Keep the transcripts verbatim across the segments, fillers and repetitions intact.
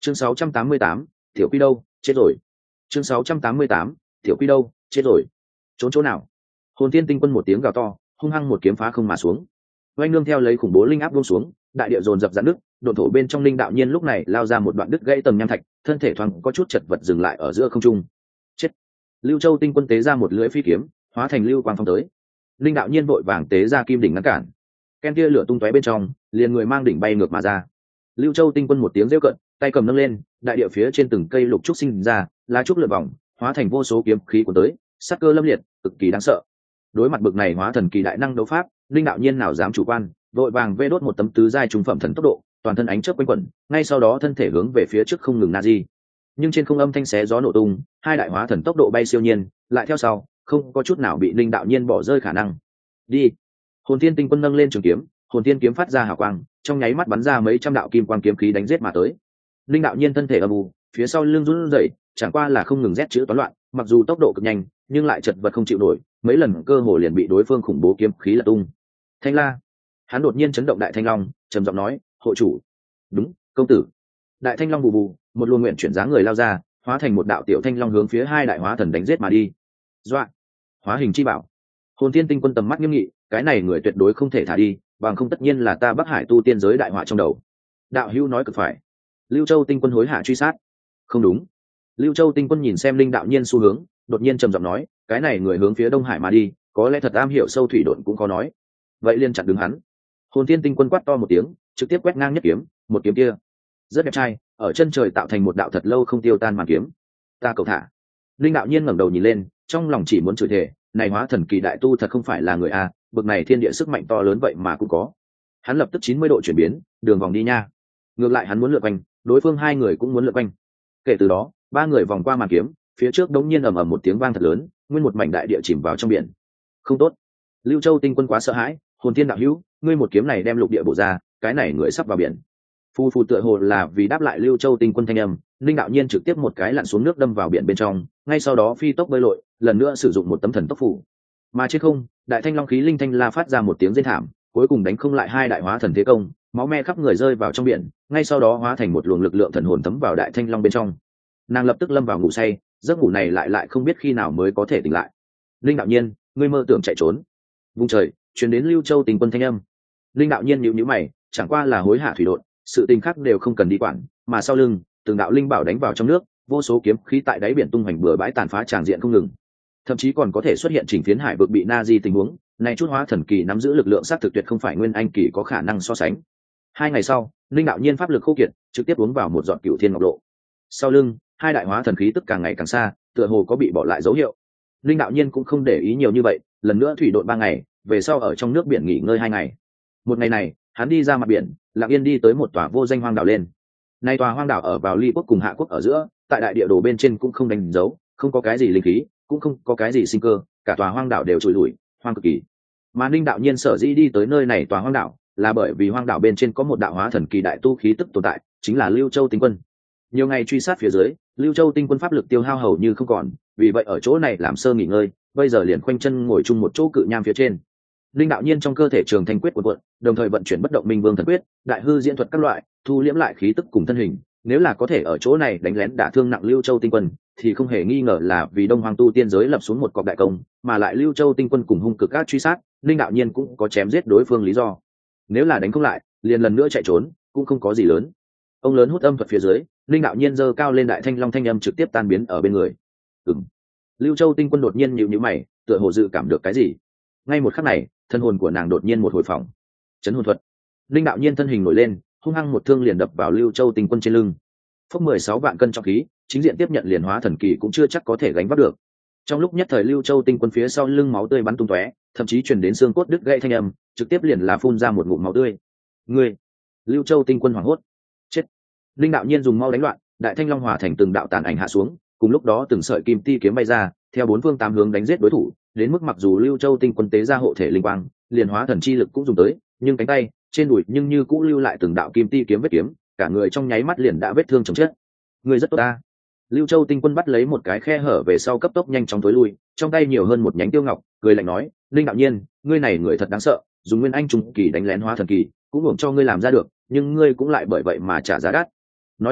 chương sáu trăm tám mươi tám, tiểu quy đâu chết rồi. chương sáu trăm tám mươi tám, tiểu quy đâu chết rồi. Trốn chỗ nào? Hồn Thiên Tinh Quân một tiếng gào to, hung hăng một kiếm phá không mà xuống. Oanh nương theo lấy khủng bố linh áp buông xuống, đại địa dồn dập giãn nước, độn thổ bên trong linh đạo nhiên lúc này lao ra một đoạn đứt gãy tầng nham thạch, thân thể thoáng có chút chật vật dừng lại ở giữa không trung. Chết! Lưu Châu Tinh Quân tế ra một lưỡi phi kiếm, hóa thành lưu quang phong tới. Linh đạo nhiên vội vàng tế ra kim đỉnh ngăn cản. Ken tia lửa tung tóe bên trong, liền người mang đỉnh bay ngược mà ra. Lưu Châu Tinh Quân một tiếng rêu cận, tay cầm nâng lên, đại địa phía trên từng cây lục trúc sinh ra, lá trúc lượn vòng, hóa thành vô số kiếm khí của tới, sát cơ lâm liệt, cực kỳ đáng sợ. Đối mặt bực này hóa thần kỳ đại năng đấu pháp, linh đạo nhiên nào dám chủ quan, vội vàng vê đốt một tấm tứ giai trung phẩm thần tốc độ, toàn thân ánh chớp quanh quẩn, ngay sau đó thân thể hướng về phía trước không ngừng na di. Nhưng trên không âm thanh xé gió nổ tung, hai đại hóa thần tốc độ bay siêu nhiên, lại theo sau, không có chút nào bị linh đạo nhiên bỏ rơi khả năng. Đi! Hồn Thiên Tinh Quân nâng lên trường kiếm, hồn thiên kiếm phát ra hào quang, trong nháy mắt bắn ra mấy trăm đạo kim quang kiếm khí đánh giết mà tới. Linh đạo nhiên thân thể âm u, phía sau lưng run rẩy, chẳng qua là không ngừng rét chữ toán loạn, mặc dù tốc độ cực nhanh, nhưng lại chật vật không chịu nổi, mấy lần cơ hồ liền bị đối phương khủng bố kiếm khí lật tung. Thanh La, hắn đột nhiên chấn động đại thanh long, trầm giọng nói, hộ chủ. Đúng, công tử. Đại thanh long bù bù, một luồng nguyện chuyển dáng người lao ra, hóa thành một đạo tiểu thanh long hướng phía hai đại hóa thần đánh giết mà đi. Doạ, hóa hình chi bảo. Hồn Thiên Tinh Quân tầm mắt nghiêm nghị, cái này người tuyệt đối không thể thả đi, bằng không tất nhiên là ta Bắc Hải tu tiên giới đại họa trong đầu. Đạo hữu nói cực phải. Lưu Châu Tinh Quân hối hả truy sát. Không đúng. Lưu Châu Tinh Quân nhìn xem linh đạo nhiên xu hướng, đột nhiên trầm giọng nói, cái này người hướng phía Đông Hải mà đi, có lẽ thật am hiểu sâu thủy độn cũng có nói. Vậy liền chặn đứng hắn. Hồn Thiên Tinh Quân quát to một tiếng, trực tiếp quét ngang nhất kiếm, một kiếm kia rất đẹp trai, ở chân trời tạo thành một đạo thật lâu không tiêu tan màn kiếm. Ta cầu thả. Linh đạo nhiên ngẩng đầu nhìn lên, trong lòng chỉ muốn chửi thề, này hóa thần kỳ đại tu thật không phải là người a, bực này thiên địa sức mạnh to lớn vậy mà cũng có. Hắn lập tức chín mươi độ chuyển biến, đường vòng đi nha. Ngược lại hắn muốn lượn quanh, đối phương hai người cũng muốn lượn quanh. Kể từ đó, ba người vòng qua màn kiếm, phía trước đống nhiên ầm ầm một tiếng vang thật lớn, nguyên một mảnh đại địa chìm vào trong biển. Không tốt. Lưu Châu Tinh Quân quá sợ hãi, hồn thiên đạo hữu, ngươi một kiếm này đem lục địa bổ ra, cái này người sắp vào biển. Phu phu tựa hồ là vì đáp lại Lưu Châu Tinh Quân thanh âm, linh đạo nhiên trực tiếp một cái lặn xuống nước đâm vào biển bên trong, ngay sau đó phi tốc bơi lội, lần nữa sử dụng một tấm thần tốc phủ. Mà trên không, đại thanh long khí linh thanh la phát ra một tiếng rên thảm, cuối cùng đánh không lại hai đại hóa thần thế công, máu me khắp người rơi vào trong biển, ngay sau đó hóa thành một luồng lực lượng thần hồn thấm vào đại thanh long bên trong. Nàng lập tức lâm vào ngủ say, giấc ngủ này lại lại không biết khi nào mới có thể tỉnh lại. Linh đạo nhiên, ngươi mơ tưởng chạy trốn. Vùng trời truyền đến Lưu Châu Tinh Quân thanh âm. Linh đạo nhiên nhíu nhíu mày, chẳng qua là hối hả thủy độn, sự tình khác đều không cần đi quản, mà sau lưng từng đạo linh bảo đánh vào trong nước, vô số kiếm khí tại đáy biển tung hoành bừa bãi tàn phá tràng diện không ngừng, thậm chí còn có thể xuất hiện chỉnh phiến hải vực bị na di tình huống này. Chút hóa thần kỳ nắm giữ lực lượng sát thực tuyệt không phải nguyên anh kỳ có khả năng so sánh. Hai ngày sau, linh đạo nhiên pháp lực khô kiệt, trực tiếp uống vào một giọt cửu thiên ngọc lộ. Sau lưng hai đại hóa thần khí tức càng ngày càng xa, tựa hồ có bị bỏ lại dấu hiệu. Linh đạo nhiên cũng không để ý nhiều như vậy, lần nữa thủy độn ba ngày, về sau ở trong nước biển nghỉ ngơi hai ngày. Một ngày này, hắn đi ra mặt biển, lặng yên đi tới một tòa vô danh hoang đảo lên. Nay tòa hoang đảo ở vào Ly quốc cùng Hạ quốc ở giữa, tại đại địa đồ bên trên cũng không đánh dấu, không có cái gì linh khí, cũng không có cái gì sinh cơ, cả tòa hoang đảo đều trụi lủi, hoang cực kỳ. Mà Ninh đạo nhiên sở dĩ đi tới nơi này tòa hoang đảo, là bởi vì hoang đảo bên trên có một đạo hóa thần kỳ đại tu khí tức tồn tại, chính là Lưu Châu Tinh Quân. Nhiều ngày truy sát phía dưới, Lưu Châu Tinh Quân pháp lực tiêu hao hầu như không còn, vì vậy ở chỗ này làm sơ nghỉ ngơi, bây giờ liền khoanh chân ngồi chung một chỗ cự nham phía trên. Linh đạo nhiên trong cơ thể trường thanh quyết cuộn cuộn, đồng thời vận chuyển bất động minh vương thần quyết, đại hư diễn thuật các loại, thu liễm lại khí tức cùng thân hình. Nếu là có thể ở chỗ này đánh lén đả thương nặng Lưu Châu Tinh Quân, thì không hề nghi ngờ là vì Đông Hoàng tu tiên giới lập xuống một cọc đại công, mà lại Lưu Châu Tinh Quân cùng hung cực các truy sát, Linh đạo nhiên cũng có chém giết đối phương lý do. Nếu là đánh không lại, liền lần nữa chạy trốn, cũng không có gì lớn. Ông lớn hút âm thuật phía dưới, Linh đạo nhiên giơ cao lên đại thanh long thanh âm trực tiếp tan biến ở bên người. Ừm. Lưu Châu Tinh Quân đột nhiên nhíu nhíu mày, tựa hồ dự cảm được cái gì. Ngay một khắc này, thân hồn của nàng đột nhiên một hồi phỏng. Chấn hồn thuật. Linh đạo nhiên thân hình nổi lên, hung hăng một thương liền đập vào Lưu Châu Tinh Quân trên lưng. Phốc mười sáu vạn cân trọng khí, chính diện tiếp nhận liền hóa thần kỳ cũng chưa chắc có thể gánh vác được. Trong lúc nhất thời Lưu Châu Tinh Quân phía sau lưng máu tươi bắn tung tóe, thậm chí truyền đến xương cốt đứt gãy thanh âm, trực tiếp liền là phun ra một ngụm máu tươi. Ngươi! Lưu Châu Tinh Quân hoảng hốt. Chết! Linh đạo nhiên dùng mau đánh loạn, đại thanh long hòa thành từng đạo tàn ảnh hạ xuống, cùng lúc đó từng sợi kim ti kiếm bay ra, theo bốn phương tám hướng đánh giết đối thủ, đến mức mặc dù Lưu Châu Tinh Quân tế ra hộ thể linh quang, liền hóa thần chi lực cũng dùng tới, nhưng cánh tay, trên đùi nhưng như cũ lưu lại từng đạo kim ti kiếm vết kiếm, cả người trong nháy mắt liền đã vết thương chồng chết. Người rất tốt ta. Lưu Châu Tinh Quân bắt lấy một cái khe hở về sau cấp tốc nhanh chóng tối lui, trong tay nhiều hơn một nhánh tiêu ngọc, cười lạnh nói, Linh đạo nhiên, ngươi này người thật đáng sợ, dùng nguyên anh trung kỳ đánh lén hóa thần kỳ, cũng hưởng cho ngươi làm ra được, nhưng ngươi cũng lại bởi vậy mà trả giá đắt. Nói xong,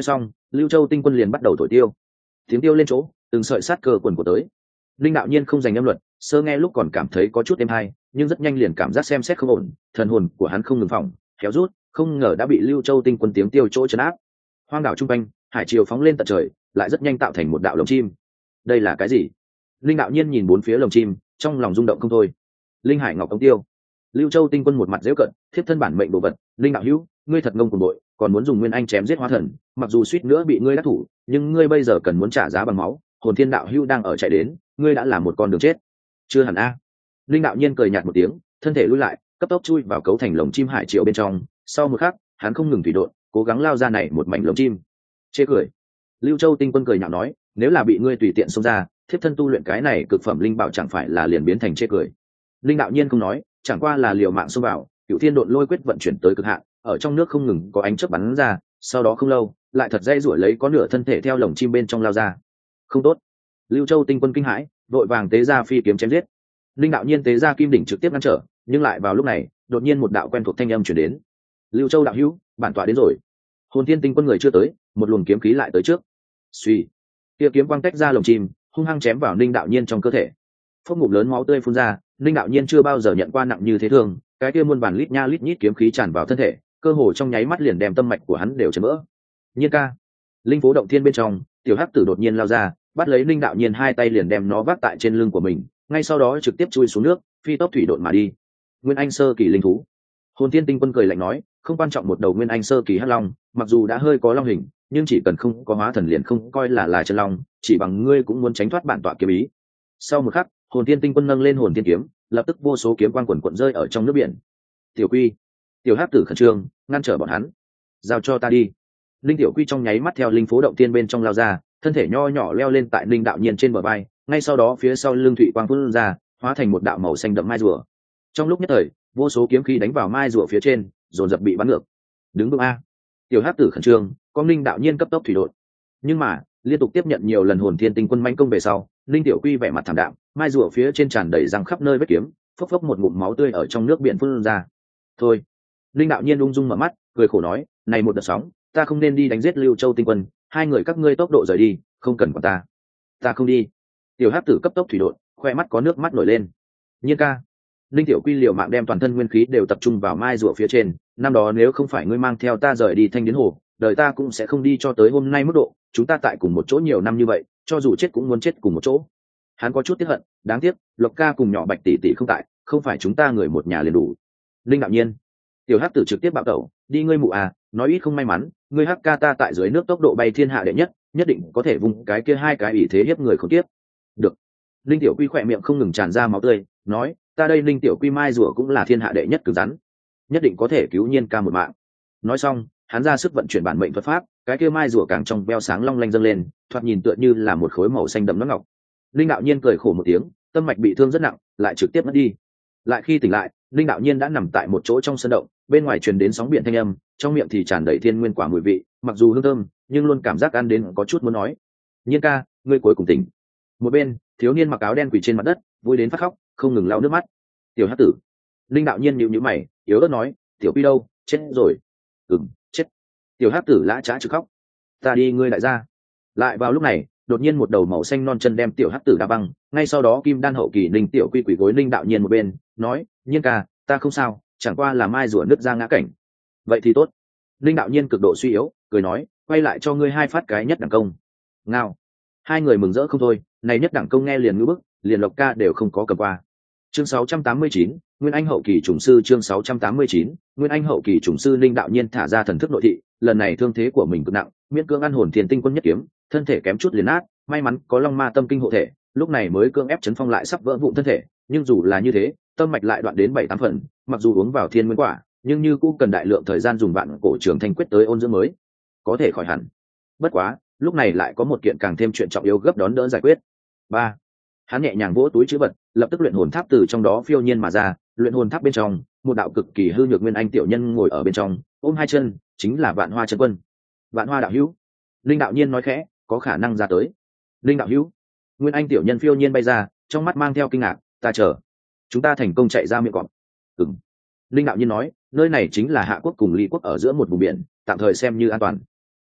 Lưu Châu tinh quân liền bắt đầu thổi tiêu. Tiếng tiêu lên chỗ, từng sợi sát cơ quần của tới. Linh đạo nhiên không dành âm luật, sơ nghe lúc còn cảm thấy có chút êm hay, nhưng rất nhanh liền cảm giác xem xét không ổn, thần hồn của hắn không ngừng phỏng kéo rút, không ngờ đã bị Lưu Châu tinh quân tiếng tiêu chỗ chấn áp. Hoang đảo trung quanh, hải triều phóng lên tận trời, lại rất nhanh tạo thành một đạo lồng chim. Đây là cái gì? Linh đạo nhiên nhìn bốn phía lồng chim, trong lòng rung động không thôi. Linh hải ngọc ống tiêu. Lưu Châu tinh quân một mặt dễ cận, thiếp thân bản mệnh đồ vật. Linh đạo hữu, ngươi thật ngông cuồng bội, còn muốn dùng nguyên anh chém giết hóa thần, mặc dù suýt nữa bị ngươi đắc thủ, nhưng ngươi bây giờ cần muốn trả giá bằng máu. Hồn thiên đạo hữu đang ở chạy đến, ngươi đã là một con đường chết. Chưa hẳn a. Linh đạo nhiên cười nhạt một tiếng, thân thể lùi lại, cấp tốc chui vào cấu thành lồng chim hải triều bên trong. Sau một khắc, hắn không ngừng thủy độn, cố gắng lao ra này một mảnh lồng chim. Chê cười. Lưu Châu tinh quân cười nhạo nói, nếu là bị ngươi tùy tiện xông ra, thiếp thân tu luyện cái này cực phẩm linh bảo chẳng phải là liền biến thành chê cười. Linh đạo nhiên không nói, chẳng qua là liều mạng xông vào, cửu thiên độn lôi quyết vận chuyển tới cực hạn, ở trong nước không ngừng có ánh chớp bắn ra, sau đó không lâu, lại thật dây rủi lấy có nửa thân thể theo lồng chim bên trong lao ra. Không tốt. Lưu Châu tinh quân kinh hãi, đội vàng tế ra phi kiếm chém giết. Linh đạo nhiên tế ra kim đỉnh trực tiếp ngăn trở, nhưng lại vào lúc này, đột nhiên một đạo quen thuộc thanh âm truyền đến. Lưu Châu đạo hữu, bản tọa đến rồi. Hồn thiên tinh quân người chưa tới, một luồng kiếm khí lại tới trước. Suy, kia kiếm quang tách ra lồng chim, hung hăng chém vào Linh đạo nhiên trong cơ thể. Phốc ngụm lớn máu tươi phun ra, Linh đạo nhiên chưa bao giờ nhận qua nặng như thế thương, cái kia muôn bản lít nha lít nhít kiếm khí tràn vào thân thể, cơ hồ trong nháy mắt liền đem tâm mạch của hắn đều chấn vỡ. Nhiên ca. Linh phố động thiên bên trong, tiểu hắc tử đột nhiên lao ra, bắt lấy Linh đạo nhiên hai tay liền đem nó vác tại trên lưng của mình, ngay sau đó trực tiếp chui xuống nước, phi tốc thủy độn mà đi. Nguyên anh sơ kỳ linh thú. Hồn thiên tinh quân cười lạnh nói, không quan trọng một đầu nguyên anh sơ kỳ hắc long, mặc dù đã hơi có long hình, nhưng chỉ cần không có hóa thần liền không coi là là chân long, chỉ bằng ngươi cũng muốn tránh thoát bản tọa kiếm ý. Sau một khắc, hồn thiên tinh quân nâng lên hồn thiên kiếm, lập tức vô số kiếm quang quần quận rơi ở trong nước biển. Tiểu quy, tiểu hắc tử khẩn trương ngăn trở bọn hắn, giao cho ta đi. Linh tiểu quy trong nháy mắt theo linh phố động tiên bên trong lao ra, thân thể nho nhỏ leo lên tại Linh đạo nhiên trên bờ vai, ngay sau đó phía sau lưng thụy quang phun ra, hóa thành một đạo màu xanh đậm mai rùa. Trong lúc nhất thời, vô số kiếm khí đánh vào mai rùa phía trên, dồn dập bị bắn ngược. Đứng vững a. Tiểu hắc tử khẩn trương, con Linh đạo nhiên cấp tốc thủy đột. Nhưng mà, liên tục tiếp nhận nhiều lần hồn thiên tinh quân manh công về sau, Linh tiểu quy vẻ mặt thảm đạm, mai rùa phía trên tràn đầy răng khắp nơi vết kiếm, phốc phốc một ngụm máu tươi ở trong nước biển phun ra. Thôi. Linh đạo nhiên ung dung mở mắt, cười khổ nói, này một đợt sóng, ta không nên đi đánh giết Lưu Châu tinh quân, hai người các ngươi tốc độ rời đi, không cần quản ta. Ta không đi. Tiểu hắc tử cấp tốc thủy đột, khoe mắt có nước mắt nổi lên. Nhiên ca. Linh tiểu quy liều mạng đem toàn thân nguyên khí đều tập trung vào mai rùa phía trên, năm đó nếu không phải ngươi mang theo ta rời đi Thanh Điến Hồ, đời ta cũng sẽ không đi cho tới hôm nay mức độ, chúng ta tại cùng một chỗ nhiều năm như vậy, cho dù chết cũng muốn chết cùng một chỗ. Hắn có chút tiếc hận, đáng tiếc, Lộc ca cùng nhỏ Bạch tỷ tỷ không tại, không phải chúng ta người một nhà liền đủ. Linh đạo nhiên. Tiểu hắc tử trực tiếp bạo tẩu, đi ngươi mụ à, nói ít không may mắn, ngươi hắc ca ta tại dưới nước tốc độ bay thiên hạ đệ nhất, nhất định có thể vùng cái kia hai cái ủy thế hiếp người không tiếp. Được. Linh tiểu quy khỏe miệng không ngừng tràn ra máu tươi, nói, ta đây Linh tiểu quy mai rùa cũng là thiên hạ đệ nhất cứng rắn, nhất định có thể cứu nhiên ca một mạng. Nói xong, hắn ra sức vận chuyển bản mệnh thuật pháp, cái kia mai rùa càng trong veo sáng long lanh dâng lên, thoạt nhìn tựa như là một khối màu xanh đậm nước ngọc. Linh đạo nhiên cười khổ một tiếng, tâm mạch bị thương rất nặng, lại trực tiếp mất đi. Lại khi tỉnh lại, Linh đạo nhiên đã nằm tại một chỗ trong sân động, bên ngoài truyền đến sóng biển thanh âm, trong miệng thì tràn đầy thiên nguyên quả mùi vị, mặc dù hương thơm, nhưng luôn cảm giác ăn đến có chút muốn nói. Nhiên ca, ngươi cuối cùng tỉnh. Một bên, thiếu niên mặc áo đen quỳ trên mặt đất, vui đến phát khóc, không ngừng lau nước mắt. Tiểu hắc tử. Linh đạo nhiên nhíu nhíu mày, yếu ớt nói, tiểu quy đâu, chết rồi. Ừm, chết. Tiểu hắc tử lã chã trực khóc. Ta đi ngươi đại gia. Lại vào lúc này, đột nhiên một đầu màu xanh non chân đem tiểu hắc tử đá băng, ngay sau đó kim đan hậu kỳ Linh tiểu quy quỳ gối Linh đạo nhiên một bên, nói, nhiên ca, ta không sao, chẳng qua là mai rùa nứt ra ngã cảnh. Vậy thì tốt. Linh đạo nhiên cực độ suy yếu, cười nói, quay lại cho ngươi hai phát cái nhất đẳng công. Ngao. Hai người mừng rỡ không thôi, này nhất đẳng công nghe liền ngữ bức, liền Lộc ca đều không có cầm qua. Chương sáu trăm tám mươi chín, Nguyên Anh hậu kỳ trùng sư. Chương sáu trăm tám mươi chín, Nguyên Anh hậu kỳ trùng sư. Linh đạo nhiên thả ra thần thức nội thị, lần này thương thế của mình cực nặng, miễn cưỡng ăn hồn thiên tinh quân nhất kiếm, thân thể kém chút liền nát, may mắn có long ma tâm kinh hộ thể, lúc này mới cưỡng ép chấn phong lại sắp vỡ vụn thân thể, nhưng dù là như thế, tâm mạch lại đoạn đến bảy tám phần, mặc dù uống vào thiên nguyên quả, nhưng như cũng cần đại lượng thời gian dùng vạn cổ trường thanh quyết tới ôn dưỡng mới có thể khỏi hẳn. Bất quá, lúc này lại có một kiện càng thêm chuyện trọng yếu gấp đón đỡ giải quyết. Ba. Hắn nhẹ nhàng vỗ túi trữ vật, lập tức luyện hồn tháp từ trong đó phiêu nhiên mà ra, luyện hồn tháp bên trong, một đạo cực kỳ hư nhược nguyên anh tiểu nhân ngồi ở bên trong, ôm hai chân, chính là Vạn Hoa chân quân. Vạn Hoa đạo hữu. Linh đạo nhiên nói khẽ, có khả năng ra tới. Linh đạo hữu. Nguyên anh tiểu nhân phiêu nhiên bay ra, trong mắt mang theo kinh ngạc, ta chờ. Chúng ta thành công chạy ra miệng cọp. Ừm. Linh đạo nhiên nói, nơi này chính là Hạ quốc cùng Ly quốc ở giữa một vùng biển, tạm thời xem như an toàn.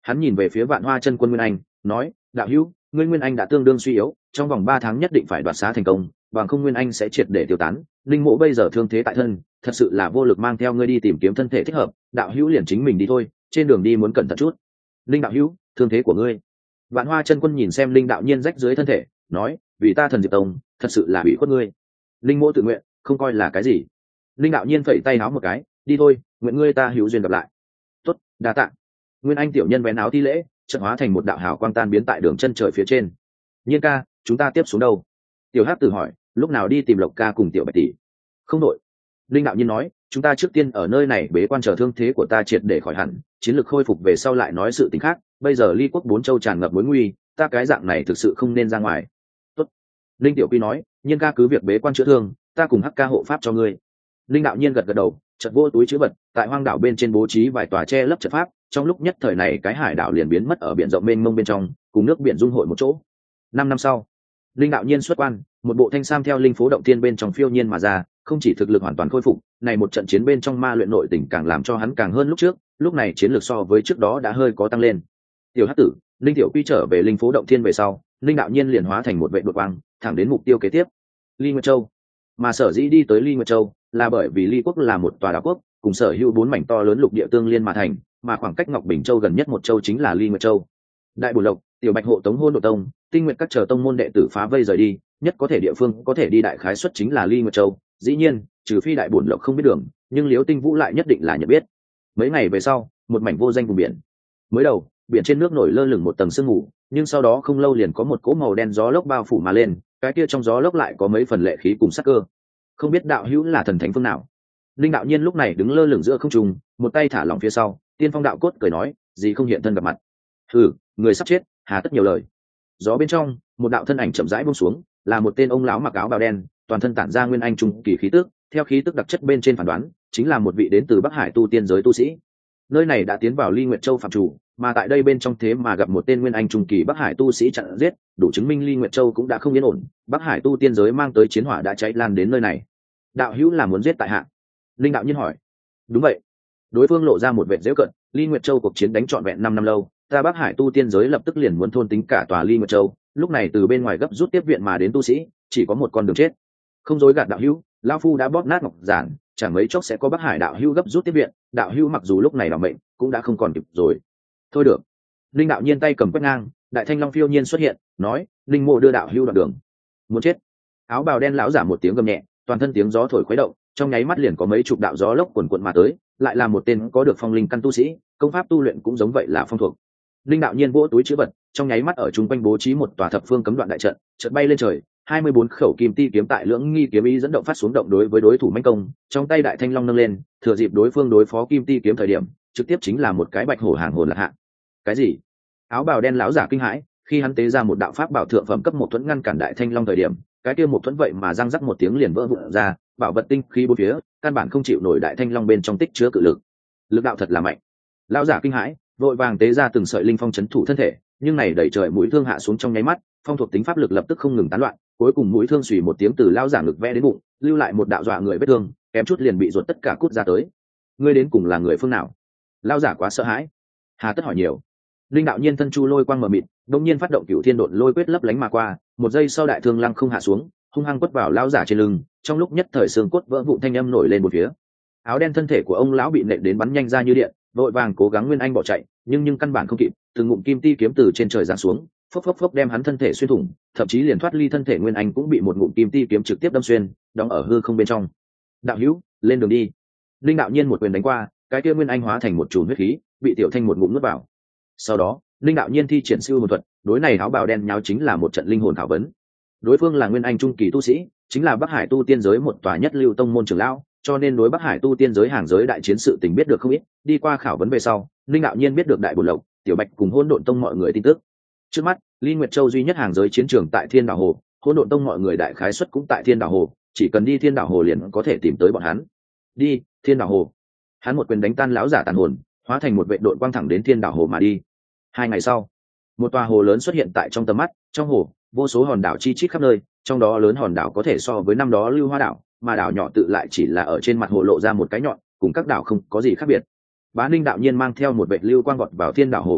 hắn nhìn về phía Vạn Hoa chân quân Nguyên Anh, nói: đạo hữu, ngươi Nguyên Anh đã tương đương suy yếu, trong vòng ba tháng nhất định phải đoạt xá thành công, bằng không Nguyên Anh sẽ triệt để tiêu tán. Linh mộ bây giờ thương thế tại thân, thật sự là vô lực mang theo ngươi đi tìm kiếm thân thể thích hợp, đạo hữu liền chính mình đi thôi, trên đường đi muốn cẩn thận chút. Linh đạo hữu, thương thế của ngươi. Vạn Hoa chân quân nhìn xem Linh đạo nhiên rách dưới thân thể, nói: vì ta Thần Diệp Tông, thật sự là ủy khuất ngươi. Linh mộ tự nguyện, không coi là cái gì. Linh đạo nhiên phẩy tay áo một cái, đi thôi, nguyện ngươi ta hữu duyên gặp lại. Tốt, đa tạ. Nguyên Anh tiểu nhân vén áo thi lễ, chợt hóa thành một đạo hào quang tan biến tại đường chân trời phía trên. Nhiên ca, chúng ta tiếp xuống đâu? Tiểu Hắc Tử hỏi, lúc nào đi tìm Lộc ca cùng Tiểu Bạch tỷ? Không đội. Linh đạo nhiên nói, chúng ta trước tiên ở nơi này bế quan chờ thương thế của ta triệt để khỏi hẳn, chiến lược khôi phục về sau lại nói sự tình khác. Bây giờ Ly quốc bốn châu tràn ngập mối nguy, ta cái dạng này thực sự không nên ra ngoài. Tốt. Linh tiểu quy nói, Nhiên ca cứ việc bế quan chữa thương, ta cùng Hắc ca hộ pháp cho ngươi. Linh đạo nhiên gật gật đầu, chợt vô túi chứa vật, tại hoang đảo bên trên bố trí vài tòa che lấp trận pháp, trong lúc nhất thời này cái hải đảo liền biến mất ở biển rộng mênh mông bên trong, cùng nước biển dung hội một chỗ. Năm năm sau, Linh đạo nhiên xuất quan, một bộ thanh sam theo linh phố động tiên bên trong phiêu nhiên mà ra, không chỉ thực lực hoàn toàn khôi phục, này một trận chiến bên trong ma luyện nội tình càng làm cho hắn càng hơn lúc trước, lúc này chiến lược so với trước đó đã hơi có tăng lên. Tiểu Hắc Tử, Linh tiểu quy trở về linh phố động thiên về sau, Linh đạo nhiên liền hóa thành một vệ đột quang, thẳng đến mục tiêu kế tiếp, Ly Nguyệt Châu. Mà sở dĩ đi tới Ly Nguyệt Châu, là bởi vì Ly quốc là một tòa đảo quốc, cùng sở hữu bốn mảnh to lớn lục địa tương liên mà thành, mà khoảng cách Ngọc Bình Châu gần nhất một châu chính là Ly Nguyệt Châu. Đại Bổ Lộc, Tiểu Bạch hộ tống Hôn Độn Tông, Tinh Nguyệt các chờ tông môn đệ tử phá vây rời đi, nhất có thể địa phương có thể đi đại khái suất chính là Ly Nguyệt Châu. Dĩ nhiên, trừ phi Đại Bổ Lộc không biết đường, nhưng Liễu Tinh Vũ lại nhất định là nhận biết. Mấy ngày về sau, một mảnh vô danh vùng biển. Mới đầu, biển trên nước nổi lơ lửng một tầng sương mù, nhưng sau đó không lâu liền có một cỗ màu đen gió lốc bao phủ mà lên, cái kia trong gió lốc lại có mấy phần lệ khí cùng sắc cơ. Không biết đạo hữu là thần thánh phương nào? Linh đạo nhiên lúc này đứng lơ lửng giữa không trung, một tay thả lỏng phía sau, Tiên Phong đạo cốt cười nói, gì không hiện thân gặp mặt. Hừ, người sắp chết, hà tất nhiều lời. Gió bên trong, một đạo thân ảnh chậm rãi buông xuống, là một tên ông lão mặc áo bào đen, toàn thân tản ra nguyên anh trung kỳ khí tức, theo khí tức đặc chất bên trên phán đoán, chính là một vị đến từ Bắc Hải tu tiên giới tu sĩ. Nơi này đã tiến vào Ly Nguyệt Châu phạm chủ, mà tại đây bên trong thế mà gặp một tên nguyên anh trung kỳ Bắc Hải tu sĩ chặn giết, đủ chứng minh Ly Nguyệt Châu cũng đã không yên ổn, Bắc Hải tu tiên giới mang tới chiến hỏa đã cháy lan đến nơi này. Đạo hữu là muốn giết tại hạ? Linh đạo nhiên hỏi. Đúng vậy. Đối phương lộ ra một vệt giễu cận, Ly Nguyệt Châu cuộc chiến đánh trọn vẹn năm năm lâu, ta Bắc Hải tu tiên giới lập tức liền muốn thôn tính cả tòa Ly Nguyệt Châu, lúc này từ bên ngoài gấp rút tiếp viện mà đến tu sĩ, chỉ có một con đường chết. Không dối gạt đạo hữu, lão phu đã bóp nát ngọc giản, chẳng mấy chốc sẽ có Bắc Hải đạo hữu gấp rút tiếp viện, đạo hữu mặc dù lúc này bảo mệnh, cũng đã không còn kịp rồi. Thôi được. Linh đạo nhiên tay cầm quét ngang, đại thanh long phiêu nhiên xuất hiện, nói, Linh mộ đưa đạo hữu đoạn đường. Muốn chết. Áo bào đen lão giả một tiếng gầm nhẹ, toàn thân tiếng gió thổi khuấy động, trong nháy mắt liền có mấy chục đạo gió lốc quần quận mà tới, lại là một tên có được phong linh căn tu sĩ, công pháp tu luyện cũng giống vậy là phong thuộc. Linh đạo nhiên vỗ túi chữ vật, trong nháy mắt ở trung quanh bố trí một tòa thập phương cấm đoạn đại trận, chợt bay lên trời, hai mươi bốn khẩu kim ti kiếm tại lưỡng nghi kiếm ý dẫn động phát xuống động đối với đối thủ mãnh công, trong tay đại thanh long nâng lên, thừa dịp đối phương đối phó kim ti kiếm thời điểm, trực tiếp chính là một cái bạch hổ hàng hồn lạc hạ. Cái gì? Áo bào đen lão giả kinh hãi, khi hắn tế ra một đạo pháp bảo thượng phẩm cấp một thuẫn ngăn cản đại thanh long thời điểm, cái kia một thuẫn vậy mà răng rắc một tiếng liền vỡ vụn ra, bảo vật tinh khí bốn phía, căn bản không chịu nổi đại thanh long bên trong tích chứa cự lực. Lực đạo thật là mạnh. Lão giả kinh hãi, vội vàng tế ra từng sợi linh phong chấn thủ thân thể, nhưng này đẩy trời mũi thương hạ xuống trong nháy mắt, phong thuộc tính pháp lực lập tức không ngừng tán loạn, cuối cùng mũi thương xùy một tiếng từ lão giả ngực vẽ đến bụng, lưu lại một đạo dọa người vết thương, kém chút liền bị ruột tất cả cút ra tới. Ngươi đến cùng là người phương nào? Lão giả quá sợ hãi, hà tất hỏi nhiều. Linh đạo nhiên thân chu lôi quang mờ mịt, đột nhiên phát động cửu thiên độn lôi quyết lấp lánh mà qua, một giây sau đại thương lăng không hạ xuống, hung hăng quất vào lão giả trên lưng, trong lúc nhất thời xương cốt vỡ vụn thanh âm nổi lên một phía. Áo đen thân thể của ông lão bị nện đến bắn nhanh ra như điện, vội vàng cố gắng nguyên anh bỏ chạy, nhưng nhưng căn bản không kịp, từng ngụm kim ti kiếm từ trên trời giáng xuống, phốc phốc phốc đem hắn thân thể xuyên thủng, thậm chí liền thoát ly thân thể nguyên anh cũng bị một ngụm kim ti kiếm trực tiếp đâm xuyên, đóng ở hư không bên trong. Đạo hữu, lên đường đi. Linh đạo nhiên một quyền đánh qua, cái kia nguyên anh hóa thành một chùm huyết khí, bị tiểu thanh một ngụm nuốt vào. Sau đó, Linh đạo nhiên thi triển siêu hồn thuật, đối này áo bào đen nháo chính là một trận linh hồn khảo vấn. Đối phương là nguyên anh trung kỳ tu sĩ, chính là Bắc Hải tu tiên giới một tòa nhất lưu tông môn trưởng lão, cho nên đối Bắc Hải tu tiên giới hàng giới đại chiến sự tình biết được không ít. Đi qua khảo vấn về sau, Linh đạo nhiên biết được Đại Bổ Lộc, Tiểu Bạch cùng Hỗn Độn Tông mọi người tin tức. Trước mắt, Ly Nguyệt Châu duy nhất hàng giới chiến trường tại Thiên Đảo Hồ, Hỗn Độn Tông mọi người đại khái suất cũng tại Thiên Đảo Hồ, chỉ cần đi Thiên Đảo Hồ liền có thể tìm tới bọn hắn. Đi, Thiên Đảo Hồ. Hắn một quyền đánh tan lão giả tàn hồn, hóa thành một vệ đội quang thẳng đến Thiên Đảo Hồ mà đi. Hai ngày sau, một tòa hồ lớn xuất hiện tại trong tầm mắt, trong hồ, vô số hòn đảo chi chít khắp nơi, trong đó lớn hòn đảo có thể so với năm đó Lưu Hoa đảo, mà đảo nhỏ tự lại chỉ là ở trên mặt hồ lộ ra một cái nhọn, cùng các đảo không có gì khác biệt. Bá Ninh đạo nhiên mang theo một vệ lưu quang vọt vào Thiên Đảo Hồ khu vực,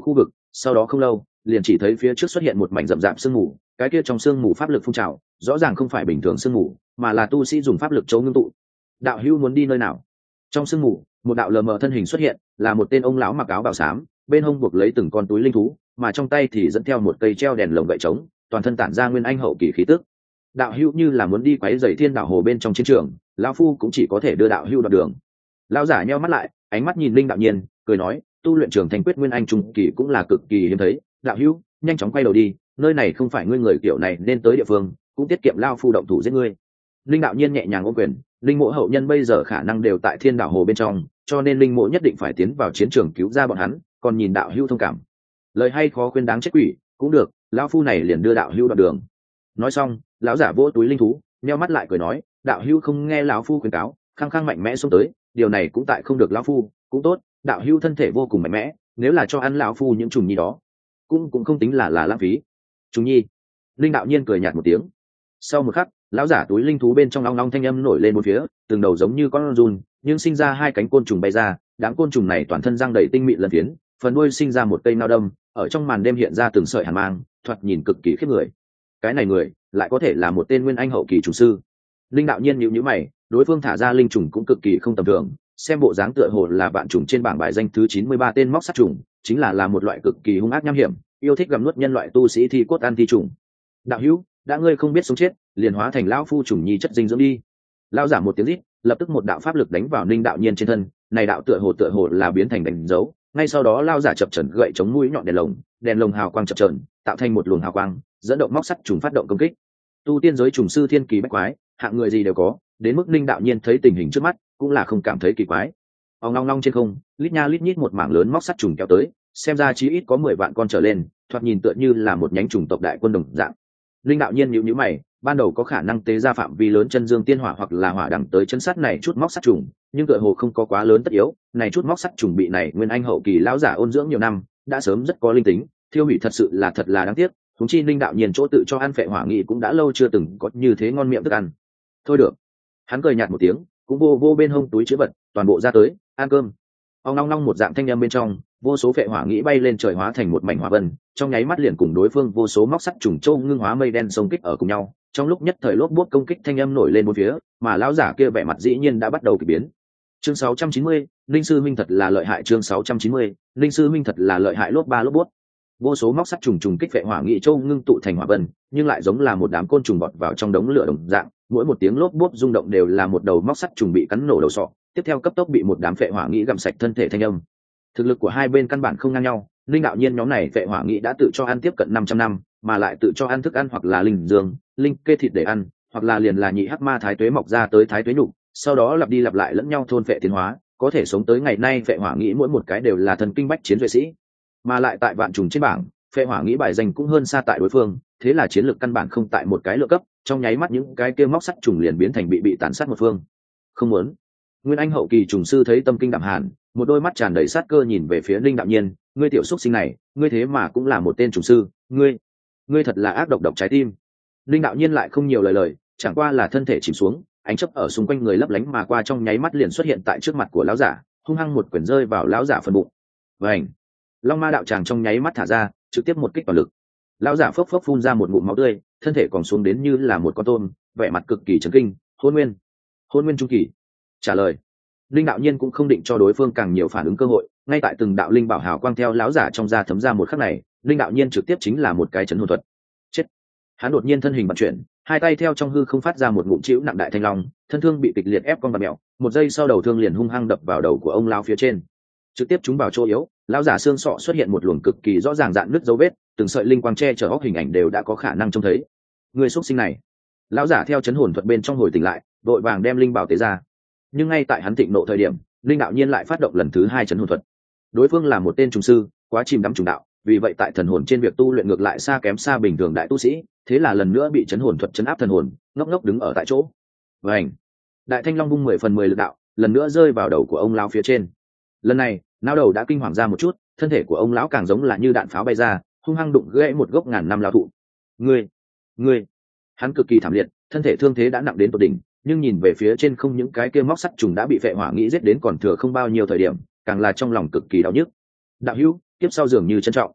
sau đó không lâu liền chỉ thấy phía trước xuất hiện một mảnh rậm rạp sương mù, cái kia trong sương mù pháp lực phun trào, rõ ràng không phải bình thường sương mù mà là tu sĩ dùng pháp lực chấu ngưng tụ. Đạo hữu muốn đi nơi nào? Trong sương mù một đạo lờ mờ thân hình xuất hiện, là một tên ông lão mặc áo bào xám, bên hông buộc lấy từng con túi linh thú, mà trong tay thì dẫn theo một cây treo đèn lồng gậy trống, toàn thân tản ra nguyên anh hậu kỳ khí tức. Đạo hữu như là muốn đi quấy rầy thiên đạo hồ bên trong chiến trường, lão phu cũng chỉ có thể đưa đạo hữu đoạn đường. Lão giả nheo mắt lại, ánh mắt nhìn Linh Đạo Nhiên, cười nói, tu luyện trường thành quyết nguyên anh trung kỳ cũng là cực kỳ hiếm thấy, đạo hữu nhanh chóng quay đầu đi, nơi này không phải ngươi người kiểu này nên tới địa phương, cũng tiết kiệm lao phu động thủ giết ngươi. Linh Đạo Nhiên nhẹ nhàng ôm quyền, linh mộ hậu nhân bây giờ khả năng đều tại thiên đạo hồ bên trong, cho nên linh mộ nhất định phải tiến vào chiến trường cứu ra bọn hắn, còn nhìn đạo hữu thông cảm. Lời hay khó khuyên đáng chết quỷ, cũng được, lão phu này liền đưa đạo hữu đoạn đường. Nói xong, lão giả vỗ túi linh thú, nheo mắt lại cười nói, đạo hữu không nghe lão phu khuyên cáo, khăng khăng mạnh mẽ xông tới, điều này cũng tại không được lão phu, cũng tốt, đạo hữu thân thể vô cùng mạnh mẽ, nếu là cho ăn lão phu những trùng nhi đó, cũng cũng không tính là là lãng phí. Trùng nhi. Linh Đạo Nhiên cười nhạt một tiếng. Sau một khắc, lão giả túi linh thú bên trong long long thanh âm nổi lên một phía, từng đầu giống như con giun, nhưng sinh ra hai cánh côn trùng bay ra, đám côn trùng này toàn thân răng đầy tinh mịn lân phiến, phần đuôi sinh ra một cây nao đâm, ở trong màn đêm hiện ra từng sợi hàn mang, thoạt nhìn cực kỳ khiếp người. Cái này người, lại có thể là một tên nguyên anh hậu kỳ trùng sư. Linh Đạo Nhiên nhíu nhíu mày, đối phương thả ra linh trùng cũng cực kỳ không tầm thường, xem bộ dáng tựa hồ là vạn trùng trên bảng bài danh thứ chín mươi ba tên móc sắt trùng, chính là là một loại cực kỳ hung ác nham hiểm, yêu thích gặm nuốt nhân loại tu sĩ thi cốt ăn thi trùng. Đạo hữu, đã ngươi không biết sống chết, liền hóa thành lão phu trùng nhi chất dinh dưỡng đi. Lão giả một tiếng rít, lập tức một đạo pháp lực đánh vào Linh Đạo Nhiên trên thân, này đạo tựa hồ tựa hồ là biến thành đánh dấu, ngay sau đó lão giả chập chờn gậy chống mũi nhọn đèn lồng, đèn lồng hào quang chập chờn, tạo thành một luồng hào quang, dẫn động móc sắt trùng phát động công kích. Tu tiên giới trùng sư thiên kỳ bách quái, hạng người gì đều có, đến mức Linh Đạo Nhiên thấy tình hình trước mắt, cũng là không cảm thấy kỳ quái. Ong long long trên không, lít nha lít nhít một mảng lớn móc sắt trùng kéo tới, xem ra chí ít có mười vạn con trở lên, thoạt nhìn tựa như là một nhánh trùng tộc đại quân đồng dạng. Linh Đạo Nhiên nhíu nhíu mày, ban đầu có khả năng tế ra phạm vi lớn chân dương tiên hỏa hoặc là hỏa đẳng tới chân sắt này chút móc sắt trùng, nhưng tựa hồ không có quá lớn tất yếu, này chút móc sắt trùng bị này nguyên anh hậu kỳ lão giả ôn dưỡng nhiều năm, đã sớm rất có linh tính, thiêu hủy thật sự là thật là đáng tiếc. Chúng chi Linh Đạo Nhiên chỗ tự cho ăn phệ hỏa nghị cũng đã lâu chưa từng có như thế ngon miệng thức ăn. Thôi được. Hắn cười nhạt một tiếng, cũng vô vô bên hông túi chứa vật, toàn bộ ra tới, ăn cơm. Ong long long một dạng thanh âm bên trong, vô số phệ hỏa nghĩ bay lên trời hóa thành một mảnh hỏa vân, trong nháy mắt liền cùng đối phương vô số móc sắt trùng châu ngưng hóa mây đen xông kích ở cùng nhau, trong lúc nhất thời lốp bút công kích thanh âm nổi lên bốn phía, mà lão giả kia vẻ mặt dĩ nhiên đã bắt đầu kỳ biến. Chương sáu trăm chín mươi, Linh sư minh thật là lợi hại. Chương sáu trăm chín mươi, Linh sư minh thật là lợi hại. Lốp ba lốp bút, vô số móc sắt trùng trùng kích phệ hỏa nghị châu ngưng tụ thành hỏa vân, nhưng lại giống là một đám côn trùng bọt vào trong đống lửa đồng dạng, mỗi một tiếng lốp bút rung động đều là một đầu móc sắt trùng bị cắn nổ đầu sọ, tiếp theo cấp tốc bị một đám phệ hỏa nghị gặm sạch thân thể thanh âm. Thực lực của hai bên căn bản không ngang nhau, Linh Đạo Nhiên nhóm này phệ hỏa nghị đã tự cho ăn tiếp cận năm trăm năm, mà lại tự cho ăn thức ăn hoặc là linh dương, linh kê thịt để ăn, hoặc là liền là nhị hắc ma thái tuế mọc ra tới thái tuế nhục, sau đó lặp đi lặp lại lẫn nhau thôn phệ tiến hóa, có thể sống tới ngày nay phệ hỏa nghị mỗi một cái đều là thần kinh bách chiến duệ sĩ, mà lại tại vạn trùng trên bảng, phệ hỏa nghị bài danh cũng hơn xa tại đối phương, thế là chiến lược căn bản không tại một cái lượng cấp, trong nháy mắt những cái kia móc sắt trùng liền biến thành bị bị tàn sát một phương. Không muốn. Nguyên anh hậu kỳ trùng sư thấy tâm kinh đạm hàn, một đôi mắt tràn đầy sát cơ nhìn về phía Linh Đạo Nhiên, ngươi tiểu xúc sinh này, ngươi thế mà cũng là một tên trùng sư, ngươi, ngươi thật là ác độc độc trái tim. Linh Đạo Nhiên lại không nhiều lời lời, chẳng qua là thân thể chìm xuống, ánh chớp ở xung quanh người lấp lánh mà qua, trong nháy mắt liền xuất hiện tại trước mặt của lão giả, hung hăng một quyền rơi vào lão giả phần bụng. Vành, Long Ma đạo tràng trong nháy mắt thả ra, trực tiếp một kích toàn lực. Lão giả phốc phốc phun ra một ngụm máu tươi, thân thể còn xuống đến như là một con tôm, vẻ mặt cực kỳ chấn kinh. Hôn nguyên, hôn nguyên trung kỳ. Trả lời. Linh Đạo Nhiên cũng không định cho đối phương càng nhiều phản ứng cơ hội, ngay tại từng đạo linh bảo hào quang theo lão giả trong da thấm ra một khắc này, Linh Đạo Nhiên trực tiếp chính là một cái chấn hồn thuật. Chết. Hắn đột nhiên thân hình vận chuyển, hai tay theo trong hư không phát ra một ngụm chịu nặng đại thanh long, thân thương bị kịch liệt ép con bạt mèo, một giây sau đầu thương liền hung hăng đập vào đầu của ông lão phía trên, trực tiếp trúng vào chỗ yếu. Lão giả xương sọ xuất hiện một luồng cực kỳ rõ ràng dạn nứt dấu vết, từng sợi linh quang che chở óc hình ảnh đều đã có khả năng trông thấy. Người xuất sinh này. Lão giả theo chấn hồn thuật bên trong hồi tỉnh lại, đội vàng đem linh bảo tế ra, nhưng ngay tại hắn thịnh nộ thời điểm, Linh Đạo Nhiên lại phát động lần thứ hai chấn hồn thuật. Đối phương là một tên trùng sư, quá chìm đắm trùng đạo, vì vậy tại thần hồn trên việc tu luyện ngược lại xa kém xa bình thường đại tu sĩ, thế là lần nữa bị chấn hồn thuật chấn áp thần hồn, ngốc ngốc đứng ở tại chỗ. Vành, đại thanh long bung mười phần mười lực đạo, lần nữa rơi vào đầu của ông lão phía trên. Lần này, não đầu đã kinh hoàng ra một chút, thân thể của ông lão càng giống là như đạn pháo bay ra, hung hăng đụng gãy một gốc ngàn năm lão thụ. Ngươi, ngươi, hắn cực kỳ thảm liệt, thân thể thương thế đã nặng đến tột đỉnh, nhưng nhìn về phía trên không những cái kia móc sắt trùng đã bị phệ hỏa nghĩ giết đến còn thừa không bao nhiêu thời điểm, càng là trong lòng cực kỳ đau nhức. Đạo hữu, tiếp sau dường như trân trọng.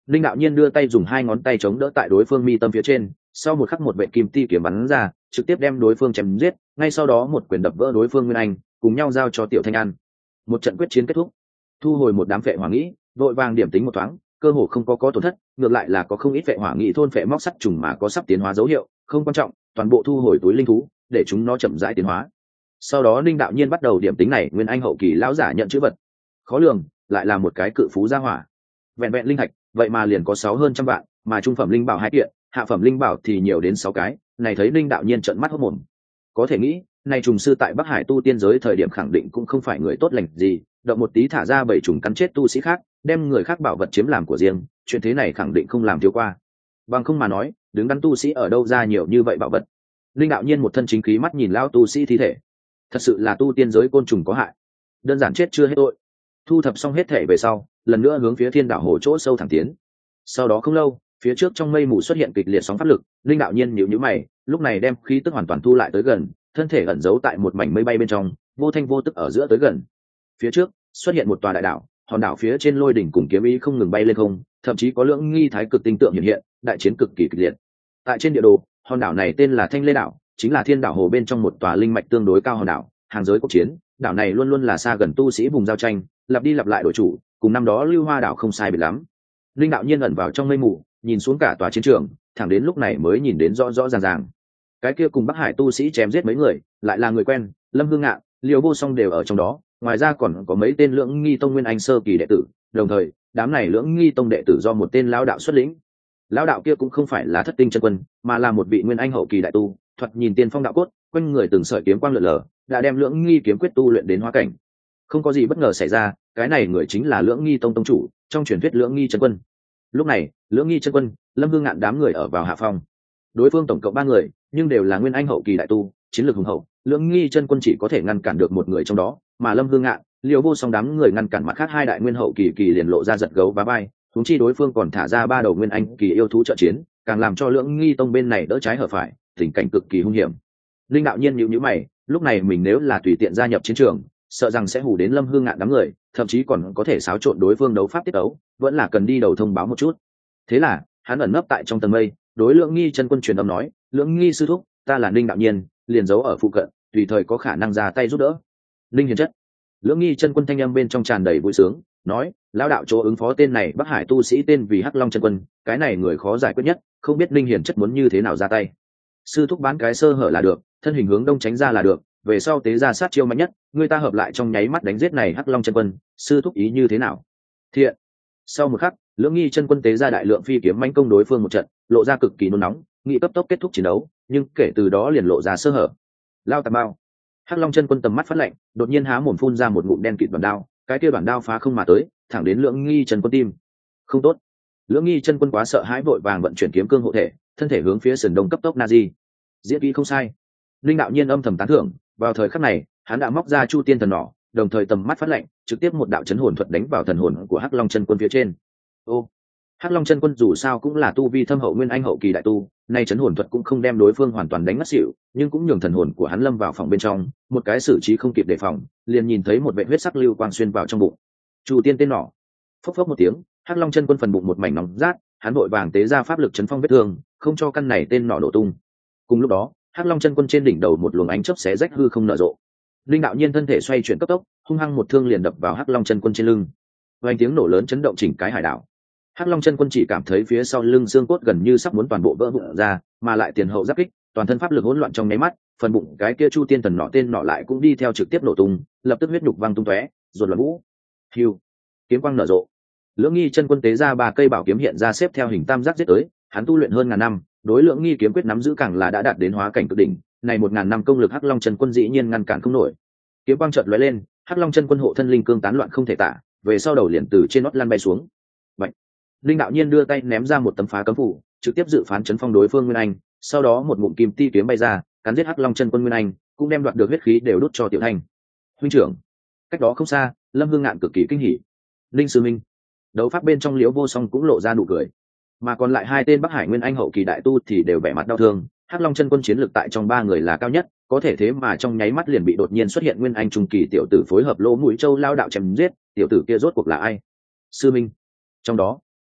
linh đạo nhiên đưa tay dùng hai ngón tay chống đỡ tại đối phương mi tâm phía trên, sau một khắc một vệ kim ti kiếm bắn ra trực tiếp đem đối phương chém giết, ngay sau đó một quyền đập vỡ đối phương nguyên anh, cùng nhau giao cho Tiểu Thanh An. Một trận quyết chiến kết thúc, thu hồi một đám phệ hỏa nghĩ, vội vàng điểm tính một thoáng, cơ hồ không có có tổn thất, ngược lại là có không ít phệ hỏa nghĩ thôn phệ móc sắt trùng mà có sắp tiến hóa dấu hiệu, không quan trọng, toàn bộ thu hồi túi linh thú để chúng nó chậm rãi tiến hóa. Sau đó linh đạo nhiên bắt đầu điểm tính này nguyên anh hậu kỳ lão giả nhận chữ vật, khó lường lại là một cái cự phú gia hỏa, vẹn vẹn linh thạch vậy mà liền có sáu hơn trăm vạn, mà trung phẩm linh bảo hai kiện, hạ phẩm linh bảo thì nhiều đến sáu cái, này thấy linh đạo nhiên trợn mắt hốt mồm. Có thể nghĩ này trùng sư tại Bắc Hải tu tiên giới thời điểm khẳng định cũng không phải người tốt lành gì, động một tí thả ra bảy trùng cắn chết tu sĩ khác, đem người khác bảo vật chiếm làm của riêng, chuyện thế này khẳng định không làm thiếu qua. Bằng không mà nói, đứng đắn tu sĩ ở đâu ra nhiều như vậy bảo vật. Linh đạo nhiên một thân chính khí mắt nhìn lao tu sĩ thi thể, thật sự là tu tiên giới côn trùng có hại, đơn giản chết chưa hết tội. Thu thập xong hết thể về sau, lần nữa hướng phía Thiên Đảo Hồ chỗ sâu thẳng tiến. Sau đó không lâu, phía trước trong mây mù xuất hiện kịch liệt sóng pháp lực, linh đạo nhiên nhíu nhíu mày, lúc này đem khí tức hoàn toàn thu lại tới gần, thân thể ẩn giấu tại một mảnh mây bay bên trong, vô thanh vô tức ở giữa tới gần. Phía trước xuất hiện một tòa đại đảo, hòn đảo phía trên lôi đỉnh cùng kiếm ý không ngừng bay lên không, thậm chí có lưỡng nghi thái cực tinh tượng hiện hiện, đại chiến cực kỳ kịch liệt. Tại trên địa đồ, hòn đảo này tên là Thanh Lê đảo, chính là Thiên Đảo Hồ bên trong một tòa linh mạch tương đối cao hòn đảo, hàng giới quốc chiến, đảo này luôn luôn là xa gần tu sĩ vùng giao tranh, lặp đi lặp lại đổi chủ, cùng năm đó Lưu Hoa đảo không sai biệt lắm. Linh đạo nhiên ẩn vào trong mây mù, nhìn xuống cả tòa chiến trường, thẳng đến lúc này mới nhìn đến rõ rõ ràng ràng. Cái kia cùng Bắc Hải tu sĩ chém giết mấy người, lại là người quen, Lâm Hương Ngạn, Liêu Vô Song đều ở trong đó, ngoài ra còn có mấy tên Lưỡng Nghi Tông nguyên anh sơ kỳ đệ tử, đồng thời, đám này Lưỡng Nghi Tông đệ tử do một tên lão đạo xuất lĩnh. Lão đạo kia cũng không phải là Thất Tinh chân quân, mà là một vị nguyên anh hậu kỳ đại tu, thoạt nhìn tiên phong đạo cốt, quanh người từng sợi kiếm quang lượn lờ, đã đem Lưỡng Nghi kiếm quyết tu luyện đến hóa cảnh. Không có gì bất ngờ xảy ra, cái này người chính là Lưỡng Nghi Tông tông chủ, trong truyền thuyết Lưỡng Nghi chân quân. Lúc này, Lưỡng Nghi chân quân, Lâm Hương Ngạn đám người ở vào hạ phong. Đối phương tổng cộng ba người, nhưng đều là nguyên anh hậu kỳ đại tu, chiến lược hùng hậu, Lưỡng Nghi chân quân chỉ có thể ngăn cản được một người trong đó, mà Lâm Hương Ngạn, Liêu Vô Song đám người ngăn cản mặt khác hai đại nguyên hậu kỳ kỳ liền lộ ra giật gấu và bay, huống chi đối phương còn thả ra ba đầu nguyên anh kỳ yêu thú trợ chiến, càng làm cho Lưỡng Nghi Tông bên này đỡ trái hở phải, tình cảnh cực kỳ hung hiểm. Linh đạo nhiên nhíu nhíu mày, lúc này mình nếu là tùy tiện gia nhập chiến trường, sợ rằng sẽ hù đến Lâm Hương Ngạn đám người, thậm chí còn có thể xáo trộn đối phương đấu pháp tiết đấu, vẫn là cần đi đầu thông báo một chút. Thế là, hắn ẩn nấp tại trong tầng mây, đối Lưỡng Nghi chân quân truyền âm nói, Lưỡng Nghi sư thúc, ta là Linh đạo nhiên, liền giấu ở phụ cận, tùy thời có khả năng ra tay giúp đỡ. Linh hiền chất. Lưỡng Nghi chân quân thanh âm bên trong tràn đầy vui sướng, nói, lão đạo chỗ ứng phó tên này Bắc Hải tu sĩ tên vì Hắc Long chân quân, cái này người khó giải quyết nhất, không biết Linh hiền chất muốn như thế nào ra tay. Sư thúc bán cái sơ hở là được, thân hình hướng đông tránh ra là được, về sau tế ra sát chiêu mạnh nhất, người ta hợp lại trong nháy mắt đánh giết này Hắc Long chân quân, sư thúc ý như thế nào? Thiện. Sau một khắc, Lưỡng Nghi chân quân tế ra đại lượng phi kiếm mãnh công đối phương một trận, lộ ra cực kỳ nôn nóng, nghị cấp tốc kết thúc chiến đấu, nhưng kể từ đó liền lộ ra sơ hở. Lao tà bao. Hắc Long chân quân tầm mắt phát lạnh, đột nhiên há mồm phun ra một ngụm đen kịt đoàn đao, cái kia đoàn đao phá không mà tới, thẳng đến Lưỡng Nghi chân quân tim. Không tốt. Lưỡng Nghi chân quân quá sợ hãi vội vàng vận chuyển kiếm cương hộ thể, thân thể hướng phía sườn đông cấp tốc Nazi. Diễn kỹ không sai. Linh đạo nhiên âm thầm tán thưởng, vào thời khắc này, hắn đã móc ra Chu Tiên thần nỏ, đồng thời tầm mắt phát lạnh, trực tiếp một đạo chấn hồn thuật đánh vào thần hồn của Hắc Long chân quân phía trên. Ô, Hắc Long chân quân dù sao cũng là tu vi thâm hậu nguyên anh hậu kỳ đại tu, nay chấn hồn thuật cũng không đem đối phương hoàn toàn đánh ngất xỉu, nhưng cũng nhường thần hồn của hắn lâm vào phòng bên trong, một cái xử trí không kịp đề phòng, liền nhìn thấy một vệt huyết sắc lưu quang xuyên vào trong bụng. Chu Tiên tên nỏ. Phốc phốc một tiếng, Hắc Long chân quân phần bụng một mảnh nóng rát, hắn vội vàng tế ra pháp lực chấn phong vết thương, không cho căn này tên nỏ nổ tung. Cùng lúc đó, Hắc Long chân quân trên đỉnh đầu một luồng ánh chớp xé rách hư không nở rộ. Linh đạo nhiên thân thể xoay chuyển cấp tốc, hung hăng một thương liền đập vào Hắc Long chân quân trên lưng. Vang tiếng nổ lớn chấn động chỉnh cái hải đảo. Hắc Long chân quân chỉ cảm thấy phía sau lưng xương cốt gần như sắp muốn toàn bộ vỡ vụn ra, mà lại tiền hậu giáp kích, toàn thân pháp lực hỗn loạn trong nháy mắt, phần bụng cái kia Chu Tiên thần nỏ tên nỏ lại cũng đi theo trực tiếp nổ tung, lập tức huyết nhục văng tung tóe, ruột loạn vũ. Hưu, kiếm quang nở rộ. Lưỡng Nghi chân quân tế ra ba cây bảo kiếm hiện ra xếp theo hình tam giác giết tới, hắn tu luyện hơn ngàn năm, đối Lưỡng Nghi kiếm quyết nắm giữ càng là đã đạt đến hóa cảnh cực đỉnh, này một ngàn năm công lực Hắc Long chân quân dĩ nhiên ngăn cản không nổi. Kiếm quang chợt lóe lên, Hắc Long chân quân hộ thân linh cương tán loạn không thể tả, về sau đầu liền từ trên nót lăn bay xuống. Bạch. Linh đạo nhiên đưa tay ném ra một tấm phá cấm phủ, trực tiếp dự phán chấn phong đối phương Nguyên Anh, sau đó một ngụm kim ti kiếm bay ra, cắn giết Hắc Long chân quân Nguyên Anh, cũng đem đoạt được huyết khí đều đút cho Tiểu Thanh. Huynh trưởng. Cách đó không xa, Lâm Hương Ngạn cực kỳ kinh hỉ. Linh sư minh. Đấu pháp bên trong Liễu Vô Song cũng lộ ra nụ cười, mà còn lại hai tên Bắc Hải Nguyên Anh hậu kỳ đại tu thì đều vẻ mặt đau thương. Hắc Long chân quân chiến lực tại trong ba người là cao nhất, có thể thế mà trong nháy mắt liền bị đột nhiên xuất hiện Nguyên Anh trung kỳ tiểu tử phối hợp lỗ mũi châu lao đạo chém giết, tiểu tử kia rốt cuộc là ai? Sư minh. Trong đó,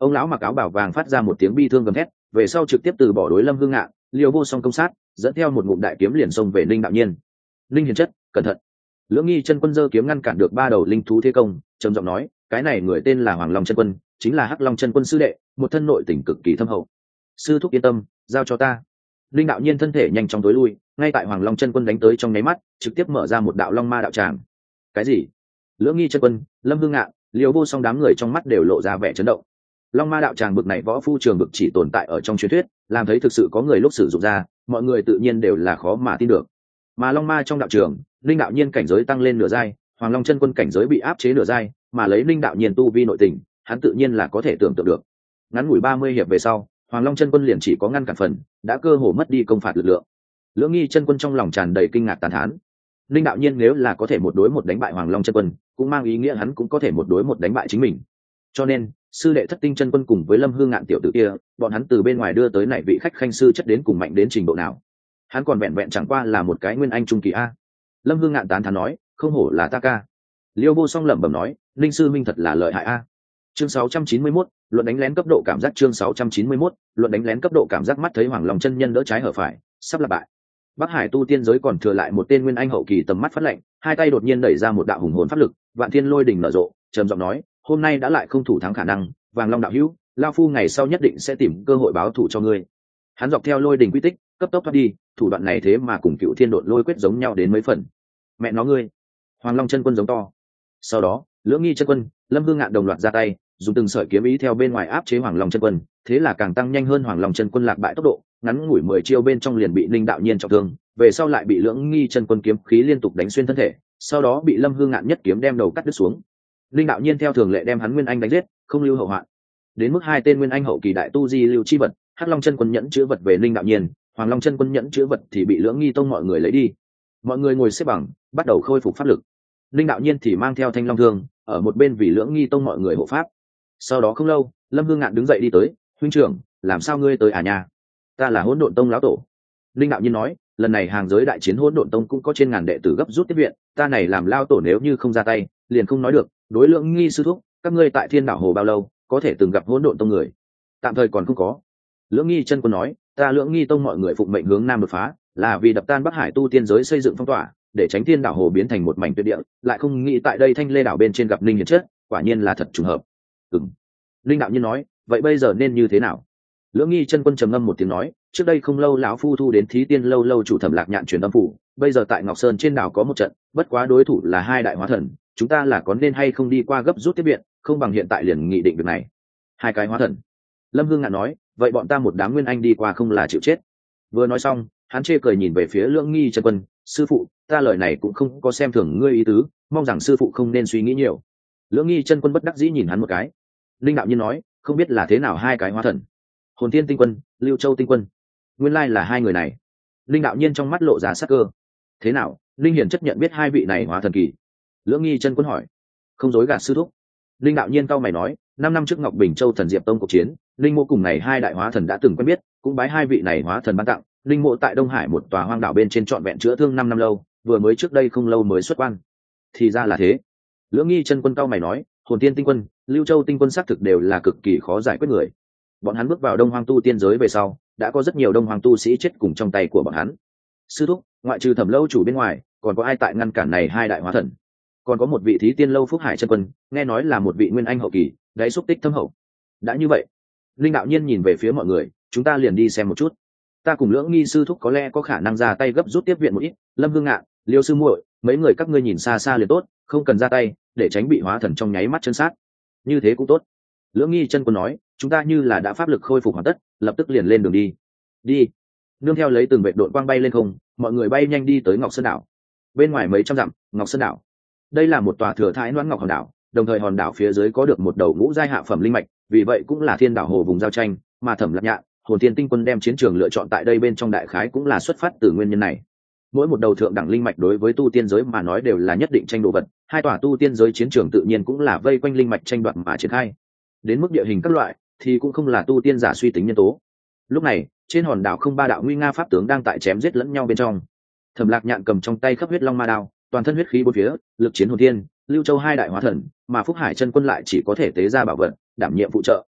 Ông lão mặc áo bảo vàng phát ra một tiếng bi thương gầm thét, về sau trực tiếp từ bỏ đối Lâm Hương Ngạn, liều vô song công sát, dẫn theo một ngụm đại kiếm liền xông về Ninh đạo nhiên. Ninh hiền chất, cẩn thận. Lưỡng Nghi chân quân giơ kiếm ngăn cản được ba đầu linh thú thế công, trầm giọng nói, cái này người tên là Hoàng Long chân quân, chính là Hắc Long chân quân sư đệ, một thân nội tình cực kỳ thâm hậu. Sư thúc yên tâm, giao cho ta. Linh đạo nhiên thân thể nhanh chóng tối lui, ngay tại Hoàng Long chân quân đánh tới trong nháy mắt, trực tiếp mở ra một đạo long ma đạo tràng. Cái gì? Lưỡng Nghi chân quân, Lâm Hương Ngạn, liều vô song đám người trong mắt đều lộ ra vẻ chấn động. Long ma đạo tràng bực này võ phu trường bực chỉ tồn tại ở trong truyền thuyết, làm thấy thực sự có người lúc sử dụng ra, mọi người tự nhiên đều là khó mà tin được. Mà long ma trong đạo trường, linh đạo nhiên cảnh giới tăng lên nửa giai, Hoàng Long chân quân cảnh giới bị áp chế nửa giai, mà lấy linh đạo nhiên tu vi nội tình, hắn tự nhiên là có thể tưởng tượng được. Ngắn ngủi ba mươi hiệp về sau, Hoàng Long chân quân liền chỉ có ngăn cản phần, đã cơ hồ mất đi công phạt lực lượng. Lưỡng Nghi chân quân trong lòng tràn đầy kinh ngạc tán thán. Linh đạo nhiên nếu là có thể một đối một đánh bại Hoàng Long chân quân, cũng mang ý nghĩa hắn cũng có thể một đối một đánh bại chính mình. Cho nên, sư đệ Thất Tinh chân quân cùng với Lâm Hương Ngạn tiểu tử kia, bọn hắn từ bên ngoài đưa tới này vị khách khanh sư chất đến cùng mạnh đến trình độ nào? Hắn còn vẹn vẹn chẳng qua là một cái nguyên anh trung kỳ a. Lâm Hương Ngạn tán thán nói, không hổ là ta ca. Liêu Vô Song lẩm bẩm nói, linh sư minh thật là lợi hại a. Chương sáu trăm chín mươi mốt, luận đánh lén cấp độ cảm giác chương sáu trăm chín mươi mốt, luận đánh lén cấp độ cảm giác mắt thấy Hoàng Long chân nhân đỡ trái hở phải, sắp là bại. Bắc Hải tu tiên giới còn thừa lại một tên nguyên anh hậu kỳ tầm mắt phát lệnh, hai tay đột nhiên đẩy ra một đạo hùng hồn pháp lực, vạn thiên lôi đỉnh nở rộ, trầm giọng nói, hôm nay đã lại không thủ thắng khả năng, Vàng Long đạo hữu, lao phu ngày sau nhất định sẽ tìm cơ hội báo thù cho ngươi. Hắn dọc theo lôi đỉnh quy tích, cấp tốc thoát đi, thủ đoạn này thế mà cùng Cựu Thiên Độn Lôi quyết giống nhau đến mấy phần. Mẹ nó ngươi! Hoàng Long chân quân giống to. Sau đó, Lưỡng Nghi chân quân, Lâm Hương Ngạn đồng loạt ra tay, dùng từng sợi kiếm ý theo bên ngoài áp chế Hoàng Long chân quân, thế là càng tăng nhanh hơn Hoàng Long chân quân lạc bại tốc độ, ngắn ngủi mười chiêu bên trong liền bị Linh đạo nhiên trọng thương, về sau lại bị Lưỡng Nghi chân quân kiếm khí liên tục đánh xuyên thân thể, sau đó bị Lâm Hương Ngạn nhất kiếm đem đầu cắt đứt xuống. Linh đạo nhiên theo thường lệ đem hắn nguyên anh đánh giết, không lưu hậu hoạn. Đến mức hai tên nguyên anh hậu kỳ đại tu di lưu chi vật, Hắc Long chân quân nhẫn chứa vật về Linh đạo nhiên, Hoàng Long chân quân nhẫn chứa vật thì bị Lưỡng Nghi tông mọi người lấy đi. Mọi người ngồi xếp bằng, bắt đầu khôi phục pháp lực. Linh đạo nhiên thì mang theo thanh long thương, ở một bên vì Lưỡng Nghi tông mọi người hộ pháp. Sau đó không lâu, Lâm Hương Ngạn đứng dậy đi tới, huynh trưởng, làm sao ngươi tới à nhà? Ta là Hỗn Độn tông lão tổ. Linh đạo nhiên nói, lần này hàng giới đại chiến Hỗn Độn tông cũng có trên ngàn đệ tử gấp rút tiếp viện, ta này làm lao tổ nếu như không ra tay, liền không nói được. Đối Lưỡng Nghi sư thúc, các ngươi tại Thiên Đảo Hồ bao lâu, có thể từng gặp Hỗn Độn tông người? Tạm thời còn không có. Lưỡng Nghi chân quân nói, ta Lưỡng Nghi tông mọi người phụng mệnh hướng nam đột phá, là vì đập tan Bắc Hải tu tiên giới xây dựng phong tỏa, để tránh Thiên Đảo Hồ biến thành một mảnh tuyệt địa, lại không nghĩ tại đây Thanh Lê đảo bên trên gặp Ninh Hiển chết, quả nhiên là thật trùng hợp. Ừm. Linh đạo nhiên nói, vậy bây giờ nên như thế nào? Lưỡng Nghi chân quân trầm ngâm một tiếng nói, trước đây không lâu lão phu thu đến Thí Tiên lâu lâu chủ Thẩm Lạc Nhạn truyền âm phủ, bây giờ tại Ngọc Sơn trên đảo có một trận, bất quá đối thủ là hai đại hóa thần, chúng ta là có nên hay không đi qua gấp rút tiếp viện, không bằng hiện tại liền nghị định việc này. Hai cái hóa thần. Lâm Hương Ngạn nói, vậy bọn ta một đám nguyên anh đi qua không là chịu chết. Vừa nói xong, hắn chê cười nhìn về phía Lưỡng Nghi chân quân, sư phụ, ta lời này cũng không có xem thường ngươi ý tứ, mong rằng sư phụ không nên suy nghĩ nhiều. Lưỡng Nghi chân quân bất đắc dĩ nhìn hắn một cái. Linh đạo nhiên nói, không biết là thế nào hai cái hóa thần. Hồn Thiên tinh quân, Lưu Châu tinh quân, nguyên lai là hai người này. Linh đạo nhiên trong mắt lộ ra sắc cơ. Thế nào, Linh hiển chấp nhận biết hai vị này hóa thần kỳ? Lưỡng Nghi chân quân hỏi. Không dối gạt sư thúc. Linh đạo nhiên cau mày nói, năm năm trước Ngọc Bình Châu thần diệp tông cuộc chiến, Linh mộ cùng này hai đại hóa thần đã từng quen biết, cũng bái hai vị này hóa thần ban tặng. Linh mộ tại Đông Hải một tòa hoang đảo bên trên trọn vẹn chữa thương năm năm lâu, vừa mới trước đây không lâu mới xuất quan. Thì ra là thế. Lưỡng Nghi chân quân cau mày nói, Hồn Thiên tinh quân, Lưu Châu tinh quân xác thực đều là cực kỳ khó giải quyết người. Bọn hắn bước vào Đông Hoang tu tiên giới về sau, đã có rất nhiều Đông Hoang tu sĩ chết cùng trong tay của bọn hắn. Sư thúc, ngoại trừ Thẩm lâu chủ bên ngoài, còn có ai tại ngăn cản này hai đại hóa thần? Còn có một vị Thí Tiên lâu Phúc Hải chân quân, nghe nói là một vị nguyên anh hậu kỳ, đáy xúc tích thâm hậu. Đã như vậy, Linh đạo nhiên nhìn về phía mọi người, chúng ta liền đi xem một chút. Ta cùng Lưỡng Nghi sư thúc có lẽ có khả năng ra tay gấp rút tiếp viện một ít. Lâm Hương Ngạn, Liêu sư muội, mấy người các ngươi nhìn xa xa liền tốt, không cần ra tay, để tránh bị hóa thần trong nháy mắt chân sát. Như thế cũng tốt. Lưỡng Nghi chân quân nói, chúng ta như là đã pháp lực khôi phục hoàn tất, lập tức liền lên đường đi. Đi. Nương theo lấy từng vệt đội quang bay lên không, mọi người bay nhanh đi tới Ngọc Sơn đảo. Bên ngoài mấy trăm dặm, Ngọc Sơn đảo. Đây là một tòa thừa thái noãn ngọc hòn đảo, đồng thời hòn đảo phía dưới có được một đầu ngũ giai hạ phẩm linh mạch, vì vậy cũng là Thiên Đảo Hồ vùng giao tranh, mà Thẩm Lạc Nhạn, Hồn Thiên tinh quân đem chiến trường lựa chọn tại đây bên trong đại khái cũng là xuất phát từ nguyên nhân này. Mỗi một đầu thượng đẳng linh mạch đối với tu tiên giới mà nói đều là nhất định tranh đồ vật, hai tòa tu tiên giới chiến trường tự nhiên cũng là vây quanh linh mạch tranh đoạt mà triển khai. Đến mức địa hình các loại thì cũng không là tu tiên giả suy tính nhân tố. Lúc này, trên hòn đảo không ba đạo nguy nga pháp tướng đang tại chém giết lẫn nhau bên trong. Thẩm Lạc Nhạn cầm trong tay khắp huyết long ma đao, toàn thân huyết khí bốn phía, lực chiến hồn thiên, Lưu Châu hai đại hóa thần, mà Phúc Hải chân quân lại chỉ có thể tế ra bảo vật, đảm nhiệm phụ trợ.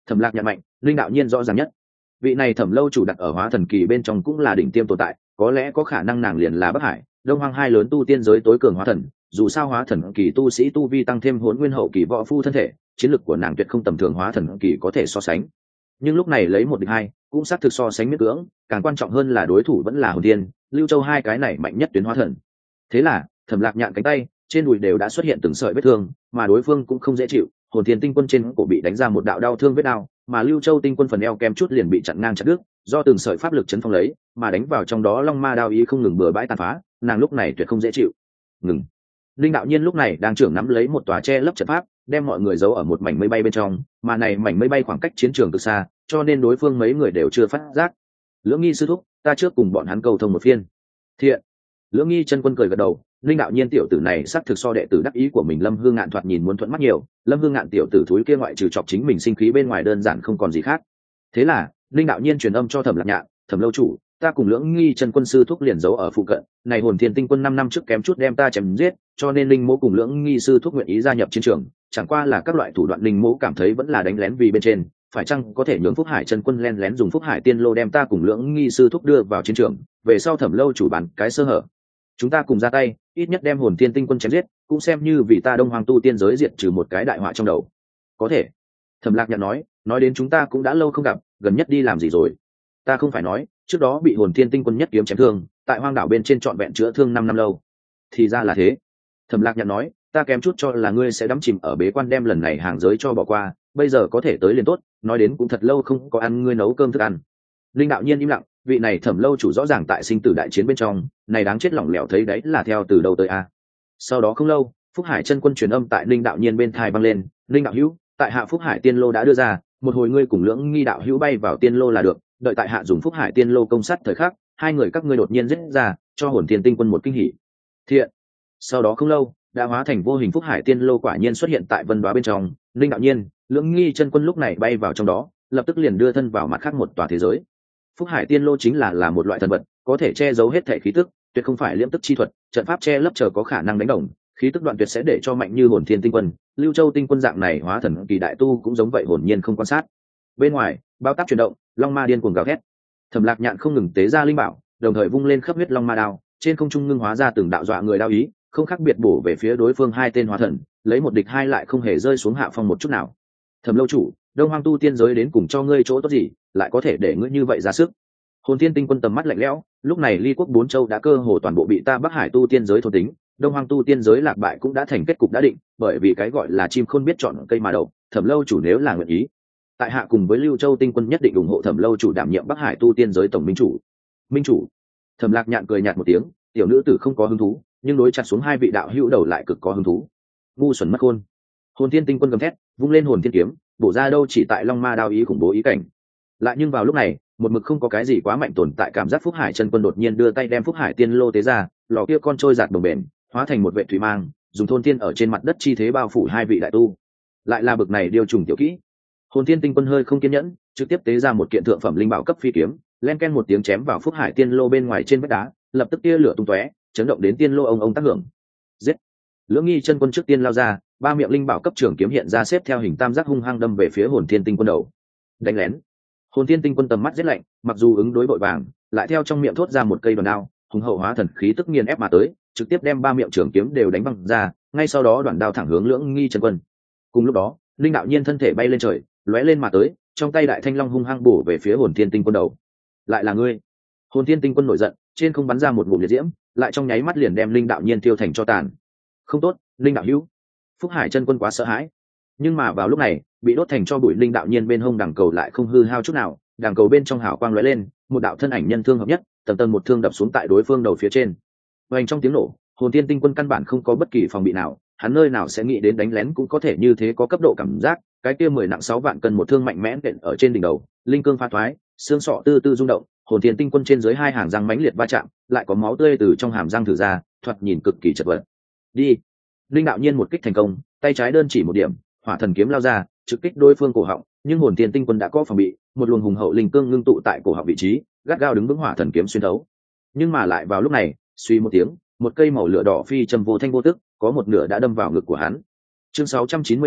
Thẩm Lạc Nhạn mạnh, linh đạo nhiên rõ ràng nhất. Vị này Thẩm lâu chủ đặt ở hóa thần kỳ bên trong cũng là đỉnh tiêm tồn tại, có lẽ có khả năng nàng liền là Bắc Hải Đông Hoang hai lớn tu tiên giới tối cường hóa thần. Dù sao hóa thần kỳ tu sĩ tu vi tăng thêm Hỗn Nguyên hậu kỳ võ phu thân thể, chiến lực của nàng tuyệt không tầm thường hóa thần kỳ có thể so sánh. Nhưng lúc này lấy một địch hai cũng xác thực so sánh miễn cưỡng, càng quan trọng hơn là đối thủ vẫn là Hồn Tiên, Lưu Châu hai cái này mạnh nhất tuyến hóa thần. Thế là Thẩm Lạc Nhạn cánh tay trên đùi đều đã xuất hiện từng sợi vết thương, mà đối phương cũng không dễ chịu. Hồn Thiên Tinh Quân trên cổ bị đánh ra một đạo đau thương vết đao, mà Lưu Châu Tinh Quân phần eo kem chút liền bị chặn ngang chặt đứt, do từng sợi pháp lực chấn phong lấy, mà đánh vào trong đó long ma đao ý không ngừng bừa bãi tàn phá, nàng lúc này tuyệt không dễ chịu. Ngừng. Linh đạo nhiên lúc này đang trưởng nắm lấy một tòa che lấp trận pháp, đem mọi người giấu ở một mảnh mây bay bên trong, mà này mảnh mây bay khoảng cách chiến trường cực xa, cho nên đối phương mấy người đều chưa phát giác. Lưỡng Nghi sư thúc, ta trước cùng bọn hắn cầu thông một phiên. Thiện. Lưỡng Nghi chân quân cười gật đầu. Linh đạo nhiên tiểu tử này xác thực so đệ tử đắc ý của mình Lâm Hương Ngạn thoạt nhìn muốn thuận mắt nhiều. Lâm Hương Ngạn tiểu tử thúi kia ngoại trừ chọc chính mình sinh khí bên ngoài đơn giản không còn gì khác. Thế là Linh đạo nhiên truyền âm cho Thẩm Lạc Nhạn, Thẩm lâu chủ, ta cùng Lưỡng Nghi chân quân sư thúc liền giấu ở phụ cận, này Hồn Thiên Tinh Quân năm năm trước kém chút đem ta chém giết, cho nên Linh Mỗ cùng Lưỡng Nghi sư thúc nguyện ý gia nhập chiến trường, chẳng qua là các loại thủ đoạn Linh Mỗ cảm thấy vẫn là đánh lén vì bên trên, phải chăng có thể nhường Phúc Hải chân quân len lén dùng Phúc Hải tiên lô đem ta cùng Lưỡng Nghi sư thúc đưa vào chiến trường, về sau Thẩm lâu chủ bàn cái sơ hở, chúng ta cùng ra tay, ít nhất đem Hồn Thiên Tinh Quân chém giết, cũng xem như vì ta Đông Hoàng tu tiên giới diệt trừ một cái đại họa trong đầu. Có thể. Thẩm Lạc Nhạn nói, nói đến chúng ta cũng đã lâu không gặp, gần nhất đi làm gì rồi? Ta không phải nói, trước đó bị Hồn Thiên Tinh Quân nhất kiếm chém thương, tại hoang đảo bên trên trọn vẹn chữa thương năm năm lâu. Thì ra là thế. Thẩm Lạc Nhạn nói, ta kém chút cho là ngươi sẽ đắm chìm ở bế quan đem lần này hàng giới cho bỏ qua, bây giờ có thể tới liền tốt, nói đến cũng thật lâu không có ăn ngươi nấu cơm thức ăn. Linh đạo nhiên im lặng, vị này Thẩm lâu chủ rõ ràng tại sinh tử đại chiến bên trong, này đáng chết lỏng lẻo thấy đấy là theo từ đâu tới a. Sau đó không lâu, Phúc Hải chân quân truyền âm tại Linh đạo nhiên bên thai vang lên, Linh đạo hữu, tại hạ Phúc Hải tiên lô đã đưa ra, một hồi ngươi cùng Lưỡng Nghi đạo hữu bay vào tiên lô là được, đợi tại hạ dùng Phúc Hải tiên lô công sát thời khắc, hai người các ngươi đột nhiên giết ra, cho Hồn Thiên Tinh Quân một kinh hỉ. Thiện. Sau đó không lâu, đã hóa thành vô hình Phúc Hải tiên lô quả nhiên xuất hiện tại vân đoá bên trong, Linh đạo nhiên, Lưỡng Nghi chân quân lúc này bay vào trong đó, lập tức liền đưa thân vào mặt khác một tòa thế giới. Phúc Hải tiên lô chính là là một loại thần vật, có thể che giấu hết thể khí tức, tuyệt không phải liễm tức chi thuật, trận pháp che lấp chờ có khả năng đánh đồng, khí tức đoạn tuyệt sẽ để cho mạnh như Hồn Thiên Tinh Quân, Lưu Châu Tinh Quân dạng này hóa thần kỳ đại tu cũng giống vậy hồn nhiên không quan sát. Bên ngoài, bao tác chuyển động, long ma điên cuồng gào thét. Thẩm Lạc Nhạn không ngừng tế ra linh bảo, đồng thời vung lên khắp huyết long ma đao, trên không trung ngưng hóa ra từng đạo dọa người đao ý, không khác biệt bổ về phía đối phương hai tên hóa thần, lấy một địch hai lại không hề rơi xuống hạ phong một chút nào. Thẩm lâu chủ, Đông Hoang tu tiên giới đến cùng cho ngươi chỗ tốt gì, lại có thể để ngươi như vậy ra sức? Hồn Thiên Tinh Quân tầm mắt lạnh lẽo, lúc này Ly Quốc bốn châu đã cơ hồ toàn bộ bị ta Bắc Hải tu tiên giới thôn tính, Đông Hoang tu tiên giới lạc bại cũng đã thành kết cục đã định, bởi vì cái gọi là chim khôn biết chọn cây mà đậu, Thẩm lâu chủ nếu là nguyện ý, tại hạ cùng với Lưu Châu Tinh Quân nhất định ủng hộ Thẩm lâu chủ đảm nhiệm Bắc Hải tu tiên giới tổng minh chủ. Minh chủ. Thẩm Lạc Nhạn cười nhạt một tiếng, tiểu nữ tử không có hứng thú, nhưng đối chặt xuống hai vị đạo hữu đầu lại cực có hứng thú. Ngu xuẩn mất khôn. Hồn Thiên Tinh Quân gầm thét, vung lên Hồn Thiên kiếm, bổ ra đâu chỉ tại long ma đao ý khủng bố ý cảnh. Lại nhưng vào lúc này, một mực không có cái gì quá mạnh tồn tại cảm giác Phúc Hải chân quân đột nhiên đưa tay đem Phúc Hải tiên lô tế ra, lò kia con trôi giạt đồng bền, hóa thành một vệ thủy mang, dùng thôn tiên ở trên mặt đất chi thế bao phủ hai vị đại tu. Lại là bực này điều trùng tiểu kỹ. Hồn Thiên Tinh Quân hơi không kiên nhẫn, trực tiếp tế ra một kiện thượng phẩm linh bảo cấp phi kiếm, len ken một tiếng chém vào Phúc Hải tiên lô bên ngoài trên vách đá, lập tức tia lửa tung tóe, chấn động đến tiên lô ông ông tác hưởng. Giết! Lưỡng Nghi chân quân trước tiên lao ra, ba miệng linh bảo cấp trưởng kiếm hiện ra xếp theo hình tam giác hung hăng đâm về phía Hồn Thiên Tinh Quân đầu. Đánh lén! Hồn Thiên Tinh Quân tầm mắt giết lạnh, mặc dù ứng đối vội vàng, lại theo trong miệng thốt ra một cây đòn đao, hùng hậu hóa thần khí tức nghiền ép mà tới, trực tiếp đem ba miệng trưởng kiếm đều đánh văng ra, ngay sau đó đoạn đao thẳng hướng Lưỡng Nghi chân quân. Cùng lúc đó, linh đạo nhiên thân thể bay lên trời, lóe lên mà tới, trong tay đại thanh long hung hăng bổ về phía Hồn Thiên Tinh Quân đầu. Lại là ngươi! Hồn Thiên Tinh Quân nổi giận, trên không bắn ra một ngụm liệt diễm, lại trong nháy mắt liền đem linh đạo nhiên tiêu thành cho tàn. Không tốt, linh đạo hữu! Phúc Hải chân quân quá sợ hãi, nhưng mà vào lúc này, bị đốt thành cho bụi linh đạo nhiên bên hông đằng cầu lại không hư hao chút nào, đằng cầu bên trong hào quang lóe lên, một đạo thân ảnh nhân thương hợp nhất, tầng tầng một thương đập xuống tại đối phương đầu phía trên. Vành trong tiếng nổ, Hồn Thiên Tinh Quân căn bản không có bất kỳ phòng bị nào, hắn nơi nào sẽ nghĩ đến đánh lén cũng có thể như thế có cấp độ cảm giác, cái kia mười nặng sáu vạn cân một thương mạnh mẽ đện ở trên đỉnh đầu, linh cương pha thoái, xương sọ tư tư rung động, Hồn Thiên Tinh Quân trên dưới hai hàng răng mãnh liệt va chạm, lại có máu tươi từ trong hàm răng thử ra, thoạt nhìn cực kỳ chật vật. Đi! Linh đạo nhiên một kích thành công, tay trái đơn chỉ một điểm, hỏa thần kiếm lao ra, trực kích đối phương cổ họng, nhưng Hồn Thiên Tinh Quân đã có phòng bị, một luồng hùng hậu linh cương ngưng tụ tại cổ họng vị trí, gắt gao đứng vững hỏa thần kiếm xuyên thấu. Nhưng mà lại vào lúc này, suy một tiếng, một cây màu lửa đỏ phi châm vô thanh vô tức, có một nửa đã đâm vào ngực của hắn. Chương sáu trăm chín mươi hai,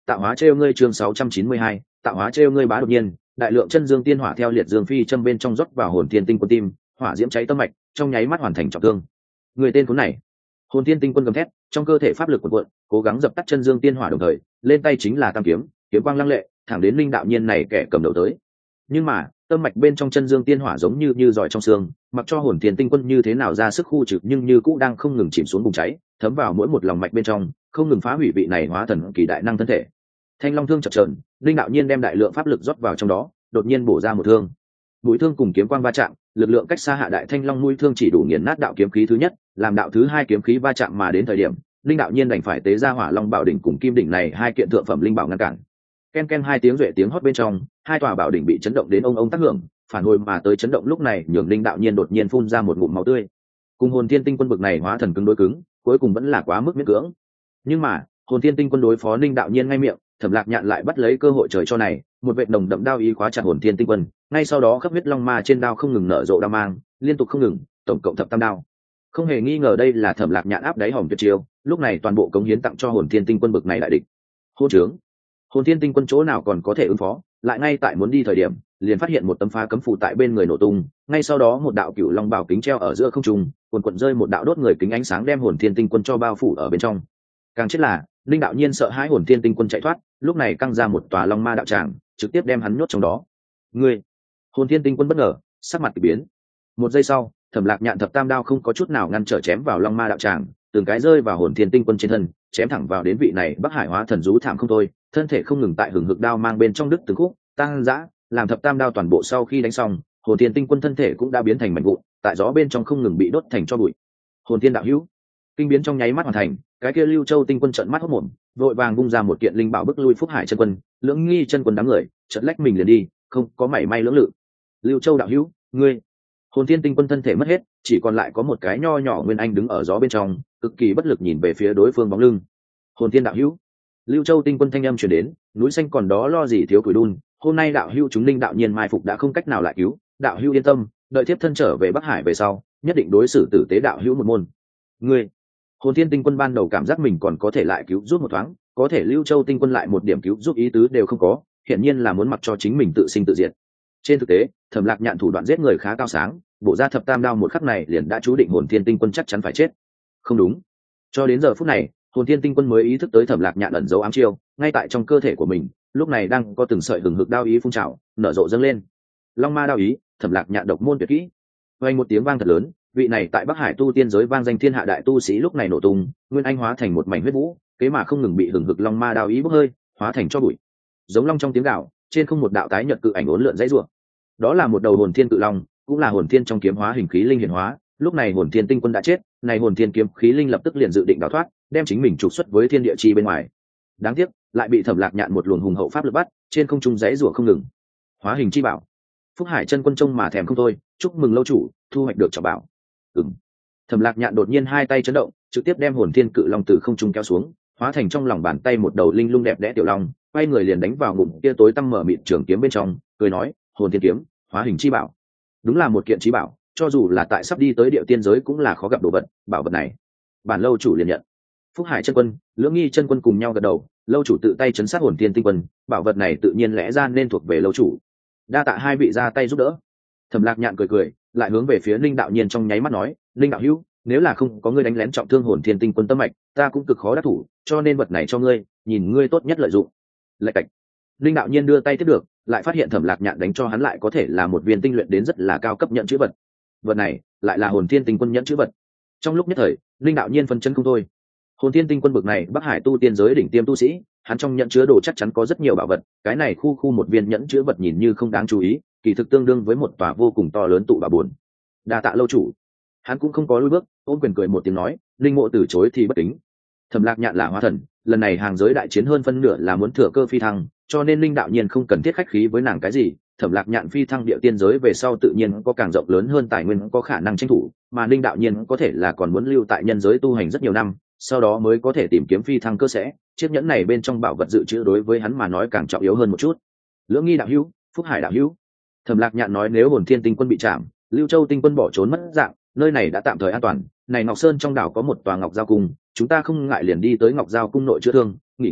tạo hóa trêu ngươi chương sáu trăm chín mươi hai, tạo hóa trêu ngươi bá đột nhiên, đại lượng chân dương tiên hỏa theo liệt dương phi châm bên trong rót vào hồn thiên tinh quân tim, hỏa diễm cháy tâm mạch, trong nháy mắt hoàn thành trọng thương. Người tên cuốn này, hồn thiên tinh quân gầm thét, trong cơ thể pháp lực cuộn cuộn, cố gắng dập tắt chân dương tiên hỏa đồng thời, lên tay chính là tam kiếm, kiếm quang lăng lệ, thẳng đến linh đạo nhiên này kẻ cầm đầu tới. Nhưng mà, tâm mạch bên trong chân dương tiên hỏa giống như như giỏi trong xương, mặc cho hồn thiên tinh quân như thế nào ra sức khu trực nhưng như cũng đang không ngừng chìm xuống bùng cháy, thấm vào mỗi một lòng mạch bên trong, không ngừng phá hủy vị này hóa thần kỳ đại năng thân thể. Thanh long thương chập chờn, linh đạo nhiên đem đại lượng pháp lực rót vào trong đó, đột nhiên bổ ra một thương. Mũi thương cùng kiếm quang va chạm, lực lượng cách xa hạ đại thanh long mũi thương chỉ đủ nghiền nát đạo kiếm khí thứ nhất, làm đạo thứ hai kiếm khí va chạm mà đến thời điểm, linh đạo nhiên đành phải tế ra hỏa long bảo đỉnh cùng kim đỉnh này hai kiện thượng phẩm linh bảo ngăn cản. Ken ken hai tiếng duệ tiếng hót bên trong, hai tòa bảo đỉnh bị chấn động đến ông ông tác hưởng, phản hồi mà tới chấn động lúc này nhường linh đạo nhiên đột nhiên phun ra một ngụm máu tươi. Cùng hồn thiên tinh quân bực này hóa thần cứng đối cứng, cuối cùng vẫn là quá mức miễn cưỡng. Nhưng mà, hồn thiên tinh quân đối phó linh đạo nhiên ngay miệng, Thẩm Lạc Nhạn lại bắt lấy cơ hội trời cho này, một vệt nồng đậm đao ý khóa chặt hồn thiên tinh quân, ngay sau đó khắp huyết long ma trên đao không ngừng nở rộ đao mang, liên tục không ngừng, tổng cộng thập tam đao. Không hề nghi ngờ đây là Thẩm Lạc Nhạn áp đáy hòm tuyệt chiêu, lúc này toàn bộ cống hiến tặng cho hồn thiên tinh quân bực này đại địch. Hô trướng, hồn thiên tinh quân chỗ nào còn có thể ứng phó, lại ngay tại muốn đi thời điểm, liền phát hiện một tấm phá cấm phù tại bên người nổ tung, ngay sau đó một đạo cửu long bảo kính treo ở giữa không trung, cuồn cuộn rơi một đạo đốt người kính ánh sáng đem hồn thiên tinh quân cho bao phủ ở bên trong. Càng chết là, linh đạo nhiên sợ hãi hồn thiên tinh quân chạy thoát, lúc này căng ra một tòa long ma đạo tràng, trực tiếp đem hắn nhốt trong đó. Ngươi, hồn thiên tinh quân bất ngờ, sắc mặt kỳ biến. Một giây sau, Thẩm Lạc Nhạn thập tam đao không có chút nào ngăn trở chém vào long ma đạo tràng, từng cái rơi vào hồn thiên tinh quân trên thân, chém thẳng vào đến vị này Bắc Hải hóa thần rú thảm không thôi, thân thể không ngừng tại hừng hực đao mang bên trong đứt từng khúc, tăng dã, làm thập tam đao toàn bộ sau khi đánh xong, hồn thiên tinh quân thân thể cũng đã biến thành mảnh vụn, tại gió bên trong không ngừng bị đốt thành tro bụi. Hồn thiên đạo hữu, kinh biến trong nháy mắt hoàn thành, cái kia Lưu Châu tinh quân trợn mắt hốt mồm, vội vàng bung ra một kiện linh bảo bức lui Phúc Hải chân quân, lưỡng nghi chân quân đám người, chợt lách mình liền đi, không có mảy may lưỡng lự. Lưu Châu đạo hữu, ngươi, hồn thiên tinh quân thân thể mất hết, chỉ còn lại có một cái nho nhỏ nguyên anh đứng ở gió bên trong, cực kỳ bất lực nhìn về phía đối phương bóng lưng. Hồn thiên đạo hữu, Lưu Châu tinh quân thanh âm truyền đến, núi xanh còn đó lo gì thiếu củi đun, hôm nay đạo hữu chúng linh đạo nhiên mai phục đã không cách nào lại cứu, đạo hữu yên tâm, đợi tiếp thân trở về Bắc Hải về sau, nhất định đối xử tử tế đạo hữu một môn. Ngươi, hồn thiên tinh quân ban đầu cảm giác mình còn có thể lại cứu giúp một thoáng, có thể Lưu Châu tinh quân lại một điểm cứu giúp ý tứ đều không có, hiển nhiên là muốn mặc cho chính mình tự sinh tự diệt. Trên thực tế, Thẩm Lạc Nhạn thủ đoạn giết người khá cao sáng, bổ ra thập tam đao một khắc này liền đã chú định hồn thiên tinh quân chắc chắn phải chết. Không đúng, cho đến giờ phút này, hồn thiên tinh quân mới ý thức tới Thẩm Lạc Nhạn ẩn giấu ám chiêu, ngay tại trong cơ thể của mình, lúc này đang có từng sợi hừng hực đao ý phun trào, nở rộ dâng lên. Long ma đao ý, Thẩm Lạc Nhạn độc môn tuyệt kỹ. Vang một tiếng vang thật lớn, vị này tại Bắc Hải tu tiên giới vang danh thiên hạ đại tu sĩ lúc này nổ tung, nguyên anh hóa thành một mảnh huyết vũ, kế mà không ngừng bị hừng hực long ma đao ý bốc hơi, hóa thành cho bụi. Giống long trong tiếng gào, trên không một đạo tái nhật cự ảnh uốn lượn dãy rủa. Đó là một đầu hồn thiên cự long, cũng là hồn thiên trong kiếm hóa hình khí linh hiển hóa, lúc này hồn thiên tinh quân đã chết, này hồn thiên kiếm khí linh lập tức liền dự định đào thoát, đem chính mình trục xuất với thiên địa chi bên ngoài. Đáng tiếc, lại bị Thẩm Lạc Nhạn một luồng hùng hậu pháp lực bắt, trên không trung dãy rủa không ngừng. Hóa hình chi bảo. Phúc Hải chân quân trông mà thèm không thôi, chúc mừng lâu chủ, thu hoạch được trọng bảo. Ừm. Thẩm Lạc Nhạn đột nhiên hai tay chấn động, trực tiếp đem hồn thiên cự long từ không trung kéo xuống, hóa thành trong lòng bàn tay một đầu linh lung đẹp đẽ tiểu long, quay người liền đánh vào ngụm kia tối tăm mở mịt trường kiếm bên trong, cười nói, hồn thiên kiếm, hóa hình chi bảo. Đúng là một kiện chí bảo, cho dù là tại sắp đi tới địa tiên giới cũng là khó gặp đồ vật, bảo vật này, bản lâu chủ liền nhận. Phúc Hải chân quân, Lưỡng Nghi chân quân cùng nhau gật đầu, lâu chủ tự tay chấn sát hồn thiên tinh quân, bảo vật này tự nhiên lẽ ra nên thuộc về lâu chủ. Đa tạ hai vị ra tay giúp đỡ. Thẩm Lạc Nhạn cười cười, lại hướng về phía Linh đạo nhiên trong nháy mắt nói, Linh đạo hữu, nếu là không có ngươi đánh lén trọng thương hồn thiên tinh quân tâm mạch, ta cũng cực khó đắc thủ, cho nên vật này cho ngươi, nhìn ngươi tốt nhất lợi dụng. Lệ cạch. Linh đạo nhiên đưa tay tiếp được, lại phát hiện Thẩm Lạc Nhạn đánh cho hắn lại có thể là một viên tinh luyện đến rất là cao cấp nhận chữ vật. Vật này lại là hồn thiên tinh quân nhẫn chữ vật. Trong lúc nhất thời, Linh đạo nhiên phân chân không thôi. Hồn thiên tinh quân bực này Bắc Hải tu tiên giới đỉnh tiêm tu sĩ, hắn trong nhẫn chứa đồ chắc chắn có rất nhiều bảo vật, cái này khu khu một viên nhẫn chứa vật nhìn như không đáng chú ý, kỳ thực tương đương với một tòa vô cùng to lớn tụ bảo buồn. Đa tạ lâu chủ. Hắn cũng không có lùi bước, ôm quyền cười một tiếng nói, Linh mộ từ chối thì bất kính. Thẩm Lạc Nhạn là hóa thần, lần này hàng giới đại chiến hơn phân nửa là muốn thừa cơ phi thăng, cho nên Linh đạo nhiên không cần thiết khách khí với nàng cái gì. Thẩm Lạc Nhạn phi thăng địa tiên giới về sau tự nhiên có càng rộng lớn hơn tài nguyên có khả năng tranh thủ, mà Linh đạo nhiên có thể là còn muốn lưu tại nhân giới tu hành rất nhiều năm, sau đó mới có thể tìm kiếm phi thăng cơ sẽ. Chiếc nhẫn này bên trong bảo vật dự trữ đối với hắn mà nói càng trọng yếu hơn một chút. Lưỡng Nghi đạo hữu, Phúc Hải đạo hữu. Thẩm Lạc Nhạn nói nếu hồn thiên tinh quân bị chạm, Lưu Châu tinh quân bỏ trốn mất dạng, nơi này đã tạm thời an toàn, này Ngọc Sơn trong đảo có một tòa Ngọc Giao cung, chúng ta không ngại liền đi tới Ngọc Giao cung nội chữa thương, nghỉ ngơi,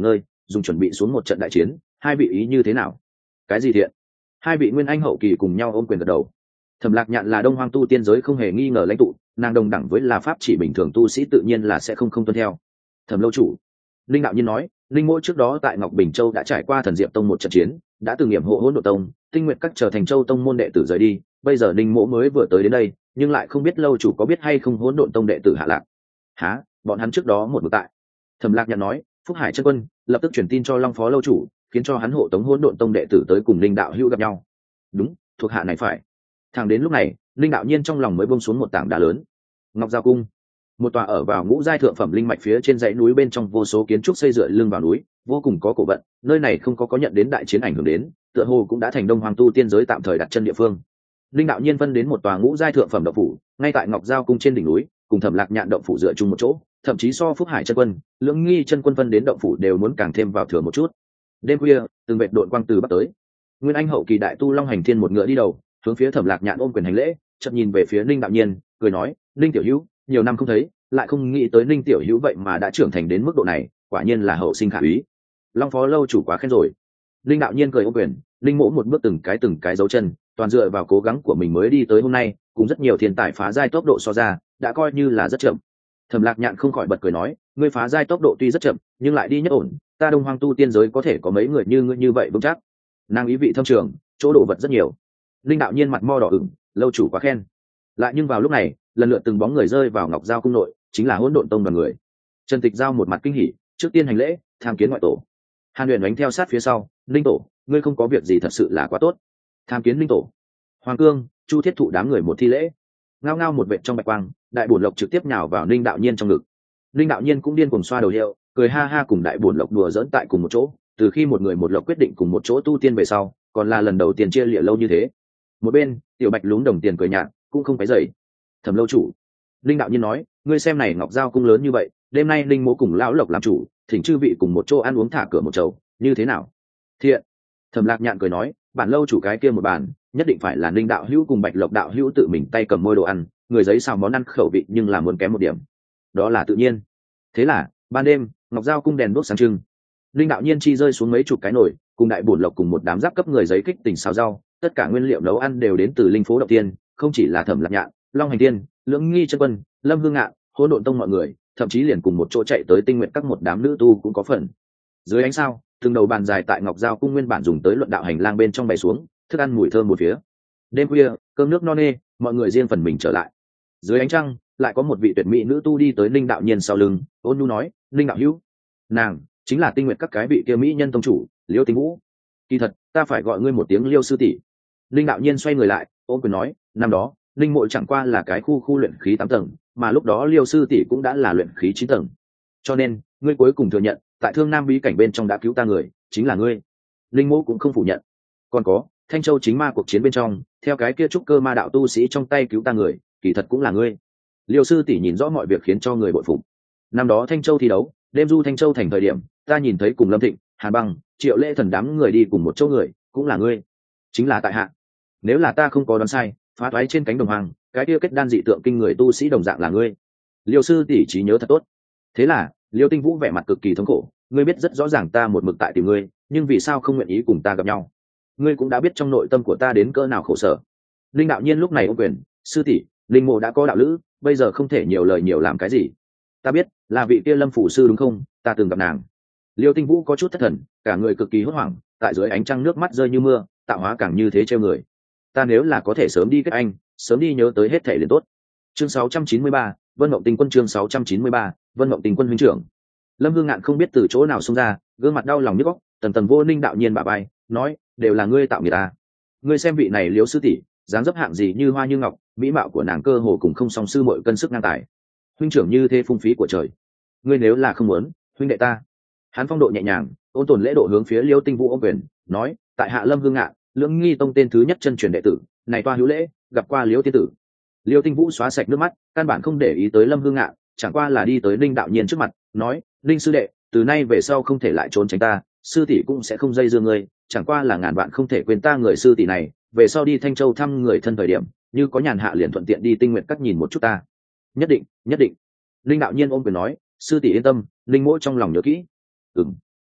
dùng chuẩn bị xuống một trận đại chiến, hai vị ý như thế nào? Cái gì thiện? Hai vị nguyên anh hậu kỳ cùng nhau ôm quyền gật đầu. Thẩm Lạc Nhạn là Đông Hoang tu tiên giới không hề nghi ngờ lãnh tụ, nàng đồng đẳng với là pháp chỉ bình thường tu sĩ tự nhiên là sẽ không không tuân theo. Thẩm lâu chủ, linh đạo nhiên nói, linh mỗi trước đó tại Ngọc Bình Châu đã trải qua Thần Diệp Tông một trận chiến, đã từng nghiệm hộ hỗn độn tông, tinh nguyện các trở thành châu tông môn đệ tử rời đi, bây giờ linh mỗ mới vừa tới đến đây, nhưng lại không biết lâu chủ có biết hay không hỗn độn tông đệ tử hạ lạc. Hả? Bọn hắn trước đó một mực tại. Thẩm Lạc Nhạn nói, Phúc Hải chân quân lập tức truyền tin cho Long Phó lâu chủ, khiến cho hắn hộ tống hỗn độn tông đệ tử tới cùng linh đạo hữu gặp nhau. Đúng, thuộc hạ này phải. Thẳng đến lúc này, linh đạo nhiên trong lòng mới buông xuống một tảng đá lớn. Ngọc Giao cung, một tòa ở vào ngũ giai thượng phẩm linh mạch phía trên dãy núi bên trong vô số kiến trúc xây dựa lưng vào núi, vô cùng có cổ vận, nơi này không có có nhận đến đại chiến ảnh hưởng đến, tựa hồ cũng đã thành Đông Hoàng tu tiên giới tạm thời đặt chân địa phương. Linh đạo nhiên phân đến một tòa ngũ giai thượng phẩm động phủ, ngay tại Ngọc Giao cung trên đỉnh núi, cùng Thẩm Lạc Nhạn động phủ dựa chung một chỗ, thậm chí so Phúc Hải chân quân, Lưỡng Nghi chân quân phân đến động phủ đều muốn càng thêm vào thừa một chút. Đêm khuya, từng vệt đội quang từ bắc tới. Nguyên anh hậu kỳ đại tu Long Hành Thiên một ngựa đi đầu, hướng phía Thẩm Lạc Nhạn ôm quyền hành lễ, chợt nhìn về phía Linh đạo nhiên, cười nói, Linh tiểu hữu, nhiều năm không thấy, lại không nghĩ tới Linh tiểu hữu vậy mà đã trưởng thành đến mức độ này, quả nhiên là hậu sinh khả úy. Long Phó lâu chủ quá khen rồi. Linh đạo nhiên cười ôm quyền, Linh mỗ một bước từng cái từng cái dấu chân, toàn dựa vào cố gắng của mình mới đi tới hôm nay, cùng rất nhiều thiên tài phá giai tốc độ so ra, đã coi như là rất chậm. Thẩm Lạc Nhạn không khỏi bật cười nói, ngươi phá giai tốc độ tuy rất chậm, nhưng lại đi nhất ổn, ta Đông Hoang tu tiên giới có thể có mấy người như ngươi như vậy vững chắc. Nàng ý vị thâm trường, chỗ đồ vật rất nhiều. Linh đạo nhiên mặt mo đỏ ửng, lâu chủ quá khen. Lại nhưng vào lúc này, lần lượt từng bóng người rơi vào Ngọc Giao cung nội, chính là Hỗn Độn tông đoàn người. Trần Tịch Giao một mặt kinh hỉ, trước tiên hành lễ, tham kiến ngoại tổ. Hàn Huyền đánh theo sát phía sau, Linh tổ, ngươi không có việc gì thật sự là quá tốt. Tham kiến Linh tổ. Hoàng Cương, Chu Thiết Thụ đám người một thi lễ. Ngao ngao một vệt trong bạch quang, đại bổn lộc trực tiếp nhào vào Linh đạo nhiên trong ngực. Linh đạo nhiên cũng điên cuồng xoa đầu hiệu, cười ha ha cùng đại bổn lộc đùa giỡn tại cùng một chỗ, từ khi một người một lộc quyết định cùng một chỗ tu tiên về sau, còn là lần đầu tiên chia lịa lâu như thế. Một bên, Tiểu Bạch lún đồng tiền cười nhạt, cũng không phải dậy. Thẩm lâu chủ, Linh đạo nhiên nói, ngươi xem này Ngọc Giao cung lớn như vậy, đêm nay Linh mỗ cùng lão lộc làm chủ, thỉnh chư vị cùng một chỗ ăn uống thả cửa một chầu, như thế nào? Thiện. Thẩm Lạc Nhạn cười nói, bản lâu chủ cái kia một bàn, nhất định phải là Linh đạo hữu cùng Bạch Lộc đạo hữu tự mình tay cầm môi đồ ăn, người giấy xào món ăn khẩu vị nhưng là muốn kém một điểm. Đó là tự nhiên. Thế là, ban đêm, Ngọc Giao cung đèn đuốc sáng trưng. Linh đạo nhiên chi rơi xuống mấy chục cái nồi, cùng đại bổn lộc cùng một đám giáp cấp người giấy kích tình xào rau, tất cả nguyên liệu nấu ăn đều đến từ linh phố động tiên, không chỉ là Thẩm Lạc Nhạn, Long Hành Tiên, Lưỡng Nghi chân quân, Lâm Hương Ngạn, Hỗn Độn tông mọi người, thậm chí liền cùng một chỗ chạy tới Tinh Nguyện các một đám nữ tu cũng có phần. Dưới ánh sao, từng đầu bàn dài tại Ngọc Giao cung nguyên bản dùng tới luận đạo hành lang bên trong bày xuống, thức ăn mùi thơm một phía. Đêm khuya, cơm nước no nê, mọi người riêng phần mình trở lại. Dưới ánh trăng, lại có một vị tuyệt mỹ nữ tu đi tới Linh đạo nhiên sau lưng, ôn nhu nói, Linh đạo hữu, nàng chính là Tinh Nguyện các cái vị kia mỹ nhân tông chủ, Liêu Tinh Vũ. Kỳ thật, ta phải gọi ngươi một tiếng Liêu sư tỷ. Linh đạo nhiên xoay người lại, ôm quyền nói, năm đó, Linh mộ chẳng qua là cái khu khu luyện khí tám tầng, mà lúc đó Liêu sư tỷ cũng đã là luyện khí chín tầng. Cho nên, ngươi cuối cùng thừa nhận, tại Thương Nam bí cảnh bên trong đã cứu ta người, chính là ngươi. Linh mộ cũng không phủ nhận. Còn có, Thanh Châu chính ma cuộc chiến bên trong, theo cái kia trúc cơ ma đạo tu sĩ trong tay cứu ta người, kỳ thật cũng là ngươi. Liêu sư tỷ nhìn rõ mọi việc khiến cho người bội phục. Năm đó Thanh Châu thi đấu, đêm du Thanh Châu thành thời điểm, ta nhìn thấy cùng Lâm Thịnh, Hàn Băng, Triệu Lễ Thần đám người đi cùng một chỗ người, cũng là ngươi. Chính là tại hạ. Nếu là ta không có đoán sai, phá toái trên cánh đồng hoàng, cái kia kết đan dị tượng kinh người tu sĩ đồng dạng là ngươi. Liêu sư tỷ trí nhớ thật tốt. Thế là, Liêu Tinh Vũ vẻ mặt cực kỳ thống khổ, ngươi biết rất rõ ràng ta một mực tại tìm ngươi, nhưng vì sao không nguyện ý cùng ta gặp nhau? Ngươi cũng đã biết trong nội tâm của ta đến cỡ nào khổ sở. Linh đạo nhiên lúc này ôm quyền, sư tỷ, Linh mộ đã có đạo lữ, bây giờ không thể nhiều lời nhiều làm cái gì. Ta biết, là vị kia Lâm phủ sư đúng không? Ta từng gặp nàng. Liêu Tinh Vũ có chút thất thần, cả người cực kỳ hốt hoảng, tại dưới ánh trăng nước mắt rơi như mưa, tạo hóa càng như thế treo người. Ta nếu là có thể sớm đi kết anh, sớm đi nhớ tới hết thể liền tốt. Chương sáu trăm chín mươi ba, Vân Mộng Tình Quân chương sáu trăm chín mươi ba, Vân Mộng Tình Quân huynh trưởng. Lâm Hương Ngạn không biết từ chỗ nào xông ra, gương mặt đau lòng nhức óc, tần tần vô Ninh đạo nhiên bả vai, nói, đều là ngươi tạo người ta. Ngươi xem vị này Liêu sư tỷ, dáng dấp hạng gì như hoa như ngọc, mỹ mạo của nàng cơ hồ cùng không song sư muội cân sức ngang tài. Huynh trưởng như thế phung phí của trời. Ngươi nếu là không muốn, huynh đệ ta. Hắn phong độ nhẹ nhàng, ôn tồn lễ độ hướng phía Liêu Tinh Vũ ôm quyền, nói, tại hạ Lâm Hương Ngạn, Lưỡng Nghi tông tên thứ nhất chân truyền đệ tử, này toa hữu lễ, gặp qua Liêu tiên tử. Liêu Tinh Vũ xóa sạch nước mắt, căn bản không để ý tới Lâm Hương Ngạn, chẳng qua là đi tới Linh đạo nhiên trước mặt, nói, Linh sư đệ, từ nay về sau không thể lại trốn tránh ta, sư tỷ cũng sẽ không dây dưa ngươi, chẳng qua là ngàn bạn không thể quên ta người sư tỷ này, về sau đi Thanh Châu thăm người thân thời điểm, như có nhàn hạ liền thuận tiện đi Tinh Nguyện các nhìn một chút ta. Nhất định, nhất định. Linh đạo nhiên ôm quyền nói, sư tỷ yên tâm, Linh mỗ trong lòng nhớ kỹ. Ừm.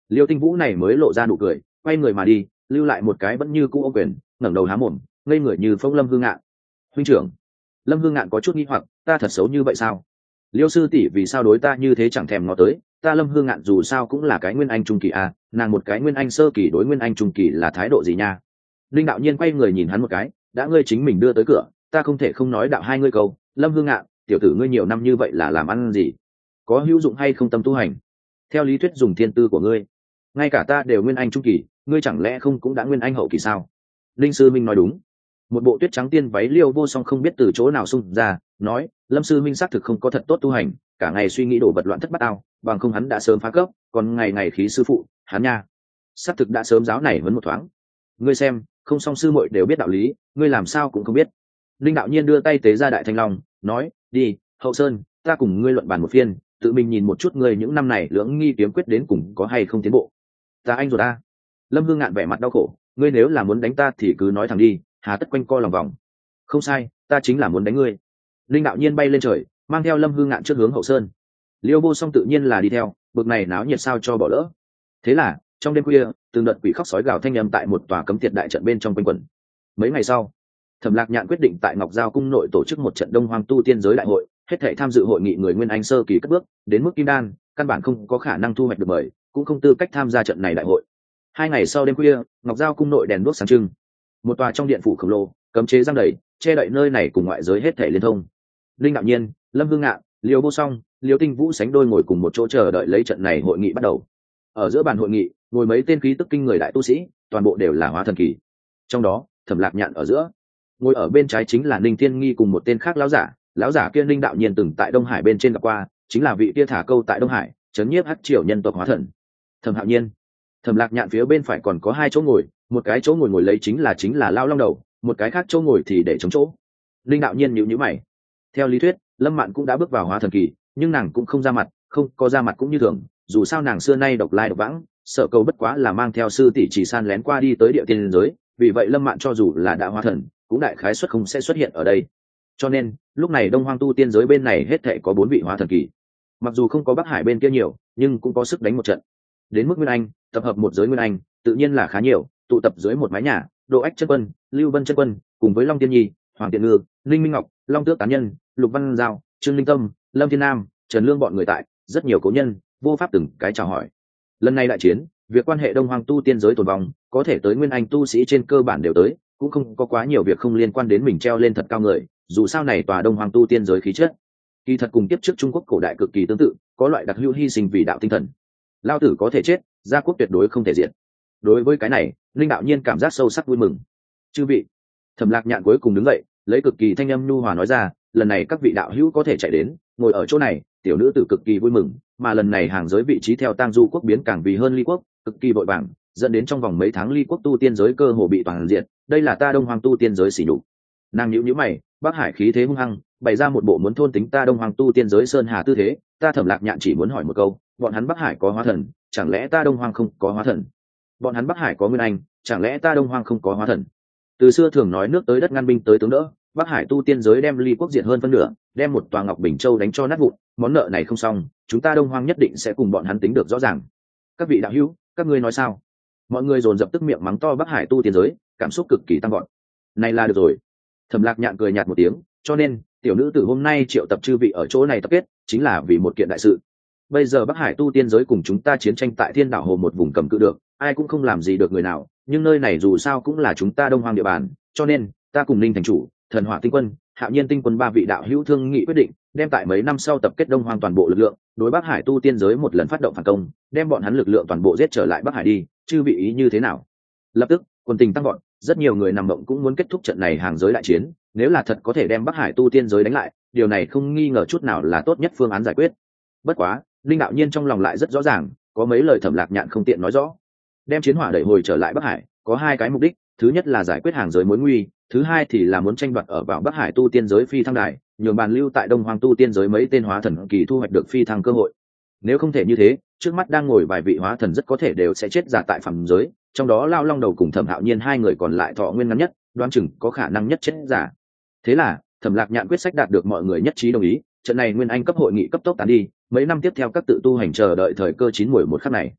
Liêu Tinh Vũ này mới lộ ra nụ cười, quay người mà đi, lưu lại một cái vẫn như cũ ô quyền, ngẩng đầu há mồm, ngây người như phong Lâm Hương Ngạn. Huynh trưởng. Lâm Hương Ngạn có chút nghi hoặc, ta thật xấu như vậy sao? Liêu sư tỷ vì sao đối ta như thế chẳng thèm ngó tới, ta Lâm Hương Ngạn dù sao cũng là cái nguyên anh trung kỳ à, nàng một cái nguyên anh sơ kỳ đối nguyên anh trung kỳ là thái độ gì nha? Linh đạo nhiên quay người nhìn hắn một cái, đã ngươi chính mình đưa tới cửa, ta không thể không nói đạo hai ngươi câu. Lâm Hương Ngạn, tiểu tử ngươi nhiều năm như vậy là làm ăn gì? Có hữu dụng hay không tâm tu hành? Theo lý thuyết dùng thiên tư của ngươi, ngay cả ta đều nguyên anh trung kỳ, ngươi chẳng lẽ không cũng đã nguyên anh hậu kỳ sao? Linh sư minh nói đúng. Một bộ tuyết trắng tiên váy Liêu Vô Song không biết từ chỗ nào xung ra, nói, Lâm sư minh xác thực không có thật tốt tu hành, cả ngày suy nghĩ đổ vật loạn thất bát ao, bằng không hắn đã sớm phá cấp, còn ngày ngày khí sư phụ, hắn nha, xác thực đã sớm giáo này vẫn một thoáng. Ngươi xem, không song sư muội đều biết đạo lý, ngươi làm sao cũng không biết. Linh đạo nhiên đưa tay tế ra đại thanh long, nói, đi, Hậu Sơn, ta cùng ngươi luận bàn một phiên, tự mình nhìn một chút ngươi những năm này lưỡng nghi kiếm quyết đến cùng có hay không tiến bộ. Ta anh rồi ta. Lâm Hương Ngạn vẻ mặt đau khổ, ngươi nếu là muốn đánh ta thì cứ nói thẳng đi, hà tất quanh co lòng vòng. Không sai, ta chính là muốn đánh ngươi. Linh đạo nhiên bay lên trời, mang theo Lâm Hương Ngạn trước hướng Hậu Sơn. Liêu Vô Song tự nhiên là đi theo, bực này náo nhiệt sao cho bỏ lỡ. Thế là trong đêm khuya, từng đợt quỷ khóc sói gào thanh âm tại một tòa cấm tiệt đại trận bên trong quanh quẩn. Mấy ngày sau, Thẩm Lạc Nhạn quyết định tại Ngọc Giao cung nội tổ chức một trận Đông Hoang tu tiên giới đại hội, hết thảy tham dự hội nghị người nguyên anh sơ kỳ cất bước, đến mức kim đan, căn bản không có khả năng thu hoạch được mời, cũng không tư cách tham gia trận này đại hội. Hai ngày sau đêm khuya, Ngọc Giao cung nội đèn đuốc sáng trưng. Một tòa trong điện phủ khổng lồ, cấm chế giăng đầy, che đậy nơi này cùng ngoại giới hết thảy liên thông. Linh đạo nhiên, Lâm Hương Ngạn, Liêu Vô Song, Liêu Tinh Vũ sánh đôi ngồi cùng một chỗ chờ đợi lấy trận này hội nghị bắt đầu. Ở giữa bàn hội nghị, ngồi mấy tên khí tức kinh người đại tu sĩ, toàn bộ đều là hóa thần kỳ. Trong đó, Thẩm Lạc Nhạn ở giữa, ngồi ở bên trái chính là Ninh Thiên Nghi cùng một tên khác lão giả, lão giả kia Ninh đạo nhiên từng tại Đông Hải bên trên gặp qua, chính là vị kia thả câu tại Đông Hải, chấn nhiếp hắc triều nhân tộc hóa thần. Thẩm Hạo Nhiên. Thẩm Lạc Nhạn phía bên phải còn có hai chỗ ngồi, một cái chỗ ngồi ngồi lấy chính là chính là Lao Long Đầu, một cái khác chỗ ngồi thì để chống chỗ. Ninh đạo nhiên nhíu nhíu mày. Theo lý thuyết, Lâm Mạn cũng đã bước vào hóa thần kỳ, nhưng nàng cũng không ra mặt, không có ra mặt cũng như thường, dù sao nàng xưa nay độc lai độc vãng, sợ cầu bất quá là mang theo sư tỷ chỉ san lén qua đi tới địa tiên giới, vì vậy Lâm Mạn cho dù là đã hóa thần, cũng đại khái xuất không sẽ xuất hiện ở đây. Cho nên, lúc này Đông Hoang tu tiên giới bên này hết thảy có bốn vị hóa thần kỳ. Mặc dù không có Bắc Hải bên kia nhiều, nhưng cũng có sức đánh một trận. Đến mức Nguyên Anh, tập hợp một giới Nguyên Anh, tự nhiên là khá nhiều, tụ tập dưới một mái nhà, Độ Ách chân quân, Lưu Vân chân quân, cùng với Long Tiên Nhi, Hoàng Tiện Ngư, Linh Minh Ngọc, Long Tước Tán Nhân, Lục Văn Giao, Trương Linh Tâm, Lâm Thiên Nam, Trần Lương bọn người tại, rất nhiều cố nhân, vô pháp từng cái chào hỏi. Lần này đại chiến, việc quan hệ Đông Hoang tu tiên giới tồn vong, có thể tới Nguyên Anh tu sĩ trên cơ bản đều tới, cũng không có quá nhiều việc không liên quan đến mình treo lên thật cao người, dù sao này tòa Đông Hoang tu tiên giới khí chất, kỳ thật cùng tiếp trước Trung Quốc cổ đại cực kỳ tương tự, có loại đặc hữu hy sinh vì đạo tinh thần. Lao tử có thể chết, gia quốc tuyệt đối không thể diệt. Đối với cái này, Linh đạo nhiên cảm giác sâu sắc vui mừng. Chư vị. Thẩm Lạc Nhạn cuối cùng đứng dậy, lấy cực kỳ thanh âm nhu hòa nói ra, lần này các vị đạo hữu có thể chạy đến, ngồi ở chỗ này, tiểu nữ tử cực kỳ vui mừng, mà lần này hàng giới vị trí theo Tang Du quốc biến càng vì hơn Ly quốc, cực kỳ vội vàng, dẫn đến trong vòng mấy tháng Ly quốc tu tiên giới cơ hồ bị toàn diện, đây là ta Đông Hoang tu tiên giới xỉ nhục. Nàng nhíu nhíu mày, Bắc Hải khí thế hung hăng, bày ra một bộ muốn thôn tính ta Đông Hoang tu tiên giới sơn hà tư thế, ta Thẩm Lạc Nhạn chỉ muốn hỏi một câu, bọn hắn Bắc Hải có hóa thần, chẳng lẽ ta Đông Hoang không có hóa thần? Bọn hắn Bắc Hải có Nguyên Anh, chẳng lẽ ta Đông Hoang không có hóa thần? Từ xưa thường nói nước tới đất ngăn binh tới tướng đỡ, Bắc Hải tu tiên giới đem Ly quốc diệt hơn phân nửa, đem một tòa Ngọc Bình Châu đánh cho nát vụn, món nợ này không xong, chúng ta Đông Hoang nhất định sẽ cùng bọn hắn tính được rõ ràng. Các vị đạo hữu, các ngươi nói sao? Mọi người dồn dập tức miệng mắng to Bắc Hải tu tiên giới, cảm xúc cực kỳ tăng vọt. Này là được rồi. Thẩm Lạc Nhạn cười nhạt một tiếng, cho nên tiểu nữ tử hôm nay triệu tập chư vị ở chỗ này tập kết, chính là vì một kiện đại sự. Bây giờ Bắc Hải tu tiên giới cùng chúng ta chiến tranh tại Thiên Đảo Hồ một vùng cầm cự được, ai cũng không làm gì được người nào, nhưng nơi này dù sao cũng là chúng ta Đông Hoang địa bàn, cho nên ta cùng Ninh thành chủ, Thần Hỏa tinh quân, Hạo Nhiên tinh quân ba vị đạo hữu thương nghị quyết định, đem tại mấy năm sau tập kết Đông Hoang toàn bộ lực lượng, đối Bắc Hải tu tiên giới một lần phát động phản công, đem bọn hắn lực lượng toàn bộ giết trở lại Bắc Hải đi, chư vị ý như thế nào? Lập tức, quân tình tăng vọt, rất nhiều người nằm mộng cũng muốn kết thúc trận này hàng giới đại chiến, nếu là thật có thể đem Bắc Hải tu tiên giới đánh lại, điều này không nghi ngờ chút nào là tốt nhất phương án giải quyết. Bất quá, Linh đạo nhiên trong lòng lại rất rõ ràng, có mấy lời Thẩm Lạc Nhạn không tiện nói rõ. Đem chiến hỏa đẩy hồi trở lại Bắc Hải, có hai cái mục đích, thứ nhất là giải quyết hàng giới mối nguy, thứ hai thì là muốn tranh đoạt ở vào Bắc Hải tu tiên giới phi thăng đài, nhường bàn lưu tại Đông Hoang tu tiên giới mấy tên hóa thần kỳ thu hoạch được phi thăng cơ hội. Nếu không thể như thế, trước mắt đang ngồi vài vị hóa thần rất có thể đều sẽ chết giả tại phàm giới, trong đó Lao Long Đầu cùng Thẩm Hạo Nhiên hai người còn lại thọ nguyên ngắn nhất, đoán chừng có khả năng nhất chết giả. Thế là, Thẩm Lạc Nhạn quyết sách đạt được mọi người nhất trí đồng ý, trận này Nguyên Anh cấp hội nghị cấp tốc tán đi, mấy năm tiếp theo các tự tu hành chờ đợi thời cơ chín muồi một khắc này.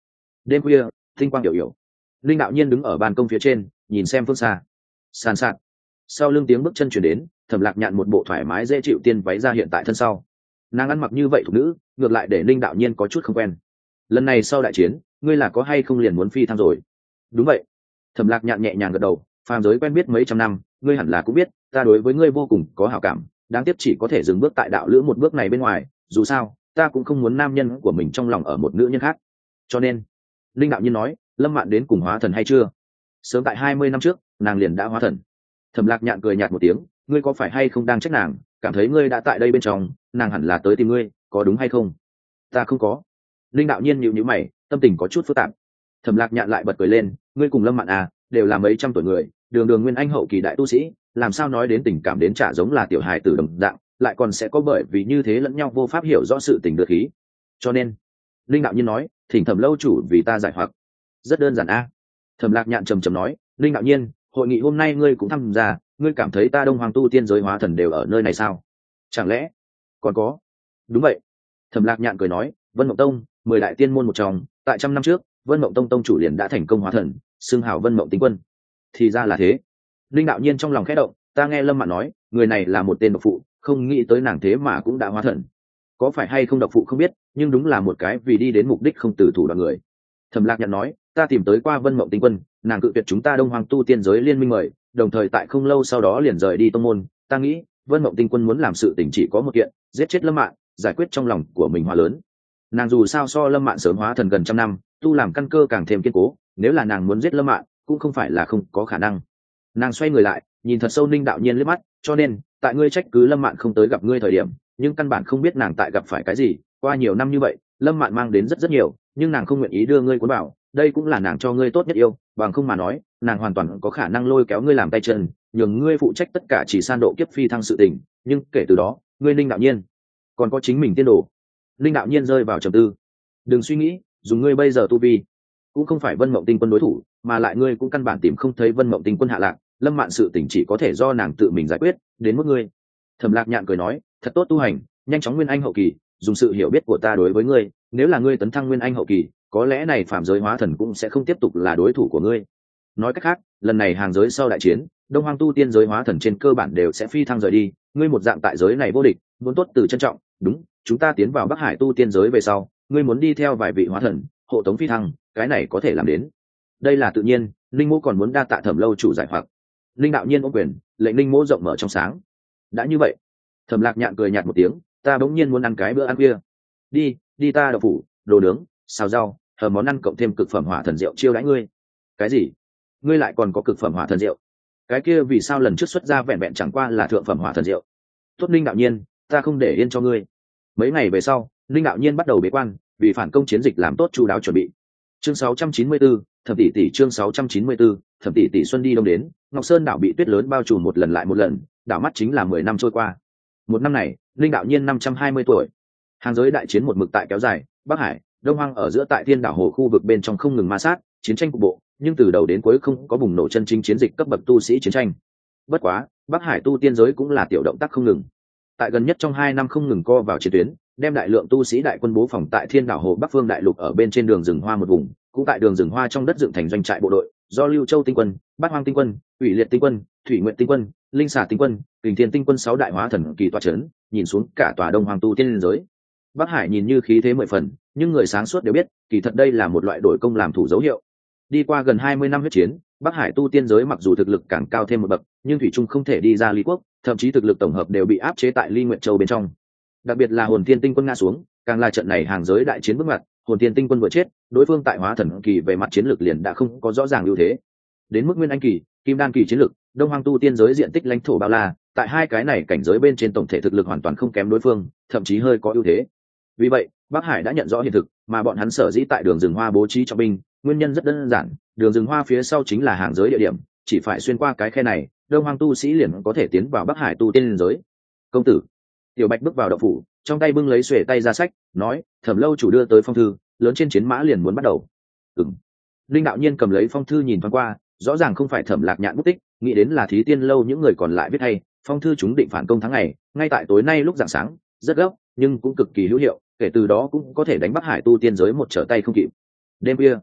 Đêm khuya, tinh quang hiểu hiểu. Linh đạo nhiên đứng ở ban công phía trên, nhìn xem phương xa. Sàn sạt. Sau lưng tiếng bước chân chuyển đến, Thẩm Lạc Nhạn một bộ thoải mái dễ chịu tiên váy ra hiện tại thân sau. Nàng ăn mặc như vậy thuộc nữ, ngược lại để Linh đạo nhiên có chút không quen. Lần này sau đại chiến, ngươi là có hay không liền muốn phi thăng rồi? Đúng vậy. Thẩm Lạc Nhạn nhẹ nhàng gật đầu, phàm giới quen biết mấy trăm năm, ngươi hẳn là cũng biết, ta đối với ngươi vô cùng có hảo cảm, đáng tiếc chỉ có thể dừng bước tại đạo lữ một bước này bên ngoài, dù sao, ta cũng không muốn nam nhân của mình trong lòng ở một nữ nhân khác. Cho nên, Linh đạo nhiên nói, Lâm Mạn đến cùng hóa thần hay chưa? Sớm tại hai mươi năm trước, nàng liền đã hóa thần. Thẩm Lạc Nhạn cười nhạt một tiếng, ngươi có phải hay không đang trách nàng, cảm thấy ngươi đã tại đây bên trong, nàng hẳn là tới tìm ngươi, có đúng hay không? Ta không có. Linh đạo nhiên nhíu nhíu mày, tâm tình có chút phức tạp. Thẩm Lạc Nhạn lại bật cười lên, ngươi cùng Lâm Mạn à, đều là mấy trăm tuổi người, đường đường nguyên anh hậu kỳ đại tu sĩ, làm sao nói đến tình cảm đến chả giống là tiểu hài tử đồng dạng, lại còn sẽ có bởi vì như thế lẫn nhau vô pháp hiểu rõ sự tình được khí. Cho nên, Linh đạo nhiên nói, thỉnh Thẩm lâu chủ vì ta giải hoặc. Rất đơn giản a. Thẩm Lạc Nhạn trầm trầm nói, Linh đạo nhiên, hội nghị hôm nay ngươi cũng tham gia, ngươi cảm thấy ta Đông Hoàng tu tiên giới hóa thần đều ở nơi này sao? Chẳng lẽ còn có? Đúng vậy. Thẩm Lạc Nhạn cười nói, Vân Mộng Tông, mười đại tiên môn một trong, tại trăm năm trước, Vân Mộng Tông tông chủ liền đã thành công hóa thần, xưng hào Vân Mộng Tinh Quân. Thì ra là thế. Linh đạo nhiên trong lòng khẽ động, ta nghe Lâm Mạn nói, người này là một tên độc phụ, không nghĩ tới nàng thế mà cũng đã hóa thần. Có phải hay không độc phụ không biết, nhưng đúng là một cái vì đi đến mục đích không từ thủ đoạn người. Thẩm Lạc Nhạn nói, ta tìm tới qua Vân Mộng Tinh Quân, nàng cự tuyệt chúng ta Đông Hoàng tu tiên giới liên minh mời, đồng thời tại không lâu sau đó liền rời đi tông môn. Ta nghĩ, Vân Mộng Tinh Quân muốn làm sự tình chỉ có một kiện, giết chết Lâm Mạn, giải quyết trong lòng của mình hòa lớn. Nàng dù sao so Lâm Mạn sớm hóa thần gần trăm năm, tu làm căn cơ càng thêm kiên cố, nếu là nàng muốn giết Lâm Mạn, cũng không phải là không có khả năng. Nàng xoay người lại, nhìn thật sâu Ninh đạo nhiên liếc mắt, cho nên, tại ngươi trách cứ Lâm Mạn không tới gặp ngươi thời điểm, nhưng căn bản không biết nàng tại gặp phải cái gì, qua nhiều năm như vậy, Lâm Mạn mang đến rất rất nhiều, nhưng nàng không nguyện ý đưa ngươi cuốn vào, đây cũng là nàng cho ngươi tốt nhất yêu, bằng không mà nói, nàng hoàn toàn có khả năng lôi kéo ngươi làm tay chân, nhường ngươi phụ trách tất cả chỉ san độ kiếp phi thăng sự tình, nhưng kể từ đó, ngươi Ninh đạo nhiên còn có chính mình tiên đồ. Ninh đạo nhiên rơi vào trầm tư. Đừng suy nghĩ, dùng ngươi bây giờ tu vi, cũng không phải Vân Mộng Tinh Quân đối thủ, mà lại ngươi cũng căn bản tìm không thấy Vân Mộng Tinh Quân hạ lạc, Lâm Mạn sự tình chỉ có thể do nàng tự mình giải quyết, đến mức ngươi. Thẩm Lạc Nhạn cười nói, thật tốt tu hành, nhanh chóng nguyên anh hậu kỳ, dùng sự hiểu biết của ta đối với ngươi, nếu là ngươi tấn thăng nguyên anh hậu kỳ, có lẽ này phạm giới hóa thần cũng sẽ không tiếp tục là đối thủ của ngươi. Nói cách khác, lần này hàng giới sau đại chiến, Đông Hoang tu tiên giới hóa thần trên cơ bản đều sẽ phi thăng rời đi, ngươi một dạng tại giới này vô địch, muốn tốt từ trân trọng, đúng, chúng ta tiến vào Bắc Hải tu tiên giới về sau, ngươi muốn đi theo vài vị hóa thần, hộ tống phi thăng, cái này có thể làm đến. Đây là tự nhiên, Linh Mỗ còn muốn đa tạ Thẩm lâu chủ giải hoặc. Linh đạo nhiên ôm quyền, lệnh Linh Mỗ rộng mở trong sáng. Đã như vậy, Thẩm Lạc Nhạn cười nhạt một tiếng, ta bỗng nhiên muốn ăn cái bữa ăn khuya. Đi, đi ta đậu phủ, đồ nướng, xào rau, hầm món ăn cộng thêm cực phẩm hỏa thần rượu chiêu đãi ngươi. Cái gì? Ngươi lại còn có cực phẩm hỏa thần rượu? Cái kia vì sao lần trước xuất ra vẹn vẹn chẳng qua là thượng phẩm hỏa thần rượu? Tốt Linh đạo nhiên, ta không để yên cho ngươi. Mấy ngày về sau, Linh đạo nhiên bắt đầu bế quan, vì phản công chiến dịch làm tốt chu đáo chuẩn bị. Chương sáu trăm chín mươi tư, Thẩm tỷ tỷ chương sáu trăm chín mươi tư, Thẩm tỷ tỷ xuân đi đông đến, Ngọc Sơn đảo bị tuyết lớn bao trùm một lần lại một lần, đảo mắt chính là mười năm trôi qua. Một năm này, Linh đạo nhiên năm trăm hai mươi tuổi. Hàng giới đại chiến một mực tại kéo dài, Bắc Hải, Đông Hoang ở giữa tại Thiên đảo hồ khu vực bên trong không ngừng ma sát, chiến tranh cục bộ, nhưng từ đầu đến cuối không có bùng nổ chân chính chiến dịch cấp bậc tu sĩ chiến tranh. Bất quá, Bắc Hải tu tiên giới cũng là tiểu động tác không ngừng. Tại gần nhất trong hai năm không ngừng co vào chiến tuyến, đem đại lượng tu sĩ đại quân bố phòng tại Thiên đảo hồ Bắc phương đại lục ở bên trên đường rừng hoa một vùng, cũng tại đường rừng hoa trong đất dựng thành doanh trại bộ đội, do Lưu Châu tinh quân, Bát Hoang tinh quân, Ủy Liệt tinh quân, Thủy Nguyện tinh quân, Linh Xà tinh quân, Kình Thiên tinh quân sáu đại hóa thần kỳ tọa chấn, nhìn xuống cả tòa Đông Hoang tu tiên giới. Bắc Hải nhìn như khí thế mười phần, nhưng người sáng suốt đều biết, kỳ thật đây là một loại đổi công làm thủ dấu hiệu. Đi qua gần hai mươi năm huyết chiến, Bắc Hải tu tiên giới mặc dù thực lực càng cao thêm một bậc, nhưng thủy chung không thể đi ra Ly Quốc, thậm chí thực lực tổng hợp đều bị áp chế tại Ly Nguyệt Châu bên trong. Đặc biệt là Hồn Thiên tinh quân ngã xuống, càng là trận này hàng giới đại chiến bước ngoặt, Hồn Thiên tinh quân vừa chết, đối phương tại hóa thần kỳ về mặt chiến lược liền đã không có rõ ràng ưu thế. Đến mức Nguyên Anh kỳ, Kim Đan kỳ chiến lược, Đông Hoang tu tiên giới diện tích lãnh thổ bao la, tại hai cái này cảnh giới bên trên tổng thể thực lực hoàn toàn không kém đối phương, thậm chí hơi có ưu thế. Vì vậy, Bắc Hải đã nhận rõ hiện thực, mà bọn hắn sở dĩ tại đường rừng hoa bố trí cho binh, nguyên nhân rất đơn giản, đường rừng hoa phía sau chính là hàng giới địa điểm, chỉ phải xuyên qua cái khe này, Đông Hoang tu sĩ liền có thể tiến vào Bắc Hải tu tiên giới. Công tử, Tiểu Bạch bước vào động phủ, trong tay bưng lấy xuề tay ra sách, nói, Thẩm lâu chủ đưa tới phong thư, lớn trên chiến mã liền muốn bắt đầu. Ừm. Linh đạo nhiên cầm lấy phong thư nhìn thoáng qua, rõ ràng không phải Thẩm Lạc Nhạn bút tích, nghĩ đến là Thí Tiên lâu những người còn lại viết hay, phong thư chúng định phản công tháng ngày, ngay tại tối nay lúc rạng sáng, rất gấp, nhưng cũng cực kỳ hữu hiệu, kể từ đó cũng có thể đánh Bắc Hải tu tiên giới một trở tay không kịp. Đêm khuya,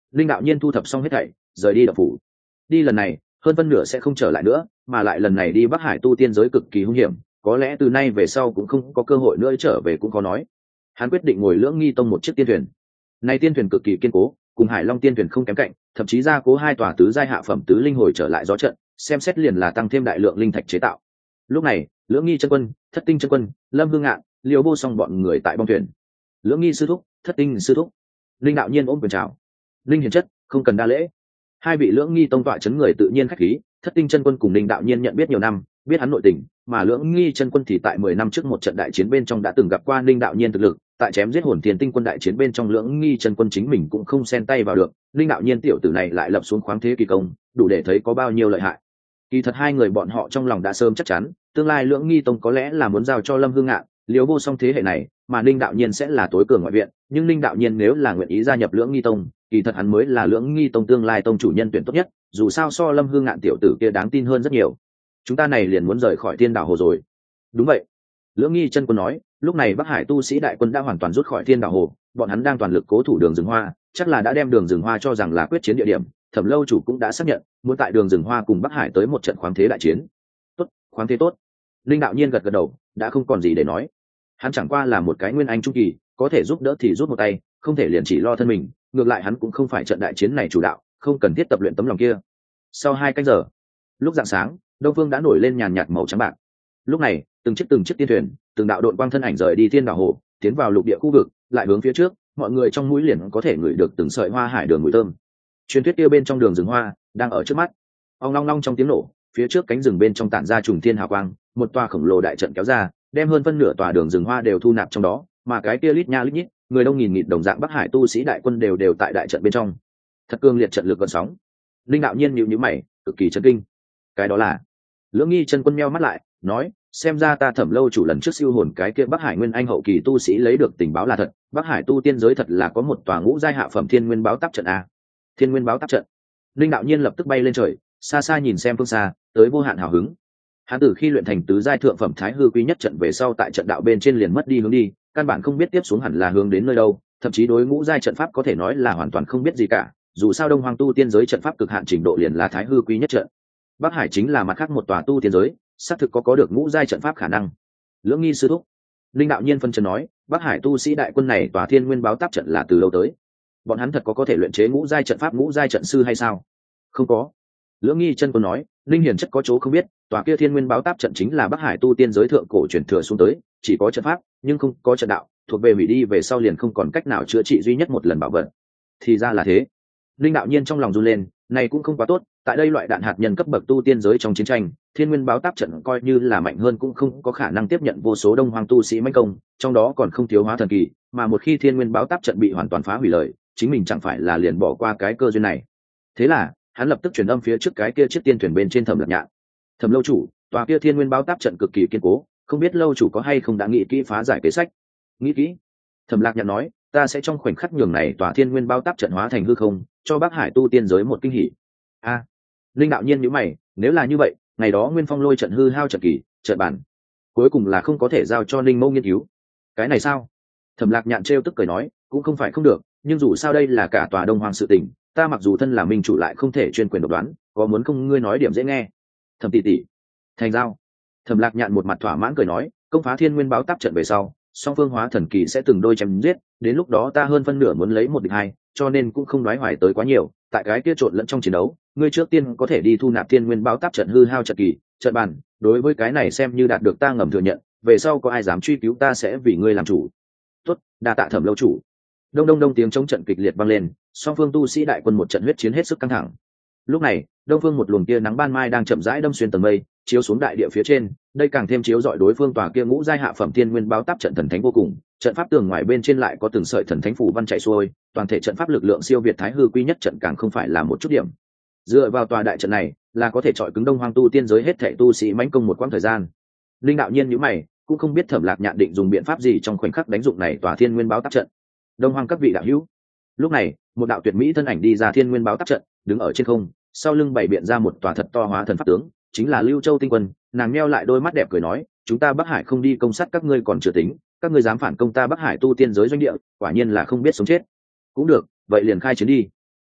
linh đạo nhiên thu thập xong hết thảy rời đi đập phủ. Đi lần này hơn phân nửa sẽ không trở lại nữa, mà lại lần này đi Bắc Hải tu tiên giới cực kỳ hung hiểm, có lẽ từ nay về sau cũng không có cơ hội nữa trở về cũng có nói. Hắn quyết định ngồi Lưỡng Nghi Tông một chiếc tiên thuyền. Này tiên thuyền cực kỳ kiên cố, cùng Hải Long tiên thuyền không kém cạnh, thậm chí gia cố hai tòa tứ giai hạ phẩm tứ linh hồi trở lại gió trận, xem xét liền là tăng thêm đại lượng linh thạch chế tạo. Lúc này, Lưỡng Nghi chân quân, Thất Tinh chân quân, Lâm Hương Ngạn, Liêu Vô Song bọn người tại bong thuyền. Lưỡng Nghi sư thúc, Thất Tinh sư thúc. Linh đạo nhiên ôm quyền chào. Linh hiền chất, không cần đa lễ. Hai vị Lưỡng Nghi Tông tọa chấn người tự nhiên khách khí. Thất Tinh chân quân cùng Linh đạo nhiên nhận biết nhiều năm, biết hắn nội tình, mà Lưỡng Nghi chân quân thì tại mười năm trước một trận đại chiến bên trong đã từng gặp qua Linh đạo nhiên thực lực, tại chém giết Hồn Thiên Tinh quân đại chiến bên trong Lưỡng Nghi chân quân chính mình cũng không xen tay vào được, Linh đạo nhiên tiểu tử này lại lập xuống khoáng thế kỳ công, đủ để thấy có bao nhiêu lợi hại. Kỳ thật hai người bọn họ trong lòng đã sớm chắc chắn, tương lai Lưỡng Nghi Tông có lẽ là muốn giao cho Lâm Hương Ngạn, Liêu Vô Song thế hệ này, mà Linh đạo nhiên sẽ là tối cường ngoại viện, nhưng Linh đạo nhiên nếu là nguyện ý gia nhập Lưỡng Nghi Tông, kỳ thật hắn mới là Lưỡng Nghi Tông tương lai tông chủ nhân tuyển tốt nhất, dù sao so Lâm Hương Ngạn tiểu tử kia đáng tin hơn rất nhiều. Chúng ta này liền muốn rời khỏi Thiên Đảo Hồ rồi. Đúng vậy. Lưỡng Nghi chân quân nói, lúc này Bắc Hải tu sĩ đại quân đã hoàn toàn rút khỏi Thiên Đảo Hồ, bọn hắn đang toàn lực cố thủ Đường Rừng Hoa, chắc là đã đem Đường Rừng Hoa cho rằng là quyết chiến địa điểm, Thẩm lâu chủ cũng đã xác nhận, muốn tại Đường Rừng Hoa cùng Bắc Hải tới một trận khoáng thế đại chiến. Tốt, khoáng thế tốt. Linh đạo nhiên gật gật đầu, đã không còn gì để nói. Hắn chẳng qua là một cái nguyên anh trung kỳ, có thể giúp đỡ thì rút một tay, không thể liền chỉ lo thân mình, ngược lại hắn cũng không phải trận đại chiến này chủ đạo, không cần thiết tập luyện tấm lòng kia. Sau hai canh giờ, lúc rạng sáng, đông phương đã nổi lên nhàn nhạt màu trắng bạc. Lúc này, từng chiếc từng chiếc tiên thuyền, từng đạo đội quang thân ảnh rời đi Thiên Đảo Hồ, tiến vào lục địa khu vực, lại hướng phía trước, mọi người trong mũi liền có thể ngửi được từng sợi hoa hải đường mùi thơm. Truyền thuyết kia bên trong Đường Rừng Hoa đang ở trước mắt. Ong long long trong tiếng nổ, phía trước cánh rừng bên trong tản ra trùng thiên hào quang, một tòa khổng lồ đại trận kéo ra, đem hơn phân nửa tòa Đường Rừng Hoa đều thu nạp trong đó, mà cái kia lít nha lít nhít, người đông nghìn nghịt đồng dạng Bắc Hải tu sĩ đại quân đều đều tại đại trận bên trong. Thật cương liệt trận lực gợn sóng. Linh đạo nhiên nhíu nhíu mày, cực kỳ chấn kinh. Cái đó là? Lưỡng Nghi chân quân meo mắt lại, nói, xem ra ta Thẩm lâu chủ lần trước siêu hồn cái kia Bắc Hải nguyên anh hậu kỳ tu sĩ lấy được tình báo là thật, Bắc Hải tu tiên giới thật là có một tòa ngũ giai hạ phẩm Thiên Nguyên báo táp trận a. Thiên Nguyên báo táp trận. Linh đạo nhiên lập tức bay lên trời, xa xa nhìn xem phương xa, tới vô hạn hào hứng. Hắn từ khi luyện thành tứ giai thượng phẩm Thái Hư Quý nhất trận về sau tại trận đạo bên trên liền mất đi hướng đi, căn bản không biết tiếp xuống hẳn là hướng đến nơi đâu, thậm chí đối ngũ giai trận pháp có thể nói là hoàn toàn không biết gì cả, dù sao Đông Hoang tu tiên giới trận pháp cực hạn trình độ liền là Thái Hư Quý nhất trận. Bắc Hải chính là mặt khác một tòa tu tiên giới, xác thực có có được ngũ giai trận pháp khả năng. Lưỡng Nghi sư thúc, Linh đạo nhiên phân trần nói, Bắc Hải tu sĩ đại quân này tòa Thiên Nguyên báo táp trận là từ lâu tới? Bọn hắn thật có có thể luyện chế ngũ giai trận pháp ngũ giai trận sư hay sao? Không có. Lưỡng Nghi chân quân nói, Linh hiền chất có chỗ không biết, tòa kia Thiên Nguyên báo táp trận chính là Bắc Hải tu tiên giới thượng cổ truyền thừa xuống tới, chỉ có trận pháp nhưng không có trận đạo, thuộc về hủy đi về sau liền không còn cách nào chữa trị duy nhất một lần bảo vật. Thì ra là thế. Linh đạo nhiên trong lòng run lên, này cũng không quá tốt, tại đây loại đạn hạt nhân cấp bậc tu tiên giới trong chiến tranh, Thiên Nguyên báo táp trận coi như là mạnh hơn cũng không có khả năng tiếp nhận vô số Đông Hoang tu sĩ mãnh công, trong đó còn không thiếu hóa thần kỳ, mà một khi Thiên Nguyên báo táp trận bị hoàn toàn phá hủy lời, chính mình chẳng phải là liền bỏ qua cái cơ duyên này. Thế là, hắn lập tức truyền âm phía trước cái kia chiếc tiên thuyền bên trên Thẩm Lạc Nhạn. Thẩm lâu chủ, tòa kia Thiên Nguyên báo táp trận cực kỳ kiên cố, không biết lâu chủ có hay không đã nghĩ kỹ phá giải kế sách. Nghĩ kỹ. Thẩm Lạc Nhạn nói, ta sẽ trong khoảnh khắc nhường này tòa Thiên Nguyên báo táp trận hóa thành hư không, cho Bắc Hải tu tiên giới một kinh hỉ. A, Linh đạo nhiên nhíu mày, nếu là như vậy, ngày đó Nguyên Phong lôi trận hư hao trận kỳ, trận bản, cuối cùng là không có thể giao cho Linh Mâu nghiên cứu. Cái này sao? Thẩm Lạc Nhạn trêu tức cười nói, cũng không phải không được, nhưng dù sao đây là cả tòa Đông Hoang sự tình, ta mặc dù thân là minh chủ lại không thể chuyên quyền độc đoán, có muốn không ngươi nói điểm dễ nghe. Thẩm tỷ tỷ, thành giao. Thẩm Lạc Nhạn một mặt thỏa mãn cười nói, công phá Thiên Nguyên báo táp trận về sau, song phương hóa thần kỳ sẽ từng đôi chém giết, đến lúc đó ta hơn phân nửa muốn lấy một địch hai, cho nên cũng không nói hoài tới quá nhiều, tại cái kia trộn lẫn trong chiến đấu, ngươi trước tiên có thể đi thu nạp Thiên Nguyên báo táp trận hư hao trận kỳ, trận bàn, đối với cái này xem như đạt được ta ngầm thừa nhận, về sau có ai dám truy cứu ta sẽ vì ngươi làm chủ. Tốt, đa tạ Thẩm lâu chủ. Đông đông đông tiếng chống trận kịch liệt vang lên, song phương tu sĩ đại quân một trận huyết chiến hết sức căng thẳng. Lúc này, đông phương một luồng tia nắng ban mai đang chậm rãi đâm xuyên tầng mây, chiếu xuống đại địa phía trên, đây càng thêm chiếu rọi đối phương tòa kia ngũ giai hạ phẩm Thiên Nguyên báo táp trận thần thánh vô cùng, trận pháp tường ngoài bên trên lại có từng sợi thần thánh phù văn chạy xuôi, toàn thể trận pháp lực lượng siêu việt Thái Hư Quy nhất trận càng không phải là một chút điểm. Dựa vào tòa đại trận này, là có thể chọi cứng Đông Hoang tu tiên giới hết thảy tu sĩ mãnh công một quãng thời gian. Linh đạo nhiên nhíu mày, cũng không biết Thẩm Lạc Nhạn định dùng biện pháp gì trong khoảnh khắc đánh dụng này tòa Thiên Nguyên báo táp trận. Đông Hoang các vị đạo hữu. Lúc này, một đạo tuyệt mỹ thân ảnh đi ra Thiên Nguyên báo táp trận, đứng ở trên không, sau lưng bày biện ra một tòa thật to hóa thần pháp tướng, chính là Lưu Châu Tinh Quân. Nàng nheo lại đôi mắt đẹp cười nói, chúng ta Bắc Hải không đi công sát các ngươi còn chưa tính, các ngươi dám phản công ta Bắc Hải tu tiên giới doanh địa, quả nhiên là không biết sống chết. Cũng được, vậy liền khai chiến đi.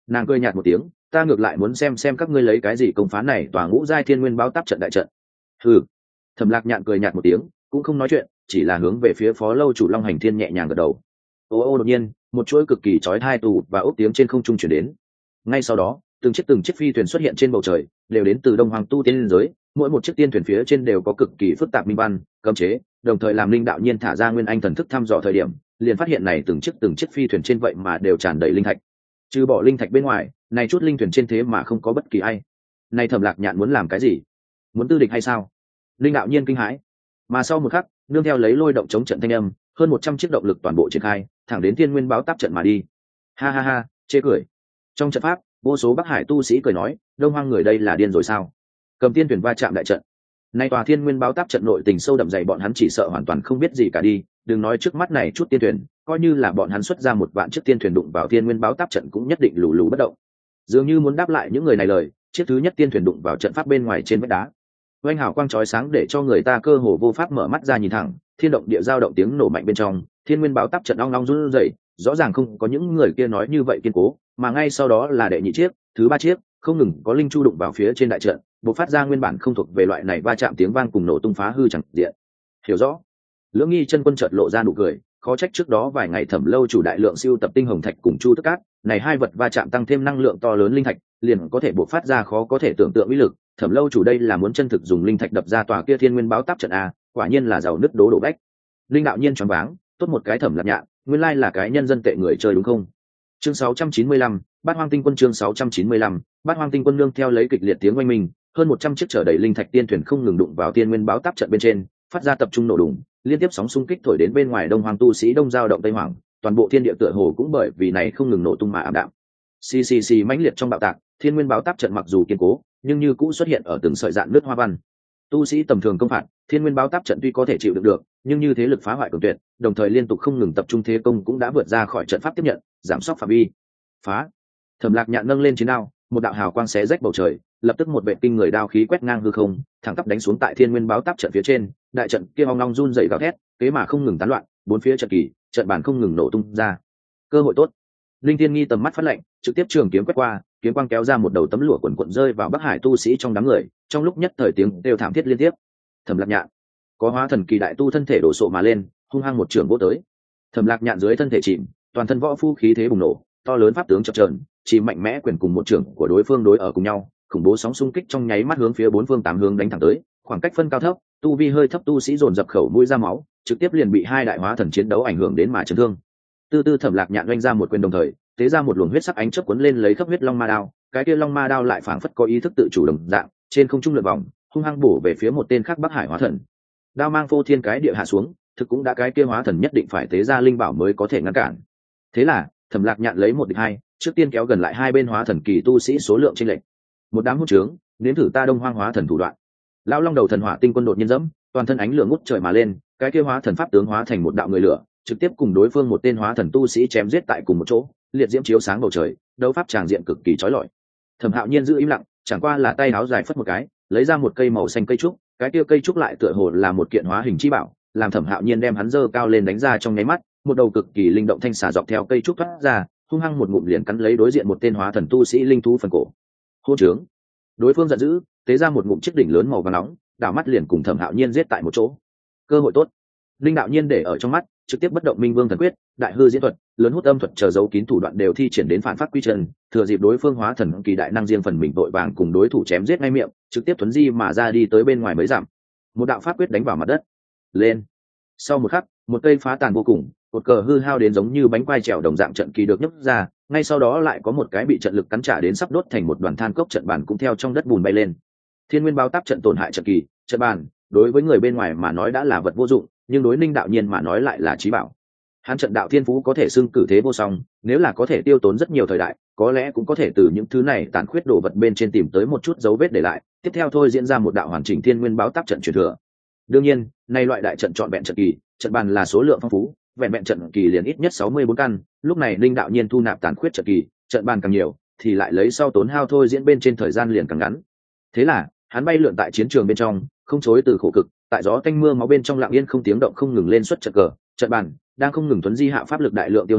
Nàng cười nhạt một tiếng, ta ngược lại muốn xem xem các ngươi lấy cái gì công phá này tòa ngũ giai thiên nguyên báo táp trận đại trận. Hừ. Thẩm Lạc Nhạn cười nhạt một tiếng, cũng không nói chuyện, chỉ là hướng về phía phó lâu chủ Long Hành Thiên nhẹ nhàng gật đầu. Ô ô, đột nhiên một chuỗi cực kỳ chói tai tù và ốc tiếng trên không trung chuyển đến. Ngay sau đó từng chiếc từng chiếc phi thuyền xuất hiện trên bầu trời, đều đến từ Đông Hoàng tu tiên liên giới, mỗi một chiếc tiên thuyền phía trên đều có cực kỳ phức tạp minh văn cấm chế, đồng thời làm linh đạo nhiên thả ra nguyên anh thần thức thăm dò thời điểm, liền phát hiện này từng chiếc từng chiếc phi thuyền trên vậy mà đều tràn đầy linh thạch. Trừ bỏ linh thạch bên ngoài, này chút linh thuyền trên thế mà không có bất kỳ ai. Này Thẩm Lạc Nhạn muốn làm cái gì? Muốn tư địch hay sao? Linh đạo nhiên kinh hãi. Mà sau một khắc, nương theo lấy lôi động chống trận thanh âm, hơn một trăm chiếc động lực toàn bộ triển khai, thẳng đến Thiên Nguyên báo táp trận mà đi. Ha ha ha, chê cười. Trong trận pháp, vô số Bắc Hải tu sĩ cười nói, Đông Hoang người đây là điên rồi sao? Cầm tiên thuyền va chạm đại trận. Nay tòa Thiên Nguyên báo táp trận nội tình sâu đậm dày, bọn hắn chỉ sợ hoàn toàn không biết gì cả đi, đừng nói trước mắt này chút tiên thuyền, coi như là bọn hắn xuất ra một vạn chiếc tiên thuyền đụng vào Thiên Nguyên báo táp trận cũng nhất định lù lù bất động. Dường như muốn đáp lại những người này lời, chiếc thứ nhất tiên thuyền đụng vào trận pháp bên ngoài trên vách đá. Oanh hào quang chói sáng để cho người ta cơ hồ vô pháp mở mắt ra nhìn thẳng, thiên động địa giao động tiếng nổ mạnh bên trong, Thiên Nguyên báo táp trận ong ong run rẩy, rõ ràng không có những người kia nói như vậy kiên cố, mà ngay sau đó là đệ nhị chiếc, thứ ba chiếc, không ngừng có linh chu đụng vào phía trên đại trận, bộc phát ra nguyên bản không thuộc về loại này va chạm tiếng vang cùng nổ tung phá hư chẳng diện. Hiểu rõ. Lưỡng Nghi chân quân chợt lộ ra nụ cười, khó trách trước đó vài ngày Thẩm lâu chủ đại lượng siêu tập tinh hồng thạch cùng chu tức cát, này hai vật va chạm tăng thêm năng lượng to lớn linh thạch, liền có thể bộc phát ra khó có thể tưởng tượng uy lực. Thẩm lâu chủ đây là muốn chân thực dùng linh thạch đập ra tòa kia Thiên Nguyên báo táp trận a, quả nhiên là giàu nứt đố đổ bách. Linh đạo nhiên choáng váng, tốt một cái Thẩm Lạc Nhạn, nguyên lai là cái nhân dân tệ người chơi đúng không? Chương sáu trăm chín mươi lăm, Bát Hoang Tinh Quân. Chương sáu trăm chín mươi lăm, Bát Hoang Tinh Quân. Nương theo lấy kịch liệt tiếng oanh minh, hơn một trăm chiếc chở đầy linh thạch tiên thuyền không ngừng đụng vào Thiên Nguyên báo táp trận bên trên, phát ra tập trung nổ đùng, liên tiếp sóng xung kích thổi đến bên ngoài Đông Hoang tu sĩ đông giao động tây hoảng, toàn bộ thiên địa tựa hồ cũng bởi vì này không ngừng nổ tung mà ảm đạm. Xì xì xì mãnh liệt trong bạo tạc, Thiên Nguyên báo táp trận mặc dù kiên cố, nhưng như cũng xuất hiện ở từng sợi dạn nước hoa văn. Tu sĩ tầm thường công phạt, Thiên Nguyên báo táp trận tuy có thể chịu đựng được, nhưng như thế lực phá hoại cường tuyệt, đồng thời liên tục không ngừng tập trung thế công cũng đã vượt ra khỏi trận pháp tiếp nhận, giảm sóc phạm vi. Phá! Thẩm Lạc Nhạn nâng lên chiến đao, một đạo hào quang xé rách bầu trời, lập tức một vệ kinh người đao khí quét ngang hư không, thẳng tắp đánh xuống tại Thiên Nguyên báo táp trận phía trên, đại trận kia ong ong run rẩy gào thét, thế mà không ngừng tán loạn, bốn phía trận kỳ, trận bàn không ngừng nổ tung ra. Cơ hội tốt. Linh Thiên Nghi tầm mắt phát lạnh, trực tiếp trường kiếm quét qua, kiếm quang kéo ra một đầu tấm lụa quần quần rơi vào Bắc Hải tu sĩ trong đám người, trong lúc nhất thời tiếng đều thảm thiết liên tiếp. Thẩm Lạc Nhạn, có hóa thần kỳ đại tu thân thể đổ sộ mà lên, hung hăng một trường vỗ tới. Thẩm Lạc Nhạn dưới thân thể chìm, toàn thân võ phu khí thế bùng nổ, to lớn pháp tướng chập chờn, chỉ mạnh mẽ quyền cùng một trường của đối phương đối ở cùng nhau, khủng bố sóng xung kích trong nháy mắt hướng phía bốn phương tám hướng đánh thẳng tới, khoảng cách phân cao thấp, tu vi hơi thấp tu sĩ dồn dập khẩu mũi ra máu, trực tiếp liền bị hai đại hóa thần chiến đấu ảnh hưởng đến mà chấn thương. Từ từ Thẩm Lạc Nhạn oanh ra một quyền đồng thời, tế ra một luồng huyết sắc ánh chớp cuốn lên lấy khắp huyết long ma đao, cái kia long ma đao lại phảng phất có ý thức tự chủ đồng dạng, trên không trung lượn vòng, hung hăng bổ về phía một tên khác Bắc Hải hóa thần. Đao mang phô thiên cái địa hạ xuống, thực cũng đã cái kia hóa thần nhất định phải tế ra linh bảo mới có thể ngăn cản. Thế là, Thẩm Lạc Nhạn lấy một địch hai, trước tiên kéo gần lại hai bên hóa thần kỳ tu sĩ số lượng chênh lệch. Một đám hỗn trướng, nếm thử ta Đông Hoang hóa thần thủ đoạn. Lão Long đầu thần hỏa tinh quân đột nhiên dẫm, toàn thân ánh lửa ngút trời mà lên, cái kia hóa thần pháp tướng hóa thành một đạo người lửa, trực tiếp cùng đối phương một tên hóa thần tu sĩ chém giết tại cùng một chỗ, liệt diễm chiếu sáng bầu trời, đấu pháp tràng diện cực kỳ chói lọi. Thẩm Hạo Nhiên giữ im lặng, chẳng qua là tay áo dài phất một cái, lấy ra một cây màu xanh cây trúc, cái kia cây trúc lại tựa hồ là một kiện hóa hình chi bảo, làm Thẩm Hạo Nhiên đem hắn giơ cao lên đánh ra trong nháy mắt, một đầu cực kỳ linh động thanh xà dọc theo cây trúc thoát ra, hung hăng một ngụm liền cắn lấy đối diện một tên hóa thần tu sĩ linh thú phần cổ. Hôn trướng! Đối phương giận dữ, tế ra một ngụm chiếc đỉnh lớn màu vàng nóng, đảo mắt liền cùng Thẩm Hạo Nhiên giết tại một chỗ. Cơ hội tốt. Linh đạo nhiên để ở trong mắt, trực tiếp bất động minh vương thần quyết, đại hư diễn thuật, lớn hút âm thuật chờ dấu kín thủ đoạn đều thi triển đến phản phát quy chân, thừa dịp đối phương hóa thần kỳ đại năng riêng phần mình vội vàng cùng đối thủ chém giết ngay miệng, trực tiếp thuấn di mà ra đi tới bên ngoài mới giảm. Một đạo pháp quyết đánh vào mặt đất. Lên. Sau một khắc, một cây phá tàn vô cùng, một cờ hư hao đến giống như bánh quai trèo đồng dạng trận kỳ được nhấc ra, ngay sau đó lại có một cái bị trận lực cắn trả đến sắp đốt thành một đoàn than cốc trận bàn cũng theo trong đất bùn bay lên. Thiên Nguyên báo táp trận tổn hại trận kỳ, trận bàn, đối với người bên ngoài mà nói đã là vật vô dụng, nhưng đối Ninh đạo nhiên mà nói lại là chí bảo. Hắn trận đạo thiên phú có thể xưng cử thế vô song, nếu là có thể tiêu tốn rất nhiều thời đại, có lẽ cũng có thể từ những thứ này tàn khuyết đồ vật bên trên tìm tới một chút dấu vết để lại, tiếp theo thôi diễn ra một đạo hoàn chỉnh Thiên Nguyên báo táp trận truyền thừa. Đương nhiên, nay loại đại trận chọn vẹn trận kỳ, trận bàn là số lượng phong phú, vẹn vẹn trận kỳ liền ít nhất sáu mươi bốn căn, lúc này Ninh đạo nhiên thu nạp tàn khuyết trận kỳ, trận bàn càng nhiều, thì lại lấy sau tốn hao thôi diễn bên trên thời gian liền càng ngắn. Thế là, hắn bay lượn tại chiến trường bên trong, không chối từ khổ cực, tại gió tanh mưa máu bên trong lặng yên không tiếng động không ngừng lên xuất trận cờ, trận bàn đang không ngừng tuấn di hạ pháp lực đại lượng tiêu hao,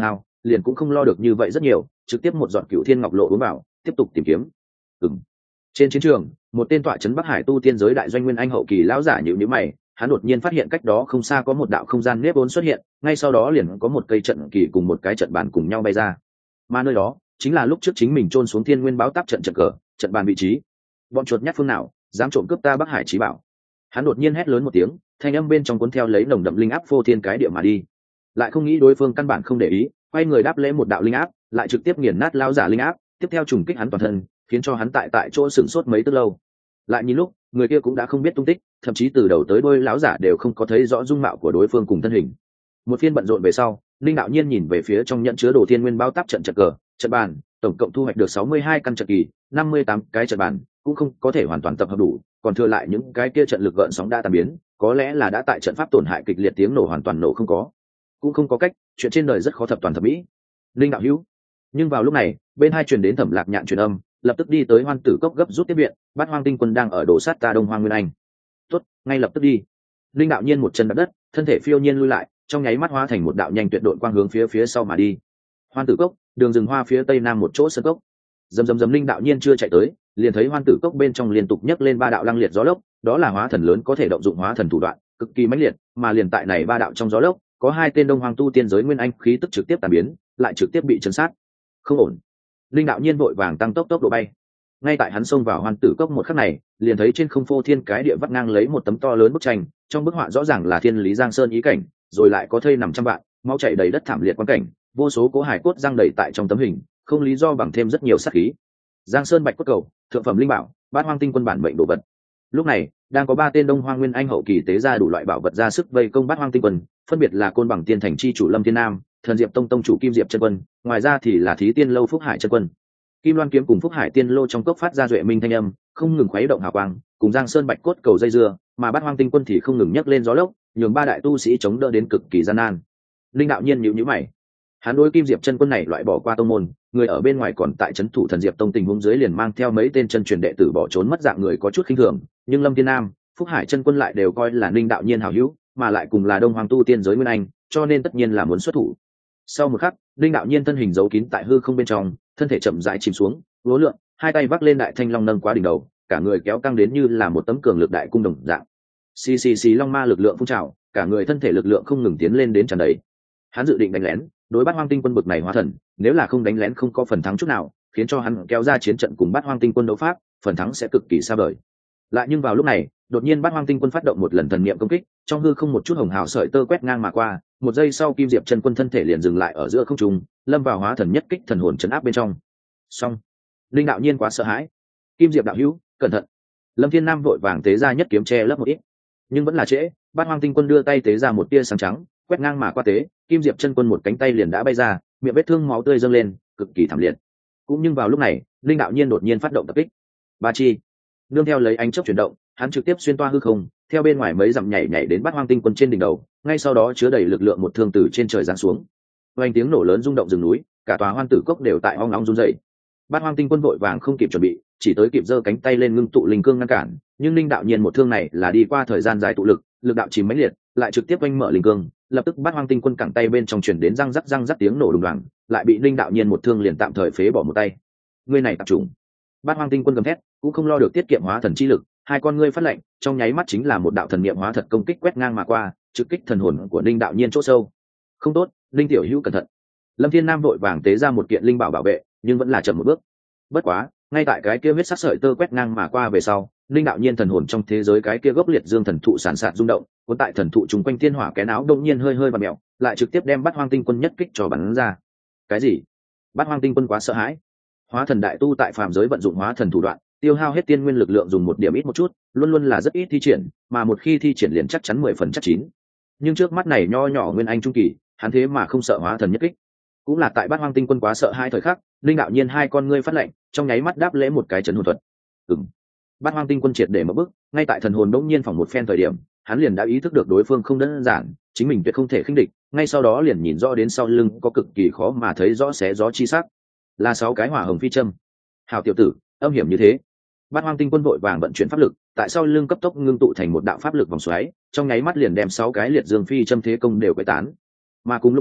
liền cũng không lo được như vậy rất nhiều, trực tiếp một giọt cựu thiên ngọc lộ uống vào, tiếp tục tìm kiếm. Ừm. Trên chiến trường, một tên tọa trấn Bắc Hải tu tiên giới đại doanh nguyên anh hậu kỳ lão giả nhíu nhíu mày, hắn đột nhiên phát hiện cách đó không xa có một đạo không gian nếp vốn xuất hiện, ngay sau đó liền có một cây trận kỳ cùng một cái trận bàn cùng nhau bay ra. Mà nơi đó chính là lúc trước chính mình chôn xuống thiên nguyên báo táp trận trận cờ, trận bàn vị trí. Bọn chuột nhát phương nào dám trộm cướp ta Bắc Hải chí bảo? Hắn đột nhiên hét lớn một tiếng, thanh âm bên trong cuốn theo lấy nồng đậm linh áp phô thiên cái địa mà đi. Lại không nghĩ đối phương căn bản không để ý, quay người đáp lễ một đạo linh áp, lại trực tiếp nghiền nát lão giả linh áp, tiếp theo trùng kích hắn toàn thân, khiến cho hắn tại tại chỗ sửng sốt mấy tức lâu. Lại nhìn lúc, người kia cũng đã không biết tung tích, thậm chí từ đầu tới đuôi lão giả đều không có thấy rõ dung mạo của đối phương cùng thân hình. Một phiên bận rộn về sau, Linh đạo nhiên nhìn về phía trong nhận chứa đồ thiên nguyên bao táp trận trận cờ, trận bàn, tổng cộng thu hoạch được sáu mươi hai căn trận kỳ, năm mươi tám cái trận bàn, cũng không có thể hoàn toàn tập hợp đủ, còn thừa lại những cái kia trận lực gợn sóng đã tan biến, có lẽ là đã tại trận pháp tổn hại kịch liệt, tiếng nổ hoàn toàn nổ không có. Cũng không có cách, chuyện trên đời rất khó thập toàn thập mỹ. Linh đạo hữu. Nhưng vào lúc này, bên hai truyền đến Thẩm Lạc Nhạn truyền âm, lập tức đi tới Hoan Tử Cốc gấp rút tiếp viện, Bát Hoang Tinh Quân đang ở đổ sát ta Đông Hoang Nguyên Anh. Tốt, ngay lập tức đi. Linh đạo nhiên một chân đạp đất, thân thể phiêu nhiên lui lại, trong nháy mắt hóa thành một đạo nhanh tuyệt độn quang hướng phía phía sau mà đi. Hoan Tử Cốc, đường rừng hoa phía tây nam một chỗ sơn cốc. Dầm dầm dầm, Linh đạo nhiên chưa chạy tới, liền thấy Hoan Tử Cốc bên trong liên tục nhấc lên ba đạo lăng liệt gió lốc, đó là hóa thần lớn có thể động dụng hóa thần thủ đoạn, cực kỳ mãnh liệt, mà liền tại này ba đạo trong gió lốc, có hai tên Đông Hoang tu tiên giới nguyên anh khí tức trực tiếp tàn biến, lại trực tiếp bị chấn sát. Không ổn. Linh đạo nhiên vội vàng tăng tốc tốc độ bay. Ngay tại hắn xông vào Hoan Tử Cốc một khắc này, liền thấy trên không phô thiên cái địa vắt ngang lấy một tấm to lớn bức tranh, trong bức họa rõ ràng là thiên lý giang sơn ý cảnh, rồi lại có thây nằm trăm vạn, máu chảy đầy đất thảm liệt quan cảnh, vô số cố hài cốt giăng đầy tại trong tấm hình, không lý do bằng thêm rất nhiều sát khí. Giang sơn bạch cốt cầu, thượng phẩm linh bảo, Bát Hoang Tinh Quân bản mệnh đồ vật. Lúc này, đang có ba tên Đông Hoang Nguyên Anh hậu kỳ tế ra đủ loại bảo vật ra sức vây công Bát Hoang Tinh Quân, phân biệt là Côn Bằng Tiên Thành chi chủ Lâm Thiên Nam, Thần Diệp Tông tông chủ Kim Diệp chân quân, ngoài ra thì là Thí Tiên lâu Phúc Hải chân quân. Kim Loan kiếm cùng Phúc Hải Tiên lô trong cốc phát ra duệ minh thanh âm, không ngừng khuấy động hào quang, cùng Giang Sơn bạch cốt cầu dây dưa, mà Bát Hoang Tinh Quân thì không ngừng nhấc lên gió lốc, nhường ba đại tu sĩ chống đỡ đến cực kỳ gian nan. Linh đạo nhiên nhíu nhíu mày, hắn đối Kim Diệp chân quân này loại bỏ qua tông môn, người ở bên ngoài còn tại trấn thủ Thần Diệp Tông tình huống dưới liền mang theo mấy tên chân truyền đệ tử bỏ trốn mất dạng người có chút khinh thường, nhưng Lâm Thiên Nam, Phúc Hải chân quân lại đều coi là Linh đạo nhiên hảo hữu, mà lại cùng là Đông Hoang tu tiên giới nguyên anh, cho nên tất nhiên là muốn xuất thủ. Sau một khắc, Linh đạo nhiên thân hình giấu kín tại hư không bên trong, thân thể chậm rãi chìm xuống, uốn lượn, hai tay vác lên đại thanh long nâng quá đỉnh đầu, cả người kéo căng đến như là một tấm cường lực đại cung đồng dạng. Xì xì xì, long ma lực lượng phun trào, cả người thân thể lực lượng không ngừng tiến lên đến tràn đầy. Hắn dự định đánh lén, đối Bát Hoang Tinh Quân bực này hóa thần, nếu là không đánh lén không có phần thắng chút nào, khiến cho hắn kéo ra chiến trận cùng Bát Hoang Tinh Quân đấu pháp, phần thắng sẽ cực kỳ xa vời. Lại nhưng vào lúc này, đột nhiên Bát Hoang Tinh Quân phát động một lần thần niệm công kích, trong hư không một chút hồng hào sợi tơ quét ngang mà qua, một giây sau Kim Diệp chân quân thân thể liền dừng lại ở giữa không trung, lâm vào hóa thần nhất kích thần hồn chấn áp bên trong. Xong, Linh đạo nhiên quá sợ hãi. Kim Diệp đạo hữu, cẩn thận. Lâm Thiên Nam vội vàng tế ra nhất kiếm che lấp một ít, nhưng vẫn là trễ. Bát Hoang Tinh Quân đưa tay tế ra một tia sáng trắng, quét ngang mà qua tế, Kim Diệp chân quân một cánh tay liền đã bay ra, miệng vết thương máu tươi dâng lên, cực kỳ thảm liệt. Cũng nhưng vào lúc này, Linh đạo nhiên đột nhiên phát động tập kích. Ba chi, nương theo lấy ánh chớp chuyển động, hắn trực tiếp xuyên toa hư không, theo bên ngoài mấy dặm nhảy nhảy đến Bát Hoang Tinh Quân trên đỉnh đầu, ngay sau đó chứa đầy lực lượng một thương từ trên trời giáng xuống. Oanh tiếng nổ lớn rung động rừng núi, cả tòa Hoan Tử Cốc đều tại ong ong run rẩy. Bát Hoang Tinh Quân vội vàng không kịp chuẩn bị, chỉ tới kịp giơ cánh tay lên ngưng tụ linh cương ngăn cản, nhưng Linh đạo nhiên một thương này là đi qua thời gian dài tụ lực, lực đạo chìm mãnh liệt, lại trực tiếp oanh mở linh cương, lập tức Bát Hoang Tinh Quân cẳng tay bên trong truyền đến răng rắc răng rắc tiếng nổ đùng đoàng, lại bị Linh đạo nhiên một thương liền tạm thời phế bỏ một tay. Ngươi này tạp chủng! Bát Hoang Tinh Quân gầm thét, cũng không lo được tiết kiệm hóa thần chi lực, hai con ngươi phát lệnh, trong nháy mắt chính là một đạo thần niệm hóa thật công kích quét ngang mà qua, trực kích thần hồn của Linh đạo nhiên chỗ sâu. Không tốt, Linh tiểu hữu cẩn thận! Lâm Thiên Nam vội vàng tế ra một kiện linh bảo bảo vệ, nhưng vẫn là chậm một bước. Bất quá, ngay tại cái kia huyết sắc sợi tơ quét ngang mà qua về sau, Linh đạo nhiên thần hồn trong thế giới cái kia gốc liệt dương thần thụ sản sạt rung động, cuốn tại thần thụ trùng quanh thiên hỏa kén áo đông nhiên hơi hơi và mèo, lại trực tiếp đem Bát Hoang Tinh Quân nhất kích cho bắn ra. Cái gì? Bát Hoang Tinh Quân quá sợ hãi. Hóa thần đại tu tại phàm giới vận dụng hóa thần thủ đoạn, tiêu hao hết tiên nguyên lực lượng dùng một điểm ít một chút, luôn luôn là rất ít thi triển, mà một khi thi triển liền chắc chắn mười phần chắc chín. Nhưng trước mắt này nho nhỏ nguyên anh trung kỳ, hắn thế mà không sợ hóa thần nhất kích. Cũng là tại Bát Hoang Tinh Quân quá sợ hai thời khắc, Linh đạo nhiên hai con ngươi phát lệnh, trong nháy mắt đáp lễ một cái chấn hồn thuật. Ừm. Bát Hoang Tinh Quân triệt để một bước, ngay tại thần hồn đống nhiên phòng một phen thời điểm, hắn liền đã ý thức được đối phương không đơn giản, chính mình tuyệt không thể khinh địch, ngay sau đó liền nhìn rõ đến sau lưng có cực kỳ khó mà thấy rõ xé gió chi sắc, là sáu cái hỏa hồng phi châm. Hảo tiểu tử, âm hiểm như thế. Bát Hoang Tinh Quân vội vàng vận chuyển pháp lực, tại sau lưng cấp tốc ngưng tụ thành một đạo pháp lực vòng xoáy, trong nháy mắt liền đem sáu cái liệt dương phi châm thế công đều quấy tán. Mà cùng lúc đó,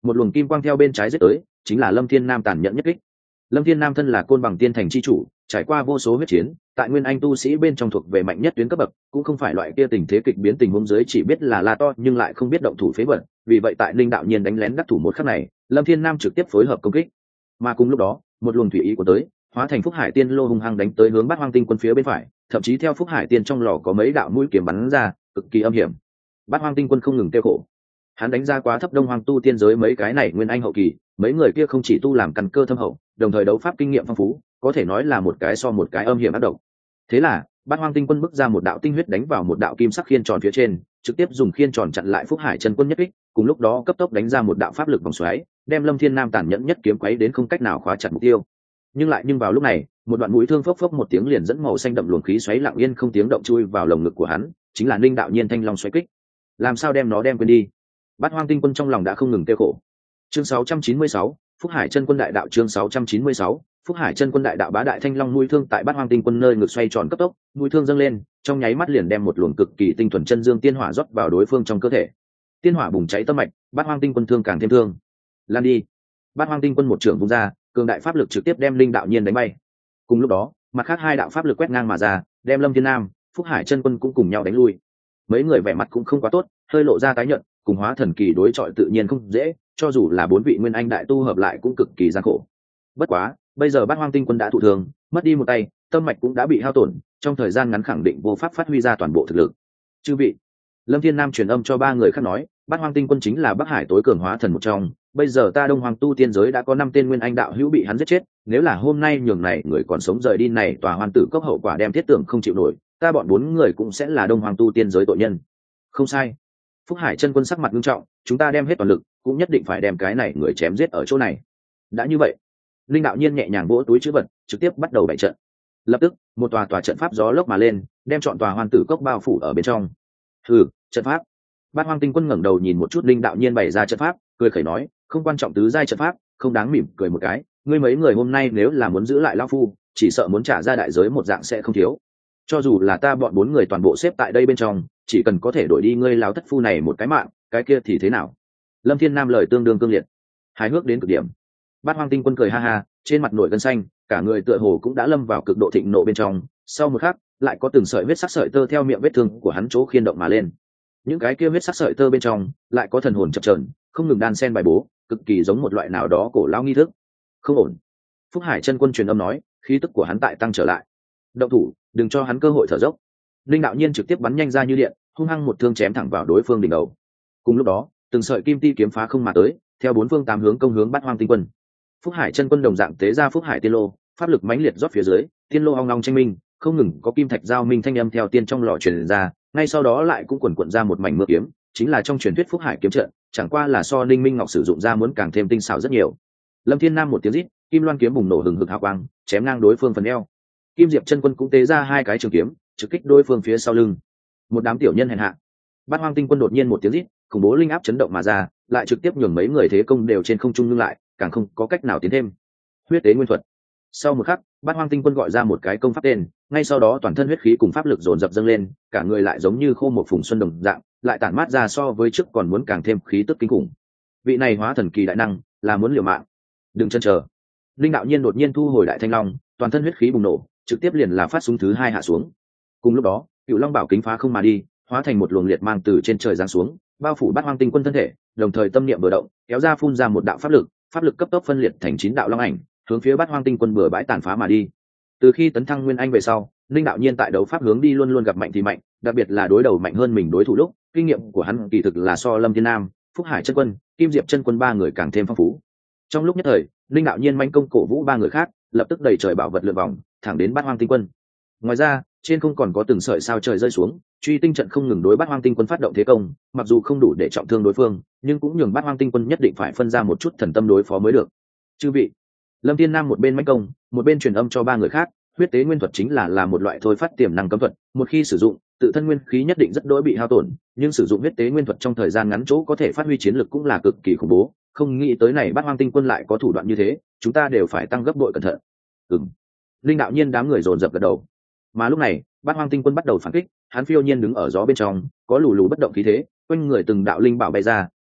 một luồng kim quang theo bên trái giết tới, chính là Lâm Thiên Nam tàn nhẫn nhất kích. Lâm Thiên Nam thân là Côn Bằng Tiên Thành chi chủ, trải qua vô số huyết chiến, tại Nguyên Anh tu sĩ bên trong thuộc về mạnh nhất tuyến cấp bậc, cũng không phải loại kia tình thế kịch biến tình huống dưới chỉ biết là la to nhưng lại không biết động thủ phế vật, vì vậy tại Linh Đạo Nhiên đánh lén đắc thủ một khắc này, Lâm Thiên Nam trực tiếp phối hợp công kích. Mà cùng lúc đó, một luồng thủy ý của tới, hóa thành Phúc Hải Tiên lô hung hăng đánh tới hướng Bát Hoang Tinh Quân phía bên phải, thậm chí theo Phúc Hải Tiên trong lò có mấy đạo mũi kiếm bắn ra, cực kỳ âm hiểm. Bát Hoang Tinh Quân không ngừng tiêu khổ. Hắn đánh ra quá thấp Đông Hoang tu tiên giới mấy cái này Nguyên Anh hậu kỳ, mấy người kia không chỉ tu làm căn cơ thâm hậu, đồng thời đấu pháp kinh nghiệm phong phú, có thể nói là một cái so một cái âm hiểm ác độc. Thế là, Bát Hoang Tinh Quân bức ra một đạo tinh huyết đánh vào một đạo kim sắc khiên tròn phía trên, trực tiếp dùng khiên tròn chặn lại Phúc Hải chân quân nhất kích, cùng lúc đó cấp tốc đánh ra một đạo pháp lực vòng xoáy, đem Lâm Thiên Nam tàn nhẫn nhất kiếm quấy đến không cách nào khóa chặt mục tiêu. Nhưng lại nhưng vào lúc này, một đoạn mũi thương phốc phốc một tiếng liền dẫn màu xanh đậm luồng khí xoáy lặng yên không tiếng động chui vào lồng ngực của hắn, chính là Ninh Đạo Nhiên thanh long xoáy kích. Làm sao đem nó đem quên đi? Bát Hoang Tinh Quân trong lòng đã không ngừng tiêu khổ. Chương sáu trăm chín mươi sáu, Phúc Hải Chân Quân Đại Đạo chương sáu trăm chín mươi sáu, Phúc Hải Chân Quân Đại Đạo bá đại thanh long mũi thương tại Bát Hoang Tinh Quân nơi ngực xoay tròn cấp tốc, mũi thương dâng lên, trong nháy mắt liền đem một luồng cực kỳ tinh thuần chân dương tiên hỏa rót vào đối phương trong cơ thể. Tiên hỏa bùng cháy tâm mạch, Bát Hoang Tinh Quân thương càng thêm thương. Lan đi. Bát Hoang Tinh Quân một trưởng vung ra, cường đại pháp lực trực tiếp đem Linh Đạo Nhiên đánh bay. Cùng lúc đó, mặt khác hai đạo pháp lực quét ngang mà ra, đem Lâm Thiên Nam, Phúc Hải Chân Quân cũng cùng nhau đánh lui. Mấy người vẻ mặt cũng không quá tốt, hơi lộ ra tái nhợt, cùng hóa thần kỳ đối chọi tự nhiên không dễ, cho dù là bốn vị Nguyên Anh đại tu hợp lại cũng cực kỳ gian khổ. Bất quá, bây giờ Bát Hoang Tinh Quân đã thụ thương, mất đi một tay, tâm mạch cũng đã bị hao tổn, trong thời gian ngắn khẳng định vô pháp phát huy ra toàn bộ thực lực. Chư vị, Lâm Thiên Nam truyền âm cho ba người khác nói, Bát Hoang Tinh Quân chính là Bắc Hải tối cường hóa thần một trong, bây giờ ta Đông Hoàng tu tiên giới đã có năm tên Nguyên Anh đạo hữu bị hắn giết chết, nếu là hôm nay nhường này người còn sống rời đi này tòa Hoan Tử Cốc hậu quả đem thiết tưởng không chịu nổi, ta bọn bốn người cũng sẽ là Đông Hoàng tu tiên giới tội nhân. Không sai. Phúc Hải Chân Quân sắc mặt nghiêm trọng, chúng ta đem hết toàn lực, cũng nhất định phải đem cái này người chém giết ở chỗ này. Đã như vậy, Linh Đạo Nhiên nhẹ nhàng vỗ túi trữ vật, trực tiếp bắt đầu bày trận. Lập tức, một tòa tòa trận pháp gió lốc mà lên, đem trọn tòa Hoan Tử Cốc bao phủ ở bên trong. Hừ, trận pháp. Bát Hoang Tinh Quân ngẩng đầu nhìn một chút Linh Đạo Nhiên bày ra trận pháp, cười khẩy nói, không quan trọng tứ giai trận pháp, không đáng mỉm cười một cái, ngươi mấy người hôm nay nếu là muốn giữ lại lão phu, chỉ sợ muốn trả ra đại giới một dạng sẽ không thiếu. Cho dù là ta bọn bốn người toàn bộ xếp tại đây bên trong, chỉ cần có thể đổi đi ngươi lão thất phu này một cái mạng, cái kia thì thế nào? Lâm Thiên Nam lời tương đương cương liệt, hài hước đến cực điểm. Bát Hoang Tinh Quân cười ha ha, trên mặt nổi gân xanh, cả người tựa hồ cũng đã lâm vào cực độ thịnh nộ bên trong. Sau một khắc, lại có từng sợi huyết sắc sợi tơ theo miệng vết thương của hắn chỗ khiên động mà lên. Những cái kia huyết sắc sợi tơ bên trong, lại có thần hồn chập chờn, không ngừng đan xen bài bố, cực kỳ giống một loại nào đó cổ lão nghi thức. Không ổn. Phúc Hải Chân Quân truyền âm nói, khí tức của hắn tại tăng trở lại. Động thủ, đừng cho hắn cơ hội thở dốc. Linh Đạo Nhiên trực tiếp bắn nhanh ra như điện, hung hăng một thương chém thẳng vào đối phương đỉnh đầu. Cùng lúc đó, từng sợi kim ti kiếm phá không mà tới, theo bốn phương tám hướng công hướng Bát Hoang Tinh Quân. Phúc Hải Chân Quân đồng dạng tế ra Phúc Hải Tiên Lô, pháp lực mãnh liệt rót phía dưới, tiên lô ong ong tranh minh, không ngừng có kim thạch giao minh thanh âm theo tiên trong lò truyền ra, ngay sau đó lại cũng quần quật ra một mảnh mưa kiếm, chính là trong truyền thuyết Phúc Hải kiếm trận, chẳng qua là so Ninh Minh Ngọc sử dụng ra muốn càng thêm tinh xảo rất nhiều. Lâm Thiên Nam một tiếng rít, kim loan kiếm bùng nổ hừng hực hào quang, chém ngang đối phương phần eo. Kim Diệp Chân Quân cũng tế ra hai cái trường kiếm, trực kích đối phương phía sau lưng. Một đám tiểu nhân hèn hạ. Bát Hoang Tinh Quân đột nhiên một tiếng rít, khủng bố linh áp chấn động mà ra, lại trực tiếp nhường mấy người thế công đều trên không trung ngưng lại, càng không có cách nào tiến thêm. Huyết tế nguyên thuật. Sau một khắc, Bát Hoang Tinh Quân gọi ra một cái công pháp tên, ngay sau đó toàn thân huyết khí cùng pháp lực dồn dập dâng lên, cả người lại giống như khô một phùng xuân đồng dạng, lại tản mát ra so với trước còn muốn càng thêm khí tức kinh khủng. Vị này hóa thần kỳ đại năng, là muốn liều mạng. Đừng chần chờ. Linh Đạo Nhiên đột nhiên thu hồi đại thanh long, toàn thân huyết khí bùng nổ, trực tiếp liền là phát súng thứ hai hạ xuống. Cùng lúc đó, Cựu Long Bảo kính phá không mà đi, hóa thành một luồng liệt mang từ trên trời giáng xuống, bao phủ Bát Hoang Tinh Quân thân thể, đồng thời tâm niệm vừa động, kéo ra phun ra một đạo pháp lực, pháp lực cấp tốc phân liệt thành chín đạo long ảnh, hướng phía Bát Hoang Tinh Quân bừa bãi tàn phá mà đi. Từ khi tấn thăng Nguyên Anh về sau, Linh Đạo Nhiên tại đấu pháp hướng đi luôn luôn gặp mạnh thì mạnh, đặc biệt là đối đầu mạnh hơn mình đối thủ lúc, kinh nghiệm của hắn kỳ thực là so Lâm Thiên Nam, Phúc Hải Chân Quân, Kim Diệp Chân Quân ba người càng thêm phong phú. Trong lúc nhất thời, Linh Đạo Nhiên manh công cổ vũ ba người khác, lập tức đẩy trời bảo vật lượn vòng, thẳng đến Bát Hoang Tinh Quân. Ngoài ra, trên không còn có từng sợi sao trời rơi xuống, truy tinh trận không ngừng đối Bát Hoang Tinh Quân phát động thế công, mặc dù không đủ để trọng thương đối phương, nhưng cũng nhường Bát Hoang Tinh Quân nhất định phải phân ra một chút thần tâm đối phó mới được. Chư vị, Lâm Thiên Nam một bên mãnh công, một bên truyền âm cho ba người khác, huyết tế nguyên thuật chính là là một loại thôi phát tiềm năng cấm thuật, một khi sử dụng, tự thân nguyên khí nhất định rất đỗi bị hao tổn, nhưng sử dụng huyết tế nguyên thuật trong thời gian ngắn chỗ có thể phát huy chiến lực cũng là cực kỳ khủng bố, không nghĩ tới này Bát Hoang Tinh Quân lại có thủ đoạn như thế, chúng ta đều phải tăng gấp bội cẩn thận. Ừm. Linh Đạo Nhiên đám người dồn dập gật đầu. Mà lúc này, Bát Hoang Tinh Quân bắt đầu phản kích, hắn phiêu nhiên đứng ở gió bên trong, có lù lù bất động khí thế, quanh người từng đạo linh bảo bay ra,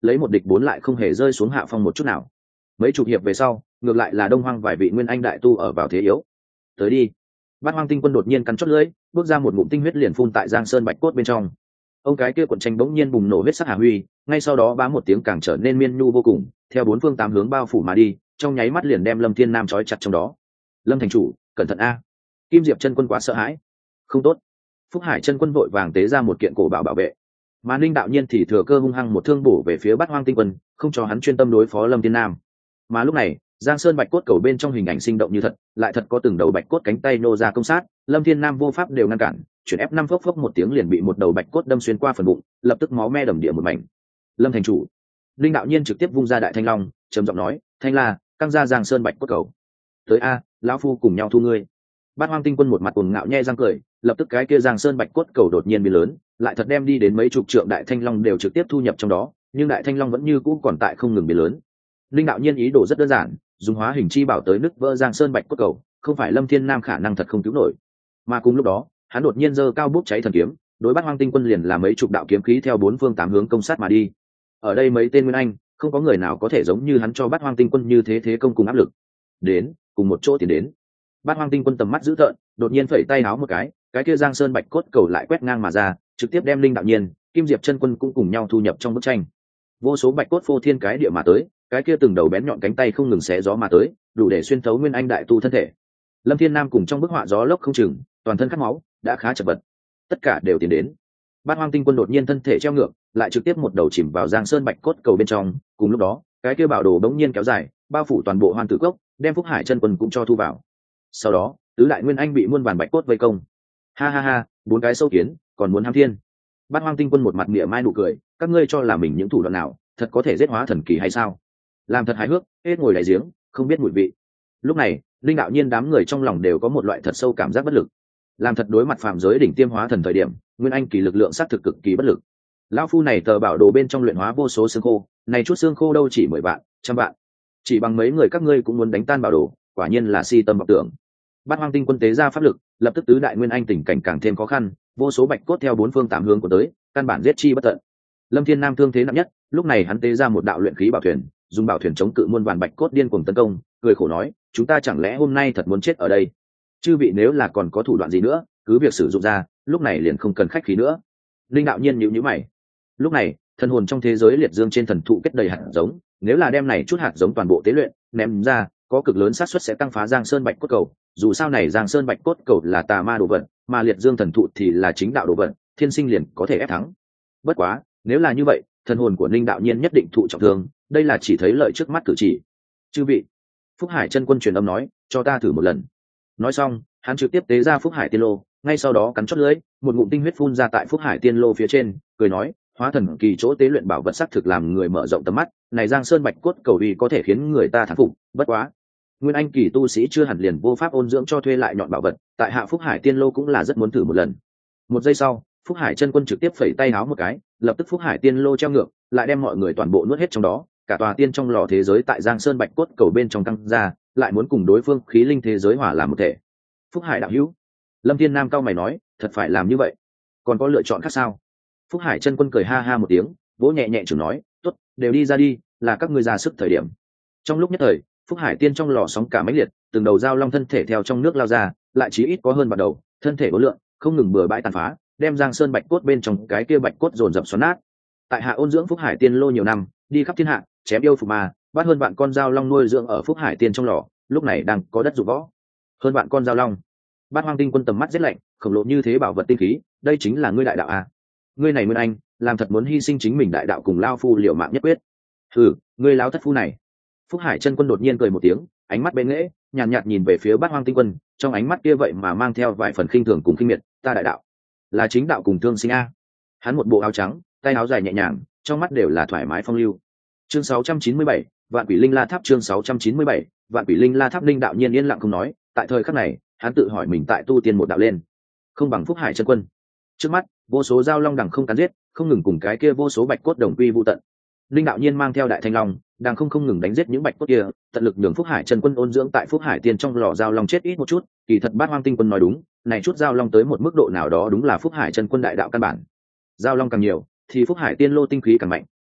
lấy một địch bốn lại không hề rơi xuống hạ phong một chút nào. Mấy chục hiệp về sau, ngược lại là Đông Hoang vài vị nguyên anh đại tu ở vào thế yếu. Tới đi. Bát Hoang Tinh Quân đột nhiên cắn chót lưỡi, bước ra một ngụm tinh huyết liền phun tại Giang Sơn Bạch Cốt bên trong. Ông cái kia cuộn tranh bỗng nhiên bùng nổ huyết sắc hà huy, ngay sau đó bá một tiếng càng trở nên miên nhu vô cùng, theo bốn phương tám hướng bao phủ mà đi, trong nháy mắt liền đem Lâm Thiên Nam trói chặt trong đó. Lâm thành chủ, cẩn thận a. Kim Diệp chân quân quá sợ hãi. Không tốt. Phúc Hải chân quân vội vàng tế ra một kiện cổ bảo bảo vệ. Mà Ninh đạo nhiên thì thừa cơ hung hăng một thương bổ về phía Bát Hoang Tinh Quân, không cho hắn chuyên tâm đối phó Lâm Thiên Nam. Mà lúc này, Giang Sơn Bạch Cốt cầu bên trong hình ảnh sinh động như thật, lại thật có từng đầu bạch cốt cánh tay nô ra công sát, Lâm Thiên Nam vô pháp đều ngăn cản, chuyển ép năm phốc phốc một tiếng liền bị một đầu bạch cốt đâm xuyên qua phần bụng, lập tức máu me đầm địa một mảnh. Lâm thành chủ. Linh đạo nhiên trực tiếp vung ra đại thanh long, trầm giọng nói, "Thanh La, căng ra Giang Sơn Bạch Cốt cầu. Tới a, lão phu cùng nhau thu ngươi." Bát Hoang Tinh Quân một mặt cuồng ngạo nhe răng cười, lập tức cái kia Giang Sơn Bạch Cốt cầu đột nhiên biến lớn, lại thật đem đi đến mấy chục trượng đại thanh long đều trực tiếp thu nhập trong đó, nhưng đại thanh long vẫn như cũ còn tại không ngừng biến lớn. Linh đạo nhiên ý đồ rất đơn giản, dùng hóa hình chi bảo tới nứt vỡ Giang Sơn Bạch Cốt cầu, không phải Lâm Thiên Nam khả năng thật không cứu nổi. Mà cùng lúc đó, hắn đột nhiên giơ cao bút cháy thần kiếm, đối Bát Hoang Tinh Quân liền là mấy chục đạo kiếm khí theo bốn phương tám hướng công sát mà đi. Ở đây mấy tên nguyên anh, không có người nào có thể giống như hắn cho Bát Hoang Tinh Quân như thế thế công cùng áp lực. Đến, cùng một chỗ tiến đến. Bát Hoang Tinh Quân tầm mắt dữ tợn, đột nhiên phẩy tay áo một cái, cái kia Giang Sơn Bạch Cốt cầu lại quét ngang mà ra, trực tiếp đem Linh đạo nhiên, Kim Diệp chân quân cũng cùng nhau thu nhập trong bức tranh. Vô số bạch cốt phô thiên cái địa mà tới, cái kia từng đầu bén nhọn cánh tay không ngừng xé gió mà tới, đủ để xuyên thấu nguyên anh đại tu thân thể. Lâm Thiên Nam cùng trong bức họa gió lốc không chừng, toàn thân khát máu, đã khá chật vật. Tất cả đều tiến đến. Bát Hoang Tinh Quân đột nhiên thân thể treo ngược, lại trực tiếp một đầu chìm vào Giang Sơn Bạch Cốt cầu bên trong, cùng lúc đó, cái kia bảo đồ đống nhiên kéo dài, bao phủ toàn bộ Hoan Tử Cốc, đem Phúc Hải chân quân cũng cho thu vào. Sau đó, tứ đại nguyên anh bị muôn vàn bạch cốt vây công. Ha ha ha, bốn cái sâu kiến, còn muốn hám thiên. Bát Hoang Tinh Quân một mặt mỉa mai nụ cười, các ngươi cho là mình những thủ đoạn nào, thật có thể giết hóa thần kỳ hay sao? Làm thật hài hước, hết ngồi đại giếng, không biết mùi vị. Lúc này, Linh đạo nhiên đám người trong lòng đều có một loại thật sâu cảm giác bất lực. Làm thật đối mặt phạm giới đỉnh tiêm hóa thần thời điểm, nguyên anh kỳ lực lượng sát thực cực kỳ bất lực. Lão phu này tờ bảo đồ bên trong luyện hóa vô số xương khô, này chút xương khô đâu chỉ mười vạn, trăm vạn. Chỉ bằng mấy người các ngươi cũng muốn đánh tan bảo đồ, quả nhiên là si tâm vọng tưởng. Bát Hoang Tinh Quân tế ra pháp lực, lập tức tứ đại nguyên anh tình cảnh càng thêm khó khăn, vô số bạch cốt theo bốn phương tám hướng của tới, căn bản giết chi bất tận. Lâm Thiên Nam thương thế nặng nhất, lúc này hắn tế ra một đạo luyện khí bảo thuyền, dùng bảo thuyền chống cự muôn vàn bạch cốt điên cuồng tấn công, cười khổ nói, chúng ta chẳng lẽ hôm nay thật muốn chết ở đây? Chư vị nếu là còn có thủ đoạn gì nữa, cứ việc sử dụng ra, lúc này liền không cần khách khí nữa. Linh đạo nhiên nhíu nhíu mày. Lúc này, thần hồn trong thế giới liệt dương trên thần thụ kết đầy hạt giống, nếu là đem này chút hạt giống toàn bộ tế luyện, ném ra, có cực lớn xác suất sẽ tăng phá Giang Sơn Bạch Cốt cầu. Dù sao này Giang Sơn Bạch Cốt cầu là tà ma đồ vật, mà liệt dương thần thụ thì là chính đạo đồ vật, thiên sinh liền có thể ép thắng. Bất quá, nếu là như vậy, thần hồn của Linh đạo nhiên nhất định thụ trọng thương, đây là chỉ thấy lợi trước mắt cử chỉ. Chư vị, Phúc Hải chân quân truyền âm nói, cho ta thử một lần. Nói xong, hắn trực tiếp tế ra Phúc Hải tiên lô, ngay sau đó cắn chót lưỡi, một ngụm tinh huyết phun ra tại Phúc Hải tiên lô phía trên, cười nói, hóa thần kỳ chỗ tế luyện bảo vật sắc thực làm người mở rộng tầm mắt, này Giang Sơn Bạch Cốt cầu uy có thể khiến người ta thán phục, bất quá, nguyên anh kỳ tu sĩ chưa hẳn liền vô pháp ôn dưỡng cho thuê lại nhọn bảo vật, tại hạ Phúc Hải tiên lô cũng là rất muốn thử một lần. Một giây sau, Phúc Hải chân quân trực tiếp phẩy tay háo một cái, lập tức Phúc Hải tiên lô treo ngược, lại đem mọi người toàn bộ nuốt hết trong đó, cả tòa tiên trong lò thế giới tại Giang Sơn Bạch Cốt cầu bên trong căng ra, lại muốn cùng đối phương khí linh thế giới hòa làm một thể. Phúc Hải đạo hữu, Lâm Thiên Nam cao mày nói, thật phải làm như vậy, còn có lựa chọn khác sao? Phúc Hải chân quân cười ha ha một tiếng, vỗ nhẹ nhẹ chừng nói, tốt, đều đi ra đi, là các ngươi ra sức thời điểm. Trong lúc nhất thời, Phúc Hải tiên trong lò sóng cả mãnh liệt, từng đầu dao long thân thể theo trong nước lao ra, lại chí ít có hơn bắt đầu, thân thể vô lượng, không ngừng bừa bãi tàn phá, đem Giang Sơn Bạch Cốt bên trong cái kia bạch cốt dồn dập xoắn nát. Tại hạ ôn dưỡng Phúc Hải tiên lô nhiều năm, đi khắp thiên hạ, chém yêu phục ma, bắt hơn vạn con dao long nuôi dưỡng ở Phúc Hải tiên trong lò, lúc này đang có đất dụng võ. Hơn vạn con dao long. Bát Hoang Tinh Quân tầm mắt giết lạnh, khổng lồ như thế bảo vật tinh khí, đây chính là ngươi đại đạo à? Ngươi này Nguyên Anh, làm thật muốn hy sinh chính mình đại đạo cùng lao phu liều mạng nhất quyết. Hừ, ngươi láo thất phu này. Phúc Hải chân quân đột nhiên cười một tiếng, ánh mắt bén nghễ, nhàn nhạt, nhạt nhìn về phía Bát Hoang Tinh Quân, trong ánh mắt kia vậy mà mang theo vài phần khinh thường cùng khinh miệt, ta đại đạo là chính đạo cùng thương sinh a. Hắn một bộ áo trắng, tay áo dài nhẹ nhàng, trong mắt đều là thoải mái phong lưu. Chương sáu trăm chín mươi bảy, Vạn Quỷ Linh La Tháp. Chương sáu trăm chín mươi bảy, Vạn Quỷ Linh La Tháp. Linh đạo nhiên yên lặng không nói, tại thời khắc này, hắn tự hỏi mình tại tu tiên một đạo lên, không bằng Phúc Hải chân quân. Trước mắt, vô số dao long đằng không cắn giết, không ngừng cùng cái kia vô số bạch cốt đồng quy vu tận. Linh đạo nhiên mang theo đại thanh long, đang không không ngừng đánh giết những bạch cốt kia, tận lực nhường Phúc Hải chân quân ôn dưỡng tại Phúc Hải tiên trong lò dao long chết ít một chút, kỳ thật Bát Hoang Tinh Quân nói đúng, này chút dao long tới một mức độ nào đó đúng là Phúc Hải chân quân đại đạo căn bản. Dao long càng nhiều, thì Phúc Hải tiên lô tinh khí càng mạnh,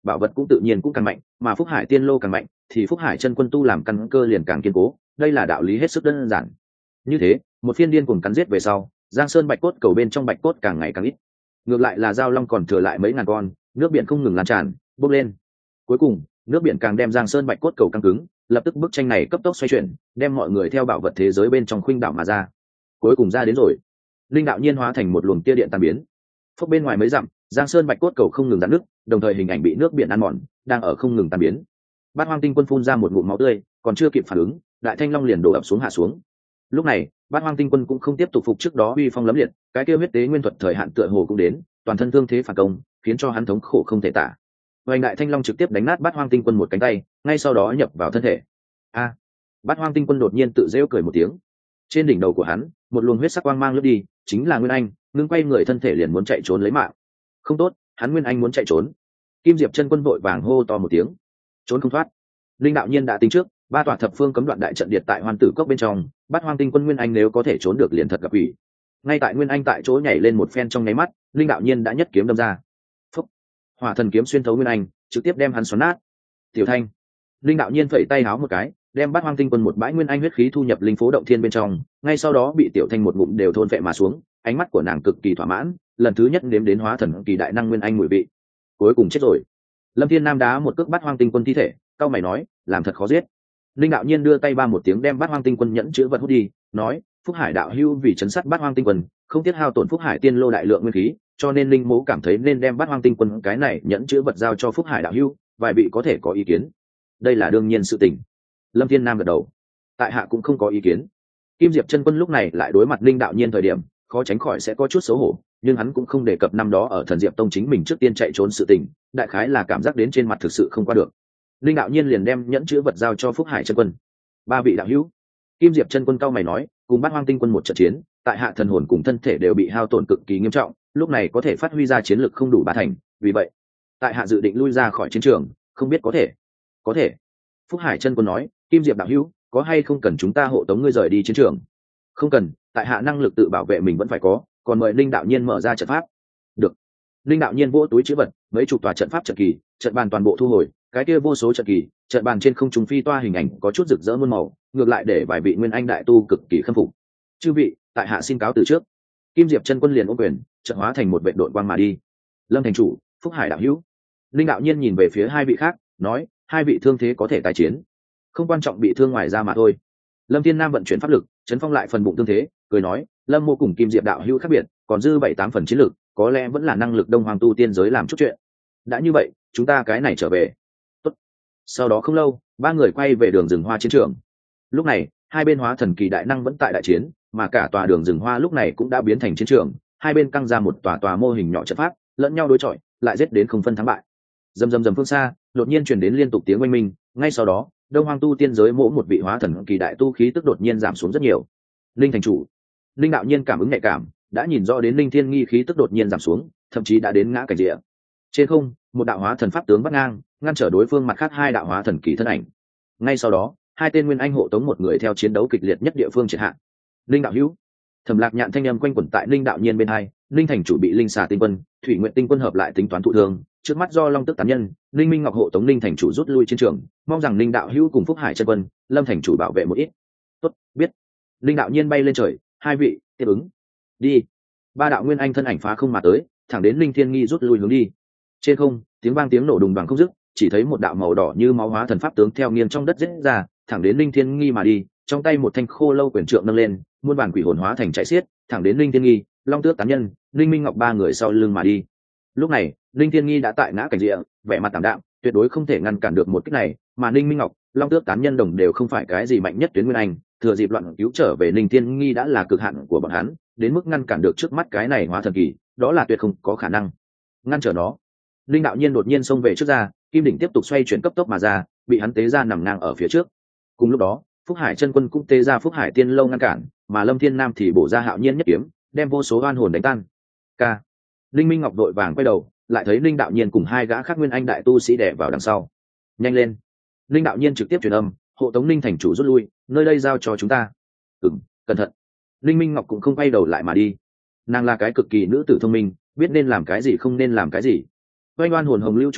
bảo vật cũng tự nhiên cũng càng mạnh, mà Phúc Hải Tiên Lô càng mạnh thì Phúc Hải chân quân tu làm căn cơ liền càng kiên cố, đây là đạo lý hết sức đơn giản. Như thế, một phiên điên cuồng cắn giết về sau, Giang Sơn bạch cốt cầu bên trong bạch cốt càng ngày càng ít. Ngược lại là giao long còn thừa lại mấy ngàn con, nước biển không ngừng lan tràn, bốc lên. Cuối cùng, nước biển càng đem Giang Sơn bạch cốt cầu căng cứng, lập tức bức tranh này cấp tốc xoay chuyển, đem mọi người theo bảo vật thế giới bên trong khuynh đảo mà ra. Cuối cùng ra đến rồi. Linh đạo nhiên hóa thành một luồng tia điện tan biến. Phốc bên ngoài mấy dặm, Giang Sơn bạch cốt cầu không ngừng giãn nước, đồng thời hình ảnh bị nước biển ăn mòn, đang ở không ngừng tan biến. Bát Hoang Tinh Quân phun ra một ngụm máu tươi, còn chưa kịp phản ứng, Đại Thanh Long liền đổ ập xuống hạ xuống. Lúc này, Bát Hoang Tinh Quân cũng không tiếp tục phục trước đó uy phong lẫm liệt, cái kia huyết tế nguyên thuật thời hạn tựa hồ cũng đến, toàn thân thương thế phản công, khiến cho hắn thống khổ không thể tả. Hoành Đại Thanh Long trực tiếp đánh nát Bát Hoang Tinh Quân một cánh tay, ngay sau đó nhập vào thân thể. A! Bát Hoang Tinh Quân đột nhiên tự giễu cười một tiếng. Trên đỉnh đầu của hắn, một luồng huyết sắc quang mang lướt đi, chính là Nguyên Anh, ngưng quay người thân thể liền muốn chạy trốn lấy mạng. Không tốt, hắn Nguyên Anh muốn chạy trốn. Kim Diệp chân quân vội vàng hô to một tiếng. Trốn không thoát. Linh đạo nhiên đã tính trước, ba tòa thập phương cấm đoạn đại trận điện tại Hoan Tử Cốc bên trong, Bát Hoang Tinh Quân Nguyên Anh nếu có thể trốn được liền thật gặp ủy. Ngay tại Nguyên Anh tại chỗ nhảy lên một phen trong nháy mắt, Linh đạo nhiên đã nhất kiếm đâm ra. Phốc. Hỏa thần kiếm xuyên thấu Nguyên Anh, trực tiếp đem hắn xoắn nát. Tiểu Thanh. Linh đạo nhiên phẩy tay háo một cái, đem Bát Hoang Tinh Quân một bãi Nguyên Anh huyết khí thu nhập linh phố động thiên bên trong, ngay sau đó bị Tiểu Thanh một ngụm đều thôn phệ mà xuống, ánh mắt của nàng cực kỳ thỏa mãn, lần thứ nhất nếm đến hóa thần kỳ đại năng Nguyên Anh mùi vị. Cuối cùng chết rồi. Lâm Thiên Nam đá một cước Bát Hoang Tinh Quân thi thể, cao mày nói, làm thật khó giết. Linh đạo nhiên đưa tay ba một tiếng đem Bát Hoang Tinh Quân nhẫn chữ vật hút đi, nói, Phúc Hải đạo hưu vì chấn sát Bát Hoang Tinh Quân, không tiếc hao tổn Phúc Hải Tiên Lô đại lượng nguyên khí, cho nên linh mỗ cảm thấy nên đem Bát Hoang Tinh Quân cái này nhẫn chữ vật giao cho Phúc Hải đạo hưu, vài vị có thể có ý kiến. Đây là đương nhiên sự tình. Lâm Thiên Nam gật đầu. Tại hạ cũng không có ý kiến. Kim Diệp chân quân lúc này lại đối mặt Linh đạo nhiên thời điểm, khó tránh khỏi sẽ có chút xấu hổ, nhưng hắn cũng không đề cập năm đó ở Thần Diệp Tông chính mình trước tiên chạy trốn sự tình, đại khái là cảm giác đến trên mặt thực sự không qua được. Linh đạo nhiên liền đem nhẫn chữ vật giao cho Phúc Hải chân quân. Ba vị đạo hữu. Kim Diệp chân quân cao mày nói, cùng Bát Hoang Tinh Quân một trận chiến, tại hạ thần hồn cùng thân thể đều bị hao tổn cực kỳ nghiêm trọng, lúc này có thể phát huy ra chiến lực không đủ ba thành, vì vậy, tại hạ dự định lui ra khỏi chiến trường, không biết có thể. Có thể. Phúc Hải chân quân nói, Kim Diệp đạo hữu, có hay không cần chúng ta hộ tống ngươi rời đi chiến trường? Không cần, tại hạ năng lực tự bảo vệ mình vẫn phải có, còn mời Linh đạo nhiên mở ra trận pháp. Được. Linh đạo nhiên vỗ túi chữ vật, mấy chục tòa trận pháp trận kỳ, trận bàn toàn bộ thu hồi, cái kia vô số trận kỳ, trận bàn trên không trung phi toa hình ảnh có chút rực rỡ muôn màu, ngược lại để vài vị nguyên anh đại tu cực kỳ khâm phục. Chư vị, tại hạ xin cáo từ trước. Kim Diệp chân quân liền ôm quyền, trận hóa thành một vệ đội quang mà đi. Lâm thành chủ, Phúc Hải đạo hữu. Linh đạo nhiên nhìn về phía hai vị khác, nói, hai vị thương thế có thể tái chiến, không quan trọng bị thương ngoài ra mà thôi. Lâm Thiên Nam vận chuyển pháp lực, chấn phong lại phần bụng thương thế, cười nói, Lâm mô cùng Kim Diệp đạo hữu khác biệt, còn dư bảy tám phần chiến lực, có lẽ vẫn là năng lực Đông Hoàng tu tiên giới làm chút chuyện. Đã như vậy, chúng ta cái này trở về. Tốt. Sau đó không lâu, ba người quay về đường rừng hoa chiến trường. Lúc này, hai bên hóa thần kỳ đại năng vẫn tại đại chiến, mà cả tòa đường rừng hoa lúc này cũng đã biến thành chiến trường, hai bên căng ra một tòa tòa mô hình nhỏ trận pháp, lẫn nhau đối chọi, lại giết đến không phân thắng bại. Rầm rầm rầm phương xa, đột nhiên truyền đến liên tục tiếng oanh minh, ngay sau đó, Đông Hoang tu tiên giới mỗi một vị hóa thần kỳ đại tu khí tức đột nhiên giảm xuống rất nhiều. Linh thành chủ, Linh đạo nhiên cảm ứng nhạy cảm, đã nhìn rõ đến Linh Thiên Nghi khí tức đột nhiên giảm xuống, thậm chí đã đến ngã cảnh địa. Trên không, một đạo hóa thần pháp tướng bắt ngang, ngăn trở đối phương mặt khác hai đạo hóa thần kỳ thân ảnh. Ngay sau đó, hai tên nguyên anh hộ tống một người theo chiến đấu kịch liệt nhất địa phương triệt hạ. Linh đạo hữu, Thẩm Lạc Nhạn thanh âm quanh quẩn tại Linh đạo nhiên bên hai, Linh thành chủ bị Linh Xà Tinh Quân, Thủy Nguyện Tinh Quân hợp lại tính toán thụ thương, trước mắt do Long Tức tán nhân, Linh Minh Ngọc hộ tống Linh thành chủ rút lui chiến trường, mong rằng Linh đạo hữu cùng Phúc Hải chân quân, Lâm thành chủ bảo vệ một ít. Tốt, biết. Linh đạo nhiên bay lên trời, hai vị, tiếp ứng. Đi. Ba đạo nguyên anh thân ảnh phá không mà tới, thẳng đến Linh Thiên Nghi rút lui hướng đi. Trên không, tiếng vang tiếng nổ đùng bằng không dứt, chỉ thấy một đạo màu đỏ như máu hóa thần pháp tướng theo nghiêng trong đất rết ra, thẳng đến Linh Thiên Nghi mà đi, trong tay một thanh khô lâu quyền trượng nâng lên, muôn bản quỷ hồn hóa thành chạy xiết, thẳng đến Linh Thiên Nghi, Long Tước tán nhân, Linh Minh Ngọc ba người sau lưng mà đi. Lúc này, Linh Thiên Nghi đã tại ngã cảnh địa, vẻ mặt tạm đạm, tuyệt đối không thể ngăn cản được một kích này, mà Linh Minh Ngọc, Long Tước tán nhân đồng đều không phải cái gì mạnh nhất tuyến nguyên anh, thừa dịp loạn cứu trở về Linh Thiên Nghi đã là cực hạn của bọn hắn, đến mức ngăn cản được trước mắt cái này hóa thần kỳ, đó là tuyệt không có khả năng. Ngăn trở nó. Linh đạo nhiên đột nhiên xông về trước ra, kim đỉnh tiếp tục xoay chuyển cấp tốc mà ra, bị hắn tế ra nằm ngang ở phía trước. Cùng lúc đó, Phúc Hải chân quân cũng tế ra Phúc Hải tiên lâu ngăn cản, mà Lâm Thiên Nam thì bổ ra Hạo Nhiên nhất kiếm, đem vô số oan hồn đánh tan. K. Linh Minh Ngọc đội vàng quay đầu, lại thấy Linh đạo nhiên cùng hai gã khác nguyên anh đại tu sĩ đè vào đằng sau. Nhanh lên. Linh đạo nhiên trực tiếp truyền âm, hộ tống Linh thành chủ rút lui, nơi đây giao cho chúng ta. Ừm, cẩn thận. Linh Minh Ngọc cũng không quay đầu lại mà đi. Nàng là cái cực kỳ nữ tử thông minh, biết nên làm cái gì không nên làm cái gì. Oanh oan hồn hồng lưu trùng kích,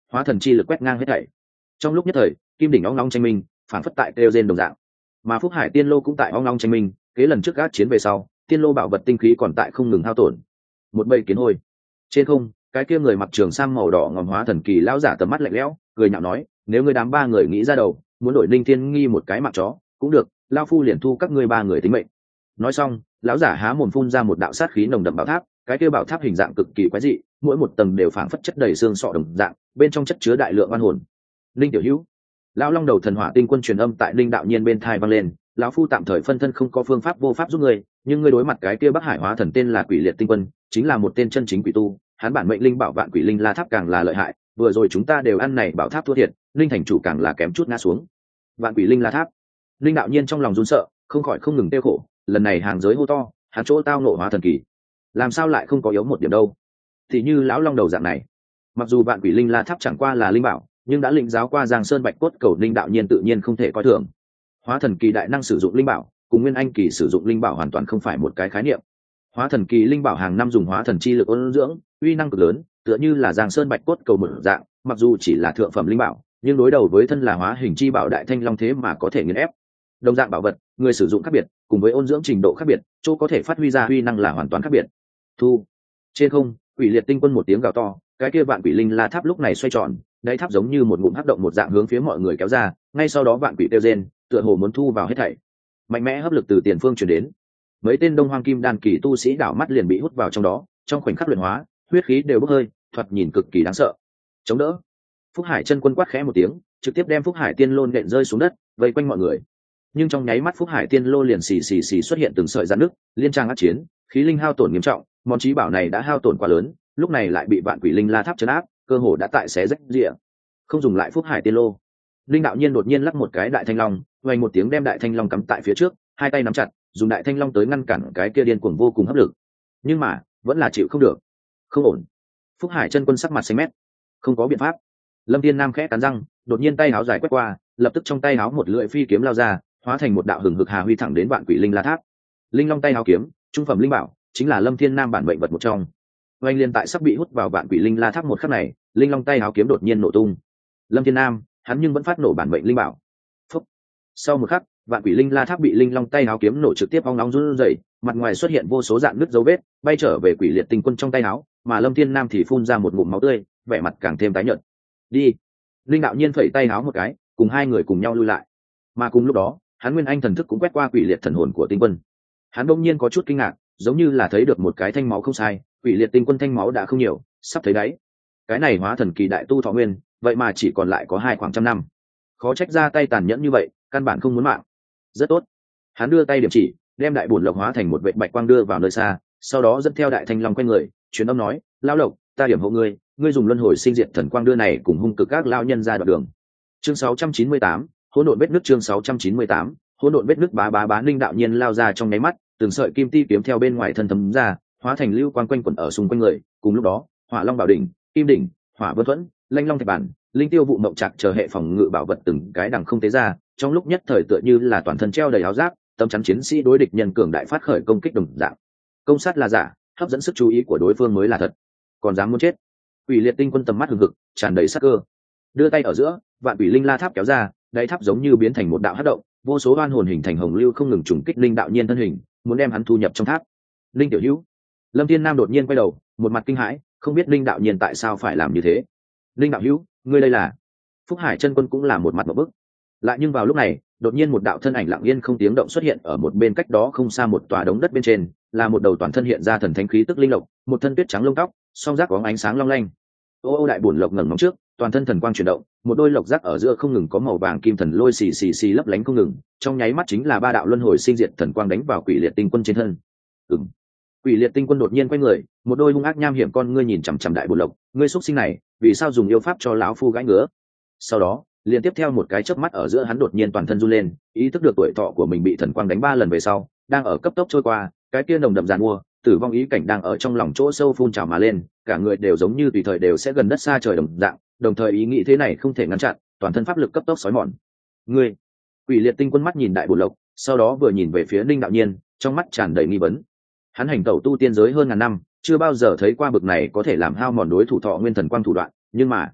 hóa thần chi lực quét ngang hết thảy. Trong lúc nhất thời, kim đỉnh ong long tranh minh, phản phất tại kêu gen đồng dạng. Mà Phúc Hải Tiên Lô cũng tại ong long tranh minh, kế lần trước gác chiến về sau, Tiên Lô bảo vật tinh khí còn tại không ngừng hao tổn. Một bầy kiến hôi. Trên không, cái kia người mặc trường sam màu đỏ ngòm hóa thần kỳ lão giả tầm mắt lạnh lẽo, cười nhạo nói, nếu ngươi đám ba người nghĩ ra đầu, muốn đổi Linh Thiên Nghi một cái mạng chó, cũng được, lão phu liền thu các ngươi ba người tính mệnh. Nói xong, lão giả há mồm phun ra một đạo sát khí nồng đậm bảo tháp, cái kia bảo tháp hình dạng cực kỳ quái dị, mỗi một tầng đều phảng phất chất đầy xương sọ đồng dạng, bên trong chất chứa đại lượng oan hồn. Linh tiểu hữu, lão long đầu thần hỏa tinh quân truyền âm tại Linh đạo nhiên bên thai vang lên, lão phu tạm thời phân thân không có phương pháp vô pháp giúp ngươi, nhưng ngươi đối mặt cái kia Bắc Hải hóa thần tên là Quỷ Liệt Tinh Quân, chính là một tên chân chính quỷ tu, hắn bản mệnh linh bảo vạn quỷ linh la tháp càng là lợi hại, vừa rồi chúng ta đều ăn này bảo tháp thua thiệt, linh thành chủ càng là kém chút ngã xuống. Vạn quỷ linh la tháp. Linh đạo nhiên trong lòng run sợ, không khỏi không ngừng tiêu khổ, lần này hàng giới hô to, hắn chỗ tao nộ hóa thần kỳ, làm sao lại không có yếu một điểm đâu. Thì như lão long đầu dạng này, mặc dù vạn quỷ linh la tháp chẳng qua là linh bảo, nhưng đã lĩnh giáo qua Giang Sơn Bạch Cốt Cầu, Linh đạo nhiên tự nhiên không thể coi thường. Hóa thần kỳ đại năng sử dụng linh bảo, cùng nguyên anh kỳ sử dụng linh bảo hoàn toàn không phải một cái khái niệm. Hóa thần kỳ linh bảo hàng năm dùng hóa thần chi lực ôn dưỡng, uy năng cực lớn, tựa như là Giang Sơn Bạch Cốt Cầu một dạng, mặc dù chỉ là thượng phẩm linh bảo, nhưng đối đầu với thân là hóa hình chi bảo đại thanh long thế mà có thể nghiền ép. Đồng dạng bảo vật, người sử dụng khác biệt, cùng với ôn dưỡng trình độ khác biệt, chỗ có thể phát huy ra uy năng là hoàn toàn khác biệt. Thu. Trên không, Quỷ Liệt Tinh Quân một tiếng gào to, cái kia vạn quỷ linh la tháp lúc này xoay tròn, đáy tháp giống như một ngụm hắc động một dạng hướng phía mọi người kéo ra, ngay sau đó vạn quỷ tiêu rên, tựa hồ muốn thu vào hết thảy. Mạnh mẽ hấp lực từ tiền phương truyền đến, mấy tên đông hoang kim đan kỳ tu sĩ đảo mắt liền bị hút vào trong đó, trong khoảnh khắc luyện hóa, huyết khí đều bốc hơi, thoạt nhìn cực kỳ đáng sợ. Chống đỡ. Phúc Hải chân quân quát khẽ một tiếng, trực tiếp đem Phúc Hải Tiên Lô nện rơi xuống đất, vây quanh mọi người. Nhưng trong nháy mắt Phúc Hải Tiên Lô liền xì xì xì xuất hiện từng sợi rạn nứt, liên trang ác chiến, khí linh hao tổn nghiêm trọng, món chí bảo này đã hao tổn quá lớn, lúc này lại bị vạn quỷ linh la tháp trấn áp, cơ hồ đã tại xé rách rịa. Không dùng lại Phúc Hải Tiên Lô. Linh đạo nhiên đột nhiên lắc một cái đại thanh long, vang một tiếng đem đại thanh long cắm tại phía trước, hai tay nắm chặt, dùng đại thanh long tới ngăn cản cái kia điên cuồng vô cùng hấp lực. Nhưng mà, vẫn là chịu không được. Không ổn. Phúc Hải chân quân sắc mặt xanh mét. Không có biện pháp. Lâm Thiên Nam khẽ cắn răng, đột nhiên tay áo dài quét qua, lập tức trong tay áo một lưỡi phi kiếm lao ra, hóa thành một đạo hừng hực hà huy thẳng đến vạn quỷ linh la tháp. Linh long tay áo kiếm, trung phẩm linh bảo, chính là Lâm Thiên Nam bản mệnh vật một trong. Oanh liên tại sắp bị hút vào vạn quỷ linh la tháp một khắc này, linh long tay áo kiếm đột nhiên nổ tung. Lâm Thiên Nam, hắn nhưng vẫn phát nổ bản mệnh linh bảo. Phúc. Sau một khắc, vạn quỷ linh la tháp bị linh long tay áo kiếm nổ trực tiếp ong nóng run rẩy, mặt ngoài xuất hiện vô số dạn nứt dấu vết, bay trở về Quỷ Liệt Tinh Quân trong tay áo, mà Lâm Thiên Nam thì phun ra một ngụm máu tươi, vẻ mặt càng thêm tái nhợt. Đi. Linh đạo nhiên phẩy tay áo một cái, cùng hai người cùng nhau lui lại. Mà cùng lúc đó, hắn nguyên anh thần thức cũng quét qua Quỷ Liệt thần hồn của Tinh Quân. Hắn đột nhiên có chút kinh ngạc, giống như là thấy được một cái thanh máu không sai, Quỷ Liệt Tinh Quân thanh máu đã không nhiều, sắp thấy đáy. Cái này hóa thần kỳ đại tu thọ nguyên, vậy mà chỉ còn lại có hai khoảng trăm năm. Khó trách ra tay tàn nhẫn như vậy, căn bản không muốn mạng. Rất tốt. Hắn đưa tay điểm chỉ, đem đại bổn lộc hóa thành một vệt bạch quang đưa vào nơi xa, sau đó dẫn theo đại thanh long quanh người, truyền âm nói, lao lộc, ta điểm hộ ngươi, ngươi dùng luân hồi sinh diệt thần quang đưa này cùng hung cực các lao nhân ra đoạn đường. Chương sáu trăm chín mươi tám, hỗn độn vết nước. Chương sáu trăm chín mươi tám, hỗn độn vết nước. Bá bá bá. Linh đạo nhiên lao ra trong nháy mắt, từng sợi kim ti kiếm theo bên ngoài thân thấm ra, hóa thành lưu quang quanh quẩn ở xung quanh người. Cùng lúc đó, hỏa long bảo đỉnh, kim đỉnh, hỏa vân thuẫn, lanh long thạch bản, linh tiêu vụ mộng trạc chờ hệ phòng ngự bảo vật từng cái đằng không tế ra, trong lúc nhất thời tựa như là toàn thân treo đầy áo giáp, tấm chắn chiến sĩ đối địch nhân cường đại phát khởi công kích đồng dạng. Công sát là giả, hấp dẫn sức chú ý của đối phương mới là thật. Còn dám muốn chết? Quỷ Liệt Tinh Quân tầm mắt hừng hực, tràn đầy sát cơ. Đưa tay ở giữa, vạn quỷ linh la tháp kéo ra, đáy tháp giống như biến thành một đạo hắc động, vô số oan hồn hình thành hồng lưu không ngừng trùng kích linh đạo nhiên thân hình, muốn đem hắn thu nhập trong tháp. Linh tiểu hữu. Lâm Thiên Nam đột nhiên quay đầu, một mặt kinh hãi, không biết linh đạo nhiên tại sao phải làm như thế. Linh đạo hữu, ngươi đây là? Phúc Hải chân quân cũng là một mặt một bức. Lại nhưng vào lúc này, đột nhiên một đạo thân ảnh lặng yên không tiếng động xuất hiện ở một bên cách đó không xa một tòa đống đất bên trên, là một đầu toàn thân hiện ra thần thánh khí tức linh lộc, một thân tuyết trắng lông tóc, song giác có ánh sáng long lanh. Ô ô đại bổn lộc ngẩng móng trước, toàn thân thần quang chuyển động, một đôi lộc giác ở giữa không ngừng có màu vàng kim thần lôi xì xì xì lấp lánh không ngừng, trong nháy mắt chính là ba đạo luân hồi sinh diệt thần quang đánh vào Quỷ Liệt Tinh Quân trên thân. Ừm. Quỷ Liệt Tinh Quân đột nhiên quay người, một đôi hung ác nham hiểm con ngươi nhìn chằm chằm đại bổn lộc, ngươi xuất sinh này, vì sao dùng yêu pháp cho lão phu gãi ngứa? Sau đó, liên tiếp theo một cái chớp mắt ở giữa hắn đột nhiên toàn thân run lên, ý thức được tuổi thọ của mình bị thần quang đánh ba lần về sau, đang ở cấp tốc trôi qua, cái kia nồng đậm giàn mua, tử vong ý cảnh đang ở trong lòng chỗ sâu phun trào mà lên, cả người đều giống như tùy thời đều sẽ gần đất xa trời đồng dạng, đồng thời ý nghĩ thế này không thể ngăn chặn, toàn thân pháp lực cấp tốc xói mòn. Ngươi, Quỷ Liệt Tinh Quân mắt nhìn đại bổn lộc, sau đó vừa nhìn về phía Ninh đạo nhiên, trong mắt tràn đầy nghi vấn. Hắn hành tẩu tu tiên giới hơn ngàn năm, chưa bao giờ thấy qua bực này có thể làm hao mòn đối thủ thọ nguyên thần quang thủ đoạn, nhưng mà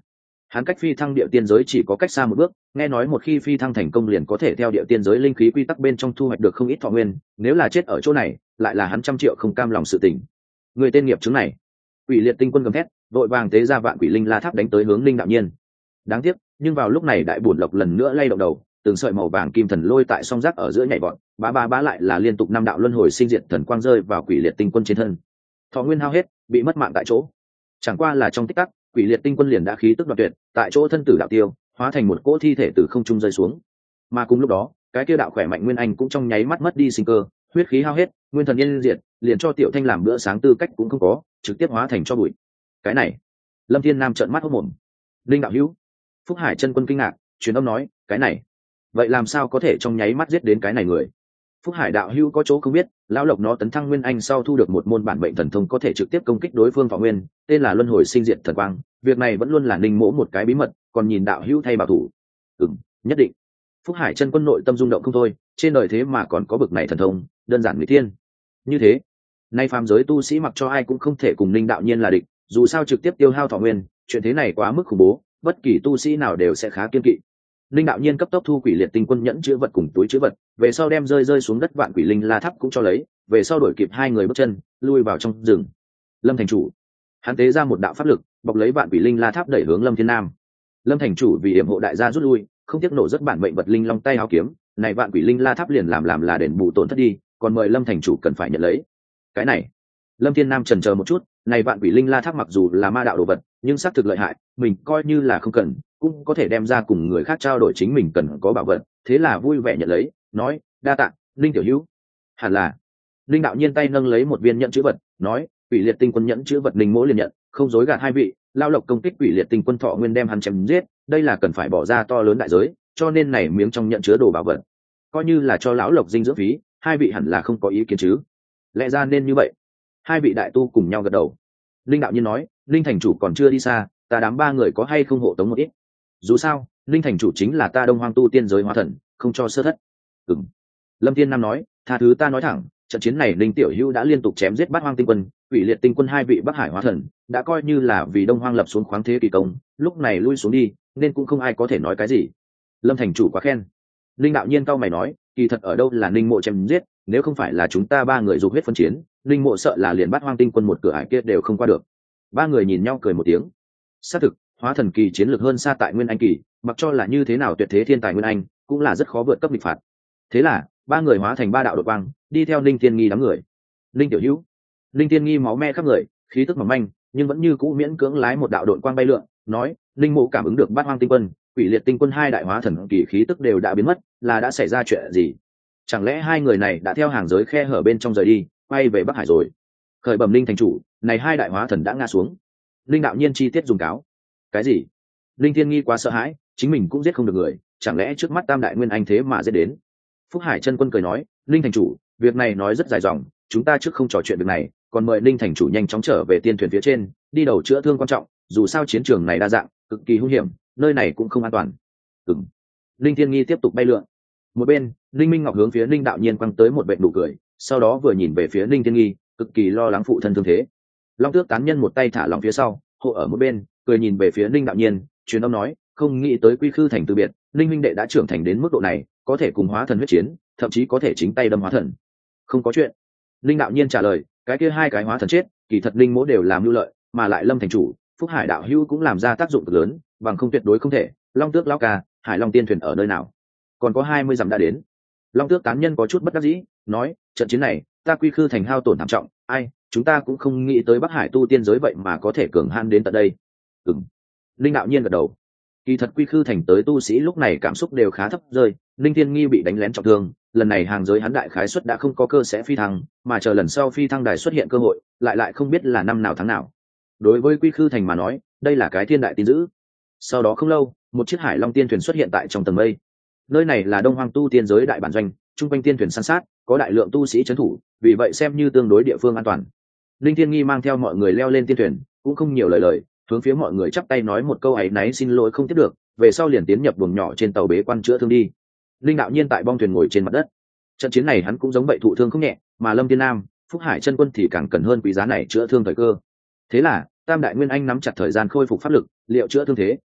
hắn cách phi thăng địa tiên giới chỉ có cách xa một bước, nghe nói một khi phi thăng thành công liền có thể theo địa tiên giới linh khí quy tắc bên trong thu hoạch được không ít thọ nguyên, nếu là chết ở chỗ này lại là hắn trăm triệu không cam lòng sự tình. Người tên nghiệp chứng này. Quỷ liệt tinh quân gầm thét, vội vàng tế ra vạn quỷ linh la tháp đánh tới hướng Linh Đạo Nhiên. Đáng tiếc, nhưng vào lúc này đại bổn lộc lần nữa lay động đầu, từng sợi màu vàng kim thần lôi tại song giác ở giữa nhảy vọt, bá bá bá lại là liên tục năm đạo luân hồi sinh diệt thần quang rơi vào quỷ liệt tinh quân trên thân. Thọ nguyên hao hết, bị mất mạng tại chỗ. Chẳng qua là trong tích tắc, quỷ liệt tinh quân liền đã khí tức đoạt tuyệt, tại chỗ thân tử đạo tiêu, hóa thành một cỗ thi thể từ không trung rơi xuống. Mà cùng lúc đó, cái kia đạo khỏe mạnh nguyên anh cũng trong nháy mắt mất đi sinh cơ, huyết khí hao hết, nguyên thần yên diệt, liền cho tiểu thanh làm bữa sáng tư cách cũng không có, trực tiếp hóa thành cho bụi. Cái này, Lâm Thiên Nam trợn mắt hốt mồm. Linh đạo hữu, Phúc Hải chân quân kinh ngạc, truyền âm nói, cái này, vậy làm sao có thể trong nháy mắt giết đến cái này người? Phúc Hải đạo hữu có chỗ không biết, lão lộc nó tấn thăng nguyên anh sau thu được một môn bản mệnh thần thông có thể trực tiếp công kích đối phương thọ nguyên, tên là luân hồi sinh diệt thần quang, việc này vẫn luôn là Ninh Mỗ một cái bí mật, còn nhìn đạo hữu thay bảo thủ. Ừm, nhất định. Phúc Hải chân quân nội tâm rung động không thôi, trên đời thế mà còn có bực này thần thông, đơn giản người tiên. Như thế, nay phàm giới tu sĩ mặc cho ai cũng không thể cùng Ninh đạo nhiên là địch, dù sao trực tiếp tiêu hao thọ nguyên, chuyện thế này quá mức khủng bố, bất kỳ tu sĩ nào đều sẽ khá kiên kỵ. Linh đạo nhiên cấp tốc thu quỷ liệt tinh quân nhẫn chữ vật cùng túi chữ vật, về sau đem rơi rơi xuống đất vạn quỷ linh la tháp cũng cho lấy, về sau đổi kịp hai người bước chân, lui vào trong rừng. Lâm thành chủ, hắn tế ra một đạo pháp lực, bọc lấy vạn quỷ linh la tháp đẩy hướng Lâm Thiên Nam. Lâm thành chủ vì yểm hộ đại gia rút lui, không tiếc nổ rất bản mệnh vật linh long tay áo kiếm, này vạn quỷ linh la tháp liền làm làm là đền bù tổn thất đi, còn mời Lâm thành chủ cần phải nhận lấy. Cái này, Lâm Thiên Nam chần chờ một chút, này vạn quỷ linh la tháp mặc dù là ma đạo đồ vật, nhưng xác thực lợi hại, mình coi như là không cần, cũng có thể đem ra cùng người khác trao đổi chính mình cần có bảo vật, thế là vui vẻ nhận lấy, nói, đa tạ, Linh tiểu hữu. Hẳn là. Linh đạo nhiên tay nâng lấy một viên nhẫn chữ vật, nói, quỷ liệt tinh quân nhẫn chữ vật Linh Mỗ liền nhận, không dối gạt hai vị, lao lộc công kích quỷ liệt tinh quân thọ nguyên đem hắn chém giết, đây là cần phải bỏ ra to lớn đại giới, cho nên này miếng trong nhận chứa đồ bảo vật, coi như là cho lão lộc dinh dưỡng phí, hai vị hẳn là không có ý kiến chứ? Lẽ ra nên như vậy. Hai vị đại tu cùng nhau gật đầu. Linh đạo nhiên nói, Linh thành chủ còn chưa đi xa, ta đám ba người có hay không hộ tống một ít? Dù sao, Linh thành chủ chính là ta Đông Hoang tu tiên giới hóa thần, không cho sơ thất. Ừm. Lâm Thiên Nam nói, tha thứ ta nói thẳng, trận chiến này Linh tiểu hữu đã liên tục chém giết bát hoang tinh quân, quỷ liệt tinh quân hai vị Bắc Hải hóa thần, đã coi như là vì Đông Hoang lập xuống khoáng thế kỳ công, lúc này lui xuống đi, nên cũng không ai có thể nói cái gì. Lâm thành chủ quá khen. Linh đạo nhiên cao mày nói, kỳ thật ở đâu là Linh mộ chém giết, nếu không phải là chúng ta ba người dục huyết phân chiến, Linh mộ sợ là liền bát hoang tinh quân một cửa ải kia đều không qua được. Ba người nhìn nhau cười một tiếng. Xác thực, hóa thần kỳ chiến lược hơn xa tại nguyên anh kỳ, mặc cho là như thế nào tuyệt thế thiên tài nguyên anh, cũng là rất khó vượt cấp địch phạt. Thế là ba người hóa thành ba đạo đột quang, đi theo Linh Tiên Nghi đám người. Linh tiểu hữu, Linh Tiên Nghi máu me khắp người, khí tức mỏng manh, nhưng vẫn như cũ miễn cưỡng lái một đạo đột quang bay lượn, nói, Linh mộ cảm ứng được bát hoang tinh quân, quỷ liệt tinh quân hai đại hóa thần kỳ khí tức đều đã biến mất, là đã xảy ra chuyện gì? Chẳng lẽ hai người này đã theo hàng giới khe hở bên trong rời đi, quay về Bắc Hải rồi? Khởi bẩm Linh thành chủ, này hai đại hóa thần đã ngã xuống. Linh đạo nhiên chi tiết dùng cáo. Cái gì? Linh Thiên Nghi quá sợ hãi, chính mình cũng giết không được người, chẳng lẽ trước mắt tam đại nguyên anh thế mà giết đến? Phúc Hải chân quân cười nói, Linh thành chủ, việc này nói rất dài dòng, chúng ta trước không trò chuyện việc này, còn mời Linh thành chủ nhanh chóng trở về tiên thuyền phía trên, đi đầu chữa thương quan trọng, dù sao chiến trường này đa dạng, cực kỳ hung hiểm, nơi này cũng không an toàn. Ừm. Linh Thiên Nghi tiếp tục bay lượn. Một bên, Linh Minh Ngọc hướng phía Linh đạo nhiên quăng tới một vệt nụ cười, sau đó vừa nhìn về phía Linh Thiên Nghi, cực kỳ lo lắng phụ thân thương thế. Long Tước tán nhân một tay thả lòng phía sau, hộ ở một bên, cười nhìn về phía Linh đạo nhiên, truyền âm nói, không nghĩ tới quy khư thành từ biệt, Linh huynh đệ đã trưởng thành đến mức độ này, có thể cùng hóa thần huyết chiến, thậm chí có thể chính tay đâm hóa thần. Không có chuyện. Linh đạo nhiên trả lời, cái kia hai cái hóa thần chết, kỳ thật Linh mỗ đều làm mưu lợi, mà lại Lâm thành chủ, Phúc Hải đạo hữu cũng làm ra tác dụng cực lớn, bằng không tuyệt đối không thể. Long Tước lão ca, Hải Long tiên thuyền ở nơi nào? Còn có hai mươi dặm đã đến. Long Tước tán nhân có chút bất đắc dĩ, nói, trận chiến này, ta quy khư thành hao tổn thảm trọng, ai, chúng ta cũng không nghĩ tới Bắc Hải tu tiên giới vậy mà có thể cường han đến tận đây. Ừm. Linh đạo nhiên gật đầu. Kỳ thật quy khư thành tới tu sĩ lúc này cảm xúc đều khá thấp rơi, Linh Thiên Nghi bị đánh lén trọng thương, lần này hàng giới hắn đại khái suất đã không có cơ sẽ phi thăng, mà chờ lần sau phi thăng đài xuất hiện cơ hội, lại lại không biết là năm nào tháng nào. Đối với quy khư thành mà nói, đây là cái thiên đại tin dữ. Sau đó không lâu, một chiếc Hải Long tiên thuyền xuất hiện tại trong tầng mây. Nơi này là Đông Hoang tu tiên giới đại bản doanh, trung quanh tiên thuyền san sát, có đại lượng tu sĩ trấn thủ, vì vậy xem như tương đối địa phương an toàn. Linh Thiên Nghi mang theo mọi người leo lên tiên thuyền, cũng không nhiều lời lời, hướng phía mọi người chắp tay nói một câu ấy náy xin lỗi không tiếp được, về sau liền tiến nhập buồng nhỏ trên tàu bế quan chữa thương đi. Linh đạo nhiên tại bong thuyền ngồi trên mặt đất. Trận chiến này hắn cũng giống vậy thụ thương không nhẹ, mà Lâm Thiên Nam, Phúc Hải chân quân thì càng cần hơn quý giá này chữa thương thời cơ. Thế là, Tam đại nguyên anh nắm chặt thời gian khôi phục pháp lực, liệu chữa thương thế,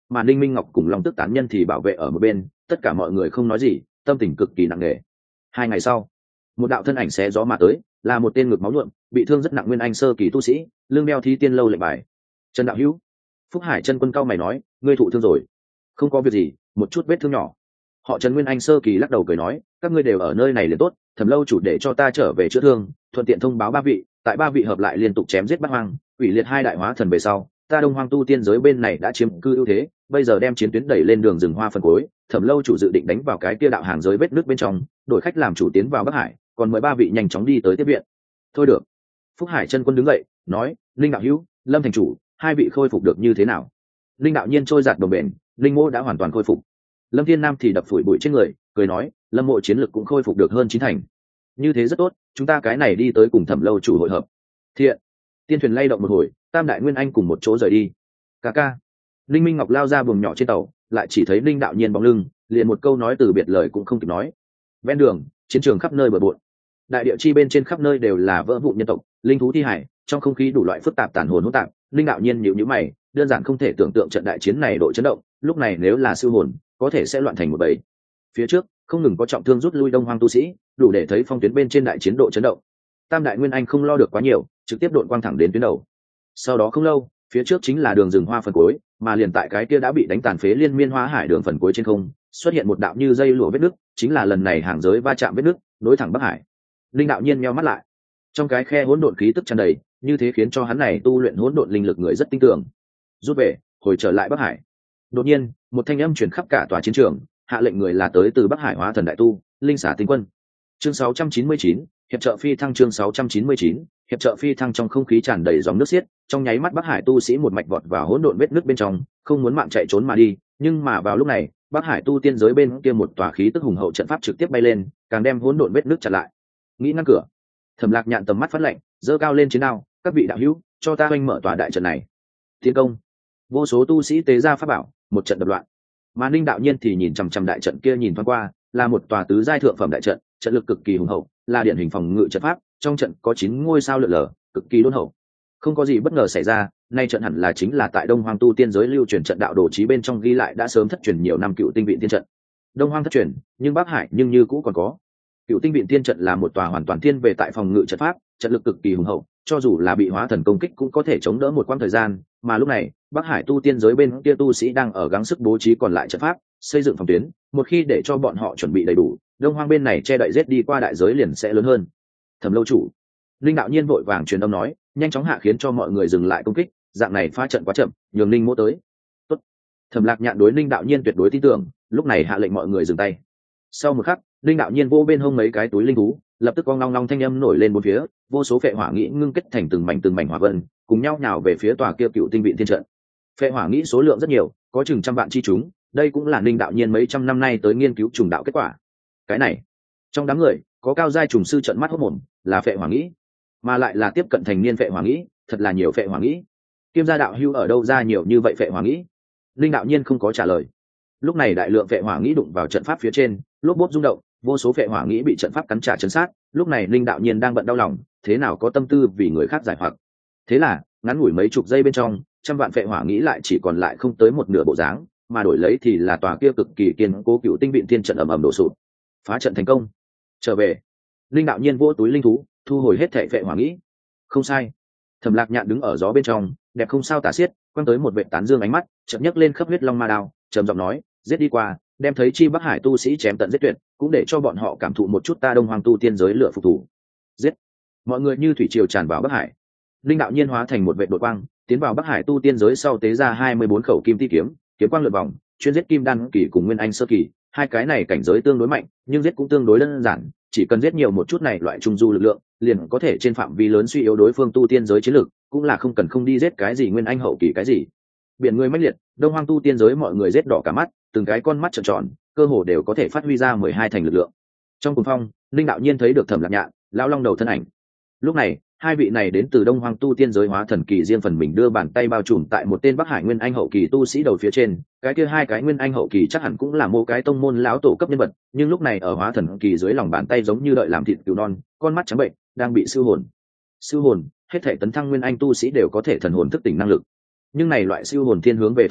mà Ninh Minh Ngọc cùng Long Tước tán nhân thì bảo vệ ở một bên, tất cả mọi người không nói gì, tâm tình cực kỳ nặng nề. Hai ngày sau, một đạo thân ảnh xé gió mà tới, là một tên ngực máu nhuộm, bị thương rất nặng nguyên anh sơ kỳ tu sĩ, lưng đeo Thí Tiên lâu lệnh bài. Trần đạo hữu. Phúc Hải chân quân cao mày nói, ngươi thụ thương rồi? Không có việc gì, một chút vết thương nhỏ. Họ Trần nguyên anh sơ kỳ lắc đầu cười nói, các ngươi đều ở nơi này liền tốt, Thẩm lâu chủ để cho ta trở về chữa thương, thuận tiện thông báo ba vị, tại ba vị hợp lại liên tục chém giết bát hoang, ủy liệt hai đại hóa thần về sau, ta Đông Hoang tu tiên giới bên này đã chiếm cư ưu thế, bây giờ đem chiến tuyến đẩy lên đường rừng hoa phân cối, Thẩm lâu chủ dự định đánh vào cái kia đạo hàng giới vết nước bên trong, đổi khách làm chủ tiến vào Bắc Hải, còn mời ba vị nhanh chóng đi tới tiếp viện. Thôi được. Phúc Hải chân quân đứng dậy, nói, Linh đạo hữu, Lâm thành chủ, hai vị khôi phục được như thế nào? Linh đạo nhiên trôi giạt đồng bền, Linh mô đã hoàn toàn khôi phục. Lâm Thiên Nam thì đập phủi bụi trên người, cười nói, Lâm mộ chiến lực cũng khôi phục được hơn chín thành. Như thế rất tốt, chúng ta cái này đi tới cùng Thẩm lâu chủ hội hợp. Thiện. Tiên thuyền lay động một hồi, tam đại nguyên anh cùng một chỗ rời đi. Ca ca. Linh Minh Ngọc lao ra buồng nhỏ trên tàu, lại chỉ thấy Linh đạo nhiên bóng lưng, liền một câu nói từ biệt lời cũng không kịp nói. Ven đường, chiến trường khắp nơi bừa bộn, đại địa chi bên trên khắp nơi đều là vỡ vụn nhân tộc, linh thú thi hải, trong không khí đủ loại phức tạp tàn hồn hỗn tạp. Linh đạo nhiên nhíu nhíu mày, đơn giản không thể tưởng tượng trận đại chiến này độ chấn động, lúc này nếu là siêu hồn, có thể sẽ loạn thành một bầy. Phía trước không ngừng có trọng thương rút lui Đông Hoang tu sĩ, đủ để thấy phong tuyến bên trên đại chiến độ chấn động. Tam đại nguyên anh không lo được quá nhiều, trực tiếp độn quang thẳng đến tuyến đầu. Sau đó không lâu, phía trước chính là đường rừng hoa phần cuối, mà liền tại cái kia đã bị đánh tàn phế liên miên hoa hải đường phần cuối trên không, xuất hiện một đạo như dây lụa vết nứt, chính là lần này hàng giới va chạm vết nứt, nối thẳng Bắc Hải. Linh đạo nhiên meo mắt lại, trong cái khe hỗn độn khí tức tràn đầy, như thế khiến cho hắn này tu luyện hỗn độn linh lực người rất tin tưởng. Rút về, hồi trở lại Bắc Hải. Đột nhiên, một thanh âm truyền khắp cả tòa chiến trường, hạ lệnh người là tới từ Bắc Hải hóa thần đại tu, Linh Xả Tinh Quân. Chương sáu trăm chín mươi chín, hiệp trợ phi thăng. Chương sáu trăm chín mươi chín, hiệp trợ phi thăng. Trong không khí tràn đầy dòng nước xiết, trong nháy mắt Bắc Hải tu sĩ một mạch vọt vào hỗn độn vết nước bên trong, không muốn mạng chạy trốn mà đi, nhưng mà vào lúc này, Bắc Hải tu tiên giới bên kia một tòa khí tức hùng hậu trận pháp trực tiếp bay lên, càng đem hỗn độn vết nước chặn lại. Nghĩ ngăn cửa. Thẩm Lạc Nhạn tầm mắt phát lạnh, giơ cao lên chiến đao, các vị đạo hữu, cho ta oanh mở tòa đại trận này. Tiến công. Vô số tu sĩ tế ra pháp bảo, một trận đập loạn. Mà Ninh đạo nhiên thì nhìn chằm chằm đại trận kia nhìn thoáng qua, là một tòa tứ giai thượng phẩm đại trận, trận lực cực kỳ hùng hậu, là điển hình phòng ngự trận pháp, trong trận có chín ngôi sao lượn lờ, cực kỳ đôn hậu. Không có gì bất ngờ xảy ra, nay trận hẳn là chính là tại Đông Hoang tu tiên giới lưu truyền trận đạo đồ chí bên trong ghi lại đã sớm thất truyền nhiều năm cựu tinh viện tiên trận. Đông Hoang thất truyền, nhưng Bắc Hải nhưng như cũ còn có. Cựu tinh viện tiên trận là một tòa hoàn toàn thiên về tại phòng ngự trận pháp, trận lực cực kỳ hùng hậu, cho dù là bị hóa thần công kích cũng có thể chống đỡ một quãng thời gian, mà lúc này, Bắc Hải tu tiên giới bên kia tu sĩ đang ở gắng sức bố trí còn lại trận pháp, xây dựng phòng tuyến, một khi để cho bọn họ chuẩn bị đầy đủ, Đông Hoang bên này che đậy giết đi qua đại giới liền sẽ lớn hơn. Thẩm lâu chủ, Linh đạo nhiên vội vàng truyền âm nói, nhanh chóng hạ khiến cho mọi người dừng lại công kích, dạng này phá trận quá chậm, nhường Linh Mỗ tới. Tốt. Thẩm Lạc Nhạn đối Linh đạo nhiên tuyệt đối tin tưởng, lúc này hạ lệnh mọi người dừng tay. Sau một khắc, Linh đạo nhiên vô bên hông mấy cái túi linh thú, lập tức con long long thanh âm nổi lên bốn phía, vô số phệ hỏa nghĩ ngưng kết thành từng mảnh từng mảnh hỏa vân, cùng nhau nhào về phía tòa kia cựu tinh viện thiên trận. Phệ hỏa nghĩ số lượng rất nhiều, có chừng trăm vạn chi chúng, đây cũng là Linh đạo nhiên mấy trăm năm nay tới nghiên cứu trùng đạo kết quả. Cái này, trong đám người, có cao giai trùng sư trận mắt hốt mồm, là phệ hỏa nghĩ, mà lại là tiếp cận thành niên phệ hỏa nghĩ, thật là nhiều phệ hỏa nghĩ. Kiêm gia đạo hưu ở đâu ra nhiều như vậy phệ hỏa nghĩ? Linh đạo nhiên không có trả lời. Lúc này đại lượng phệ hỏa nghĩ đụng vào trận pháp phía trên, lốp bốp rung động, vô số phệ hỏa nghĩ bị trận pháp cắn trả chấn sát. Lúc này Linh đạo nhiên đang bận đau lòng, thế nào có tâm tư vì người khác giải hoặc. Thế là, ngắn ngủi mấy chục giây bên trong, trăm vạn phệ hỏa nghĩ lại chỉ còn lại không tới một nửa bộ dáng, mà đổi lấy thì là tòa kia cực kỳ kiên cố cựu tinh viện thiên trận ầm ầm đổ sụp. Phá trận thành công. Trở về. Linh đạo nhiên vỗ túi linh thú, thu hồi hết thệ phệ hỏa nghĩ. Không sai. Thẩm Lạc Nhạn đứng ở gió bên trong, đẹp không sao tả xiết, quăng tới một vệ tán dương ánh mắt, chợt nhấc lên khắp huyết long ma đao, trầm giọng nói, giết đi qua, đem thấy chi Bắc Hải tu sĩ chém tận giết tuyệt, cũng để cho bọn họ cảm thụ một chút ta Đông Hoang tu tiên giới lửa phục thủ. Giết. Mọi người như thủy triều tràn vào Bắc Hải. Linh đạo nhiên hóa thành một vệ đột quang, tiến vào Bắc Hải tu tiên giới sau tế ra hai mươi bốn khẩu kim ti kiếm, kiếm quang lượn vòng, chuyên giết kim đan kỳ cùng nguyên anh sơ kỳ, hai cái này cảnh giới tương đối mạnh, nhưng giết cũng tương đối đơn giản, chỉ cần giết nhiều một chút này loại trung du lực lượng, liền có thể trên phạm vi lớn suy yếu đối phương tu tiên giới chiến lực, cũng là không cần không đi giết cái gì nguyên anh hậu kỳ cái gì. Biển người mãnh liệt, Đông Hoang tu tiên giới mọi người giết đỏ cả mắt, từng cái con mắt trợn tròn, cơ hồ đều có thể phát huy ra mười hai thành lực lượng. Trong cuồng phong, Linh đạo nhiên thấy được Thẩm Lạc Nhạn, lão long đầu thân ảnh. Lúc này, hai vị này đến từ Đông Hoang tu tiên giới hóa thần kỳ riêng phần mình đưa bàn tay bao trùm tại một tên Bắc Hải nguyên anh hậu kỳ tu sĩ đầu phía trên, cái kia hai cái nguyên anh hậu kỳ chắc hẳn cũng là một cái tông môn lão tổ cấp nhân vật, nhưng lúc này ở hóa thần kỳ dưới lòng bàn tay giống như đợi làm thịt cừu non, con mắt trắng bệnh, đang bị siêu hồn. Siêu hồn, hết thể tấn thăng nguyên anh tu sĩ đều có thể thần hồn thức tỉnh năng lực, nhưng này loại siêu hồn thiên hướng về thô bạo,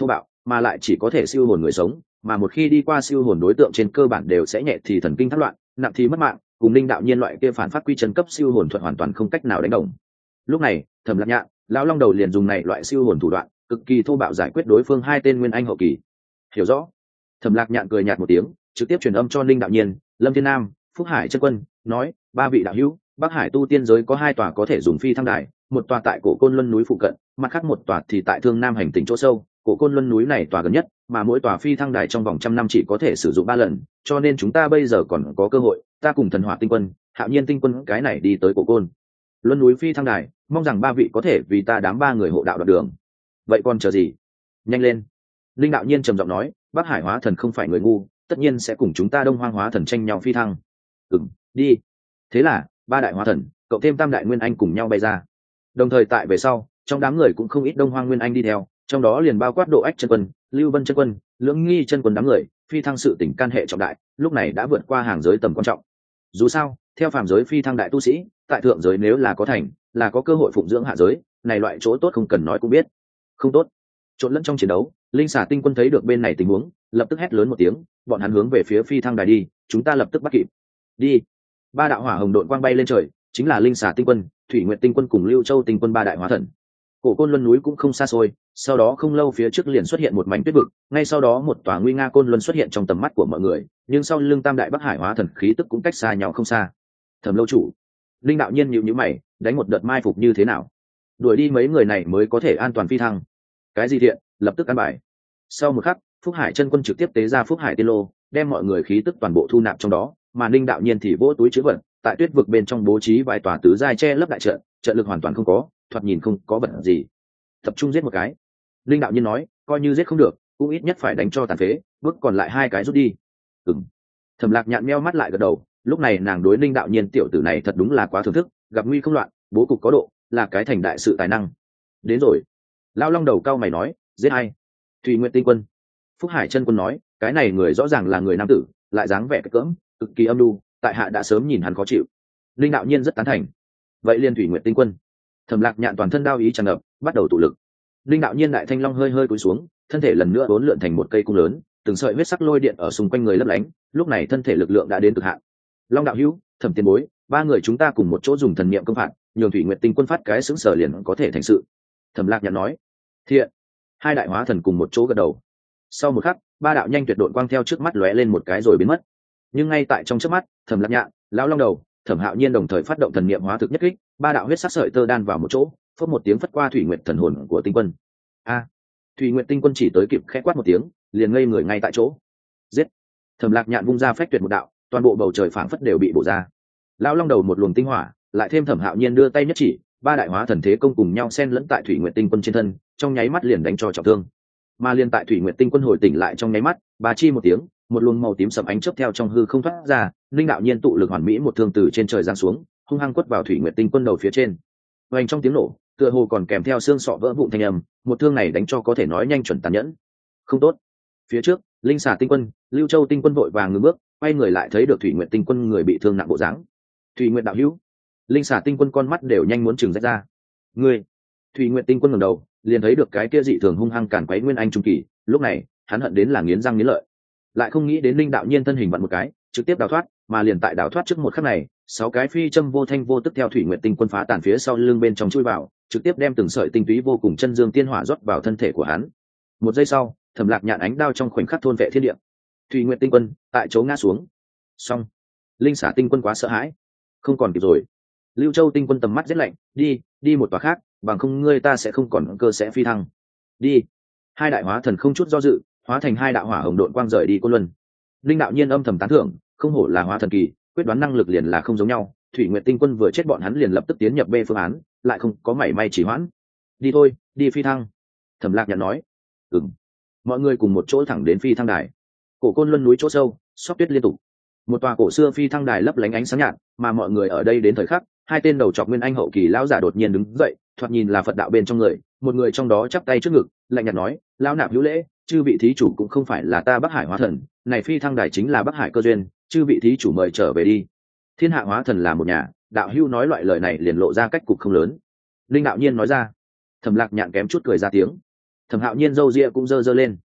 mà lại chỉ có thể siêu hồn người sống, mà một khi đi qua siêu hồn đối tượng trên cơ bản đều sẽ nhẹ thì thần kinh thất loạn, nặng thì mất mạng, cùng linh đạo nhiên loại kia phản phát quy chân cấp siêu hồn thuật hoàn toàn không cách nào đánh đồng. Lúc này Thẩm Lạc Nhạn, lão long đầu liền dùng này loại siêu hồn thủ đoạn cực kỳ thô bạo giải quyết đối phương hai tên nguyên anh hậu kỳ. Hiểu rõ. Thẩm Lạc Nhạn cười nhạt một tiếng, trực tiếp truyền âm cho linh đạo nhiên, Lâm Thiên Nam, Phúc Hải chân quân, nói: ba vị đạo hữu, Bắc Hải tu tiên giới có hai tòa có thể dùng phi thăng đài, một tòa tại cổ côn luân núi phụ cận, mặt khác một tòa thì tại thương nam hành tỉnh chỗ sâu. Cổ côn luân núi này tòa gần nhất, mà mỗi tòa phi thăng đài trong vòng trăm năm chỉ có thể sử dụng ba lần, cho nên chúng ta bây giờ còn có cơ hội, ta cùng thần hỏa tinh quân, hạo nhiên tinh quân cái này đi tới cổ côn luân núi phi thăng đài, mong rằng ba vị có thể vì ta đám ba người hộ đạo đoạn đường. Vậy còn chờ gì, nhanh lên. Linh đạo nhiên trầm giọng nói: Bắc Hải hóa thần không phải người ngu, tất nhiên sẽ cùng chúng ta Đông Hoang hóa thần tranh nhau phi thăng. Ừm, đi. Thế là ba đại hóa thần cộng thêm tam đại nguyên anh cùng nhau bay ra. Đồng thời tại về sau, trong đám người cũng không ít Đông Hoang nguyên anh đi theo, trong đó liền bao quát Độ Ách chân quân, Lưu Vân chân quân, Lưỡng Nghi chân quân đám người. Phi thăng sự tình can hệ trọng đại, lúc này đã vượt qua hàng giới tầm quan trọng. Dù sao, theo phàm giới phi thăng đại tu sĩ, tại thượng giới nếu là có thành, là có cơ hội phụng dưỡng hạ giới, này loại chỗ tốt không cần nói cũng biết. Không tốt. Trộn lẫn trong chiến đấu, linh xà tinh quân thấy được bên này tình huống, lập tức hét lớn một tiếng, bọn hắn hướng về phía phi thăng đài đi, chúng ta lập tức bắt kịp. Đi. Ba đạo hỏa hồng độn quang bay lên trời, chính là linh xà tinh quân, thủy nguyệt tinh quân cùng lưu châu tinh quân ba đại hóa thần. Cổ côn luân núi cũng không xa xôi, sau đó không lâu phía trước liền xuất hiện một mảnh tuyết vực, ngay sau đó một tòa nguy nga côn luân xuất hiện trong tầm mắt của mọi người, nhưng sau lưng tam đại bắc hải hóa thần khí tức cũng cách xa nhau không xa. Thẩm lâu chủ, linh đạo nhiên nhíu nhíu mày, đánh một đợt mai phục như thế nào, đuổi đi mấy người này mới có thể an toàn phi thăng. Cái gì thiện, lập tức ăn bài. Sau một khắc, Phúc Hải chân quân trực tiếp tế ra Phúc Hải tiên lô, đem mọi người khí tức toàn bộ thu nạp trong đó, mà linh đạo nhiên thì vỗ túi chứa vật, tại tuyết vực bên trong bố trí vài tòa tứ giai che lấp đại trận, trận lực hoàn toàn không có, thoạt nhìn không có vật gì. Tập trung giết một cái. Linh đạo nhiên nói, coi như giết không được, cũng ít nhất phải đánh cho tàn phế, bước còn lại hai cái rút đi. Ừm. Thẩm Lạc Nhạn meo mắt lại gật đầu, lúc này nàng đối linh đạo nhiên tiểu tử này thật đúng là quá thưởng thức, gặp nguy không loạn, bố cục có độ, là cái thành đại sự tài năng. Đến rồi. Lão long đầu cao mày nói, giết ai? Thủy Nguyệt tinh quân. Phúc Hải chân quân nói, cái này người rõ ràng là người nam tử, lại dáng vẻ cỡm, cực kỳ âm nhu, tại hạ đã sớm nhìn hắn khó chịu. Linh đạo nhiên rất tán thành. Vậy liên Thủy Nguyệt tinh quân. Thẩm Lạc Nhạn toàn thân đao ý tràn ngập, bắt đầu tụ lực. Linh đạo nhiên đại thanh long hơi hơi cúi xuống, thân thể lần nữa uốn lượn thành một cây cung lớn, từng sợi huyết sắc lôi điện ở xung quanh người lấp lánh, lúc này thân thể lực lượng đã đến cực hạn. Long đạo hữu, Thẩm tiền bối, ba người chúng ta cùng một chỗ dùng thần niệm công phạt, nhường Thủy Nguyệt tinh quân phát cái xứng sở liền có thể thành sự. Thẩm Lạc Nhạn nói. Thiện. Hai đại hóa thần cùng một chỗ gật đầu. Sau một khắc, ba đạo nhanh tuyệt độn quang theo trước mắt lóe lên một cái rồi biến mất. Nhưng ngay tại trong chớp mắt, Thẩm Lạc Nhạn, lão long đầu, Thẩm Hạo Nhiên đồng thời phát động thần niệm hóa thực nhất kích, ba đạo huyết sắc sợi tơ đan vào một chỗ, phất một tiếng phất qua Thủy Nguyệt thần hồn của tinh quân. A! Thủy Nguyệt tinh quân chỉ tới kịp khẽ quát một tiếng, liền ngây người ngay tại chỗ. Giết! Thẩm Lạc Nhạn vung ra phách tuyệt một đạo, toàn bộ bầu trời phảng phất đều bị bổ ra. Lão long đầu một luồng tinh hỏa, lại thêm Thẩm Hạo Nhiên đưa tay nhất chỉ, ba đại hóa thần thế công cùng nhau xen lẫn tại Thủy Nguyệt tinh quân trên thân, trong nháy mắt liền đánh cho trọng thương. Mà liên tại Thủy Nguyệt tinh quân hồi tỉnh lại trong nháy mắt, bà chi một tiếng, một luồng màu tím sẫm ánh chớp theo trong hư không thoát ra, linh đạo nhiên tụ lực hoàn mỹ một thương từ trên trời giáng xuống, hung hăng quất vào Thủy Nguyệt tinh quân đầu phía trên. Oanh trong tiếng nổ, tựa hồ còn kèm theo xương sọ vỡ vụn thanh âm, một thương này đánh cho có thể nói nhanh chuẩn tàn nhẫn. Không tốt. Phía trước, linh xà tinh quân, Lưu Châu tinh quân vội vàng ngừng bước, quay người lại thấy được Thủy Nguyệt tinh quân người bị thương nặng bộ dáng. Thủy Nguyệt đạo hữu. Linh xà tinh quân con mắt đều nhanh muốn trừng rách ra. Ngươi. Thủy Nguyệt tinh quân ngẩng đầu, liền thấy được cái kia dị thường hung hăng cản quấy nguyên anh trung kỳ, lúc này, hắn hận đến là nghiến răng nghiến lợi. Lại không nghĩ đến linh đạo nhiên thân hình vặn một cái, trực tiếp đào thoát, mà liền tại đào thoát trước một khắc này, sáu cái phi châm vô thanh vô tức theo Thủy Nguyệt tinh quân phá tàn phía sau lưng bên trong chui vào, trực tiếp đem từng sợi tinh túy vô cùng chân dương tiên hỏa rót vào thân thể của hắn. Một giây sau, Thẩm Lạc Nhạn ánh đao trong khoảnh khắc thôn vệ thiên địa. Thủy Nguyệt tinh quân tại chỗ ngã xuống. Xong, linh xả tinh quân quá sợ hãi, không còn kịp rồi. Lưu Châu tinh quân tầm mắt giết lạnh, đi, đi một tòa khác, bằng không ngươi ta sẽ không còn cơ sẽ phi thăng. Đi. Hai đại hóa thần không chút do dự, hóa thành hai đạo hỏa hồng độn quang rời đi Côn Luân. Linh đạo nhiên âm thầm tán thưởng, không hổ là hóa thần kỳ, quyết đoán năng lực liền là không giống nhau. Thủy Nguyệt tinh quân vừa chết bọn hắn liền lập tức tiến nhập B phương án, lại không có mảy may chỉ hoãn. Đi thôi, đi phi thăng. Thẩm Lạc Nhạn nói. Ừm. Mọi người cùng một chỗ thẳng đến phi thăng đài. Cổ Côn Luân núi chỗ sâu, sóc tuyết liên tục. Một tòa cổ xưa phi thăng đài lấp lánh ánh sáng nhạt, mà mọi người ở đây đến thời khắc, hai tên đầu trọc nguyên anh hậu kỳ lão giả đột nhiên đứng dậy, thoạt nhìn là Phật đạo bên trong người, một người trong đó chắp tay trước ngực, lạnh nhạt nói, lão nạp hữu lễ, chư vị thí chủ cũng không phải là ta Bắc Hải hóa thần, này phi thăng đài chính là Bắc Hải cơ duyên, chư vị thí chủ mời trở về đi. Thiên hạ hóa thần là một nhà, đạo hữu nói loại lời này liền lộ ra cách cục không lớn. Linh đạo nhiên nói ra. Thẩm Lạc Nhạn kém chút cười ra tiếng. Thẩm Hạo Nhiên râu ria cũng dơ dơ lên.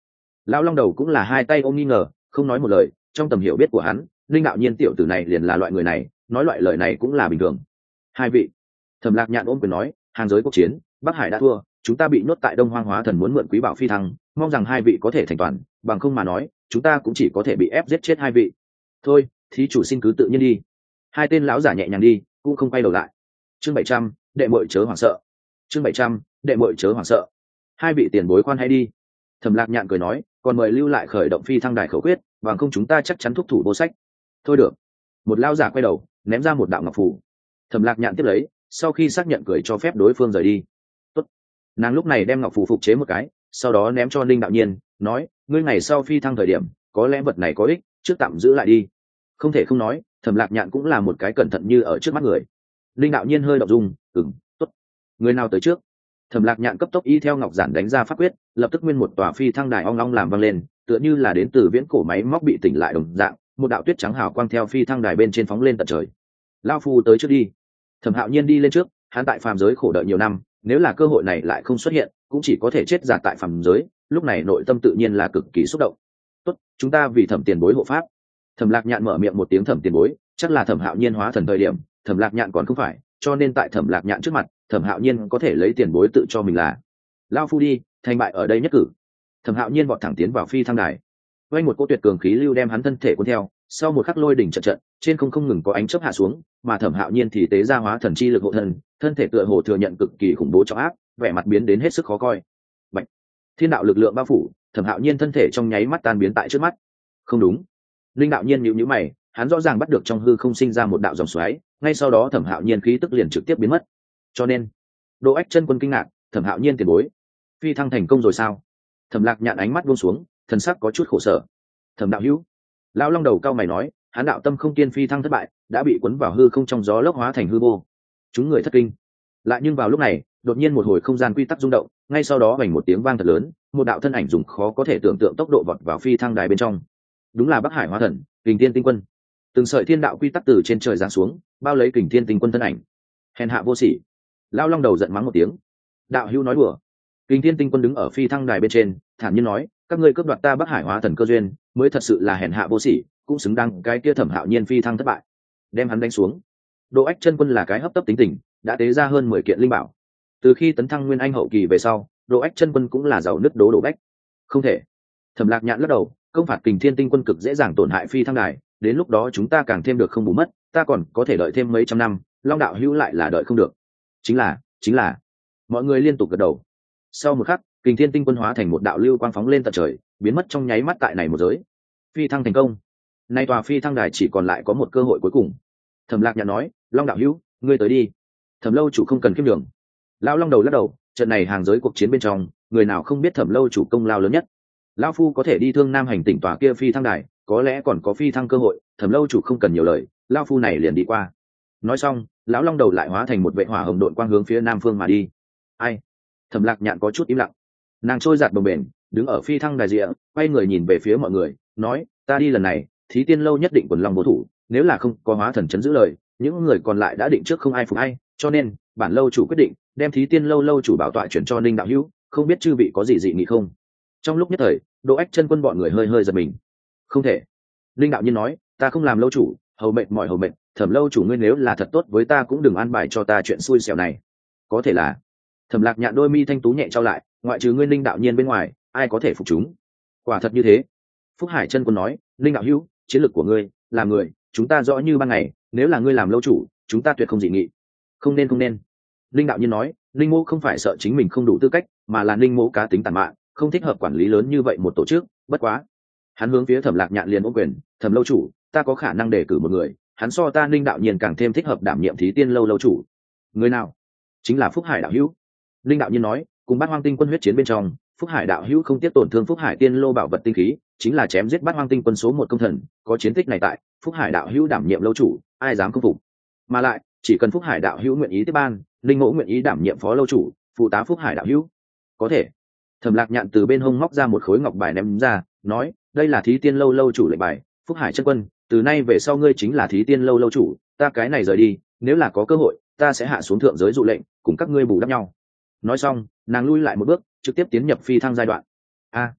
Lão long đầu cũng là hai tay ôm nghi ngờ, không nói một lời. Trong tầm hiểu biết của hắn, linh đạo nhiên tiểu tử này liền là loại người này, nói loại lời này cũng là bình thường. Hai vị. Thẩm Lạc Nhạn ôm quyền nói, hàng giới quốc chiến, Bắc Hải đã thua, chúng ta bị nhốt tại Đông Hoang Hóa Thần muốn mượn quý bảo phi thăng, mong rằng hai vị có thể thành toàn, bằng không mà nói chúng ta cũng chỉ có thể bị ép giết chết hai vị. Thôi, thí chủ xin cứ tự nhiên đi. Hai tên lão giả nhẹ nhàng đi, cũng không quay đầu lại. Chương bảy trăm, đệ muội chớ hoảng sợ. Chương bảy trăm, đệ muội chớ hoảng sợ. Hai vị tiền bối khoan hay đi. Thẩm Lạc Nhạn cười nói, còn mời lưu lại khởi động phi thăng đài khẩu quyết, bằng không chúng ta chắc chắn thúc thủ vô sách. Thôi được. Một lão giả quay đầu, ném ra một đạo ngọc phù. Thẩm Lạc Nhạn tiếp lấy, sau khi xác nhận cười cho phép đối phương rời đi. Tốt. Nàng lúc này đem ngọc phù phục chế một cái, sau đó ném cho Linh đạo nhiên, nói, ngươi ngày sau phi thăng thời điểm có lẽ vật này có ích, trước tạm giữ lại đi. Không thể không nói, Thẩm Lạc Nhạn cũng là một cái cẩn thận như ở trước mắt người. Linh đạo nhiên hơi động dung, ừm, tốt. Người nào tới trước? Thẩm Lạc Nhạn cấp tốc y theo ngọc giản đánh ra pháp quyết, lập tức nguyên một tòa phi thăng đài ong ong làm vang lên, tựa như là đến từ viễn cổ máy móc bị tỉnh lại đồng dạng, một đạo tuyết trắng hào quang theo phi thăng đài bên trên phóng lên tận trời. Lão phu tới trước đi. Thẩm Hạo Nhiên đi lên trước, hắn tại phàm giới khổ đợi nhiều năm, nếu là cơ hội này lại không xuất hiện, cũng chỉ có thể chết giả tại phàm giới, lúc này nội tâm tự nhiên là cực kỳ xúc động. Tốt, chúng ta vì Thẩm tiền bối hộ pháp. Thẩm Lạc Nhạn mở miệng một tiếng Thẩm tiền bối, chắc là Thẩm Hạo Nhiên hóa thần thời điểm, Thẩm Lạc Nhạn còn không phải, cho nên tại Thẩm Lạc Nhạn trước mặt, Thẩm Hạo Nhiên có thể lấy tiền bối tự cho mình là lão phu đi, thành bại ở đây nhất cử. Thẩm Hạo Nhiên vọt thẳng tiến vào phi thăng đài, quanh một cỗ tuyệt cường khí lưu đem hắn thân thể cuốn theo, sau một khắc lôi đỉnh trận trận, trên không không ngừng có ánh chớp hạ xuống, mà Thẩm Hạo Nhiên thì tế ra hóa thần chi lực hộ thân, thân thể tựa hồ thừa nhận cực kỳ khủng bố trọng áp, vẻ mặt biến đến hết sức khó coi. Bạch, thiên đạo lực lượng bao phủ, Thẩm Hạo Nhiên thân thể trong nháy mắt tan biến tại trước mắt. Không đúng. Linh đạo nhiên nhíu nhíu mày, hắn rõ ràng bắt được trong hư không sinh ra một đạo dòng xoáy, ngay sau đó Thẩm Hạo Nhiên khí tức liền trực tiếp biến mất. Cho nên, Đỗ Ách Chân Quân kinh ngạc, Thẩm Hạo Nhiên tiền bối, phi thăng thành công rồi sao? Thẩm Lạc Nhạn ánh mắt buông xuống, thần sắc có chút khổ sở. Thẩm đạo hữu, lão long đầu cao mày nói, hắn đạo tâm không kiên phi thăng thất bại, đã bị cuốn vào hư không trong gió lốc hóa thành hư vô. Chúng người thất kinh. Lại nhưng vào lúc này, đột nhiên một hồi không gian quy tắc rung động, ngay sau đó vang một tiếng vang thật lớn, một đạo thân ảnh dùng khó có thể tưởng tượng tốc độ vọt vào phi thăng đài bên trong. Đúng là Bắc Hải Hóa Thần, Kình Thiên Tinh Quân. Từng sợi thiên đạo quy tắc từ trên trời giáng xuống, bao lấy Kình Thiên Tinh Quân thân ảnh. Hèn hạ vô sỉ. Lão long đầu giận mắng một tiếng. Đạo hữu nói đùa. Kình Thiên Tinh Quân đứng ở phi thăng đài bên trên, thản nhiên nói, các ngươi cướp đoạt ta Bắc Hải Hóa Thần cơ duyên, mới thật sự là hèn hạ vô sỉ, cũng xứng đáng cái kia Thẩm Hạo Nhiên phi thăng thất bại. Đem hắn đánh xuống. Đỗ Ách Chân Quân là cái hấp tấp tính tình, đã tế ra hơn mười kiện linh bảo. Từ khi tấn thăng nguyên anh hậu kỳ về sau, Đỗ Ách Chân Quân cũng là giàu nứt đố đổ bách. Không thể. Thẩm Lạc Nhạn lắc đầu, công phạt Kình Thiên Tinh Quân cực dễ dàng tổn hại phi thăng đài, đến lúc đó chúng ta càng thêm được không bù mất, ta còn có thể đợi thêm mấy trăm năm, Long đạo hữu lại là đợi không được. Chính là, chính là. Mọi người liên tục gật đầu. Sau một khắc, Kình Thiên Tinh Quân hóa thành một đạo lưu quang phóng lên tận trời, biến mất trong nháy mắt tại này một giới. Phi thăng thành công. Nay tòa phi thăng đài chỉ còn lại có một cơ hội cuối cùng. Thẩm Lạc Nhạn nói, Long đạo hữu, ngươi tới đi. Thẩm lâu chủ không cần kiêm đường. Lão long đầu lắc đầu, trận này hàng giới cuộc chiến bên trong, người nào không biết Thẩm lâu chủ công lao lớn nhất. Lão phu có thể đi Thương Nam hành tỉnh tòa kia phi thăng đài, có lẽ còn có phi thăng cơ hội, Thẩm lâu chủ không cần nhiều lời, lão phu này liền đi qua. Nói xong, lão long đầu lại hóa thành một vệ hỏa hồng độn quang hướng phía nam phương mà đi. Ai? Thẩm Lạc Nhạn có chút im lặng. Nàng trôi giạt bồng bềnh, đứng ở phi thăng đài rìa, quay người nhìn về phía mọi người, nói, ta đi lần này, Thí Tiên lâu nhất định quần long vô thủ, nếu là không có hóa thần chấn giữ lời, những người còn lại đã định trước không ai phục ai, cho nên bản lâu chủ quyết định đem Thí Tiên lâu lâu chủ bảo tọa chuyển cho Ninh đạo hữu, không biết chư vị có gì dị nghị không? Trong lúc nhất thời, Đỗ Ách Chân Quân bọn người hơi hơi giật mình. Không thể. Ninh đạo nhân nói, ta không làm lâu chủ, hầu mệnh mọi hầu mệnh, Thẩm lâu chủ ngươi nếu là thật tốt với ta cũng đừng an bài cho ta chuyện xui xẻo này. Có thể là. Thẩm Lạc Nhạn đôi mi thanh tú nhẹ trao lại, ngoại trừ ngươi Ninh đạo nhiên bên ngoài, ai có thể phục chúng? Quả thật như thế. Phúc Hải Chân Quân nói, Ninh đạo hữu, chiến lược của ngươi, là người, chúng ta rõ như ban ngày, nếu là ngươi làm lâu chủ, chúng ta tuyệt không dị nghị. Không nên không nên. Ninh đạo nhiên nói, Ninh mỗ không phải sợ chính mình không đủ tư cách, mà là Ninh mỗ cá tính tàn mạn, không thích hợp quản lý lớn như vậy một tổ chức, bất quá. Hắn hướng phía Thẩm Lạc Nhạn liền ôm quyền, Thẩm lâu chủ, ta có khả năng đề cử một người, hắn so ta Ninh đạo nhiên càng thêm thích hợp đảm nhiệm Thí Tiên lâu lâu chủ. Người nào? Chính là Phúc Hải đạo hữu. Ninh đạo nhiên nói, cùng Bát Hoang Tinh Quân huyết chiến bên trong, Phúc Hải đạo hữu không tiếp tổn thương Phúc Hải Tiên lô bảo vật tinh khí, chính là chém giết Bát Hoang Tinh Quân số một công thần, có chiến tích này tại, Phúc Hải đạo hữu đảm nhiệm lâu chủ, ai dám không phục. Mà lại, chỉ cần Phúc Hải đạo hữu nguyện ý tiếp ban, Ninh mỗ nguyện ý đảm nhiệm phó lâu chủ, phụ tá Phúc Hải đạo hữu. Có thể. Thẩm Lạc Nhạn từ bên hông móc ra một khối ngọc bài ném ra, nói, đây là Thí Tiên lâu lâu chủ lệnh bài, Phúc Hải Chân Quân, từ nay về sau ngươi chính là Thí Tiên lâu lâu chủ, ta cái này rời đi, nếu là có cơ hội, ta sẽ hạ xuống thượng giới dụ lệnh, cùng các ngươi bù đắp nhau. Nói xong, nàng lui lại một bước, trực tiếp tiến nhập phi thăng giai đoạn. A.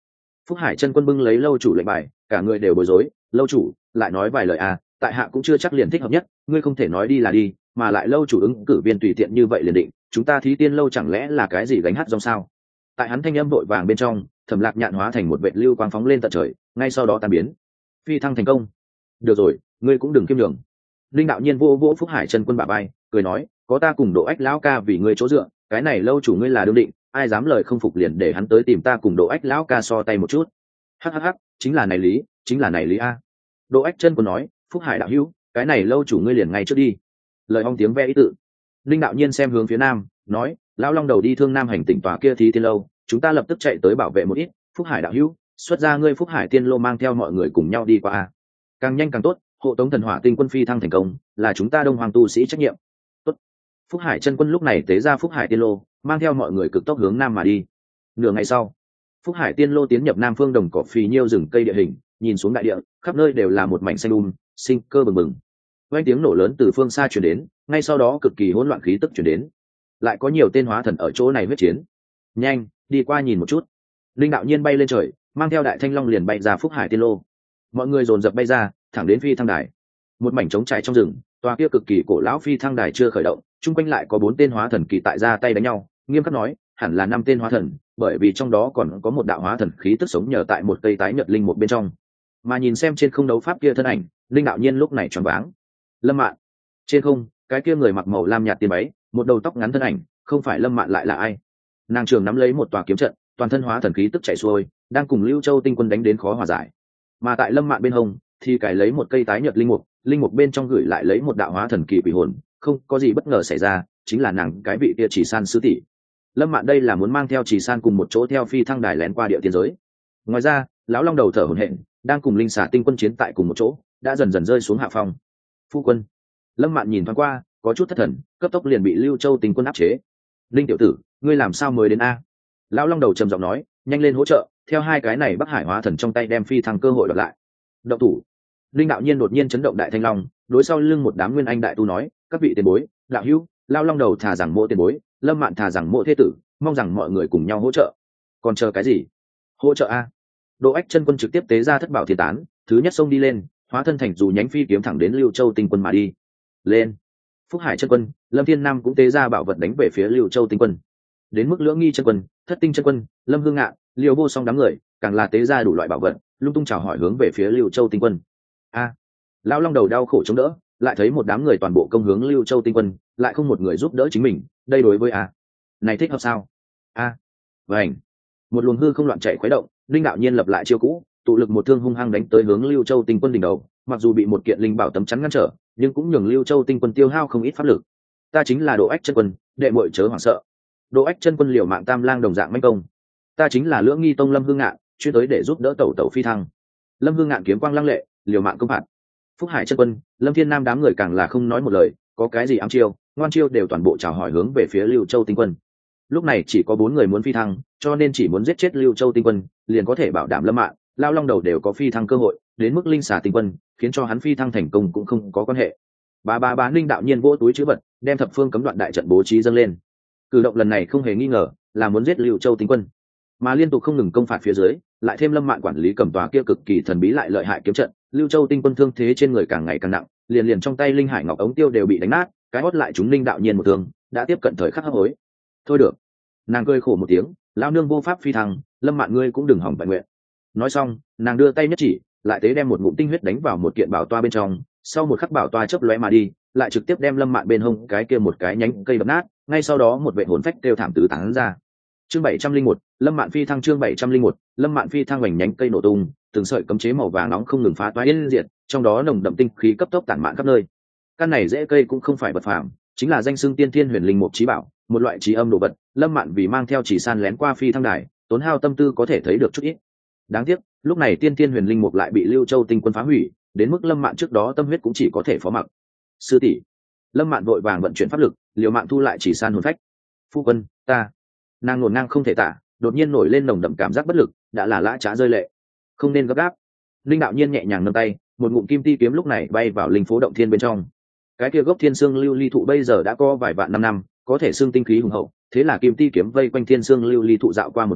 Phúc Hải chân quân bưng lấy lâu chủ lệnh bài, cả người đều bối rối. Lâu chủ lại nói vài lời à, tại hạ cũng chưa chắc liền thích hợp nhất, ngươi không thể nói đi là đi, mà lại lâu chủ ứng cử viên tùy tiện như vậy liền định, chúng ta thí tiên lâu chẳng lẽ là cái gì gánh hát rong sao? Tại hắn thanh âm vội vàng bên trong, Thẩm Lạc Nhạn hóa thành một vệt lưu quang phóng lên tận trời, ngay sau đó tan biến. Phi thăng thành công. Được rồi, ngươi cũng đừng kiêm nhường. Linh đạo nhiên vô vỗ Phúc Hải chân quân bả vai, cười nói, có ta cùng Độ Ách lão ca vì ngươi chỗ dựa, cái này lâu chủ ngươi là đương định, ai dám lời không phục liền để hắn tới tìm ta cùng Độ Ách lão ca so tay một chút. Hắc hắc hắc, chính là này lý, chính là này lý a. Độ Ách chân quân nói, Phúc Hải đạo hữu, cái này lâu chủ ngươi liền ngay trước đi. Lời ong tiếng ve ý tự. Linh đạo nhiên xem hướng phía nam, nói, lão long đầu đi thương nam hành tỉnh tòa kia thí tiên lâu, chúng ta lập tức chạy tới bảo vệ một ít. Phúc Hải đạo hữu, xuất ra ngươi Phúc Hải tiên lô mang theo mọi người cùng nhau đi qua a. Càng nhanh càng tốt, hộ tống thần hỏa tinh quân phi thăng thành công, là chúng ta đông hoàng tu sĩ trách nhiệm. Tốt. Phúc Hải chân quân lúc này tế ra Phúc Hải tiên lô, mang theo mọi người cực tốc hướng nam mà đi. Nửa ngày sau, Phúc Hải tiên lô tiến nhập nam phương đồng cỏ phì nhiêu rừng cây địa hình, nhìn xuống đại địa, khắp nơi đều là một mảnh xanh um, sinh cơ bừng bừng. Vang tiếng nổ lớn từ phương xa truyền đến, ngay sau đó cực kỳ hỗn loạn khí tức truyền đến. Lại có nhiều tên hóa thần ở chỗ này huyết chiến. Nhanh, đi qua nhìn một chút. Linh đạo nhiên bay lên trời, mang theo đại thanh long liền bay ra Phúc Hải tiên lô. Mọi người dồn dập bay ra, thẳng đến phi thăng đài. Một mảnh trống trải trong rừng, tòa kia cực kỳ cổ lão phi thăng đài chưa khởi động, chung quanh lại có bốn tên hóa thần kỳ tại ra tay đánh nhau, nghiêm khắc nói, hẳn là năm tên hóa thần, bởi vì trong đó còn có một đạo hóa thần khí tức sống nhờ tại một cây tái nhật linh một bên trong. Mà nhìn xem trên không đấu pháp kia thân ảnh, linh đạo nhiên lúc này choáng váng. Lâm Mạn. Trên không, cái kia người mặc màu lam nhạt tiên váy, một đầu tóc ngắn thân ảnh, không phải Lâm Mạn lại là ai? Nàng trường nắm lấy một tòa kiếm trận, toàn thân hóa thần khí tức chảy xuôi, đang cùng Lưu Châu tinh quân đánh đến khó hòa giải. Mà tại Lâm Mạn bên hông thì cài lấy một cây tái nhật linh mục, linh mục bên trong gửi lại lấy một đạo hóa thần kỳ quỷ hồn, không có gì bất ngờ xảy ra, chính là nàng cái vị kia Chỉ San sư tỷ. Lâm Mạn đây là muốn mang theo Chỉ San cùng một chỗ theo phi thăng đài lén qua địa tiên giới. Ngoài ra, lão long đầu thở hổn hển, đang cùng linh xà tinh quân chiến tại cùng một chỗ, đã dần dần rơi xuống hạ phong. Phu quân. Lâm Mạn nhìn thoáng qua, có chút thất thần, cấp tốc liền bị Lưu Châu tinh quân áp chế. Linh tiểu tử, ngươi làm sao mới đến a? Lão long đầu trầm giọng nói, nhanh lên hỗ trợ, theo hai cái này Bắc Hải hóa thần trong tay đem phi thăng cơ hội đoạt lại. Động thủ. Linh đạo nhiên đột nhiên chấn động đại thanh long, đối sau lưng một đám nguyên anh đại tu nói, các vị tiền bối, đạo hữu, lão long đầu thà rằng mộ tiền bối, Lâm Mạn thà rằng mộ thế tử, mong rằng mọi người cùng nhau hỗ trợ. Còn chờ cái gì? Hỗ trợ a? Độ Ách chân quân trực tiếp tế ra thất bảo thiên tán, thứ nhất xông đi lên, hóa thân thành dù nhánh phi kiếm thẳng đến Lưu Châu tinh quân mà đi. Lên. Phúc Hải chân quân, Lâm Thiên Nam cũng tế ra bảo vật đánh về phía Lưu Châu tinh quân. Đến mức Lưỡng Nghi chân quân, Thất Tinh chân quân, Lâm Hương Ngạn, Liêu Vô Song đám người, càng là tế ra đủ loại bảo vật, lung tung chào hỏi hướng về phía Lưu Châu tinh quân. A. Lão long đầu đau khổ chống đỡ, lại thấy một đám người toàn bộ công hướng Lưu Châu tinh quân, lại không một người giúp đỡ chính mình, đây đối với a, này thích hợp sao? A. Vành. Một luồng hư không loạn chạy khuấy động, linh đạo nhiên lập lại chiêu cũ, tụ lực một thương hung hăng đánh tới hướng Lưu Châu tinh quân đỉnh đầu, mặc dù bị một kiện linh bảo tấm chắn ngăn trở, nhưng cũng nhường Lưu Châu tinh quân tiêu hao không ít pháp lực. Ta chính là Độ Ách chân quân, đệ muội chớ hoảng sợ. Độ Ách chân quân liều mạng tam lang đồng dạng manh công. Ta chính là Lưỡng Nghi tông Lâm Hương Ngạn, chuyên tới để giúp đỡ tẩu tẩu phi thăng. Lâm Hương Ngạn kiếm quang lăng lệ, liều mạng công phạt. Phúc Hải chân quân, Lâm Thiên Nam đám người càng là không nói một lời, có cái gì ám chiêu, ngoan chiêu đều toàn bộ chào hỏi hướng về phía Lưu Châu tinh quân. Lúc này chỉ có bốn người muốn phi thăng, cho nên chỉ muốn giết chết Lưu Châu tinh quân, liền có thể bảo đảm Lâm Mạn, Lao Long đầu đều có phi thăng cơ hội, đến mức linh xà tinh quân, khiến cho hắn phi thăng thành công cũng không có quan hệ. Bà bà bà Ninh đạo nhiên vỗ túi chữ vật, đem thập phương cấm đoạn đại trận bố trí dâng lên. Cử động lần này không hề nghi ngờ là muốn giết Lưu Châu tinh quân, mà liên tục không ngừng công phạt phía dưới, lại thêm Lâm Mạn quản lý cầm tòa kia cực kỳ thần bí lại lợi hại kiếm trận, Lưu Châu tinh quân thương thế trên người càng ngày càng nặng, liền liền trong tay linh hải ngọc ống tiêu đều bị đánh nát, cái hót lại chúng Ninh đạo nhiên một thương, đã tiếp cận thời khắc hấp hối. Thôi được. Nàng cười khổ một tiếng, lao nương vô pháp phi thăng, Lâm Mạn ngươi cũng đừng hỏng bại nguyện. Nói xong, nàng đưa tay nhất chỉ, lại tế đem một ngụm tinh huyết đánh vào một kiện bảo toa bên trong, sau một khắc bảo toa chớp lóe mà đi, lại trực tiếp đem Lâm Mạn bên hông cái kia một cái nhánh cây đập nát, ngay sau đó một vệ hồn phách kêu thảm tứ tán ra. Chương bảy trăm linh một, Lâm Mạn phi thăng. Chương bảy trăm linh một, Lâm Mạn phi thăng. Hoành nhánh cây nổ tung, từng sợi cấm chế màu vàng nóng không ngừng phá toái yên diệt, trong đó nồng đậm tinh khí cấp tốc tản mạn khắp nơi. Căn này rễ cây cũng không phải vật phàm, chính là danh xưng tiên thiên huyền linh mục chí bảo, một loại trí âm đồ vật. Lâm Mạn vì mang theo Chỉ San lén qua phi thăng đài, tốn hao tâm tư có thể thấy được chút ít. Đáng tiếc, lúc này tiên thiên huyền linh mục lại bị Lưu Châu tinh quân phá hủy, đến mức Lâm Mạn trước đó tâm huyết cũng chỉ có thể phó mặc. Sư tỷ. Lâm Mạn vội vàng vận chuyển pháp lực, liều mạng thu lại Chỉ San hồn phách. Phu quân, ta. Nàng ngổn ngang không thể tả, đột nhiên nổi lên nồng đậm cảm giác bất lực, đã là lã chã rơi lệ. Không nên gấp gáp. Linh đạo nhiên nhẹ nhàng nâng tay, một ngụm kim ti kiếm lúc này bay vào linh phố động thiên bên trong. Cái kia gốc thiên xương lưu ly thụ bây giờ đã có vài vạn năm năm, có thể xương tinh khí hùng hậu, thế là kim ti kiếm vây quanh thiên xương lưu ly thụ dạo qua một vòng,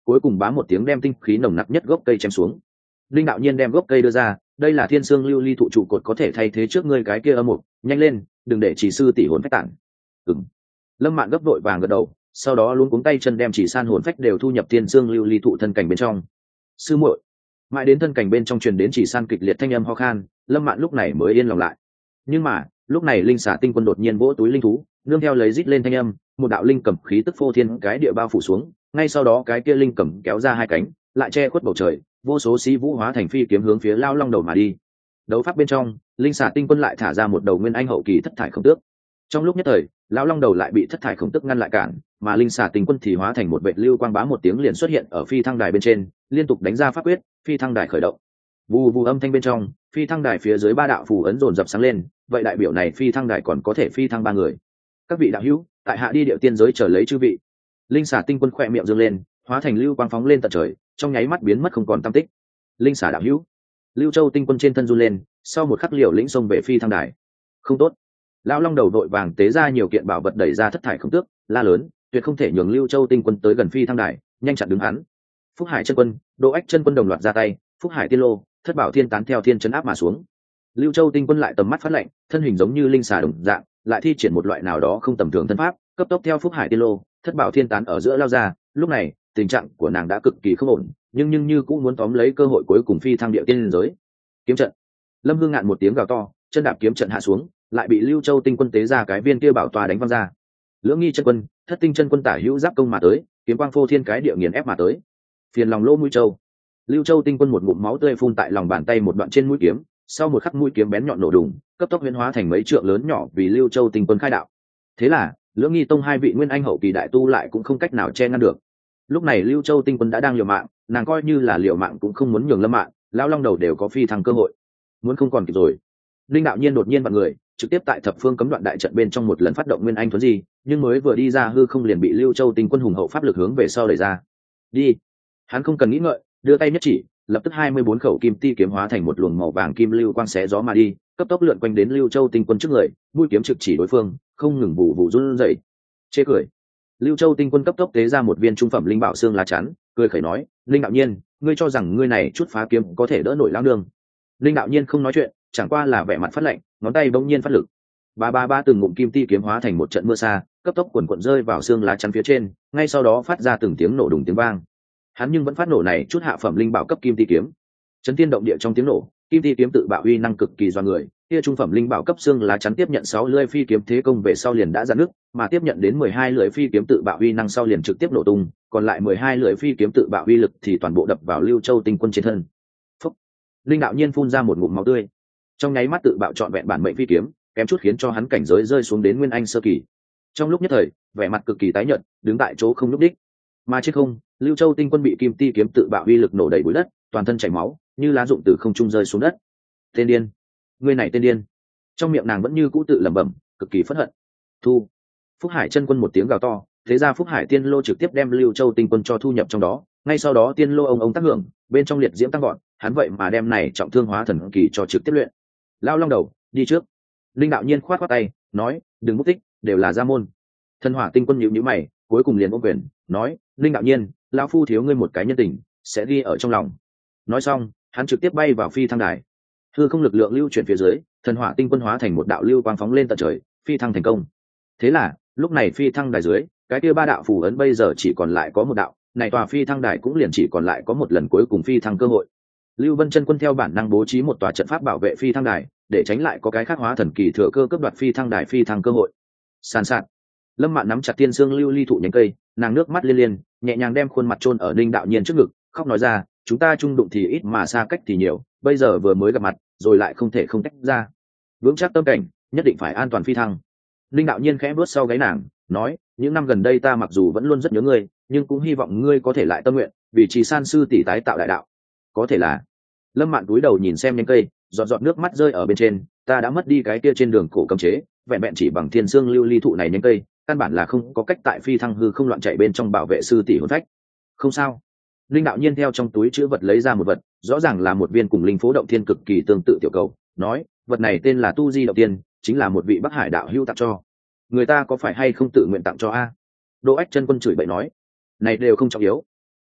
cuối cùng bám một tiếng đem tinh khí nồng nặc nhất gốc cây chém xuống. Linh đạo nhiên đem gốc cây đưa ra, đây là thiên xương lưu ly thụ trụ cột có thể thay thế trước ngươi cái kia âm mục, nhanh lên, đừng để chỉ sư tỷ hồn phách tản. Ừm. Lâm Mạn gấp vội vàng gật đầu, sau đó luống cuống tay chân đem chỉ san hồn phách đều thu nhập thiên xương lưu ly thụ thân cảnh bên trong. Sư muội. Mãi đến thân cảnh bên trong truyền đến chỉ san kịch liệt thanh âm ho khan, Lâm Mạn lúc này mới yên lòng lại. Nhưng mà, lúc này linh xà tinh quân đột nhiên vỗ túi linh thú, nương theo lấy rít lên thanh âm, một đạo linh cẩm khí tức phô thiên cái địa bao phủ xuống, ngay sau đó cái kia linh cẩm kéo ra hai cánh, lại che khuất bầu trời, vô số sĩ vũ hóa thành phi kiếm hướng phía lao long đầu mà đi. Đấu pháp bên trong, linh xà tinh quân lại thả ra một đầu nguyên anh hậu kỳ thất thải khổng tước. Trong lúc nhất thời, lão long đầu lại bị thất thải khổng tước ngăn lại cản, mà linh xà tinh quân thì hóa thành một vệt lưu quang bá một tiếng liền xuất hiện ở phi thăng đài bên trên, liên tục đánh ra pháp quyết, phi thăng đài khởi động. Vù vù âm thanh bên trong, phi thăng đài phía dưới ba đạo phù ấn dồn dập sáng lên, vậy đại biểu này phi thăng đài còn có thể phi thăng ba người. Các vị đạo hữu, tại hạ đi điệu tiên giới chờ lấy chư vị. Linh xà tinh quân khỏe miệng dương lên, hóa thành lưu quang phóng lên tận trời, trong nháy mắt biến mất không còn tăm tích. Linh xà đạo hữu, Lưu Châu tinh quân trên thân run lên, sau một khắc liều lĩnh xông về phi thăng đài. Không tốt. Lão long đầu đội vàng tế ra nhiều kiện bảo vật đẩy ra thất thải không tước, la lớn, tuyệt không thể nhường Lưu Châu tinh quân tới gần phi thăng đài, nhanh chặn đứng hắn. Phúc Hải chân quân, Đỗ Ách chân quân đồng loạt ra tay, Phúc Hải tiên lô, Thất Bảo thiên tán theo thiên chấn áp mà xuống. Lưu Châu tinh quân lại tầm mắt phát lạnh, thân hình giống như linh xà đồng dạng, lại thi triển một loại nào đó không tầm thường thân pháp, cấp tốc theo Phúc Hải tiên lô, Thất Bảo thiên tán ở giữa lao ra. Lúc này, tình trạng của nàng đã cực kỳ không ổn, nhưng nhưng như cũng muốn tóm lấy cơ hội cuối cùng phi thăng địa tiên giới. Kiếm trận. Lâm Hương ngạn một tiếng gào to, chân đạp kiếm trận hạ xuống, lại bị Lưu Châu tinh quân tế ra cái viên kia bảo tòa đánh văng ra. Lưỡng nghi chân quân, Thất tinh chân quân tả hữu giáp công mà tới, kiếm quang phô thiên cái địa nghiền ép mà tới. Phiền lòng lỗ mũi châu. Lưu Châu tinh quân một ngụm máu tươi phun tại lòng bàn tay một đoạn trên mũi kiếm, sau một khắc mũi kiếm bén nhọn nổ đùng, cấp tốc huyễn hóa thành mấy trượng lớn nhỏ vì Lưu Châu tinh quân khai đạo. Thế là, Lưỡng nghi tông hai vị nguyên anh hậu kỳ đại tu lại cũng không cách nào che ngăn được. Lúc này Lưu Châu tinh quân đã đang liều mạng, nàng coi như là liều mạng cũng không muốn nhường Lâm Mạn, lão long đầu đều có phi thăng cơ hội. Muốn không còn kịp rồi. Linh đạo nhiên đột nhiên vặn người, trực tiếp tại thập phương cấm đoạn đại trận bên trong một lần phát động nguyên anh thuấn di, nhưng mới vừa đi ra hư không liền bị Lưu Châu tinh quân hùng hậu pháp lực hướng về sau đẩy ra. Đi. Hắn không cần nghĩ ngợi, đưa tay nhất chỉ, lập tức hai mươi bốn khẩu kim ti kiếm hóa thành một luồng màu vàng kim lưu quang xé gió mà đi, cấp tốc lượn quanh đến Lưu Châu tinh quân trước người, mũi kiếm trực chỉ đối phương, không ngừng vụ vụ run rẩy. Chê cười. Lưu Châu tinh quân cấp tốc tế ra một viên trung phẩm linh bảo xương lá chắn, cười khẩy nói, linh đạo nhiên, ngươi cho rằng ngươi này chút phá kiếm có thể đỡ nổi lão nương. Linh đạo nhiên không nói chuyện, chẳng qua là vẻ mặt phát lạnh, ngón tay bỗng nhiên phát lực. Ba ba ba từng ngụm kim ti kiếm hóa thành một trận mưa sa, cấp tốc quần quần rơi vào xương lá chắn phía trên, ngay sau đó phát ra từng tiếng nổ đùng tiếng vang. Hắn nhưng vẫn phát nổ này chút hạ phẩm linh bảo cấp kim ti kiếm. Chấn thiên động địa trong tiếng nổ, kim ti kiếm tự bạo uy năng cực kỳ doa người, kia trung phẩm linh bảo cấp xương lá chắn tiếp nhận sáu lưỡi phi kiếm thế công về sau liền đã giãn nước, mà tiếp nhận đến mười hai lưỡi phi kiếm tự bạo uy năng sau liền trực tiếp nổ tung, còn lại mười hai lưỡi phi kiếm tự bạo uy lực thì toàn bộ đập vào Lưu Châu tinh quân trên thân. Phúc. Linh đạo nhiên phun ra một ngụm máu tươi. Trong nháy mắt tự bạo trọn vẹn bản mệnh phi kiếm, kém chút khiến cho hắn cảnh giới rơi xuống đến nguyên anh sơ kỳ. Trong lúc nhất thời, vẻ mặt cực kỳ tái nhợt, đứng tại chỗ không lúc đích. Mà trên không, Lưu Châu tinh quân bị kim ti kiếm tự bạo uy lực nổ đầy bụi đất, toàn thân chảy máu, như lá rụng từ không trung rơi xuống đất. Tên điên, người này tên điên. Trong miệng nàng vẫn như cũ tự lẩm bẩm, cực kỳ phẫn hận. Thu. Phúc Hải chân quân một tiếng gào to, thế ra Phúc Hải tiên lô trực tiếp đem Lưu Châu tinh quân cho thu nhập trong đó, ngay sau đó tiên lô ông ông tác hưởng, bên trong liệt diễm tăng gọn, hắn vậy mà đem này trọng thương hóa thần kỳ cho trực tiếp luyện. Lao long đầu, đi trước. Linh đạo nhiên khoát khoát tay, nói, đừng mất tích, đều là gia môn. Thần hỏa tinh quân nhíu nhíu mày, cuối cùng liền ôm quyền, nói, Linh đạo nhiên, lão phu thiếu ngươi một cái nhân tình, sẽ ghi ở trong lòng. Nói xong, hắn trực tiếp bay vào phi thăng đài. Hư không lực lượng lưu chuyển phía dưới, thần hỏa tinh quân hóa thành một đạo lưu quang phóng lên tận trời, phi thăng thành công. Thế là, lúc này phi thăng đài dưới, cái kia ba đạo phù ấn bây giờ chỉ còn lại có một đạo, này tòa phi thăng đài cũng liền chỉ còn lại có một lần cuối cùng phi thăng cơ hội. Lưu Vân chân quân theo bản năng bố trí một tòa trận pháp bảo vệ phi thăng đài, để tránh lại có cái khác hóa thần kỳ thừa cơ cướp đoạt phi thăng đài phi thăng cơ hội. Sàn sạt. Lâm Mạn nắm chặt tiên xương lưu ly thụ nhánh cây, nàng nước mắt liên liên, nhẹ nhàng đem khuôn mặt chôn ở Linh đạo nhiên trước ngực, khóc nói ra, chúng ta chung đụng thì ít mà xa cách thì nhiều, bây giờ vừa mới gặp mặt, rồi lại không thể không tách ra. Vững chắc tâm cảnh, nhất định phải an toàn phi thăng. Linh đạo nhiên khẽ bước sau gáy nàng, nói, những năm gần đây ta mặc dù vẫn luôn rất nhớ ngươi, nhưng cũng hy vọng ngươi có thể lại tâm nguyện, vì Trì San sư tỷ tái tạo đại đạo. Có thể là. Lâm Mạn cúi đầu nhìn xem nhánh cây, giọt giọt nước mắt rơi ở bên trên, ta đã mất đi cái kia trên đường cổ cấm chế, vẹn vẹn chỉ bằng thiên xương lưu ly thụ này nhánh cây, căn bản là không có cách tại phi thăng hư không loạn chạy bên trong bảo vệ sư tỷ hồn phách. Không sao. Linh đạo nhiên theo trong túi chữ vật lấy ra một vật, rõ ràng là một viên cùng linh phố động thiên cực kỳ tương tự tiểu cầu, nói, vật này tên là Tu Di động tiên, chính là một vị Bắc Hải đạo hữu tặng cho. Người ta có phải hay không tự nguyện tặng cho a? Đỗ Ách chân quân chửi bậy nói, này đều không trọng yếu.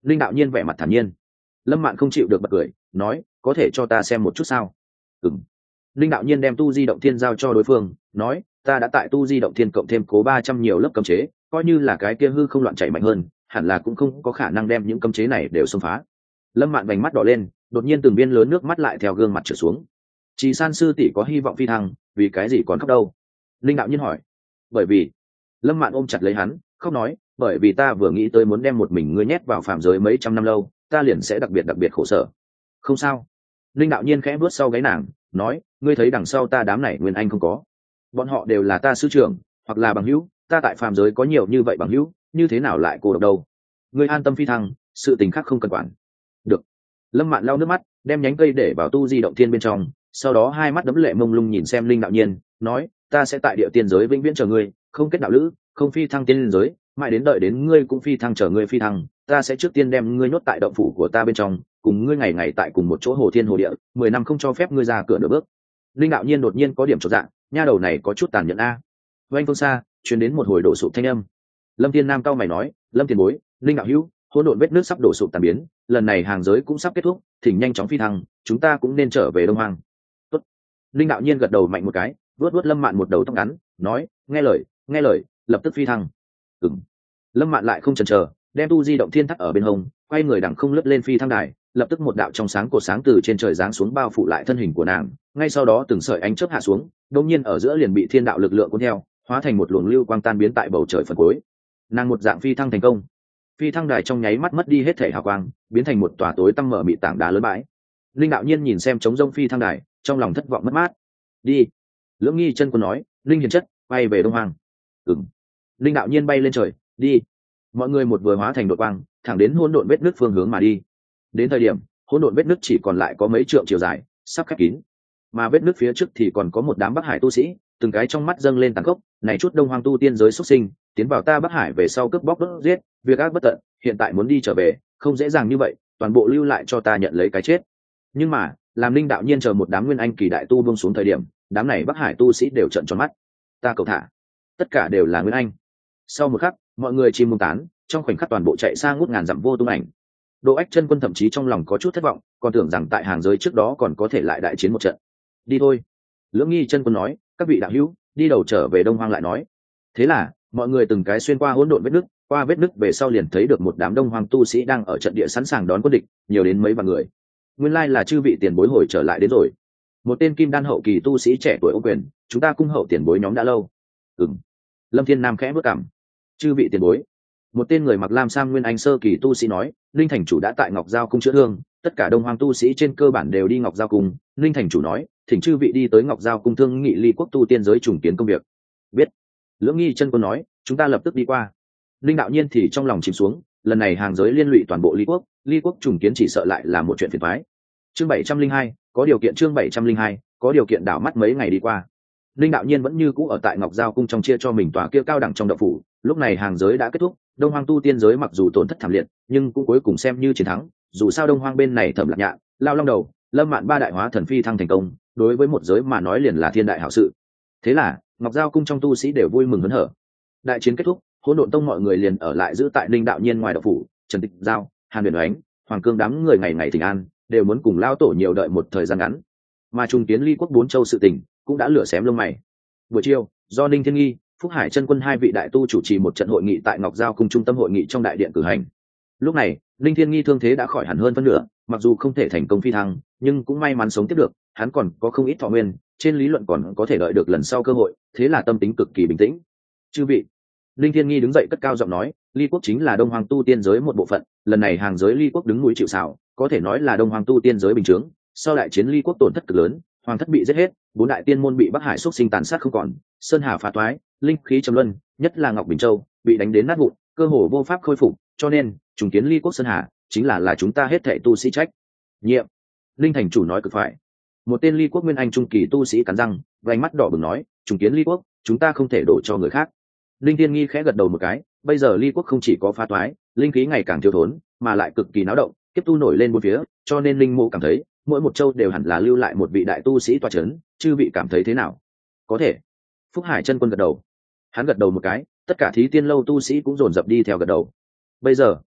Linh đạo nhiên vẻ mặt thản nhiên. Lâm Mạn không chịu được bật cười, nói, có thể cho ta xem một chút sao? Ừm. Linh đạo nhiên đem tu di động thiên giao cho đối phương, nói, ta đã tại tu di động thiên cộng thêm cố ba trăm nhiều lớp cấm chế, coi như là cái kia hư không loạn chảy mạnh hơn, hẳn là cũng không có khả năng đem những cấm chế này đều xông phá. Lâm Mạn vành mắt đỏ lên, đột nhiên từng viên lớn nước mắt lại theo gương mặt trượt xuống. Chỉ San sư tỷ có hy vọng phi thăng, vì cái gì còn khóc đâu? Linh đạo nhiên hỏi. Bởi vì, Lâm Mạn ôm chặt lấy hắn, khóc nói, bởi vì ta vừa nghĩ tới muốn đem một mình ngươi nhét vào phàm giới mấy trăm năm lâu, ta liền sẽ đặc biệt đặc biệt khổ sở. Không sao. Linh đạo nhiên khẽ bước sau gáy nàng, nói, ngươi thấy đằng sau ta đám này nguyên anh không có, bọn họ đều là ta sư trưởng hoặc là bằng hữu, ta tại phàm giới có nhiều như vậy bằng hữu, như thế nào lại cô độc đâu? Ngươi an tâm phi thăng, sự tình khác không cần quản. Được. Lâm Mạn lau nước mắt, đem nhánh cây để vào tu di động thiên bên trong, sau đó hai mắt đẫm lệ mông lung nhìn xem Linh đạo nhiên, nói, ta sẽ tại địa tiên giới vĩnh viễn chờ ngươi, không kết đạo lữ, không phi thăng tiên giới, mãi đến đợi đến ngươi cũng phi thăng chờ ngươi phi thăng, ta sẽ trước tiên đem ngươi nhốt tại động phủ của ta bên trong, cùng ngươi ngày ngày tại cùng một chỗ hồ thiên hồ địa, mười năm không cho phép ngươi ra cửa nửa bước. Linh đạo nhiên đột nhiên có điểm chột dạ, nha đầu này có chút tàn nhẫn a. Oanh phương xa truyền đến một hồi đổ sụp thanh âm. Lâm Thiên Nam cao mày nói, Lâm Tiền Bối, Linh đạo hữu, hỗn độn vết nước sắp đổ sụp tàn biến, lần này hàng giới cũng sắp kết thúc, thỉnh nhanh chóng phi thăng, chúng ta cũng nên trở về Đông Hoang. Tốt. Linh đạo nhiên gật đầu mạnh một cái, vuốt vuốt Lâm Mạn một đầu tóc ngắn, nói, nghe lời, nghe lời, lập tức phi thăng. Ừm. Lâm Mạn lại không chần chờ, đem tu di động thiên thắt ở bên hông, quay người đằng không lướt lên phi thăng đài, lập tức một đạo trong sáng cột sáng từ trên trời giáng xuống bao phủ lại thân hình của nàng, ngay sau đó từng sợi ánh chớp hạ xuống, đột nhiên ở giữa liền bị thiên đạo lực lượng cuốn theo, hóa thành một luồng lưu quang tan biến tại bầu trời phần cuối. Nàng một dạng phi thăng thành công. Phi thăng đài trong nháy mắt mất đi hết thể hào quang, biến thành một tòa tối tăm mở mịt tảng đá lớn bãi. Linh đạo nhiên nhìn xem trống rông phi thăng đài, trong lòng thất vọng mất mát. Đi. Lưỡng Nghi chân quân nói, Linh hiền chất, bay về Đông Hoang. Ừm. Linh đạo nhiên bay lên trời, đi. Mọi người một vừa hóa thành đột quang, thẳng đến hỗn độn vết nước phương hướng mà đi. Đến thời điểm, hỗn độn vết nước chỉ còn lại có mấy trượng chiều dài, sắp khép kín. Mà vết nước phía trước thì còn có một đám Bắc Hải tu sĩ, từng cái trong mắt dâng lên tàn khốc, này chút Đông Hoang tu tiên giới xuất sinh, tiến vào ta Bắc Hải về sau cướp bóc đốt giết, việc ác bất tận, hiện tại muốn đi trở về, không dễ dàng như vậy, toàn bộ lưu lại cho ta nhận lấy cái chết. Nhưng mà, làm Linh đạo nhiên chờ một đám nguyên anh kỳ đại tu buông xuống thời điểm, đám này Bắc Hải tu sĩ đều trợn tròn mắt. Ta cầu thả, tất cả đều là nguyên anh. Sau một khắc, mọi người chim mông tán, trong khoảnh khắc toàn bộ chạy sang ngút ngàn dặm vô tung ảnh. Đỗ Ách chân quân thậm chí trong lòng có chút thất vọng, còn tưởng rằng tại hàng giới trước đó còn có thể lại đại chiến một trận. Đi thôi. Lưỡng Nghi chân quân nói, các vị đạo hữu, đi đầu trở về Đông Hoang lại nói. Thế là, mọi người từng cái xuyên qua hỗn độn vết nứt, qua vết nứt về sau liền thấy được một đám Đông Hoang tu sĩ đang ở trận địa sẵn sàng đón quân địch, nhiều đến mấy vạn người. Nguyên lai là chư vị tiền bối hồi trở lại đến rồi. Một tên kim đan hậu kỳ tu sĩ trẻ tuổi ô quyền, chúng ta cung hậu tiền bối nhóm đã lâu. Ừm. Lâm Thiên Nam khẽ bước cằm. Chư vị tiền bối. Một tên người mặc lam sam nguyên anh sơ kỳ tu sĩ nói, Linh thành chủ đã tại Ngọc Giao cung chữa thương, tất cả Đông Hoang tu sĩ trên cơ bản đều đi Ngọc Giao cung. Linh thành chủ nói, thỉnh chư vị đi tới Ngọc Giao cung thương nghị ly quốc tu tiên giới trùng kiến công việc. Biết. Lưỡng Nghi chân quân nói, chúng ta lập tức đi qua. Linh đạo nhiên thì trong lòng chìm xuống, lần này hàng giới liên lụy toàn bộ ly quốc, ly quốc trùng kiến chỉ sợ lại là một chuyện phiền toái. Chương bảy trăm linh hai, có điều kiện chương bảy trăm linh hai, có điều kiện đảo mắt mấy ngày đi qua. Linh đạo nhiên vẫn như cũ ở tại Ngọc Giao cung trong chia cho mình tòa kia cao đẳng trong động phủ, lúc này hàng giới đã kết thúc, Đông Hoang tu tiên giới mặc dù tổn thất thảm liệt, nhưng cũng cuối cùng xem như chiến thắng, dù sao Đông Hoang bên này Thẩm Lạc Nhạn, Lao Long Đầu, Lâm Mạn ba đại hóa thần phi thăng thành công, đối với một giới mà nói liền là thiên đại hảo sự. Thế là, Ngọc Giao cung trong tu sĩ đều vui mừng hớn hở. Đại chiến kết thúc, Hỗn Độn tông mọi người liền ở lại giữ tại Linh đạo nhiên ngoài động phủ, Trần Tịch Giao, Hàn Huyền Oánh, Hoàng Cương đám người ngày ngày thỉnh an, đều muốn cùng lao tổ nhiều đợi một thời gian ngắn. Mà trung kiến ly quốc bốn châu sự tình cũng đã lửa xém lông mày. Buổi chiều, do Ninh Thiên Nghi, Phúc Hải chân quân hai vị đại tu chủ trì một trận hội nghị tại Ngọc Giao cung trung tâm hội nghị trong đại điện cử hành. Lúc này, Ninh Thiên Nghi thương thế đã khỏi hẳn hơn phân nửa, mặc dù không thể thành công phi thăng, nhưng cũng may mắn sống tiếp được, hắn còn có không ít thọ nguyên, trên lý luận còn có thể đợi được lần sau cơ hội, thế là tâm tính cực kỳ bình tĩnh. Chư vị, Ninh Thiên Nghi đứng dậy cất cao giọng nói, ly quốc chính là Đông Hoang tu tiên giới một bộ phận, lần này hàng giới ly quốc đứng núi chịu sào, có thể nói là Đông Hoang tu tiên giới bình chướng. Sau đại chiến ly quốc tổn thất cực lớn, hoàng thất bị giết hết, bốn đại tiên môn bị Bắc Hải xuất sinh tàn sát không còn, sơn hà phá toái, linh khí trầm luân, nhất là Ngọc Bình Châu bị đánh đến nát vụn, cơ hồ vô pháp khôi phục, cho nên trùng kiến ly quốc sơn hà chính là là chúng ta hết thảy tu sĩ trách nhiệm. Linh thành chủ nói cực phải. Một tên ly quốc nguyên anh trung kỳ tu sĩ cắn răng, vành mắt đỏ bừng nói, trùng kiến ly quốc, chúng ta không thể đổ cho người khác. Linh Thiên Nghi khẽ gật đầu một cái, bây giờ ly quốc không chỉ có phá toái, linh khí ngày càng thiếu thốn, mà lại cực kỳ náo động, tiếp tu nổi lên bốn phía, cho nên linh mộ cảm thấy mỗi một châu đều hẳn là lưu lại một vị đại tu sĩ tọa chấn, chư vị cảm thấy thế nào? Có thể. Phúc Hải chân quân gật đầu. Hắn gật đầu một cái, tất cả thí tiên lâu tu sĩ cũng dồn dập đi theo gật đầu. Bây giờ,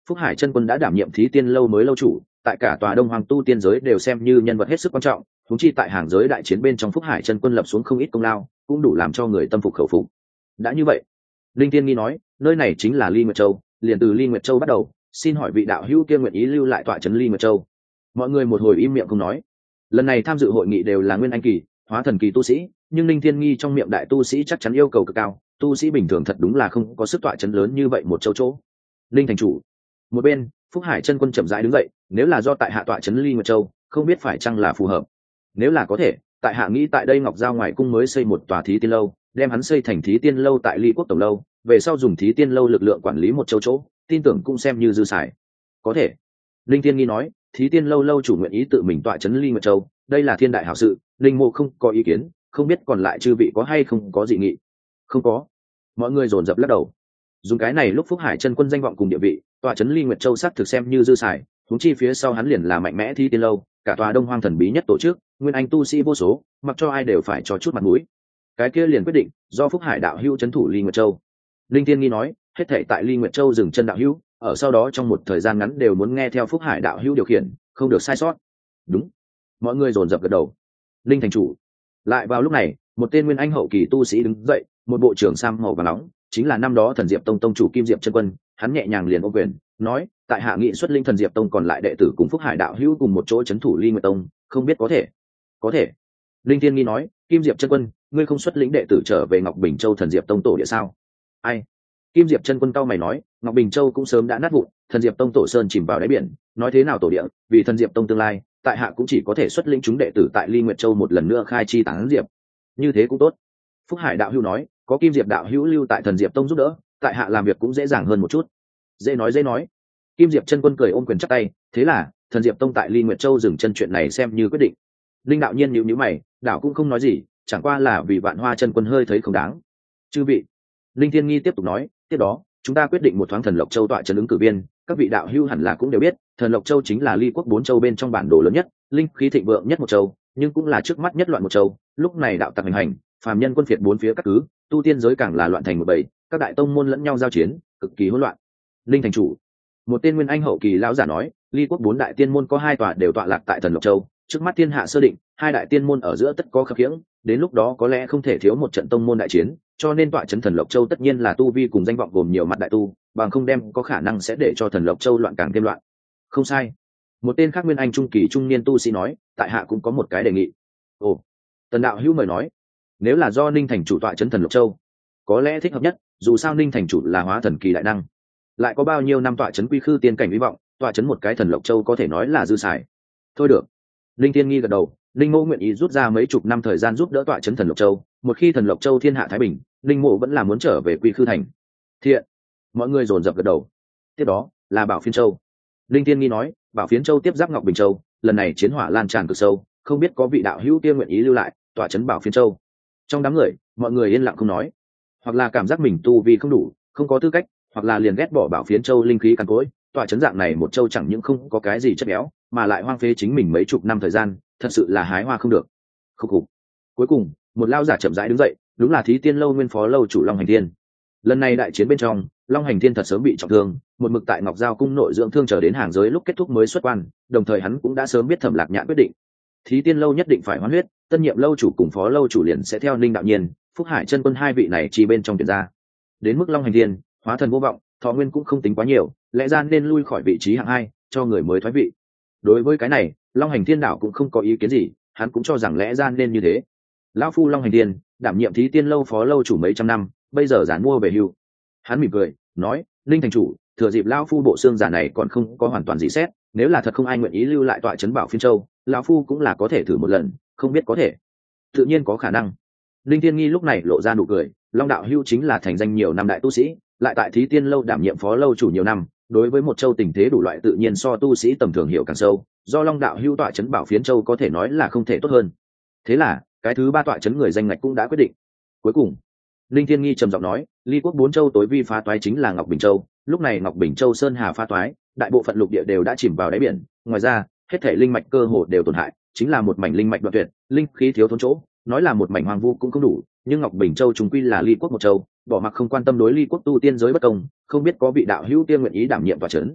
Phúc Hải chân quân đã đảm nhiệm thí tiên lâu mới lâu chủ, tại cả tòa Đông Hoàng tu tiên giới đều xem như nhân vật hết sức quan trọng, huống chi tại hàng giới đại chiến bên trong Phúc Hải chân quân lập xuống không ít công lao, cũng đủ làm cho người tâm phục khẩu phục. Đã như vậy, Linh Tiên Nghi nói, nơi này chính là Ly Nguyệt Châu, liền từ Ly Nguyệt Châu bắt đầu, xin hỏi vị đạo hữu kia nguyện ý lưu lại tọa trấn Ly Nguyệt Châu. Mọi người một hồi im miệng không nói. Lần này tham dự hội nghị đều là nguyên anh kỳ, hóa thần kỳ tu sĩ, nhưng Linh Tiên Nghi trong miệng đại tu sĩ chắc chắn yêu cầu cực cao, tu sĩ bình thường thật đúng là không có sức tọa trấn lớn như vậy một châu chỗ. Linh thành chủ. Một bên, Phúc Hải chân quân chậm rãi đứng dậy, nếu là do tại hạ tọa trấn Ly Nguyệt Châu, không biết phải chăng là phù hợp. Nếu là có thể, tại hạ nghĩ tại đây Ngọc Giao ngoài cung mới xây một tòa thí tiên lâu, đem hắn xây thành thí tiên lâu tại Ly Quốc tổng lâu, về sau dùng thí tiên lâu lực lượng quản lý một châu chỗ, tin tưởng cũng xem như dư xài. Có thể. Linh Tiên Nghi nói, thí tiên lâu lâu chủ nguyện ý tự mình tọa trấn Ly Nguyệt Châu, đây là thiên đại hảo sự, Linh Mộ không có ý kiến, không biết còn lại chư vị có hay không có dị nghị. Không có. Mọi người dồn dập lắc đầu. Dùng cái này lúc Phúc Hải chân quân danh vọng cùng địa vị, tọa trấn Ly Nguyệt Châu xác thực xem như dư xài, huống chi phía sau hắn liền là mạnh mẽ thí tiên lâu, cả tòa Đông Hoang thần bí nhất tổ chức, nguyên anh tu sĩ vô số, mặc cho ai đều phải cho chút mặt mũi. Cái kia liền quyết định do Phúc Hải đạo hữu trấn thủ Ly Nguyệt Châu. Linh Tiên Nghi nói, hết thảy tại Ly Nguyệt Châu dừng chân đạo hữu, ở sau đó trong một thời gian ngắn đều muốn nghe theo Phúc Hải đạo hữu điều khiển, không được sai sót. Đúng. Mọi người dồn dập gật đầu. Linh thành chủ. Lại vào lúc này, một tên nguyên anh hậu kỳ tu sĩ đứng dậy, một bộ trưởng sam màu vàng nóng, chính là năm đó Thần Diệp Tông tông chủ Kim Diệp chân quân, hắn nhẹ nhàng liền ôm quyền, nói, tại hạ nghị xuất linh Thần Diệp Tông còn lại đệ tử cùng Phúc Hải đạo hữu cùng một chỗ trấn thủ Ly Nguyệt Tông, không biết có thể. Có thể. Linh Tiên Nghi nói, Kim Diệp chân quân, ngươi không xuất lĩnh đệ tử trở về Ngọc Bình Châu Thần Diệp Tông tổ địa sao? Ai? Kim Diệp chân quân cao mày nói, Ngọc Bình Châu cũng sớm đã nát vụn, Thần Diệp Tông tổ sơn chìm vào đáy biển, nói thế nào tổ địa, vì Thần Diệp Tông tương lai, tại hạ cũng chỉ có thể xuất lĩnh chúng đệ tử tại Ly Nguyệt Châu một lần nữa khai chi tán diệp. Như thế cũng tốt. Phúc Hải đạo hữu nói, có Kim Diệp đạo hữu lưu tại Thần Diệp Tông giúp đỡ, tại hạ làm việc cũng dễ dàng hơn một chút. Dễ nói dễ nói. Kim Diệp chân quân cười ôm quyền chắp tay, thế là Thần Diệp Tông tại Ly Nguyệt Châu dừng chân chuyện này xem như quyết định. Linh đạo nhiên nhíu nhíu mày, đạo cũng không nói gì, chẳng qua là vì Vạn Hoa chân quân hơi thấy không đáng. Chư vị. Linh Thiên Nghi tiếp tục nói, tiếp đó chúng ta quyết định một thoáng Thần Lộc Châu tọa trấn ứng cử viên, các vị đạo hữu hẳn là cũng đều biết, Thần Lộc Châu chính là Ly Quốc bốn châu bên trong bản đồ lớn nhất, linh khí thịnh vượng nhất một châu, nhưng cũng là trước mắt nhất loạn một châu. Lúc này đạo tặc hành hành, phàm nhân quân phiệt bốn phía các cứ, tu tiên giới càng là loạn thành một bầy, các đại tông môn lẫn nhau giao chiến, cực kỳ hỗn loạn. Linh thành chủ, một tên nguyên anh hậu kỳ lão giả nói, Ly Quốc bốn đại tiên môn có hai tòa đều tọa lạc tại Thần Lộc Châu, trước mắt thiên hạ sơ định, hai đại tiên môn ở giữa tất có khập khiễng, đến lúc đó có lẽ không thể thiếu một trận tông môn đại chiến, cho nên tọa trấn Thần Lộc Châu tất nhiên là tu vi cùng danh vọng gồm nhiều mặt đại tu, bằng không đem có khả năng sẽ để cho Thần Lộc Châu loạn càng thêm loạn. Không sai. Một tên khác nguyên anh trung kỳ trung niên tu sĩ nói, tại hạ cũng có một cái đề nghị. Ồ. Tần đạo hữu mời nói. Nếu là do Ninh thành chủ tọa trấn Thần Lộc Châu, có lẽ thích hợp nhất, dù sao Ninh thành chủ là hóa thần kỳ đại năng, lại có bao nhiêu năm tọa trấn quy khư tiên cảnh hy vọng, tọa trấn một cái Thần Lộc Châu có thể nói là dư xài. Thôi được. Linh Tiên Nghi gật đầu, Linh Mộ nguyện ý rút ra mấy chục năm thời gian giúp đỡ tọa trấn Thần Lộc Châu, một khi Thần Lộc Châu thiên hạ thái bình, Linh Mộ vẫn là muốn trở về quy khư thành. Thiện. Mọi người dồn dập gật đầu. Tiếp đó là Bảo Phiến Châu. Linh Tiên Nghi nói, Bảo Phiến Châu tiếp giáp Ngọc Bình Châu, lần này chiến hỏa lan tràn cực sâu, không biết có vị đạo hữu kia nguyện ý lưu lại tọa trấn Bảo Phiến Châu. Trong đám người, mọi người yên lặng không nói, hoặc là cảm giác mình tu vi không đủ, không có tư cách, hoặc là liền ghét bỏ Bảo Phiến Châu linh khí cằn cỗi, tọa trấn dạng này một châu chẳng những không có cái gì chất béo, mà lại hoang phế chính mình mấy chục năm thời gian, thật sự là hái hoa không được. Khúc khục. Cuối cùng, một lao giả chậm rãi đứng dậy, đúng là Thí Tiên lâu nguyên phó lâu chủ Long Hành Thiên. Lần này đại chiến bên trong, Long Hành Thiên thật sớm bị trọng thương, một mực tại Ngọc Giao cung nội dưỡng thương chờ đến hàng giới lúc kết thúc mới xuất quan, đồng thời hắn cũng đã sớm biết Thẩm Lạc Nhạn quyết định, Thí Tiên lâu nhất định phải hoán huyết, tân nhiệm lâu chủ cùng phó lâu chủ liền sẽ theo Ninh đạo nhiên, Phúc Hải chân quân hai vị này chỉ bên trong tuyển ra. Đến mức Long Hành Thiên, hóa thần vô vọng, thọ nguyên cũng không tính quá nhiều, lẽ ra nên lui khỏi vị trí hạng hai, cho người mới thoái vị. Đối với cái này, Long Hành Thiên đảo cũng không có ý kiến gì, hắn cũng cho rằng lẽ ra nên như thế. Lão phu Long Hành Thiên, đảm nhiệm Thí Tiên lâu phó lâu chủ mấy trăm năm, bây giờ giản mua về hưu. Hắn mỉm cười, nói, Linh thành chủ, thừa dịp lão phu bộ xương giả này còn không có hoàn toàn dị xét, nếu là thật không ai nguyện ý lưu lại tọa trấn Bảo Phiên Châu, lão phu cũng là có thể thử một lần, không biết có thể. Tự nhiên có khả năng. Linh Tiên Nghi lúc này lộ ra nụ cười, Long đạo hưu chính là thành danh nhiều năm đại tu sĩ, lại tại Thí Tiên lâu đảm nhiệm phó lâu chủ nhiều năm, đối với một châu tình thế đủ loại tự nhiên so tu sĩ tầm thường hiểu càng sâu, do Long đạo hưu tọa trấn Bảo Phiến Châu có thể nói là không thể tốt hơn. Thế là, cái thứ ba tọa trấn người danh ngạch cũng đã quyết định. Cuối cùng, Linh Thiên Nghi trầm giọng nói, Ly Quốc bốn châu tối vi phá toái chính là Ngọc Bình Châu, lúc này Ngọc Bình Châu sơn hà phá toái, đại bộ phận lục địa đều đã chìm vào đáy biển, ngoài ra, hết thảy linh mạch cơ hồ đều tổn hại, chính là một mảnh linh mạch đoạn tuyệt, linh khí thiếu thốn chỗ, nói là một mảnh hoang vu cũng không đủ, nhưng Ngọc Bình Châu chúng quy là Ly Quốc một châu, bỏ mặc không quan tâm đối Ly Quốc tu tiên giới bất công, không biết có vị đạo hữu tiên nguyện ý đảm nhiệm tọa trấn.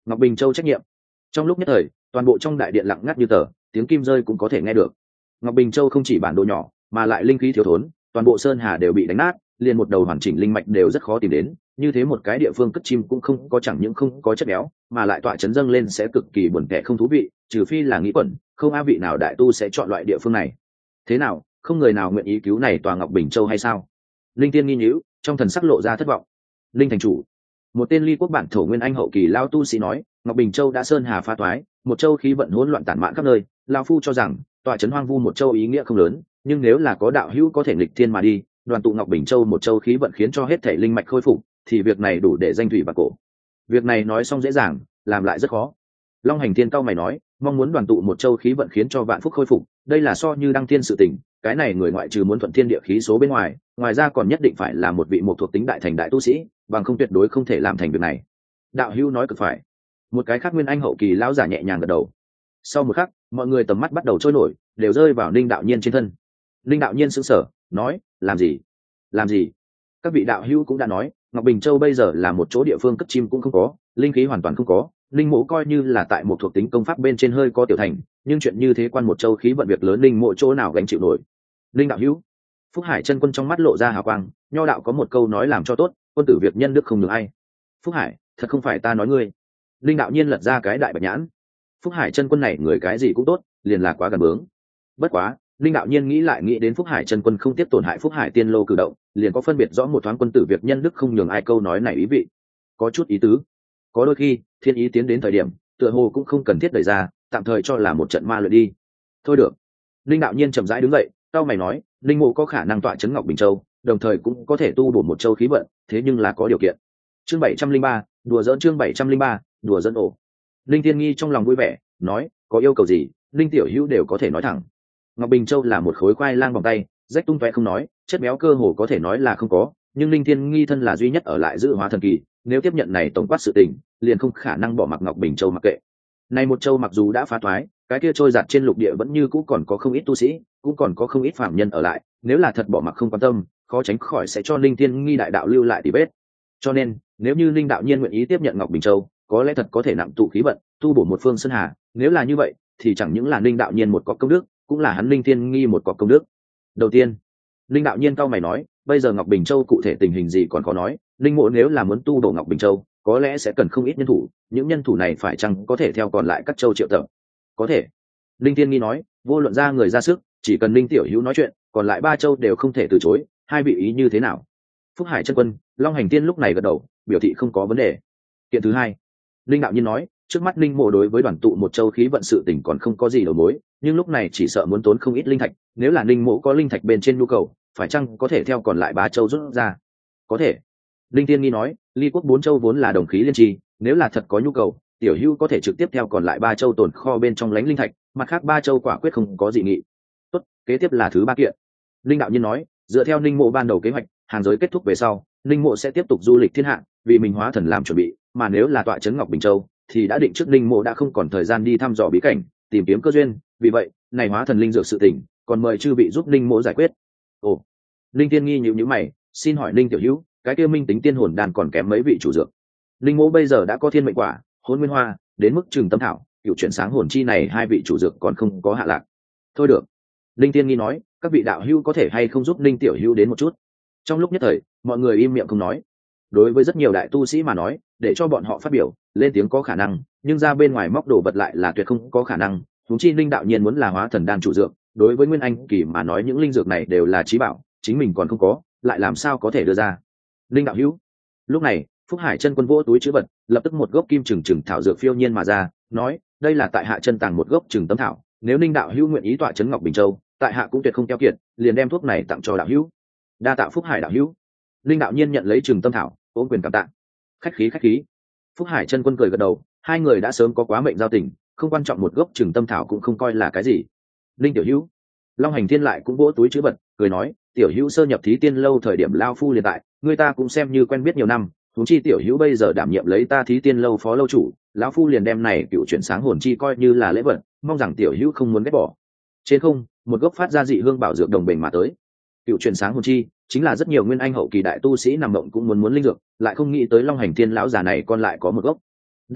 Ngọc Bình Châu trách nhiệm. Trong lúc nhất thời, toàn bộ trong đại điện lặng ngắt như tờ, tiếng kim rơi cũng có thể nghe được. Ngọc Bình Châu không chỉ bản đồ nhỏ, mà lại linh khí thiếu thốn, toàn bộ sơn hà đều bị đánh nát, liền một đầu hoàn chỉnh linh mạch đều rất khó tìm đến. Như thế một cái địa phương cất chim cũng không có, chẳng những không có chất béo, mà lại tọa chấn dâng lên sẽ cực kỳ buồn tẻ không thú vị, trừ phi là nghĩ quẩn, không a vị nào đại tu sẽ chọn loại địa phương này. Thế nào, không người nào nguyện ý cứu này tòa Ngọc Bình Châu hay sao? Linh Tiên nghi nhíu, trong thần sắc lộ ra thất vọng. Linh thành chủ, một tên ly quốc bản thổ nguyên anh hậu kỳ lao tu sĩ nói, Ngọc Bình Châu đã sơn hà pha toái, một châu khí vận hỗn loạn tản mạn khắp nơi, lao phu cho rằng tọa trấn hoang vu một châu ý nghĩa không lớn, nhưng nếu là có đạo hữu có thể nghịch thiên mà đi, đoàn tụ Ngọc Bình Châu một châu khí vận khiến cho hết thể linh mạch khôi phục, thì việc này đủ để danh thủy bạc cổ. Việc này nói xong dễ dàng, làm lại rất khó. Long Hành Thiên cao mày nói, mong muốn đoàn tụ một châu khí vận khiến cho vạn phúc khôi phục, đây là so như đăng thiên sự tình, cái này người ngoại trừ muốn thuận thiên địa khí số bên ngoài, ngoài ra còn nhất định phải là một vị một thuộc tính đại thành đại tu sĩ, bằng không tuyệt đối không thể làm thành việc này. Đạo hữu nói cực phải. Một cái khác nguyên anh hậu kỳ lão giả nhẹ nhàng gật đầu. Sau một khắc, mọi người tầm mắt bắt đầu trôi nổi, đều rơi vào Ninh đạo nhiên trên thân. Ninh đạo nhiên sững sờ, nói, làm gì? Làm gì? Các vị đạo hữu cũng đã nói, Ngọc Bình Châu bây giờ là một chỗ địa phương cất chim cũng không có, linh khí hoàn toàn không có, linh mộ coi như là tại một thuộc tính công pháp bên trên hơi có tiểu thành, nhưng chuyện như thế quan một châu khí vận việc lớn, linh mộ chỗ nào gánh chịu nổi. Linh đạo hữu, Phúc Hải chân quân trong mắt lộ ra hào quang, nho đạo có một câu nói làm cho tốt, quân tử việc nhân đức không được ai. Phúc Hải, thật không phải ta nói ngươi. Linh đạo nhiên lật ra cái đại bạch nhãn. Phúc Hải chân quân này người cái gì cũng tốt, liền là quá gần bướng. Bất quá, Linh đạo nhiên nghĩ lại nghĩ đến Phúc Hải chân quân không tiếp tổn hại Phúc Hải tiên lô cử động, liền có phân biệt rõ một thoáng quân tử việc nhân đức không nhường ai câu nói này ý vị. Có chút ý tứ. Có đôi khi, thiên ý tiến đến thời điểm, tựa hồ cũng không cần thiết đẩy ra, tạm thời cho là một trận ma luyện đi. Thôi được. Linh đạo nhiên chậm rãi đứng dậy, tao mày nói, linh mộ có khả năng tọa trấn Ngọc Bình Châu, đồng thời cũng có thể tu bổ một châu khí vận, thế nhưng là có điều kiện. Chương bảy trăm linh ba, đùa giỡn chương bảy trăm linh ba, đùa giỡn ổ. Linh Thiên Nghi trong lòng vui vẻ, nói, có yêu cầu gì, Linh tiểu hữu đều có thể nói thẳng. Ngọc Bình Châu là một khối khoai lang vòng tay, rách tung tóe không nói, chất béo cơ hồ có thể nói là không có, nhưng Linh Thiên Nghi thân là duy nhất ở lại giữ hóa thần kỳ, nếu tiếp nhận này tổng quát sự tình, liền không khả năng bỏ mặc Ngọc Bình Châu mặc kệ. Này một châu mặc dù đã phá thoái, cái kia trôi giạt trên lục địa vẫn như cũ còn có không ít tu sĩ, cũng còn có không ít phạm nhân ở lại, nếu là thật bỏ mặc không quan tâm, khó tránh khỏi sẽ cho Linh Thiên Nghi đại đạo lưu lại tỉ vết. Cho nên, nếu như Linh đạo nhiên nguyện ý tiếp nhận Ngọc Bình Châu, có lẽ thật có thể nặng tụ khí vận, tu bổ một phương sơn hà, nếu là như vậy, thì chẳng những là Linh đạo nhiên một cọc công đức, cũng là hắn Linh Thiên Nghi một cọc công đức. Đầu tiên, Linh đạo nhiên cao mày nói, bây giờ Ngọc Bình Châu cụ thể tình hình gì còn khó nói, Linh mộ nếu là muốn tu bổ Ngọc Bình Châu, có lẽ sẽ cần không ít nhân thủ, những nhân thủ này phải chăng có thể theo còn lại các châu triệu tập? Có thể. Linh Thiên Nghi nói, vô luận ra người ra sức, chỉ cần Linh tiểu hữu nói chuyện, còn lại ba châu đều không thể từ chối, hai vị ý như thế nào? Phúc Hải chân quân, Long Hành Tiên lúc này gật đầu, biểu thị không có vấn đề. Kiện thứ hai, Linh đạo nhiên nói, trước mắt Linh mộ đối với đoàn tụ một châu khí vận sự tình còn không có gì đầu mối, nhưng lúc này chỉ sợ muốn tốn không ít linh thạch, nếu là Linh mộ có linh thạch bên trên nhu cầu, phải chăng có thể theo còn lại ba châu rút ra? Có thể. Linh Tiên Nghi nói, ly quốc bốn châu vốn là đồng khí liên tri, nếu là thật có nhu cầu, tiểu hữu có thể trực tiếp theo còn lại ba châu tồn kho bên trong lánh linh thạch, mặt khác ba châu quả quyết không có dị nghị. Tốt, kế tiếp là thứ ba kiện. Linh đạo nhiên nói, dựa theo Linh mộ ban đầu kế hoạch, hàng giới kết thúc về sau, Linh mộ sẽ tiếp tục du lịch thiên hạ, vì mình hóa thần làm chuẩn bị, mà nếu là tọa trấn Ngọc Bình Châu, thì đã định trước Linh mộ đã không còn thời gian đi thăm dò bí cảnh, tìm kiếm cơ duyên, vì vậy, này hóa thần linh dược sự tỉnh, còn mời chư vị giúp Linh mộ giải quyết. Ồ. Linh Tiên Nghi nhíu nhíu mày, xin hỏi Linh tiểu hữu, cái kia minh tính tiên hồn đàn còn kém mấy vị chủ dược? Linh mộ bây giờ đã có thiên mệnh quả, hôn nguyên hoa, đến mức trường tâm thảo, cựu chuyển sáng hồn chi này hai vị chủ dược còn không có hạ lạc. Thôi được. Linh Tiên Nghi nói, các vị đạo hữu có thể hay không giúp Linh tiểu hữu đến một chút? Trong lúc nhất thời, mọi người im miệng không nói. Đối với rất nhiều đại tu sĩ mà nói, để cho bọn họ phát biểu, lên tiếng có khả năng, nhưng ra bên ngoài móc đồ vật lại là tuyệt không có khả năng. Huống chi Linh đạo nhiên muốn là hóa thần đan chủ dược, đối với Nguyên Anh kỳ mà nói những linh dược này đều là chí bảo, chính mình còn không có, lại làm sao có thể đưa ra? Linh đạo hữu. Lúc này, Phúc Hải chân quân vỗ túi trữ vật, lập tức một gốc kim trừng trừng thảo dược phiêu nhiên mà ra, nói, đây là tại hạ chân tàng một gốc trừng tấm thảo, nếu Linh đạo hữu nguyện ý tọa trấn Ngọc Bình Châu, tại hạ cũng tuyệt không keo kiệt, liền đem thuốc này tặng cho đạo hữu. Đa tạ Phúc Hải đạo hữu. Linh đạo nhiên nhận lấy trừng tâm thảo, ôm quyền cảm tạ. Khách khí khách khí. Phúc Hải chân quân cười gật đầu, hai người đã sớm có quá mệnh giao tình, không quan trọng một gốc trừng tâm thảo cũng không coi là cái gì. Linh tiểu hữu. Long Hành Thiên lại cũng vỗ túi trữ vật, cười nói, tiểu hữu sơ nhập thí tiên lâu thời điểm lao phu liền tại, người ta cũng xem như quen biết nhiều năm, huống chi tiểu hữu bây giờ đảm nhiệm lấy ta thí tiên lâu phó lâu chủ, lão phu liền đem này cựu chuyển sáng hồn chi coi như là lễ vật, mong rằng tiểu hữu không muốn ghét bỏ. Trên không, một gốc phát ra dị hương bảo dược đồng bền mà tới. Cựu chuyển sáng hồn chi chính là rất nhiều nguyên anh hậu kỳ đại tu sĩ nằm mộng cũng muốn muốn linh dược, lại không nghĩ tới Long Hành Thiên lão già này còn lại có một gốc. Đa tạ,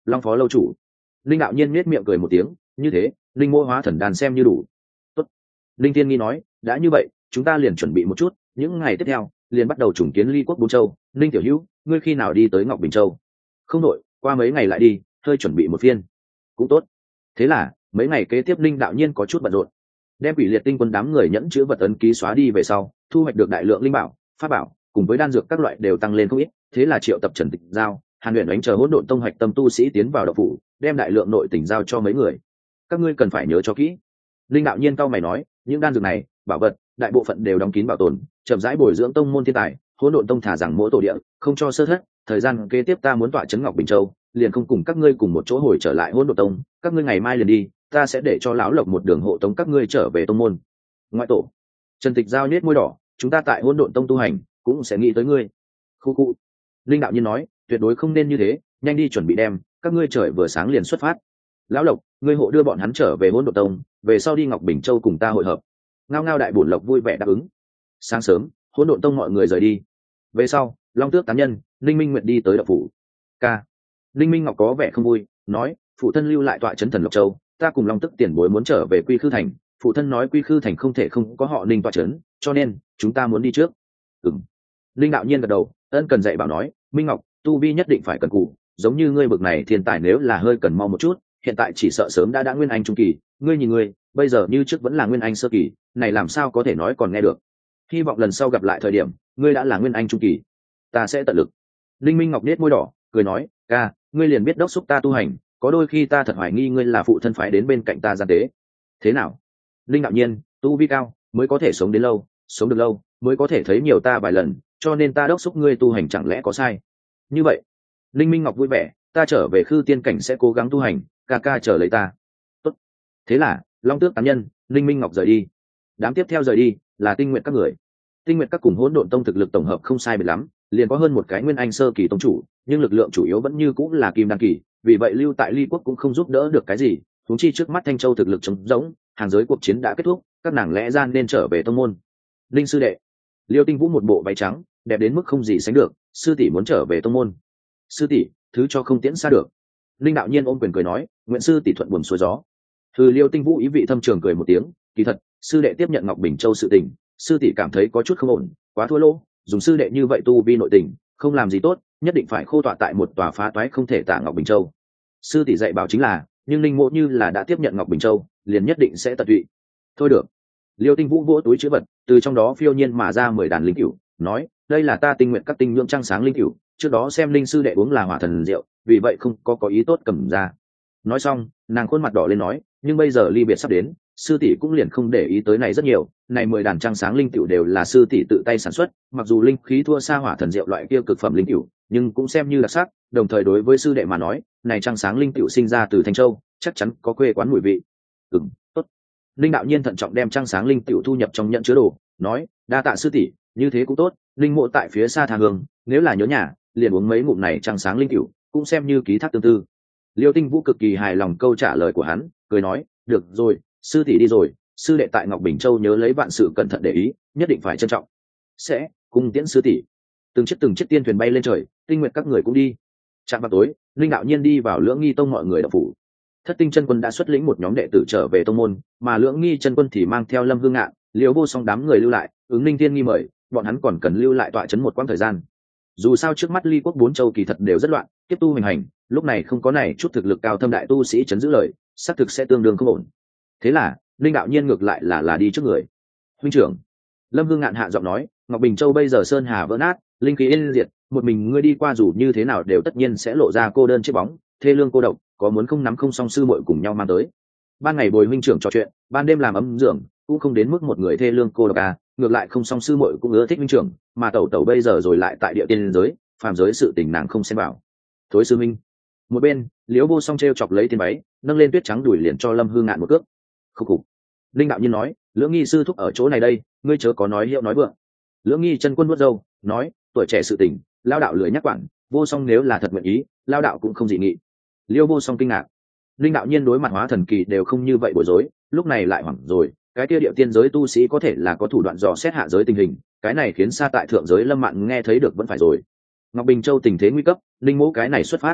long phó lâu chủ. Linh đạo nhiên nhếch miệng cười một tiếng, như thế linh mô hóa thần đàn xem như đủ. Tốt. Linh Thiên Nghi nói, đã như vậy chúng ta liền chuẩn bị một chút, những ngày tiếp theo liền bắt đầu chủng kiến ly quốc bốn châu. Linh tiểu hữu, ngươi khi nào đi tới Ngọc Bình Châu? Không đội, qua mấy ngày lại đi, hơi chuẩn bị một phiên. Cũng tốt. Thế là mấy ngày kế tiếp Linh đạo nhiên có chút bận rộn, đem Quỷ Liệt tinh quân đám người nhẫn chữ vật ấn ký xóa đi về sau, thu hoạch được đại lượng linh bảo, pháp bảo cùng với đan dược các loại đều tăng lên không ít. Thế là triệu tập Trần Tịch Giao, Hàn Uyển đánh chờ Hỗn Độn Tông hoạch tâm tu sĩ tiến vào đạo phủ, đem đại lượng nội tình giao cho mấy người. Các ngươi cần phải nhớ cho kỹ. Linh đạo nhiên cao mày nói, những đan dược này, bảo vật, đại bộ phận đều đóng kín bảo tồn, chậm rãi bồi dưỡng tông môn thiên tài. Hỗn Độn Tông thả rằng mỗi tổ địa, không cho sơ thất. Thời gian kế tiếp ta muốn tọa trấn Ngọc Bình Châu, liền không cùng các ngươi cùng một chỗ hồi trở lại Hỗn Độn Tông. Các ngươi ngày mai liền đi, ta sẽ để cho lão Lộc một đường hộ tống các ngươi trở về tông môn. Ngoại tổ. Trần Tịch Giao nhếch môi đỏ, chúng ta tại Hỗn Độn Tông tu hành, cũng sẽ nghĩ tới ngươi. Khu khu. Linh đạo nhiên nói, tuyệt đối không nên như thế, nhanh đi chuẩn bị đem, các ngươi trời vừa sáng liền xuất phát. Lão Lộc, ngươi hộ đưa bọn hắn trở về Hỗn Độn Tông, về sau đi Ngọc Bình Châu cùng ta hội hợp. Ngao ngao đại bổn Lộc vui vẻ đáp ứng. Sáng sớm, Hỗn Độn Tông mọi người rời đi. Về sau, Long Tước tán nhân, Linh Minh Nguyệt đi tới đạo phủ. Ca. Linh Minh Ngọc có vẻ không vui, nói, phụ thân lưu lại tọa trấn Thần Lộc Châu, ta cùng Long Tức tiền bối muốn trở về Quy Khư thành, phụ thân nói Quy Khư thành không thể không có họ Linh tọa trấn, cho nên chúng ta muốn đi trước. Ừm. Linh đạo nhiên gật đầu, ân cần dạy bảo nói, Minh Ngọc, tu vi nhất định phải cần cù, giống như ngươi bực này thiên tài nếu là hơi cần mau một chút, hiện tại chỉ sợ sớm đã đã nguyên anh trung kỳ, ngươi nhìn ngươi, bây giờ như trước vẫn là nguyên anh sơ kỳ, này làm sao có thể nói còn nghe được. Hy vọng lần sau gặp lại thời điểm, ngươi đã là nguyên anh trung kỳ, ta sẽ tận lực. Linh Minh Ngọc nết môi đỏ, cười nói, ca, ngươi liền biết đốc xúc ta tu hành, có đôi khi ta thật hoài nghi ngươi là phụ thân phái đến bên cạnh ta gian tế. Thế nào? Linh đạo nhiên, tu vi cao mới có thể sống đến lâu, sống được lâu mới có thể thấy nhiều ta vài lần, cho nên ta đốc xúc ngươi tu hành chẳng lẽ có sai? Như vậy, Linh Minh Ngọc vui vẻ, ta trở về Khư Tiên cảnh sẽ cố gắng tu hành, ca ca chờ lấy ta. Tốt. Thế là, Long Tước tán nhân, Linh Minh Ngọc rời đi. Đám tiếp theo rời đi là Tinh Nguyện các người. Tinh Nguyện các cùng Hỗn Độn Tông thực lực tổng hợp không sai biệt lắm, liền có hơn một cái nguyên anh sơ kỳ tông chủ, nhưng lực lượng chủ yếu vẫn như cũng là kim đan kỳ, vì vậy lưu tại Ly Quốc cũng không giúp đỡ được cái gì. Huống chi trước mắt Thanh Châu thực lực trống rỗng, hàng giới cuộc chiến đã kết thúc, các nàng lẽ ra nên trở về tông môn. Linh sư đệ, Liêu Tinh Vũ một bộ váy trắng, đẹp đến mức không gì sánh được, sư tỷ muốn trở về tông môn. Sư tỷ, thứ cho không tiễn xa được. Linh đạo nhiên ôm quyền cười nói, nguyện sư tỷ thuận buồm xuôi gió. Thư Liêu Tinh Vũ ý vị thâm trường cười một tiếng, kỳ thật, sư đệ tiếp nhận Ngọc Bình Châu sự tình, sư tỷ cảm thấy có chút không ổn, quá thua lỗ, dùng sư đệ như vậy tu vi nội tình, không làm gì tốt, nhất định phải khô tọa tại một tòa phá toái không thể tả Ngọc Bình Châu. Sư tỷ dạy bảo chính là, nhưng Linh Mộ như là đã tiếp nhận Ngọc Bình Châu, liền nhất định sẽ tận tụy. Thôi được. Liêu Tinh Vũ vỗ túi chứa vật, từ trong đó phiêu nhiên mà ra mười đàn linh cửu, nói, đây là ta tinh nguyện các tinh nhượng trăng sáng linh cửu, trước đó xem linh sư đệ uống là hỏa thần rượu, vì vậy không có có ý tốt cầm ra. Nói xong, nàng khuôn mặt đỏ lên nói, nhưng bây giờ ly biệt sắp đến, sư tỷ cũng liền không để ý tới này rất nhiều, này mười đàn trăng sáng linh cửu đều là sư tỷ tự tay sản xuất, mặc dù linh khí thua xa hỏa thần rượu loại kia cực phẩm linh cửu, nhưng cũng xem như đặc sắc, đồng thời đối với sư đệ mà nói, này trăng sáng linh cửu sinh ra từ Thanh Châu, chắc chắn có quê quán mùi vị. Ừm, tốt. Linh đạo nhiên thận trọng đem trăng sáng linh cửu thu nhập trong nhận chứa đồ, nói, đa tạ sư tỷ, như thế cũng tốt, linh mộ tại phía xa tha hương, nếu là nhớ nhà, liền uống mấy ngụm này trăng sáng linh cửu, cũng xem như ký thác tương tư. Liêu Tinh Vũ cực kỳ hài lòng câu trả lời của hắn, cười nói, được rồi, sư tỷ đi rồi, sư đệ tại Ngọc Bình Châu nhớ lấy vạn sự cẩn thận để ý, nhất định phải trân trọng. Sẽ cùng tiễn sư tỷ. Từng chiếc từng chiếc tiên thuyền bay lên trời, Tinh Nguyệt các người cũng đi. Trạm vào tối, Linh đạo nhiên đi vào Lưỡng Nghi Tông mọi người đạo phủ. Thất Tinh chân quân đã xuất lĩnh một nhóm đệ tử trở về tông môn, mà Lưỡng Nghi chân quân thì mang theo Lâm Hương Ngạn, Liêu Vô Song đám người lưu lại, ứng Linh Thiên nghi mời, bọn hắn còn cần lưu lại tọa trấn một quãng thời gian. Dù sao trước mắt Ly Quốc bốn châu kỳ thật đều rất loạn, tiếp tu hành hành, lúc này không có này chút thực lực cao thâm đại tu sĩ trấn giữ lời, xác thực sẽ tương đương không ổn. Thế là, Linh đạo nhiên ngược lại là là đi trước người. Huynh trưởng, Lâm Hương Ngạn hạ giọng nói, Ngọc Bình Châu bây giờ sơn hà vỡ nát, linh khí yên diệt, một mình ngươi đi qua dù như thế nào đều tất nhiên sẽ lộ ra cô đơn chiếc bóng, thê lương cô độc, có muốn không nắm không song sư muội cùng nhau mang tới. Ban ngày bồi huynh trưởng trò chuyện, ban đêm làm ấm dưỡng, cũng không đến mức một người thê lương cô độc à, ngược lại không song sư muội cũng ưa thích huynh trưởng, mà tẩu tẩu bây giờ rồi lại tại địa tiên giới, phàm giới sự tình nàng không xem vào. Thối sư minh. Một bên, Liễu Vô Song treo chọc lấy tiên váy, nâng lên tuyết trắng đuổi liền cho Lâm Hương Ngạn một cước. Khúc khục. Linh đạo nhiên nói, Lưỡng Nghi sư thúc ở chỗ này đây, ngươi chớ có nói hiệu nói vượng. Lưỡng Nghi chân quân vuốt râu, nói, tuổi trẻ sự tình, lao đạo lười nhắc quản, Vô Song nếu là thật nguyện ý, lao đạo cũng không dị nghị. Liêu Vô Song kinh ngạc. Linh đạo nhiên đối mặt hóa thần kỳ đều không như vậy bối rối, lúc này lại hoảng rồi, cái kia địa tiên giới tu sĩ có thể là có thủ đoạn dò xét hạ giới tình hình, cái này khiến xa tại thượng giới Lâm Mạn nghe thấy được vẫn phải rồi. Ngọc Bình Châu tình thế nguy cấp, linh mẫu cái này xuất phát.